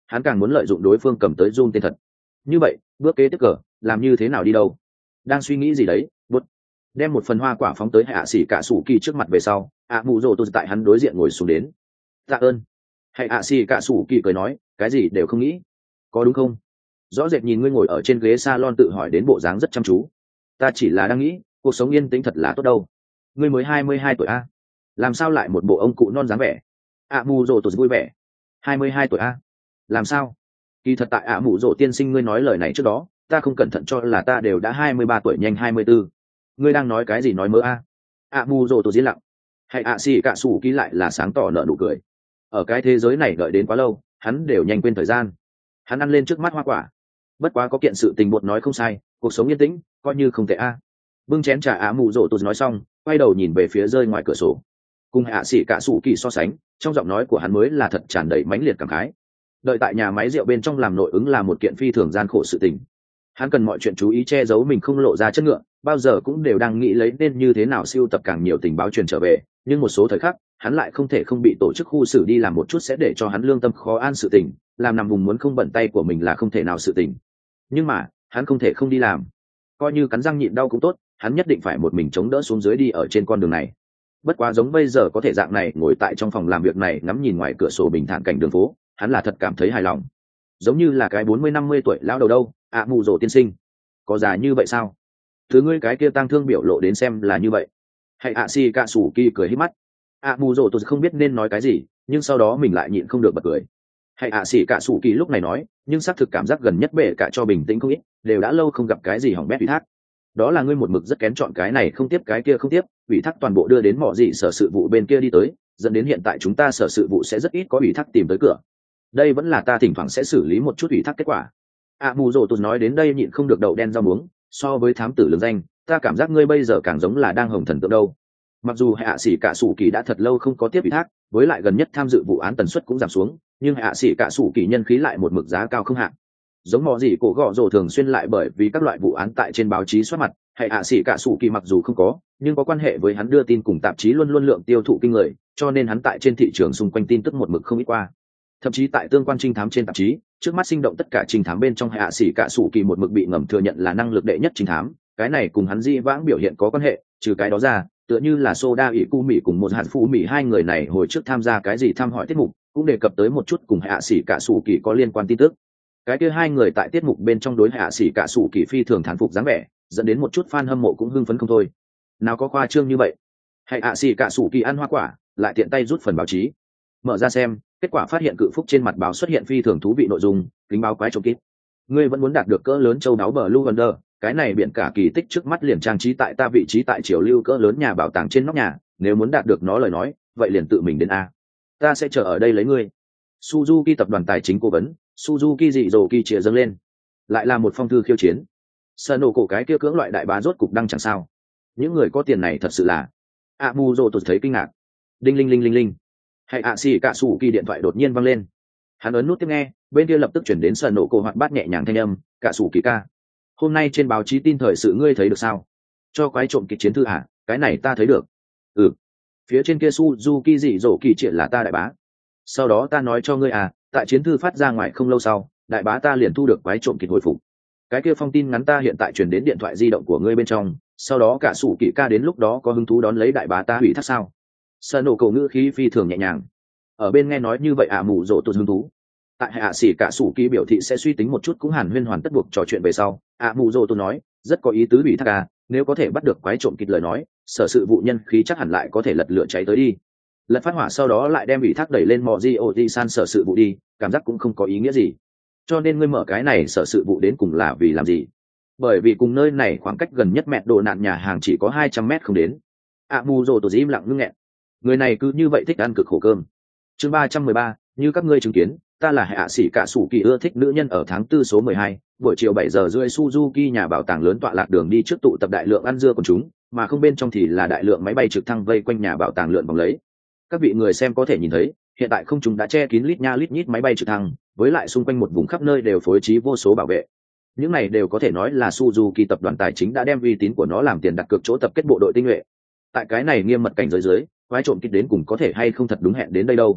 hắn càng muốn lợi dụng đối phương cầm tới Jun tên thật. Như vậy bước kế tiếp cờ làm như thế nào đi đâu? Đang suy nghĩ gì đấy, bút đem một phần hoa quả phóng tới hạ sĩ cả sủ kỳ trước mặt về sau, mù rồ tôi tại hắn đối diện ngồi xuống đến. Tạ ơn. Hạ sĩ cả sủ kỳ cười nói, cái gì đều không nghĩ, có đúng không? Rõ rệt nhìn ngươi ngồi ở trên ghế salon tự hỏi đến bộ dáng rất chăm chú. Ta chỉ là đang nghĩ, cuộc sống yên tĩnh thật là tốt đâu. Ngươi mới 22 tuổi a, làm sao lại một bộ ông cụ non dáng vẻ? Mù rồ tôi vui vẻ. 22 tuổi a, làm sao? Kỳ thật tại mù rồ tiên sinh ngươi nói lời này trước đó, ta không cẩn thận cho là ta đều đã 23 tuổi nhanh 24. Ngươi đang nói cái gì nói mơ a? Mù rồ tôi diễn lặng. Hay xì cả sủ ký lại là sáng tỏ nở nụ cười. Ở cái thế giới này đợi đến quá lâu, hắn đều nhanh quên thời gian. Hắn ăn lên trước mắt hoa quả. Bất quá có kiện sự tình bột nói không sai, cuộc sống yên tĩnh coi như không tệ a. Bưng chén trà mù rồ tôi nói xong, quay đầu nhìn về phía rơi ngoài cửa sổ. Cùng hạ sĩ cả sủ kỳ so sánh, trong giọng nói của hắn mới là thật tràn đầy mãnh liệt cảm khái. Đợi tại nhà máy rượu bên trong làm nội ứng là một kiện phi thường gian khổ sự tình. Hắn cần mọi chuyện chú ý che giấu mình không lộ ra chất ngựa, bao giờ cũng đều đang nghĩ lấy nên như thế nào siêu tập càng nhiều tình báo truyền trở về, nhưng một số thời khắc hắn lại không thể không bị tổ chức khu xử đi làm một chút sẽ để cho hắn lương tâm khó an sự tình, làm nằm vùng muốn không bận tay của mình là không thể nào sự tình. Nhưng mà hắn không thể không đi làm, coi như cắn răng nhịn đau cũng tốt, hắn nhất định phải một mình chống đỡ xuống dưới đi ở trên con đường này. Bất quá giống bây giờ có thể dạng này ngồi tại trong phòng làm việc này ngắm nhìn ngoài cửa sổ bình thản cảnh đường phố, hắn là thật cảm thấy hài lòng, giống như là cái 40-50 tuổi lão đầu đâu. Mù rồ tiên sinh, có già như vậy sao? Thứ ngươi cái kia tăng thương biểu lộ đến xem là như vậy. Hay si cạ sủ kỳ cười hít mắt. Mù rồ tôi không biết nên nói cái gì, nhưng sau đó mình lại nhịn không được bật cười. Hay si cạ sủ kỳ lúc này nói, nhưng xác thực cảm giác gần nhất bệ cả cho bình tĩnh không ít, đều đã lâu không gặp cái gì hỏng bét ủy thác. Đó là ngươi một mực rất kén chọn cái này không tiếp cái kia không tiếp, ủy thác toàn bộ đưa đến mỏ gì sở sự vụ bên kia đi tới, dẫn đến hiện tại chúng ta sở sự vụ sẽ rất ít có ủy thác tìm tới cửa. Đây vẫn là ta thỉnh thoảng sẽ xử lý một chút ủy thác kết quả. Mù rồ tôi nói đến đây nhịn không được đậu đen rau muống, so với thám tử lường danh, ta cảm giác ngươi bây giờ càng giống là đang hồng thần tượng đâu. Mặc dù hạ sĩ cả sủ kỳ đã thật lâu không có tiếp ủy thác, với lại gần nhất tham dự vụ án tần suất cũng giảm xuống, nhưng hạ sĩ cả sủ kỳ nhân khí lại một mực giá cao không hạn. Giống mò gì cổ gọ rồ thường xuyên lại bởi vì các loại vụ án tại trên báo chí xuất mặt, hạ sĩ cả sủ kỳ mặc dù không có, nhưng có quan hệ với hắn đưa tin cùng tạp chí luôn luôn lượng tiêu thụ kinh người, cho nên hắn tại trên thị trường xung quanh tin tức một mực không ít qua. Thậm chí tại tương quan trinh thám trên tạp chí, trước mắt sinh động tất cả trinh thám bên trong hạ sĩ cả sủ kỳ một mực bị ngầm thừa nhận là năng lực đệ nhất trinh thám, cái này cùng hắn di vãng biểu hiện có quan hệ. Trừ cái đó ra, tựa như là Soda ỷ cu mỹ cùng một hạt phụ mỹ hai người này hồi trước tham gia cái gì thăm hỏi tiết mục, cũng đề cập tới một chút cùng hạ sĩ cả sủ kỳ có liên quan tin tức. Cái kia hai người tại tiết mục bên trong đối hạ sĩ cả sủ kỳ phi thường thán phục dáng vẻ, dẫn đến một chút fan hâm mộ cũng hưng phấn không thôi. Nào có khoa trương như vậy. Hạ sĩ cả sủ kỳ ăn hoa quả, lại tiện tay rút phần báo chí, mở ra xem, kết quả phát hiện cự phúc trên mặt báo xuất hiện phi thường thú vị nội dung, kính báo quái trộm kíp. Ngươi vẫn muốn đạt được cỡ lớn châu đáo bờ Blue Wonder, cái này biển cả kỳ tích trước mắt liền trang trí tại ta vị trí tại triều lưu cỡ lớn nhà bảo tàng trên nóc nhà, nếu muốn đạt được nó lời nói, vậy liền tự mình đến a. Ta sẽ chờ ở đây lấy ngươi. Suzuki tập đoàn tài chính cố vấn, Suzuki dị dồ kỳ chìa dâng lên. Lại là một phong thư khiêu chiến. Sợ nổ cổ cái kia cưỡng loại đại bá rốt cục đăng chẳng sao. Những người có tiền này thật sự là. Mù rồ tôi thấy kinh ngạc. Đinh linh linh linh linh. Hay xì cả sủ kỳ điện thoại đột nhiên văng lên. Hắn ấn nút tiếp nghe, bên kia lập tức chuyển đến sợ nổ cổ hoạt bát nhẹ nhàng thanh âm, cả sủ kỳ ca. Hôm nay trên báo chí tin thời sự ngươi thấy được sao? Cho quái trộm kịch chiến thư à? Cái này ta thấy được. Ừ. Phía trên kia Suzuki dị dỗ kỳ triển là ta đại bá. Sau đó ta nói cho ngươi à, tại chiến thư phát ra ngoài không lâu sau, đại bá ta liền thu được quái trộm kịch hồi phục. Cái kia phong tin ngắn ta hiện tại truyền đến điện thoại di động của ngươi bên trong, sau đó cả sủ kỳ ca đến lúc đó có hứng thú đón lấy đại bá ta hủy thác sao? Sợ nổ cổ ngữ khí phi thường nhẹ nhàng. Ở bên nghe nói như vậy mù rỗ tôi hứng thú. Tại hạ sĩ cả sủ kỳ biểu thị sẽ suy tính một chút cũng hàn huyên hoàn tất buộc trò chuyện về sau. Mù rỗ tôi nói rất có ý tứ ủy thác à, nếu có thể bắt được quái trộm kịch lời nói, sở sự vụ nhân khí chắc hẳn lại có thể lật lửa cháy tới đi. Lật phát hỏa sau đó lại đem ủy thác đẩy lên mò di ô di san sở sự vụ đi, cảm giác cũng không có ý nghĩa gì. Cho nên ngươi mở cái này sở sự vụ đến cùng là vì làm gì? Bởi vì cùng nơi này khoảng cách gần nhất mẹ đồ nạn nhà hàng chỉ có 200 mét không đến. Mù rỗ tôi im lặng ngưng nghẹn. Người này cứ như vậy thích ăn cực khổ cơm. Chương 313, như các ngươi chứng kiến, ta là hạ sĩ cả sủ kỳ ưa thích nữ nhân ở tháng 4 số 12, buổi chiều 7 giờ rưỡi Suzuki nhà bảo tàng lớn tọa lạc đường đi trước tụ tập đại lượng ăn dưa của chúng, mà không bên trong thì là đại lượng máy bay trực thăng vây quanh nhà bảo tàng lượn vòng lấy. Các vị người xem có thể nhìn thấy, hiện tại không chúng đã che kín lít nha lít nhít máy bay trực thăng, với lại xung quanh một vùng khắp nơi đều phối trí vô số bảo vệ. Những này đều có thể nói là Suzuki tập đoàn tài chính đã đem uy tín của nó làm tiền đặt cược chỗ tập kết bộ đội tinh nhuệ. Tại cái này nghiêm mật cảnh giới dưới, quái trộm kịch đến cùng có thể hay không thật đúng hẹn đến đây đâu.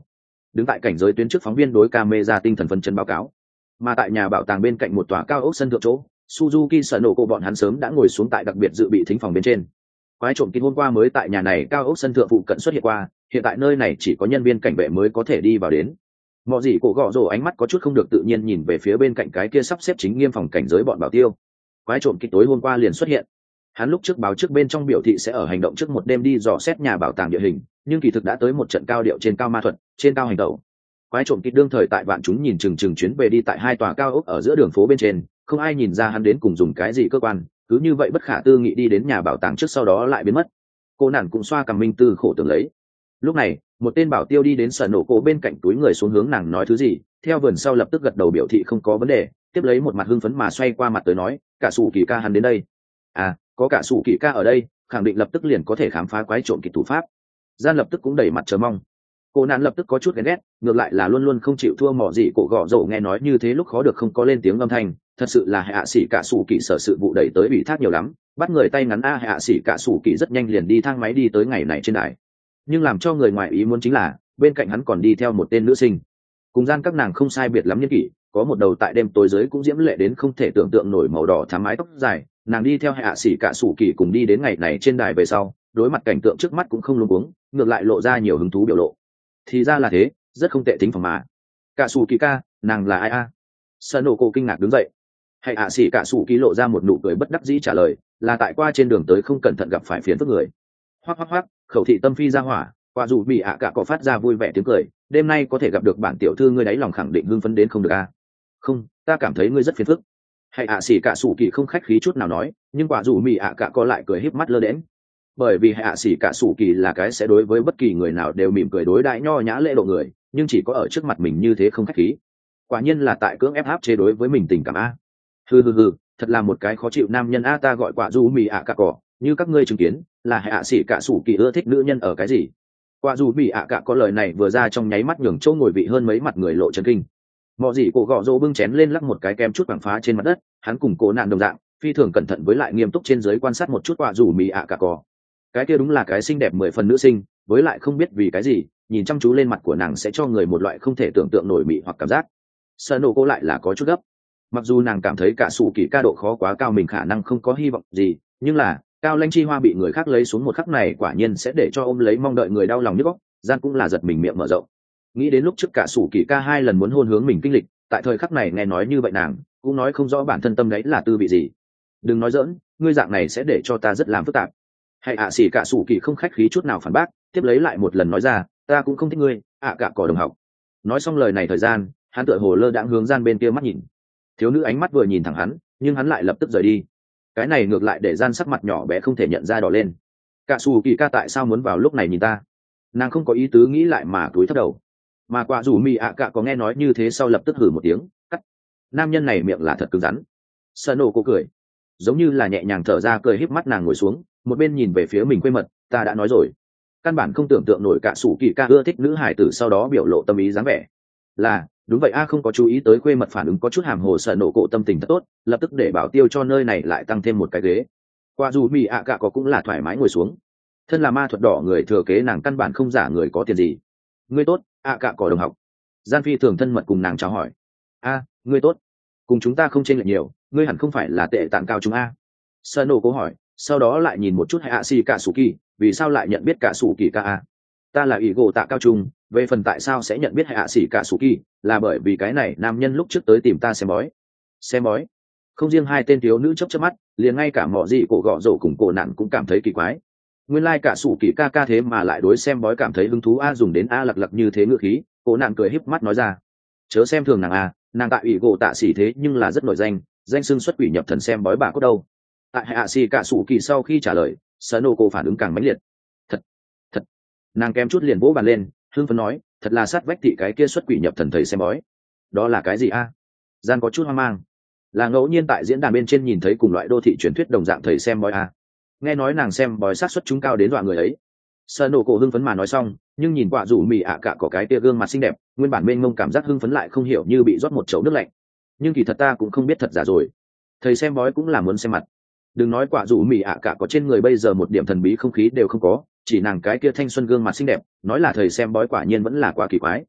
đứng tại cảnh giới tuyến trước phóng viên đối camera tinh thần phấn chấn báo cáo. Mà tại nhà bảo tàng bên cạnh một tòa cao ốc sân thượng chỗ, Suzuki sợ nổ cổ bọn hắn sớm đã ngồi xuống tại đặc biệt dự bị thính phòng bên trên. Quái trộm kịch hôm qua mới tại nhà này cao ốc sân thượng phụ cận xuất hiện qua, hiện tại nơi này chỉ có nhân viên cảnh vệ mới có thể đi vào đến. Mọ gì cổ gọ rồ ánh mắt có chút không được tự nhiên nhìn về phía bên cạnh cái kia sắp xếp chính nghiêm phòng cảnh giới bọn bảo tiêu. Quái trộm kịch tối hôm qua liền xuất hiện. Hắn lúc trước báo trước bên trong biểu thị sẽ ở hành động trước một đêm đi dò xét nhà bảo tàng địa hình, nhưng kỳ thực đã tới một trận cao điệu trên cao ma thuật, trên cao hành động. Quái trộm kịch đương thời tại vạn chúng nhìn chừng chuyến về đi tại hai tòa cao ốc ở giữa đường phố bên trên, không ai nhìn ra hắn đến cùng dùng cái gì cơ quan, cứ như vậy bất khả tư nghị đi đến nhà bảo tàng trước sau đó lại biến mất. Cô nản cũng xoa cằm minh tư khổ tưởng lấy. Lúc này, một tên bảo tiêu đi đến sở nổ cổ bên cạnh túi người xuống hướng nàng nói thứ gì, theo vườn sau lập tức gật đầu biểu thị không có vấn đề, tiếp lấy một mặt hưng phấn mà xoay qua mặt tới nói, cả sủ kỳ ca hắn đến đây. À, có cả sủ kỳ ca ở đây, khẳng định lập tức liền có thể khám phá quái trộm kịch thủ pháp. Gian lập tức cũng đẩy mặt chờ mong. Cô nạn lập tức có chút ghen ghét, ngược lại là luôn luôn không chịu thua mỏ gì cổ gọ dầu nghe nói như thế lúc khó được không có lên tiếng âm thanh, thật sự là hạ sĩ cả sủ kỳ sở sự vụ đẩy tới ủy thác nhiều lắm, bắt người tay ngắn hạ sĩ cả sủ kỳ rất nhanh liền đi thang máy đi tới ngày này trên đài. Nhưng làm cho người ngoài ý muốn chính là bên cạnh hắn còn đi theo một tên nữ sinh, cùng gian các nàng không sai biệt lắm nhân kỷ, có một đầu tại đêm tối dưới cũng diễm lệ đến không thể tưởng tượng nổi màu đỏ thắm mái tóc dài, nàng đi theo hạ sĩ cả sủ kỳ cùng đi đến ngày này trên đài về sau, đối mặt cảnh tượng trước mắt cũng không luống cuống, ngược lại lộ ra nhiều hứng thú biểu lộ. Thì ra là thế, rất không tệ tính phòng mà. Cả sủ kỳ ca, nàng là ai a? Sơn nổ cổ kinh ngạc đứng dậy. Hạ sĩ cả sủ kỳ lộ ra một nụ cười bất đắc dĩ trả lời, là tại qua trên đường tới không cẩn thận gặp phải phiền phức người. Hoắc hoắc hoắc, khẩu thị tâm phi ra hỏa, qua dù bị cả có phát ra vui vẻ tiếng cười, đêm nay có thể gặp được bản tiểu thư ngươi đáy lòng khẳng định hưng phấn đến không được a. Không, ta cảm thấy ngươi rất phiền phức. Hạ sĩ cả sủ kỳ không khách khí chút nào nói, nhưng quả dù mỹ cả có lại cười híp mắt lơ đễnh. Bởi vì hạ sĩ cả sủ kỳ là cái sẽ đối với bất kỳ người nào đều mỉm cười đối đãi nho nhã lễ độ người, nhưng chỉ có ở trước mặt mình như thế không khách khí. Quả nhiên là tại cưỡng ép áp chế đối với mình tình cảm a. Hừ, thật là một cái khó chịu nam nhân a. Ta gọi quả dù mỹ cả cỏ, như các ngươi chứng kiến, là hạ sĩ cả sủ kỳ ưa thích nữ nhân ở cái gì. Quả dù mỹ cả có lời này vừa ra trong nháy mắt nhường chỗ ngồi vị hơn mấy mặt người lộ chấn kinh. Mọ gì cổ gọ rô bưng chén lên lắc một cái kem chút quảng phá trên mặt đất, hắn cùng cố nạn đồng dạng phi thường cẩn thận với lại nghiêm túc trên dưới quan sát một chút quả dù mỹ cả cỏ. Cái kia đúng là cái xinh đẹp 10 phần nữ sinh, với lại không biết vì cái gì nhìn chăm chú lên mặt của nàng sẽ cho người một loại không thể tưởng tượng nổi mị hoặc cảm giác. Sợ nổ cô lại là có chút gấp, mặc dù nàng cảm thấy cả sủ kỳ ca độ khó quá cao, mình khả năng không có hy vọng gì, nhưng là cao lanh chi hoa bị người khác lấy xuống một khắc này quả nhiên sẽ để cho ôm lấy mong đợi người đau lòng nhức óc. Gian cũng là giật mình miệng mở rộng, nghĩ đến lúc trước cả sủ kỳ ca 2 lần muốn hôn hướng mình kinh lịch, tại thời khắc này nghe nói như vậy nàng cũng nói không rõ bản thân tâm đấy là tư vị gì. Đừng nói dỡn, ngươi dạng này sẽ để cho ta rất làm phức tạp. Hạ sĩ cả sủ kỳ không khách khí chút nào phản bác, tiếp lấy lại một lần nói ra, ta cũng không thích ngươi, cả cỏ đồng học. Nói xong lời này thời gian, hắn tựa hồ lơ đãng hướng gian bên kia mắt nhìn. Thiếu nữ ánh mắt vừa nhìn thẳng hắn, nhưng hắn lại lập tức rời đi. Cái này ngược lại để gian sắc mặt nhỏ bé không thể nhận ra đỏ lên. Cả sủ kỳ ca tại sao muốn vào lúc này nhìn ta? Nàng không có ý tứ nghĩ lại mà cúi thấp đầu. Mà quả dù mì cả có nghe nói như thế sau lập tức hử một tiếng, cắt. Nam nhân này miệng là thật cứng rắn. Sợ nổ cô cười, giống như là nhẹ nhàng thở ra cười híp mắt nàng ngồi xuống, một bên nhìn về phía mình quê mật, ta đã nói rồi, căn bản không tưởng tượng nổi cả sủ kỳ ca ưa thích nữ hải tử sau đó biểu lộ tâm ý dáng vẻ. Là đúng vậy a. Không có chú ý tới quê mật phản ứng có chút hàm hồ. Sợ nổ cổ tâm tình thật tốt, lập tức để bảo tiêu cho nơi này lại tăng thêm một cái ghế. Qua dù mỹ cả có cũng là thoải mái ngồi xuống. Thân là ma thuật đỏ người thừa kế nàng căn bản không giả người có tiền gì. Ngươi tốt, cả cỏ đồng học. Gian phi thường thân mật cùng nàng chào hỏi. Ngươi tốt, cùng chúng ta không chênh lệch nhiều, ngươi hẳn không phải là tệ tạng cao chúng a. Sợ nổ cổ hỏi, sau đó lại nhìn một chút hạ sĩ cả sủ kỳ, vì sao lại nhận biết cả sủ kỳ ca a? Ta là ý gỗ tạ cao trung, về phần tại sao sẽ nhận biết hạ sĩ cả sủ kỳ, là bởi vì cái này nam nhân lúc trước tới tìm ta xem bói. Xem bói? Không riêng hai tên thiếu nữ chớp mắt, liền ngay cả mọ gì cổ gọ rổ cùng cổ nạn cũng cảm thấy kỳ quái. Nguyên lai cả sủ kỳ ca thế mà lại đối xem bói cảm thấy hứng thú a. Dùng đến a lặc lặc như thế ngữ khí, cổ nạn cười híp mắt nói ra, chớ xem thường nàng a, nàng tại ý gỗ tạ xỉ thế nhưng là rất nổi danh, danh xưng xuất quỷ nhập thần xem bói bà cốt đâu. Tại hạ sĩ cả sủ kỳ sau khi trả lời, sợ nổ cổ phản ứng càng mãnh liệt. Thật nàng kém chút liền vỗ bàn lên, hưng phấn nói, thật là sát vách thị cái kia xuất quỷ nhập thần thầy xem bói. Đó là cái gì a? Gian có chút hoang mang. Là ngẫu nhiên tại diễn đàn bên trên nhìn thấy cùng loại đô thị truyền thuyết đồng dạng thầy xem bói a. Nghe nói nàng xem bói sát xuất chúng cao đến dọa người ấy. Sợ nổ cổ hưng phấn mà nói xong, nhưng nhìn quả rủ mì cả có cái tia gương mặt xinh đẹp, nguyên bản mênh mông cảm giác hưng phấn lại không hiểu như bị rót một chậu nước lạnh. Nhưng kỳ thật ta cũng không biết thật giả rồi. Thầy xem bói cũng là muốn xem mặt. Đừng nói quả rủ mì cả có trên người bây giờ một điểm thần bí không khí đều không có, chỉ nàng cái kia thanh xuân gương mặt xinh đẹp, nói là thầy xem bói quả nhiên vẫn là quá kỳ quái.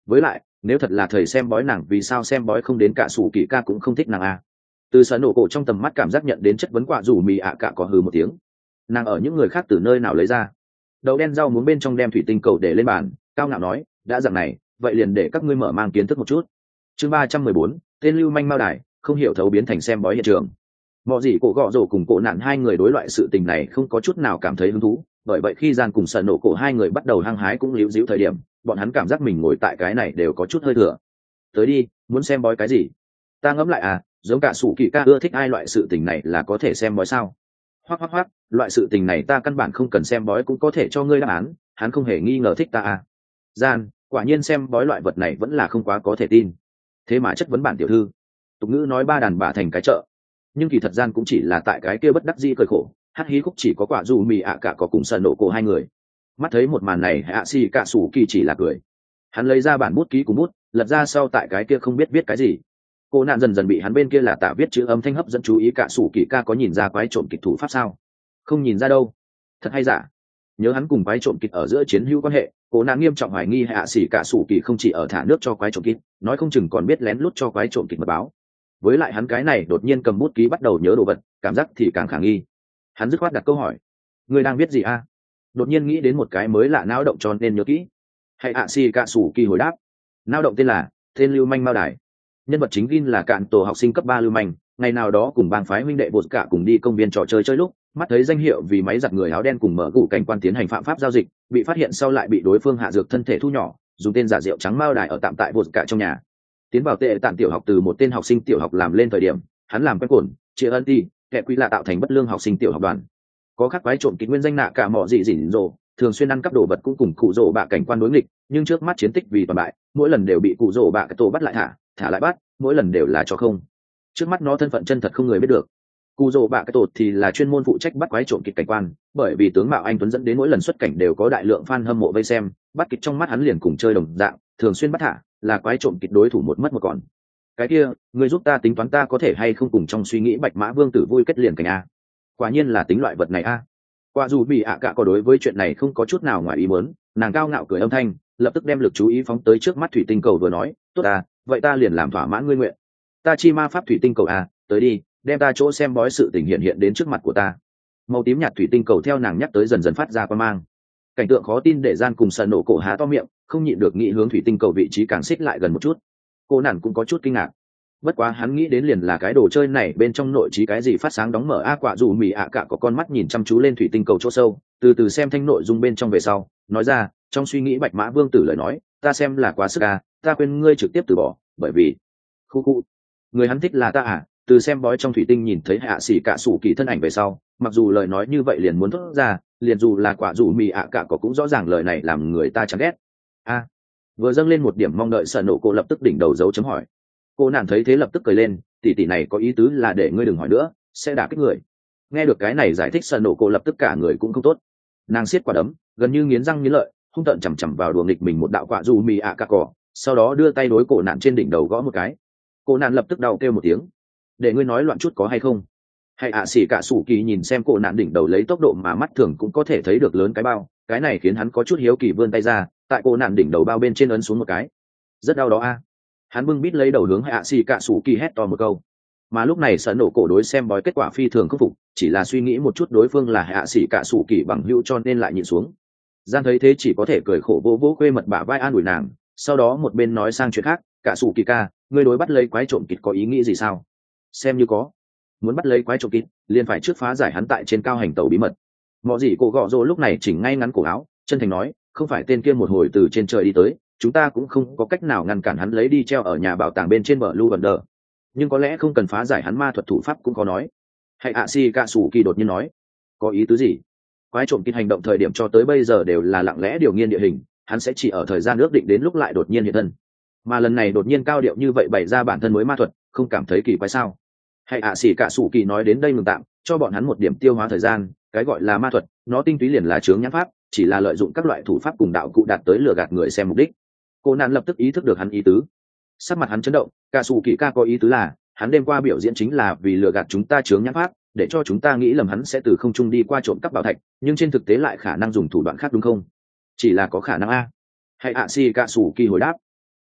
với lại nếu thật là thầy xem bói nàng vì sao xem bói không đến cả sủ kỳ ca cũng không thích nàng a. Từ sở nổ cổ trong tầm mắt cảm giác nhận đến chất vấn quả dù mì ạ cả có hừ một tiếng. Nàng ở những người khác từ nơi nào lấy ra? Đậu đen rau muống bên trong đem thủy tinh cầu để lên bàn, cao ngạo nói, đã dạng này vậy liền để các ngươi mở mang kiến thức một chút. Chương 314, tên lưu manh mao đài, không hiểu thấu biến thành xem bói hiện trường. Mọ gì cổ gọ rổ cùng cổ nạn hai người đối loại sự tình này không có chút nào cảm thấy hứng thú, bởi vậy khi gian cùng sở nổ cổ hai người bắt đầu hăng hái cũng líu díu thời điểm, bọn hắn cảm giác mình ngồi tại cái này đều có chút hơi thừa. Tới đi, muốn xem bói cái gì? Ta ngẫm lại à, giống cả sủ kỳ ca ưa thích ai loại sự tình này là có thể xem bói sao? Hoắc, loại sự tình này ta căn bản không cần xem bói cũng có thể cho ngươi đáp án, hắn không hề nghi ngờ thích ta à. Gian, quả nhiên xem bói loại vật này vẫn là không quá có thể tin. Thế mà chất vấn bản tiểu thư. Tục ngữ nói ba đàn bà thành cái chợ, nhưng kỳ thật gian cũng chỉ là tại cái kia bất đắc dĩ cười khổ, hát hí khúc chỉ có quả dù mì ạ cả có cùng sợ nổ cổ hai người. Mắt thấy một màn này hạ xì cả sủ kỳ chỉ là cười. Hắn lấy ra bản bút ký cùng bút, lật ra sau tại cái kia không biết viết cái gì. Cô nạn dần dần bị hắn bên kia là tạ viết chữ âm thanh hấp dẫn chú ý. Cả sủ kỳ ca có nhìn ra quái trộm kịch thủ pháp sao? Không nhìn ra đâu. Thật hay giả? Nhớ hắn cùng quái trộm kịch ở giữa chiến hữu quan hệ, cô nạn nghiêm trọng hoài nghi hạ xỉ cả sủ kỳ không chỉ ở thả nước cho quái trộm kịch, nói không chừng còn biết lén lút cho quái trộm kịch mật báo. Với lại hắn cái này đột nhiên cầm bút ký bắt đầu nhớ đồ vật, cảm giác thì càng khả nghi. Hắn dứt khoát đặt câu hỏi, người đang viết gì a? Đột nhiên nghĩ đến một cái mới lạ, não động cho nên nhớ kỹ. Hãy hạ xỉ cả sủ kỳ hồi đáp, não động tên là tên lưu manh mao đài. Nhân vật chính Gin là cạn tổ học sinh cấp 3 lưu manh, ngày nào đó cùng bang phái huynh đệ bột cả cùng đi công viên trò chơi chơi lúc, mắt thấy danh hiệu vì máy giặt người áo đen cùng mở gụ cảnh quan tiến hành phạm pháp giao dịch, bị phát hiện sau lại bị đối phương hạ dược thân thể thu nhỏ, dùng tên giả rượu trắng mao đài ở tạm tại bột cả trong nhà. Tiến vào tệ tạn tiểu học từ một tên học sinh tiểu học làm lên thời điểm, hắn làm quen cồn, chia ân ti, kẻ quy là tạo thành bất lương học sinh tiểu học đoàn. Có khắc quái trộm kịch nguyên danh nạ cả mọ dị dỉn rồ, thường xuyên ăn cắp đồ vật cũng cùng cụ rồ bạ cảnh quan đối nghịch, nhưng trước mắt chiến tích vì toàn bại, mỗi lần đều bị cụ rồ bạ cái tổ bắt lại thả lại bắt, mỗi lần đều là cho không. Trước mắt nó thân phận chân thật không người biết được. Cụ rồ bạ cái tổ thì là chuyên môn phụ trách bắt quái trộm kịch cảnh quan, bởi vì tướng mạo anh tuấn dẫn đến mỗi lần xuất cảnh đều có đại lượng fan hâm mộ vây xem, bắt kịch trong mắt hắn liền cùng chơi đồng dạng, thường xuyên bắt thả, là quái trộm kịch đối thủ một mất một còn. Cái kia, người giúp ta tính toán ta có thể hay không cùng trong suy nghĩ Bạch Mã Vương tử vui kết liền cảnh a. Quả nhiên là tính loại vật này a. Qua dù bị ạ cả có đối với chuyện này không có chút nào ngoài ý muốn, nàng cao ngạo cười âm thanh, lập tức đem lực chú ý phóng tới trước mắt thủy tinh cầu vừa nói, tốt à, vậy ta liền làm thỏa mãn ngươi nguyện. Ta chi ma pháp thủy tinh cầu à, tới đi, đem ta chỗ xem bói sự tình hiện đến trước mặt của ta. Màu tím nhạt thủy tinh cầu theo nàng nhắc tới dần dần phát ra quang mang. Cảnh tượng khó tin để gian cùng sợ nổ cổ há to miệng, không nhịn được nghĩ hướng thủy tinh cầu vị trí càng xích lại gần một chút. Cô nàng cũng có chút kinh ngạc. Bất quá hắn nghĩ đến liền là cái đồ chơi này bên trong nội trí cái gì phát sáng đóng mở quả dù mì ạ cả có con mắt nhìn chăm chú lên thủy tinh cầu chỗ sâu, từ từ xem thanh nội dung bên trong về sau, nói ra, trong suy nghĩ Bạch Mã Vương tử lời nói, ta xem là quá sức à, ta khuyên ngươi trực tiếp từ bỏ, bởi vì khu người hắn thích là ta à. Từ xem bói trong thủy tinh nhìn thấy hạ xỉ cả sủ kỳ thân ảnh về sau, mặc dù lời nói như vậy liền muốn thốt ra, liền dù là quả dù mì ạ cả có cũng rõ ràng lời này làm người ta chán ghét. A, vừa dâng lên một điểm mong đợi sợ nổ cô lập tức đỉnh đầu dấu chấm hỏi. Cô nàng thấy thế lập tức cười lên, tỷ này có ý tứ là để ngươi đừng hỏi nữa, sẽ đả kích người. Nghe được cái này giải thích sợ nổ cô lập tức cả người cũng không tốt. Nàng siết quả đấm, gần như nghiến răng nghiến lợi, hung tợn chằm chằm vào đùa nghịch mình một đạo quả dù mì ạ cả cỏ, sau đó đưa tay đối cổ nạn trên đỉnh đầu gõ một cái. Cô nạn lập tức đau kêu một tiếng. Để ngươi nói loạn chút có hay không? Hay xỉ cả sủ kỳ nhìn xem cổ nạn đỉnh đầu lấy tốc độ mà mắt thường cũng có thể thấy được lớn cái bao, cái này khiến hắn có chút hiếu kỳ vươn tay ra, tại cổ nạn đỉnh đầu bao bên trên ấn xuống một cái. Rất đau đó a. Hắn bưng bít lấy đầu hướng hạ xỉ cả sủ kỳ hét to một câu. Mà lúc này sợ nổ cổ đối xem bói kết quả phi thường khắc phục, chỉ là suy nghĩ một chút đối phương là hạ xỉ cả sủ kỳ bằng hữu cho nên lại nhịn xuống. Gian thấy thế chỉ có thể cười khổ vỗ vỗ quê mật bả vai an ủi nàng, sau đó một bên nói sang chuyện khác, cả sủ kỳ ca, ngươi đối bắt lấy quái trộm kịch có ý nghĩ gì sao? Xem như có, muốn bắt lấy quái trộm kịch liền phải trước phá giải hắn tại trên cao hành tàu bí mật. Mọ gì cổ gọ rồ lúc này chỉnh ngay ngắn cổ áo, chân thành nói, không phải tên kia một hồi từ trên trời đi tới, chúng ta cũng không có cách nào ngăn cản hắn lấy đi treo ở nhà bảo tàng bên trên bờ Blue Wonder, nhưng có lẽ không cần phá giải hắn ma thuật thủ pháp cũng có nói. Hay si cả sủ kỳ đột nhiên nói, có ý tứ gì? Quái trộm kịch hành động thời điểm cho tới bây giờ đều là lặng lẽ điều nghiên địa hình, hắn sẽ chỉ ở thời gian ước định đến lúc lại đột nhiên hiện thân, mà lần này đột nhiên cao điệu như vậy bày ra bản thân mới ma thuật, không cảm thấy kỳ quái sao? Hay xỉ cả sủ kỳ nói đến đây ngừng tạm, cho bọn hắn một điểm tiêu hóa thời gian. Cái gọi là ma thuật, nó tinh túy liền là chướng nhãn pháp, chỉ là lợi dụng các loại thủ pháp cùng đạo cụ đạt tới lừa gạt người xem mục đích. Cô nạn lập tức ý thức được hắn ý tứ, sắc mặt hắn chấn động. Cả sủ kỳ ca có ý tứ là hắn đêm qua biểu diễn chính là vì lừa gạt chúng ta chướng nhãn pháp, để cho chúng ta nghĩ lầm hắn sẽ từ không trung đi qua trộm cắp bảo thạch, nhưng trên thực tế lại khả năng dùng thủ đoạn khác đúng không? Chỉ là có khả năng a. Hay xỉ cả sủ kỳ hồi đáp,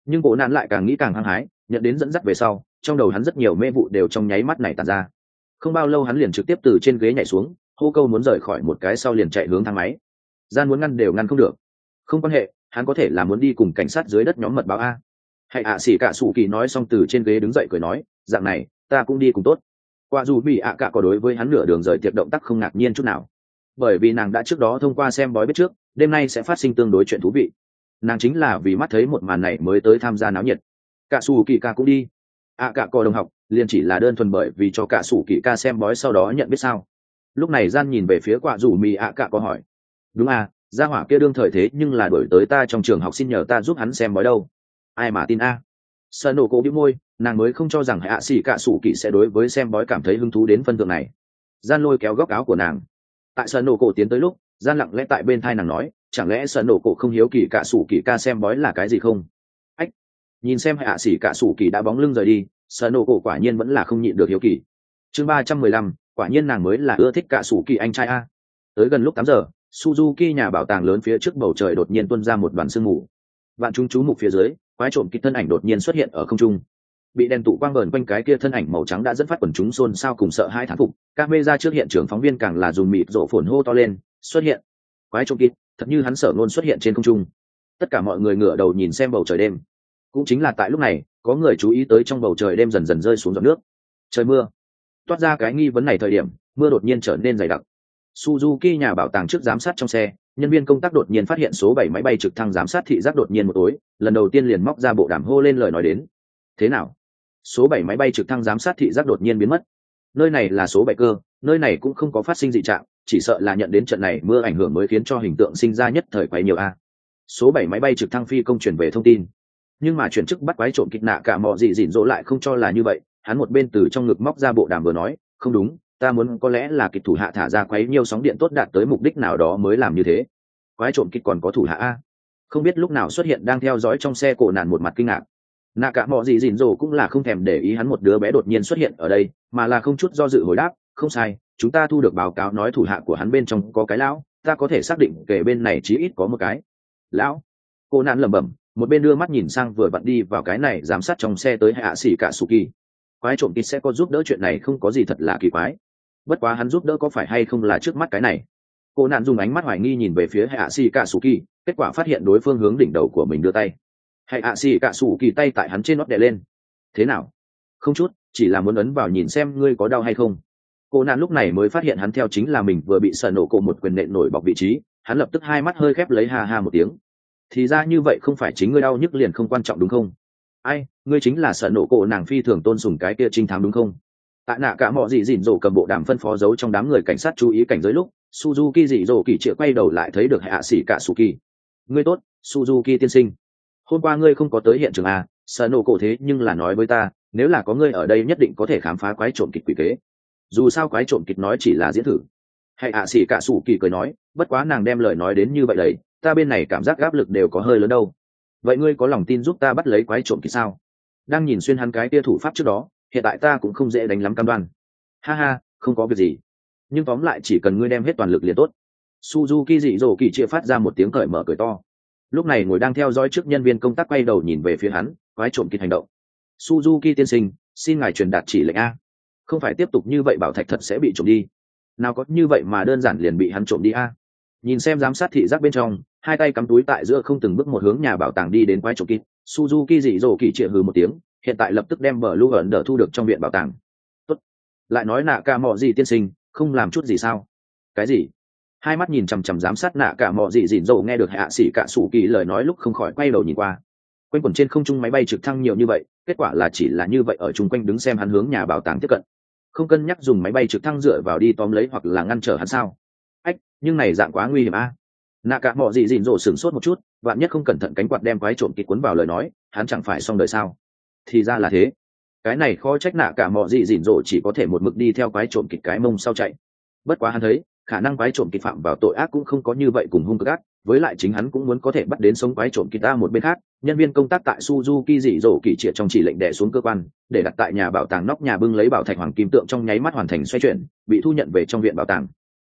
Nhưng cổ nạn lại càng nghĩ càng hăng hái, nhận đến dẫn dắt về sau, trong đầu hắn rất nhiều mê vụ đều trong nháy mắt này tàn ra. Không bao lâu hắn liền trực tiếp từ trên ghế nhảy xuống, hô câu muốn rời khỏi một cái sau liền chạy hướng thang máy. Gian muốn ngăn đều ngăn không được. Không quan hệ, hắn có thể là muốn đi cùng cảnh sát dưới đất nhóm mật báo a. Hãy xỉ cả sủ kỳ nói xong từ trên ghế đứng dậy cười nói, dạng này ta cũng đi cùng tốt. Qua dù bị cả có đối với hắn nửa đường rời tiệc động tác không ngạc nhiên chút nào, bởi vì nàng đã trước đó thông qua xem bói biết trước đêm nay sẽ phát sinh tương đối chuyện thú vị. Nàng chính là vì mắt thấy một màn này mới tới tham gia náo nhiệt. Cả sủ kỳ ca cũng đi. Cả có đồng học liền chỉ là đơn thuần bởi vì cho cả sủ kỳ ca xem bói sau đó nhận biết sao. Lúc này gian nhìn về phía quả dù mì cả có hỏi, đúng à, gia hỏa kia đương thời thế nhưng là đổi tới ta trong trường học xin nhờ ta giúp hắn xem bói đâu. Ai mà tin a. Sợ nổ cổ bĩu môi, nàng mới không cho rằng hạ xỉ cả sủ kỳ sẽ đối với xem bói cảm thấy hứng thú đến phân thượng này. Gian lôi kéo góc áo của nàng. Tại sợ nổ cổ tiến tới lúc, gian lặng lẽ tại bên thai nàng nói, chẳng lẽ sợ nổ cổ không hiếu kỳ cả sủ kỳ ca xem bói là cái gì không? Ách. Nhìn xem hạ xỉ cả sủ kỳ đã bóng lưng rời đi, sợ nổ cổ quả nhiên vẫn là không nhịn được hiếu kỳ. Chương 315, quả nhiên nàng mới là ưa thích cả sủ kỳ anh trai a. Tới gần lúc 8 giờ, Suzuki nhà bảo tàng lớn phía trước bầu trời đột nhiên tuôn ra một đoàn sương mù. Vạn chúng chú mục phía dưới, quái trộm kịch thân ảnh đột nhiên xuất hiện ở không trung. Bị đèn tụ quang vờn quanh cái kia thân ảnh màu trắng đã dẫn phát quần chúng xôn xao cùng sợ hãi thán phục. Camera trước hiện trường phóng viên càng là dùng mịt rộ phồn hô to lên, xuất hiện. Quái trộm kịch, thật như hắn sở luôn xuất hiện trên không trung. Tất cả mọi người ngửa đầu nhìn xem bầu trời đêm. Cũng chính là tại lúc này, có người chú ý tới trong bầu trời đêm dần dần rơi xuống giọt nước. Trời mưa. Toát ra cái nghi vấn này thời điểm, mưa đột nhiên trở nên dày đặc. Suzuki nhà bảo tàng trước giám sát trong xe, nhân viên công tác đột nhiên phát hiện số 7 máy bay trực thăng giám sát thị giác đột nhiên một tối, lần đầu tiên liền móc ra bộ đàm hô lên lời nói đến. Thế nào? Số 7 máy bay trực thăng giám sát thị giác đột nhiên biến mất. Nơi này là số 7 cơ, nơi này cũng không có phát sinh dị trạng, chỉ sợ là nhận đến trận này mưa ảnh hưởng mới khiến cho hình tượng sinh ra nhất thời quấy nhiều a. Số 7 máy bay trực thăng phi công chuyển về thông tin. Nhưng mà chuyển chức bắt quái trộm kịch nạ cả mọ gì dịn dỗ lại không cho là như vậy, hắn một bên từ trong ngực móc ra bộ đàm vừa nói, không đúng, ta muốn có lẽ là kịch thủ hạ thả ra quấy nhiều sóng điện tốt đạt tới mục đích nào đó mới làm như thế. Quái trộm kịch còn có thủ hạ a? Không biết lúc nào xuất hiện đang theo dõi trong xe cổ nạn một mặt kinh ngạc. Nạ cả mọ gì dịn dỗ cũng là không thèm để ý hắn một đứa bé đột nhiên xuất hiện ở đây, mà là không chút do dự hồi đáp, không sai, chúng ta thu được báo cáo nói thủ hạ của hắn bên trong có cái lão, ta có thể xác định kể bên này chí ít có một cái lão. Cô nạn lẩm bẩm, một bên đưa mắt nhìn sang vừa vặn đi vào cái này giám sát trong xe tới hạ xỉ cả sù kỳ. Quái trộm kịch sẽ có giúp đỡ chuyện này không có gì thật là kỳ quái, bất quá hắn giúp đỡ có phải hay không là trước mắt cái này. Cô nạn dùng ánh mắt hoài nghi nhìn về phía hạ xỉ cả sù kỳ, kết quả phát hiện đối phương hướng đỉnh đầu của mình đưa tay. Hạ xỉ cả sù kỳ tay tại hắn trên nót đè lên. Thế nào? Không chút, chỉ là muốn ấn vào nhìn xem ngươi có đau hay không. Cô nạn lúc này mới phát hiện hắn theo chính là mình vừa bị sợ nổ cổ một quyền nện nổi bọc vị trí, hắn lập tức hai mắt hơi khép lấy ha ha một tiếng. Thì ra như vậy, không phải chính ngươi đau nhức liền không quan trọng đúng không? Ai, ngươi chính là sợ nổ cổ nàng phi thường tôn sùng cái kia trinh thám đúng không? Tại nạ cả mọi gì dịn dỗ cầm bộ đàm phân phó giấu trong đám người cảnh sát chú ý cảnh giới lúc Suzuki dị dỗ kỳ chĩa quay đầu lại thấy được hạ sĩ cả Suki. Ngươi tốt, Suzuki tiên sinh. Hôm qua ngươi không có tới hiện trường à? Sợ nổ cổ thế nhưng là nói với ta, nếu là có ngươi ở đây nhất định có thể khám phá quái trộm kịch quỷ kế. Dù sao quái trộm kịch nói chỉ là diễn thử. Hạ sĩ cả Suki cười nói, bất quá nàng đem lời nói đến như vậy đấy, ta bên này cảm giác áp lực đều có hơi lớn đâu. Vậy ngươi có lòng tin giúp ta bắt lấy quái trộm kịch sao? Đang nhìn xuyên hắn cái tia thủ pháp trước đó, hiện tại ta cũng không dễ đánh lắm cam đoan. Ha ha, không có việc gì. Nhưng tóm lại chỉ cần ngươi đem hết toàn lực liền tốt. Suzuki dị dỗ kỳ chia phát ra một tiếng cởi mở cười to. Lúc này ngồi đang theo dõi trước nhân viên công tác quay đầu nhìn về phía hắn, quái trộm kịch hành động. Suzuki tiên sinh, xin ngài truyền đạt chỉ lệnh a. Không phải tiếp tục như vậy bảo thạch thật sẽ bị trộm đi. Nào có như vậy mà đơn giản liền bị hắn trộm đi a. Nhìn xem giám sát thị giác bên trong, hai tay cắm túi tại giữa không từng bước một hướng nhà bảo tàng đi đến quái trộm kịch. Suzuki dị dỗ kỳ chĩa hừ một tiếng, hiện tại lập tức đem bờ lưu ẩn đỡ thu được trong viện bảo tàng. Tốt. Lại nói nạ cả mọ gì tiên sinh, không làm chút gì sao? Cái gì? Hai mắt nhìn chằm chằm giám sát nạ cả mọ gì dịn dỗ nghe được hạ sĩ cả sủ kỳ lời nói lúc không khỏi quay đầu nhìn qua. Quanh quẩn trên không trung máy bay trực thăng nhiều như vậy, kết quả là chỉ là như vậy ở chung quanh đứng xem hắn hướng nhà bảo tàng tiếp cận. Không cân nhắc dùng máy bay trực thăng dựa vào đi tóm lấy hoặc là ngăn trở hắn sao? Ách, nhưng này dạng quá nguy hiểm a. Nạ cả mọ gì dịn dỗ sửng sốt một chút, vạn nhất không cẩn thận cánh quạt đem quái trộm kịch cuốn vào lời nói, hắn chẳng phải xong đời sao? Thì ra là thế. Cái này khó trách nạ cả mọ gì dịn dỗ chỉ có thể một mực đi theo quái trộm kịch cái mông sau chạy. Bất quá hắn thấy khả năng quái trộm kịch phạm vào tội ác cũng không có như vậy cùng hung cực ác, với lại chính hắn cũng muốn có thể bắt đến sống quái trộm kịch ta. Một bên khác, nhân viên công tác tại Suzuki dị dỗ kỳ triệt trong chỉ lệnh đè xuống cơ quan, để đặt tại nhà bảo tàng nóc nhà bưng lấy bảo thạch hoàng kim tượng trong nháy mắt hoàn thành xoay chuyển, bị thu nhận về trong viện bảo tàng.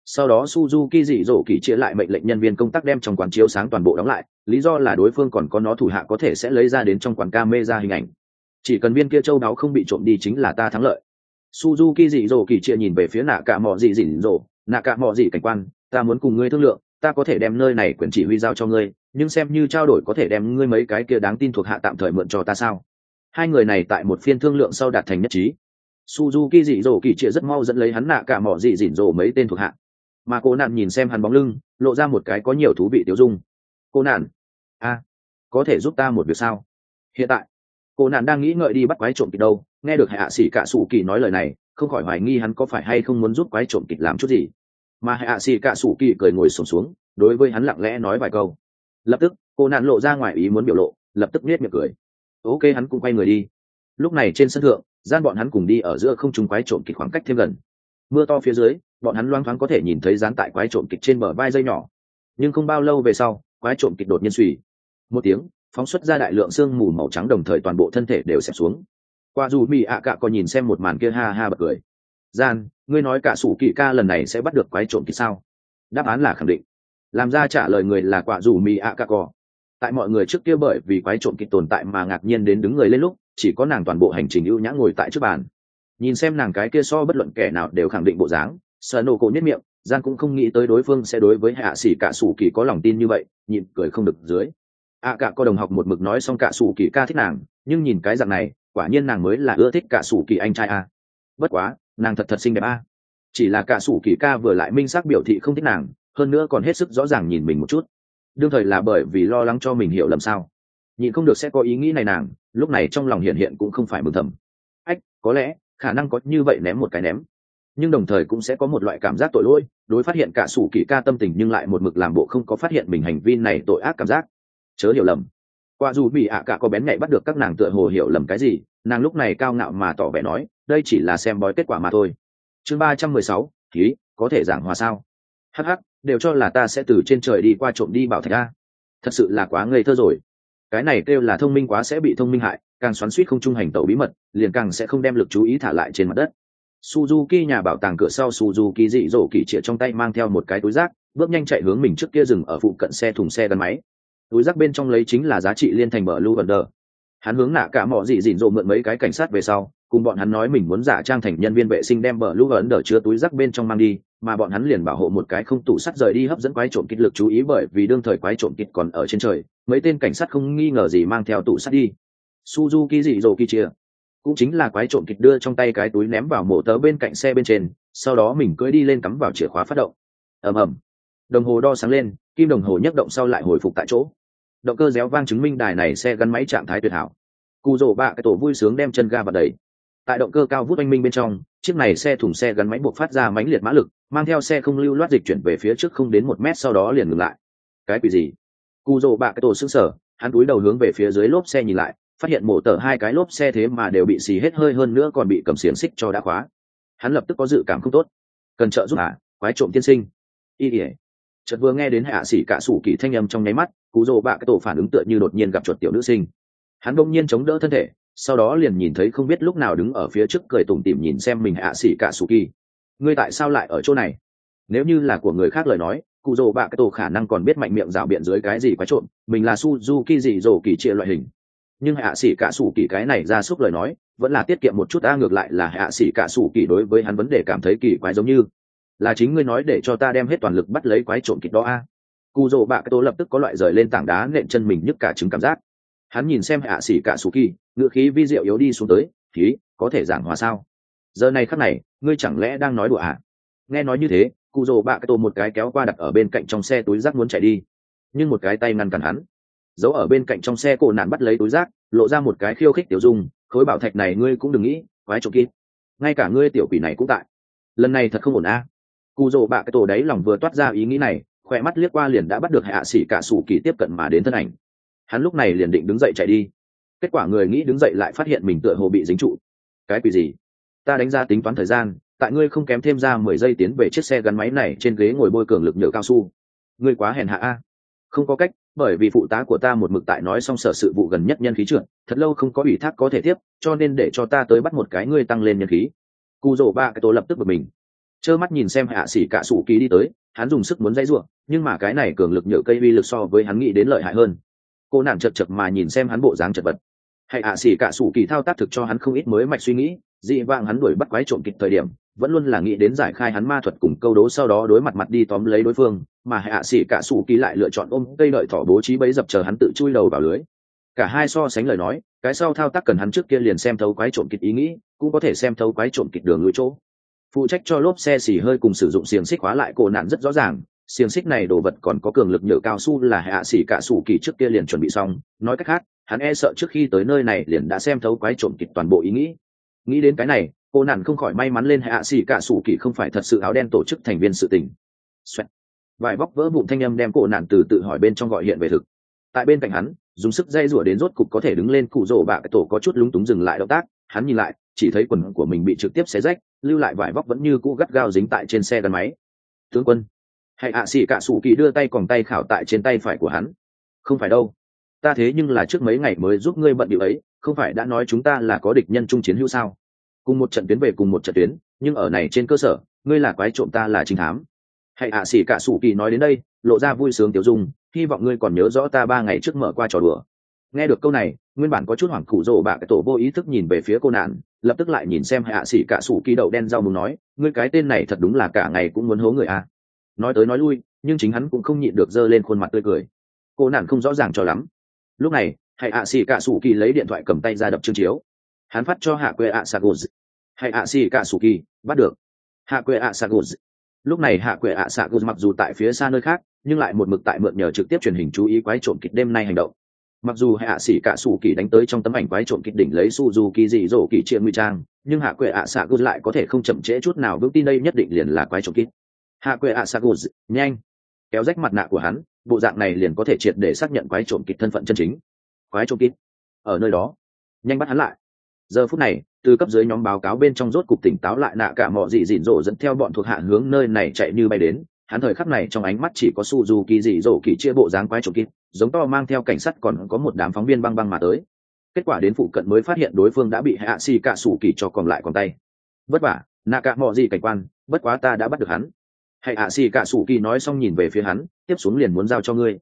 Sau đó Suzuki dị dỗ kỳ chia lại mệnh lệnh nhân viên công tác đem trong quán chiếu sáng toàn bộ đóng lại, lý do là đối phương còn có nó thủ hạ có thể sẽ lấy ra đến trong quán camera hình ảnh. Chỉ cần viên kia châu đáo không bị trộm đi chính là ta thắng lợi. Suzuki dị dỗ kỳ chia nhìn về phía nạ cả mọ dị dỉn dỗ, nạ cả mọ dị cảnh quan, ta muốn cùng ngươi thương lượng, ta có thể đem nơi này quyền chỉ huy giao cho ngươi, nhưng xem như trao đổi có thể đem ngươi mấy cái kia đáng tin thuộc hạ tạm thời mượn cho ta sao? Hai người này tại một phiên thương lượng sau đạt thành nhất trí. Suzuki dị dỗ kỳ chia rất mau dẫn lấy hắn nạ cả mọ dị dỉn dỗ mấy tên thuộc hạ, mà cô nạn nhìn xem hắn bóng lưng, lộ ra một cái có nhiều thú vị tiêu dung. Cô nạn, có thể giúp ta một việc sao? Hiện tại cô nạn đang nghĩ ngợi đi bắt quái trộm kịch đâu, nghe được hạ sĩ cả sủ kỳ nói lời này, không khỏi hoài nghi hắn có phải hay không muốn giúp quái trộm kịch làm chút gì. Mà hạ sĩ cả sủ kỳ cười ngồi xổm xuống, đối với hắn lặng lẽ nói vài câu. Lập tức cô nạn lộ ra ngoài ý muốn biểu lộ, lập tức nhếch miệng cười. Ok, hắn cũng quay người đi. Lúc này trên sân thượng, gian bọn hắn cùng đi ở giữa không trung quái trộm kịch khoảng cách thêm gần. Mưa to phía dưới, bọn hắn loáng thoáng có thể nhìn thấy dán tại quái trộm kịch trên bờ vai dây nhỏ. Nhưng không bao lâu về sau, quái trộm kịch đột nhiên xùy một tiếng, phóng xuất ra đại lượng sương mù màu trắng, đồng thời toàn bộ thân thể đều xẹp xuống. Qua dù mỹ ạ cạ còn nhìn xem một màn kia ha ha bật cười. Gian, ngươi nói cả sủ kỳ ca lần này sẽ bắt được quái trộm kịch sao? Đáp án là khẳng định. Làm ra trả lời người là quả dù mỹ ạ cạ cò. Tại mọi người trước kia bởi vì quái trộm kịch tồn tại mà ngạc nhiên đến đứng người lên lúc, chỉ có nàng toàn bộ hành trình ưu nhã ngồi tại trước bàn. Nhìn xem nàng cái kia so bất luận kẻ nào đều khẳng định bộ dáng, sợ nổ cổ nhất miệng, Gian cũng không nghĩ tới đối phương sẽ đối với hạ sĩ cả sủ kỳ có lòng tin như vậy, nhịn cười không được dưới. Cả có đồng học một mực nói xong cả sủ kỳ ca thích nàng, nhưng nhìn cái dạng này, quả nhiên nàng mới là ưa thích cả sủ kỳ anh trai a. Bất quá, nàng thật thật xinh đẹp a. Chỉ là cả sủ kỳ ca vừa lại minh xác biểu thị không thích nàng, hơn nữa còn hết sức rõ ràng nhìn mình một chút. Đương thời là bởi vì lo lắng cho mình hiểu lầm sao? Nhịn không được sẽ có ý nghĩ này nàng, lúc này trong lòng hiện cũng không phải mừng thầm. Có lẽ khả năng có như vậy ném một cái ném, nhưng đồng thời cũng sẽ có một loại cảm giác tội lỗi, đối phát hiện cả sủ kỳ ca tâm tình nhưng lại một mực làm bộ không có phát hiện mình hành vi này tội ác cảm giác. Chớ hiểu lầm. Qua dù bị cả có bén nhạy bắt được các nàng tựa hồ hiểu lầm cái gì, nàng lúc này cao ngạo mà tỏ vẻ nói, đây chỉ là xem bói kết quả mà thôi. Chương 316, ý có thể giảng hòa sao? Hắc hắc, đều cho là ta sẽ từ trên trời đi qua trộm đi bảo thạch a. Thật sự là quá ngây thơ rồi. Cái này kêu là thông minh quá sẽ bị thông minh hại, càng xoắn xuýt không trung hành tẩu bí mật, liền càng sẽ không đem lực chú ý thả lại trên mặt đất. Suzuki nhà bảo tàng cửa sau, Suzuki dị dỗ kỳ trịa trong tay mang theo một cái túi rác, bước nhanh chạy hướng mình trước kia dừng ở phụ cận xe thùng xe gắn máy. Túi rác bên trong lấy chính là giá trị liên thành bờ Blue Wonder. Hắn hướng nạ cả mọ dị dịn dỗ mượn mấy cái cảnh sát về sau, cùng bọn hắn nói mình muốn giả trang thành nhân viên vệ sinh đem bờ Blue Wonder chứa túi rác bên trong mang đi, mà bọn hắn liền bảo hộ một cái không tủ sắt rời đi, hấp dẫn quái trộm kịch lực chú ý, bởi vì đương thời quái trộm kịch còn ở trên trời, mấy tên cảnh sát không nghi ngờ gì mang theo tủ sắt đi. Suzuki dị dỗ kỳ chia cũng chính là quái trộm kịch đưa trong tay cái túi ném vào mổ tớ bên cạnh xe bên trên, sau đó mình cưỡi đi lên cắm vào chìa khóa phát động. ầm ầm, đồng hồ đo sáng lên, kim đồng hồ nhấc động sau lại hồi phục tại chỗ. Động cơ réo vang chứng minh đài này xe gắn máy trạng thái tuyệt hảo. Cù rổ bạ cái tổ vui sướng đem chân ga vào đẩy. Tại động cơ cao vút oanh minh bên trong, chiếc này xe thùng xe gắn máy buộc phát ra mãnh liệt mã lực, mang theo xe không lưu loát dịch chuyển về phía trước không đến 1 mét, sau đó liền ngừng lại. Cái quỷ gì? Cù rổ bạ cái tổ sững sờ, hắn cúi đầu hướng về phía dưới lốp xe nhìn lại, phát hiện mổ tờ hai cái lốp xe thế mà đều bị xì hết hơi, hơn nữa còn bị cầm xiềng xích cho đã khóa. Hắn lập tức có dự cảm không tốt. Cần trợ giúp quái trộm tiên sinh. Chợt vừa nghe đến hạ sĩ cả sủ kỳ thanh âm trong nháy mắt, cú rồ bạ cái tổ phản ứng tựa như đột nhiên gặp chuột tiểu nữ sinh. Hắn bỗng nhiên chống đỡ thân thể, sau đó liền nhìn thấy không biết lúc nào đứng ở phía trước cười tủm tỉm nhìn xem mình hạ sĩ cả sủ kỳ. Ngươi tại sao lại ở chỗ này? Nếu như là của người khác lời nói, cú rồ bạ cái tổ khả năng còn biết mạnh miệng rảo biện dưới cái gì quái trộm, mình là Suzuki gì rồ kỳ trịa loại hình. Nhưng hạ sĩ cả sủ kỳ cái này ra xúc lời nói, vẫn là tiết kiệm một chút. Ngược lại là hạ sĩ cả sủ kỳ đối với hắn vấn đề cảm thấy kỳ quái, giống như là chính ngươi nói để cho ta đem hết toàn lực bắt lấy quái trộm kịch đó Cù rồ bạ cái tổ lập tức có loại rời lên tảng đá nện chân mình nhức cả trứng cảm giác. Hắn nhìn xem hạ sĩ cả sủ kỳ, ngựa khí vi diệu yếu đi xuống tới, khí có thể giảng hòa sao? Giờ này khắc này, ngươi chẳng lẽ đang nói đùa Nghe nói như thế, cù rồ bạ cái tổ một cái kéo qua đặt ở bên cạnh trong xe túi rác muốn chạy đi, nhưng một cái tay ngăn cản hắn. Giấu ở bên cạnh trong xe cổ nạn bắt lấy túi rác, lộ ra một cái khiêu khích tiểu dung, khối bảo thạch này ngươi cũng đừng nghĩ, quái trộm kịp. Ngay cả ngươi tiểu quỷ này cũng tại. Lần này thật không ổn Cù rồ bạ cái tổ đấy lòng vừa toát ra ý nghĩ này, khỏe mắt liếc qua liền đã bắt được hạ sĩ cả sủ kỳ tiếp cận mà đến thân ảnh. Hắn lúc này liền định đứng dậy chạy đi. Kết quả người nghĩ đứng dậy lại phát hiện mình tựa hồ bị dính trụ. Cái quỷ gì? Ta đánh ra tính toán thời gian, tại ngươi không kém thêm ra 10 giây tiến về chiếc xe gắn máy này trên ghế ngồi bôi cường lực nhựa cao su. Ngươi quá hèn hạ Không có cách, bởi vì phụ tá của ta một mực tại nói xong sở sự vụ gần nhất nhân khí trượt, thật lâu không có ủy thác có thể tiếp, cho nên để cho ta tới bắt một cái ngươi tăng lên nhân khí. Cù rồ bạ cái tổ lập tức bực mình. trơ mắt nhìn xem hạ sĩ cả sủ kỳ đi tới, hắn dùng sức muốn dãy ruộng, nhưng mà cái này cường lực nhựa cây uy lực so với hắn nghĩ đến lợi hại hơn. Cô nạn chật chật mà nhìn xem hắn bộ dáng chật vật. Hạ sĩ cả sủ kỳ thao tác thực cho hắn không ít mới mạch suy nghĩ, dị vãng hắn đuổi bắt quái trộm kịch thời điểm vẫn luôn là nghĩ đến giải khai hắn ma thuật cùng câu đố, sau đó đối mặt đi tóm lấy đối phương, mà hạ sĩ cả sủ kỳ lại lựa chọn ôm cây đợi thỏ bố trí bẫy dập chờ hắn tự chui đầu vào lưới. Cả hai so sánh lời nói, cái sau thao tác cần hắn trước kia liền xem thấu quái trộm kịch ý nghĩ, cũng có thể xem thấu quái trộm kịch đường lối chỗ. Phụ trách cho lốp xe xì hơi cùng sử dụng xiềng xích khóa lại cổ nạn rất rõ ràng, xiềng xích này đồ vật còn có cường lực nhựa cao su là hạ sĩ cả sủ kỳ trước kia liền chuẩn bị xong, nói cách khác hắn e sợ trước khi tới nơi này liền đã xem thấu quái trộm kịch toàn bộ ý nghĩ. Nghĩ đến cái này, cô nạn không khỏi may mắn lên hạ sĩ cả sủ kỳ không phải thật sự áo đen tổ chức thành viên sự tình. Xoẹt. Vài bóc vỡ vụn thanh âm đem cô nạn từ tự hỏi bên trong gọi hiện về thực. Tại bên cạnh hắn, dùng sức dây rủa đến rốt cục có thể đứng lên, cụ rổ bạ cái tổ có chút lúng túng dừng lại động tác, hắn nhìn lại chỉ thấy quần của mình bị trực tiếp xé rách, lưu lại vải vóc vẫn như cũ gắt gao dính tại trên xe gắn máy. Tướng quân. Hạ sĩ cả sủ kỳ đưa tay còng tay khảo tại trên tay phải của hắn. Không phải đâu, ta thế nhưng là trước mấy ngày mới giúp ngươi bận điệu ấy, không phải đã nói chúng ta là có địch nhân chung chiến hữu sao? Cùng một trận tuyến về cùng một trận tuyến, nhưng ở này trên cơ sở ngươi là quái trộm, ta là trinh thám. Hạ sĩ cả sủ kỳ nói đến đây lộ ra vui sướng tiểu dung, hy vọng ngươi còn nhớ rõ ta 3 ngày trước mở qua trò đùa. Nghe được câu này, nguyên bản có chút hoảng cụ rồ bạ cái tổ vô ý thức nhìn về phía cô nạn, lập tức lại nhìn xem hạ sĩ cả sủ kỳ đậu đen rau mùng nói, ngươi cái tên này thật đúng là cả ngày cũng muốn hố người à. Nói tới nói lui, nhưng chính hắn cũng không nhịn được giơ lên khuôn mặt tươi cười. Cô nạn không rõ ràng cho lắm. Lúc này hạ sĩ cả sủ kỳ lấy điện thoại cầm tay ra đập chương chiếu, hắn phát cho hạ quê ạ saguz. Hạ sĩ cả sủ kỳ bắt được hạ quê ạ saguz. Lúc này hạ quệ ạ saguz mặc dù tại phía xa nơi khác, nhưng lại một mực tại mượn nhờ trực tiếp truyền hình chú ý quái trộm kịch đêm nay hành động. Mặc dù hạ sĩ cả sủ kỳ đánh tới trong tấm ảnh quái trộm kịch đỉnh lấy Suzuki dị dỗ kỳ triện nguy trang, nhưng hạ quệ ạ saguz lại có thể không chậm trễ chút nào vững tin đây nhất định liền là quái trộm kịch. Hạ quệ ạ saguz nhanh kéo rách mặt nạ của hắn, bộ dạng này liền có thể triệt để xác nhận quái trộm kịch thân phận chân chính. Quái trộm kịch ở nơi đó, nhanh bắt hắn lại. Giờ phút này, từ cấp dưới nhóm báo cáo bên trong rốt cục tỉnh táo lại, nạ cả mọ dị dịn rộ dẫn theo bọn thuộc hạ hướng nơi này chạy như bay đến. Hắn thời khắc này trong ánh mắt chỉ có Suzuki dị dỗ kỳ chia bộ dáng quái trộm kít, giống to mang theo cảnh sát còn có một đám phóng viên băng băng mà tới. Kết quả đến phụ cận mới phát hiện đối phương đã bị hạ sĩ cả sủ kỳ cho còn lại còn tay. Vất vả nạ cả mọ dị cảnh quan, bất quá ta đã bắt được hắn. Hạ sĩ cả sủ kỳ nói xong nhìn về phía hắn, tiếp xuống liền muốn giao cho ngươi.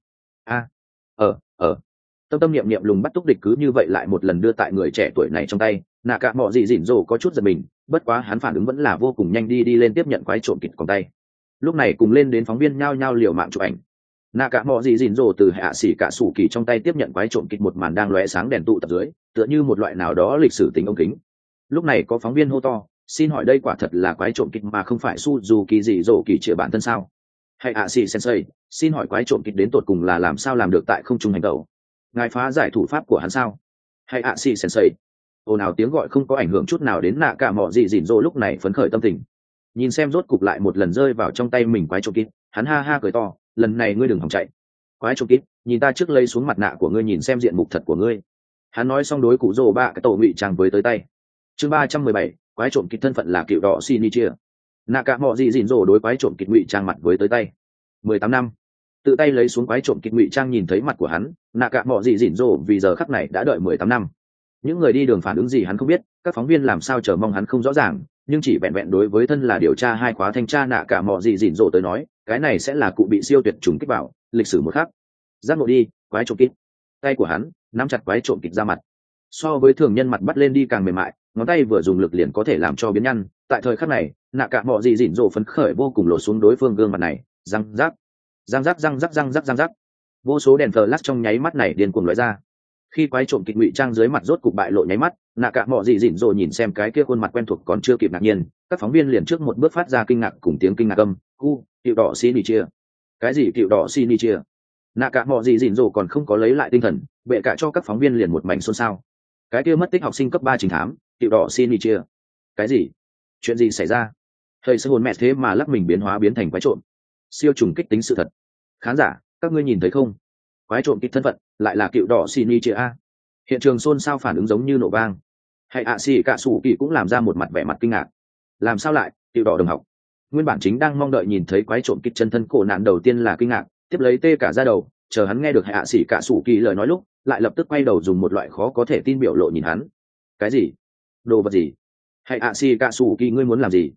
Tâm niệm niệm lùng bắt túc địch cứ như vậy lại một lần đưa tại người trẻ tuổi này trong tay. Nạ cả mọ dị dịn rồ có chút giật mình, bất quá hắn phản ứng vẫn là vô cùng nhanh, đi lên tiếp nhận quái trộm kịch còn tay. Lúc này cùng lên đến phóng viên nhao nhao liều mạng chụp ảnh. Nạ cả mọ dị dịn rồ từ hạ sĩ cả sủ kỳ trong tay tiếp nhận quái trộm kịch, một màn đang lóe sáng đèn tụ tập dưới, tựa như một loại nào đó lịch sử tính ống kính. Lúc này có phóng viên hô to, xin hỏi đây quả thật là quái trộm kịch mà không phải Suzuki dị dỗ kỳ trịa bản thân sao? Hay hạ sĩ sensei, xin hỏi quái trộm kịch đến tột cùng là làm sao làm được tại không trung hành tẩu? Ngài phá giải thủ pháp của hắn sao? Hay hạ sĩ sensei. Ồn ào tiếng gọi không có ảnh hưởng chút nào đến nạ cả mọ dị dịn rồ lúc này phấn khởi tâm tình. Nhìn xem rốt cục lại một lần rơi vào trong tay mình quái trộm kít, hắn ha ha cười to, lần này ngươi đừng hòng chạy. Quái trộm kít, nhìn ta trước lấy xuống mặt nạ của ngươi nhìn xem diện mục thật của ngươi. Hắn nói xong đối cụ rồ bạ cái tổ ngụy trang với tới tay. Chương 317, quái trộm kít thân phận là cựu đỏ Shinichia. Nạ cả mọ dị dịn rồ đối quái trộm kít ngụy trang mặt với tới tay. 18 năm. Tự tay lấy xuống quái trộm kít ngụy trang, nhìn thấy mặt của hắn, nạ cả mọ dị dịn rồ vì giờ khắc này đã đợi 18 năm. Những người đi đường phản ứng gì hắn không biết, các phóng viên làm sao chờ mong hắn không rõ ràng, nhưng chỉ vẹn vẹn đối với thân là điều tra 2 khóa thanh tra nạ cả mọ dị dịn rồ tới nói, cái này sẽ là cụ bị siêu tuyệt trùng kích vào lịch sử một khắc. Giác ngộ đi, quái trộm kít. Tay của hắn nắm chặt quái trộm kít ra mặt, so với thường nhân mặt bắt lên đi càng mềm mại, ngón tay vừa dùng lực liền có thể làm cho biến nhăn. Tại thời khắc này, nạ cả mọ dị dịn rồ phấn khởi vô cùng, lột xuống đối phương gương mặt này, răng rắc răng rắc răng rắc răng rắc răng rắc, vô số đèn flash trong nháy mắt này điên cuồng lóe ra. Khi quái trộm kịch ngụy trang dưới mặt rốt cục bại lộ nháy mắt, nạ cả mọ dị dịn rồ nhìn xem cái kia khuôn mặt quen thuộc còn chưa kịp ngạc nhiên, các phóng viên liền trước một bước phát ra kinh ngạc cùng tiếng kinh ngạc âm, cựu đỏ Shinichia. Cái gì cựu đỏ Shinichia? Nạ cả mọ dị dịn rồ còn không có lấy lại tinh thần, bệ cả cho các phóng viên liền một mảnh xôn xao. Cái kia mất tích học sinh cấp 3 trình thám, cựu đỏ Shinichia. Cái gì? Chuyện gì xảy ra? Thầy sẽ hồn mẹ thế mà lắc mình biến hóa biến thành quái trộm. Siêu trùng kích tính sự thật. Khán giả, các ngươi nhìn thấy không? Quái trộm kịch thân phận lại là cựu đỏ Shinichia a. Hiện trường xôn xao phản ứng giống như nổ vang. Hay sĩ cả sủ kỳ cũng làm ra một mặt vẻ mặt kinh ngạc. Làm sao lại cựu đỏ đồng học? Nguyên bản chính đang mong đợi nhìn thấy quái trộm kịch chân thân cổ nạn đầu tiên là kinh ngạc, tiếp lấy tê cả da đầu, chờ hắn nghe được hạ sĩ cả sủ kỳ lời nói lúc, lại lập tức quay đầu dùng một loại khó có thể tin biểu lộ nhìn hắn. Cái gì? Đồ vật gì? Hạ sĩ cả sủ kỳ, ngươi muốn làm gì?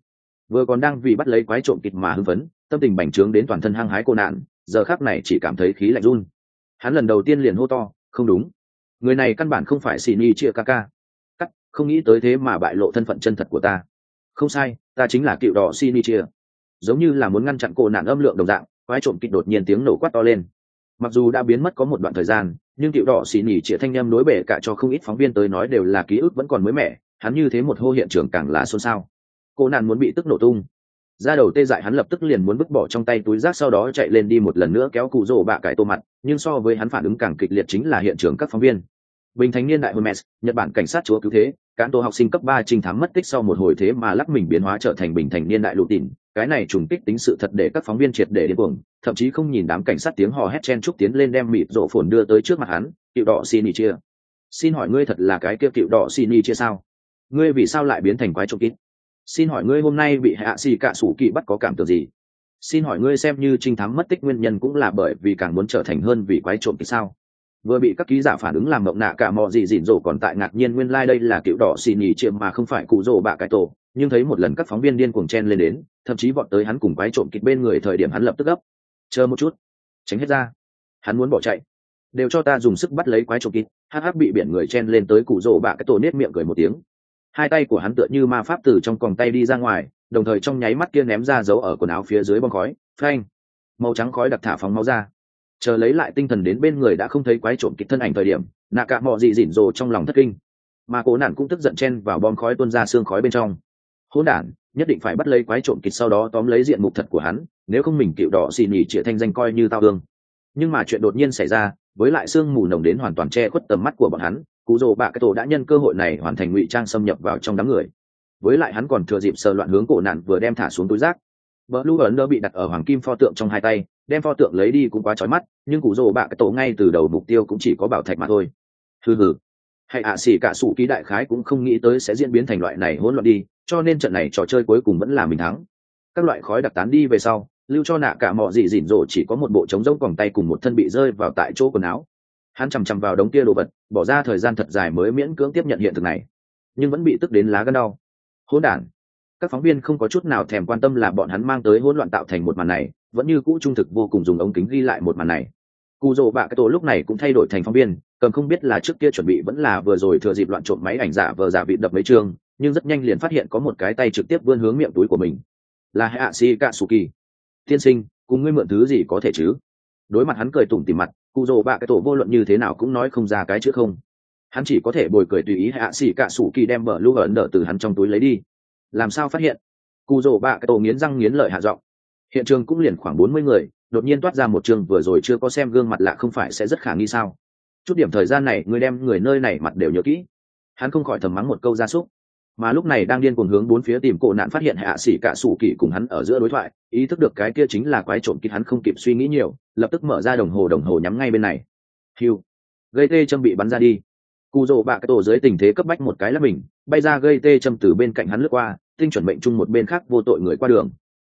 vừa còn đang vì bắt lấy quái trộm kịch mà hưng phấn, tâm tình bành trướng đến toàn thân hăng hái cô nạn, giờ khắc này chỉ cảm thấy khí lạnh run. Hắn lần đầu tiên liền hô to, không đúng, người này căn bản không phải Shinichia Kaka. Cắt, không nghĩ tới thế mà bại lộ thân phận chân thật của ta. Không sai, ta chính là cựu đỏ Shinichia. Giống như là muốn ngăn chặn cô nạn âm lượng đồng dạng, quái trộm kịch đột nhiên tiếng nổ quát to lên. Mặc dù đã biến mất có một đoạn thời gian, nhưng cựu đỏ Shinichia thanh âm đối bể cả cho không ít phóng viên tới nói đều là ký ức vẫn còn mới mẻ, hắn như thế một hô hiện trường càng là xôn xao. Cô nạn muốn bị tức nổ tung. Ra đầu tê dại hắn lập tức liền muốn vứt bỏ trong tay túi rác, sau đó chạy lên đi một lần nữa kéo cụ rổ bạ cải tô mặt, nhưng so với hắn phản ứng càng kịch liệt chính là hiện trường các phóng viên. Bình thành niên đại Hermes, Nhật Bản cảnh sát chúa cứu thế, cán tô học sinh cấp 3 trinh thám mất tích sau một hồi thế mà lắc mình biến hóa trở thành bình thành niên đại lụ tỉn, cái này trùng kích tính sự thật để các phóng viên triệt để điên cuồng, thậm chí không nhìn đám cảnh sát tiếng hò hét chen chúc tiến lên đem mịt rộ phồn đưa tới trước mặt hắn. Cựu đỏ Shinichia, xin hỏi ngươi thật là cái kia cựu đỏ Shinichia sao? Ngươi vì sao lại biến thành quái trộm kít? Xin hỏi ngươi hôm nay bị hạ xì cạ sủ kỳ bắt có cảm tưởng gì? Xin hỏi ngươi xem như trinh thám mất tích nguyên nhân cũng là bởi vì càng muốn trở thành hơn vì quái trộm kít sao? Vừa bị các ký giả phản ứng làm mộng nạ cả mò gì dỉn rổ còn tại ngạc nhiên nguyên lai đây là cựu đỏ xì nhì chiêm mà không phải cụ rổ bạ cái tổ, nhưng thấy một lần các phóng viên điên cuồng chen lên đến, thậm chí vọt tới hắn cùng quái trộm kịch bên người thời điểm hắn lập tức gấp, chờ một chút, tránh hết ra, hắn muốn bỏ chạy, đều cho ta dùng sức bắt lấy quái trộm kịch. Hắc bị biển người chen lên tới cụ rổ bạ cái tổ nết miệng cười một tiếng, hai tay của hắn tựa như ma pháp từ trong còng tay đi ra ngoài, đồng thời trong nháy mắt kia ném ra dấu ở quần áo phía dưới bong khói, phanh, màu trắng khói đặc thả phóng máu ra. Chờ lấy lại tinh thần đến bên người đã không thấy quái trộm kịch thân ảnh thời điểm, nạ cả mọ gì dỉn rồ trong lòng thất kinh, mà cố nạn cũng tức giận chen vào bom khói tuôn ra xương khói bên trong. Hỗn đản, nhất định phải bắt lấy quái trộm kịch sau đó tóm lấy diện mục thật của hắn, nếu không mình cựu đỏ xì nhì trịa thanh danh coi như tao thương. Nhưng mà chuyện đột nhiên xảy ra, với lại sương mù nồng đến hoàn toàn che khuất tầm mắt của bọn hắn, cú rồ bạ cái tổ đã nhân cơ hội này hoàn thành ngụy trang xâm nhập vào trong đám người. Với lại hắn còn thừa dịp sờ loạn hướng cổ nạn vừa đem thả xuống túi rác. Blue ấn đỡ bị đặt ở hoàng kim pho tượng trong hai tay, đem pho tượng lấy đi cũng quá chói mắt, nhưng cú rồ bạ cái tổ ngay từ đầu mục tiêu cũng chỉ có bảo thạch mà thôi. Hừ, hay xỉ cả sủ ký đại khái cũng không nghĩ tới sẽ diễn biến thành loại này hỗn loạn đi, cho nên trận này trò chơi cuối cùng vẫn là mình thắng. Các loại khói đặc tán đi về sau, lưu cho nạ cả mọ gì dỉn rộ chỉ có một bộ trống rỗng quòng tay cùng một thân bị rơi vào tại chỗ quần áo. Hắn chằm chằm vào đống kia đồ vật, bỏ ra thời gian thật dài mới miễn cưỡng tiếp nhận hiện thực này, nhưng vẫn bị tức đến lá gan đau. Hỗn đản! Các phóng viên không có chút nào thèm quan tâm là bọn hắn mang tới hỗn loạn tạo thành một màn này, vẫn như cũ trung thực vô cùng dùng ống kính ghi lại một màn này. Cú rồ bạ cái tổ lúc này cũng thay đổi thành phóng viên, cầm không biết là trước kia chuẩn bị vẫn là vừa rồi thừa dịp loạn trộm máy ảnh giả vờ giả vị đập mấy chương, nhưng rất nhanh liền phát hiện có một cái tay trực tiếp vươn hướng miệng túi của mình. Là hạ sĩ Katsuki. Tiên sinh, cùng ngươi mượn thứ gì có thể chứ? Đối mặt hắn cười tủm tỉm mặt, cú rồ bạ cái tổ vô luận như thế nào cũng nói không ra cái chữ không. Hắn chỉ có thể bồi cười tùy ý hạ sĩ Katsuki đem bờ lưu ẩn đỡ từ hắn trong túi lấy đi. Làm sao phát hiện? Cú rồ bạ cái tổ nghiến răng nghiến lợi hạ giọng. Hiện trường cũng liền khoảng 40 người, đột nhiên toát ra một trường vừa rồi chưa có xem gương mặt lạ không phải sẽ rất khả nghi sao? Chút điểm thời gian này người đem người nơi này mặt đều nhớ kỹ. Hắn không khỏi thầm mắng một câu gia súc. Mà lúc này đang điên cuồng hướng bốn phía tìm cổ nạn phát hiện hạ sĩ cả sủ kỳ cùng hắn ở giữa đối thoại, ý thức được cái kia chính là quái trộm kít, hắn không kịp suy nghĩ nhiều, lập tức mở ra đồng hồ nhắm ngay bên này. Hiu, gây tê châm bị bắn ra đi. Cú rồ bạ cái tổ dưới tình thế cấp bách một cái là mình bay ra gây tê châm từ bên cạnh hắn lướt qua, tinh chuẩn mệnh chung một bên khác vô tội người qua đường.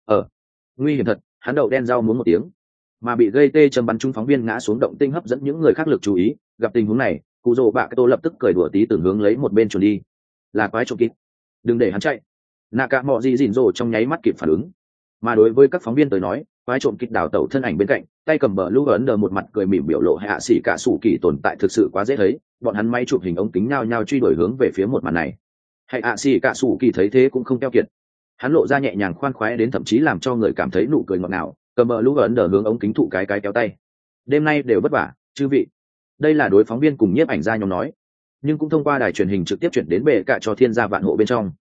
Nguy hiểm thật, hắn đậu đen rau muốn một tiếng, mà bị gây tê châm bắn trúng phóng viên ngã xuống động tinh hấp dẫn những người khác lực chú ý. Gặp tình huống này, cú rồ bạ cái tổ lập tức cười đùa tí tưởng hướng lấy một bên chuồn đi. Là quái trộm kít, đừng để hắn chạy. Nạ cả mọ gì dỉn rồ trong nháy mắt kịp phản ứng, mà đối với các phóng viên tới nói, quái trộm kít đào tẩu thân ảnh bên cạnh, tay cầm bờ lưu ấn đờ một mặt cười mỉm biểu lộ hạ sĩ cả sủ kỳ tồn tại thực sự quá dễ thấy. Bọn hắn máy chụp hình ống kính nhao nhao truy đuổi hướng về phía một màn này. Hạ sĩ cả sủ kỳ thấy thế cũng không keo kiệt, hắn lộ ra nhẹ nhàng khoan khoái đến thậm chí làm cho người cảm thấy nụ cười ngọt ngào, cầm bờ lưu ấn đờ hướng ống kính thụ cái kéo tay. Đêm nay đều vất vả chư vị. Đây là đối phóng viên cùng nhiếp ảnh gia nhóm nói, nhưng cũng thông qua đài truyền hình trực tiếp chuyển đến bệ cả cho thiên gia vạn hộ bên trong.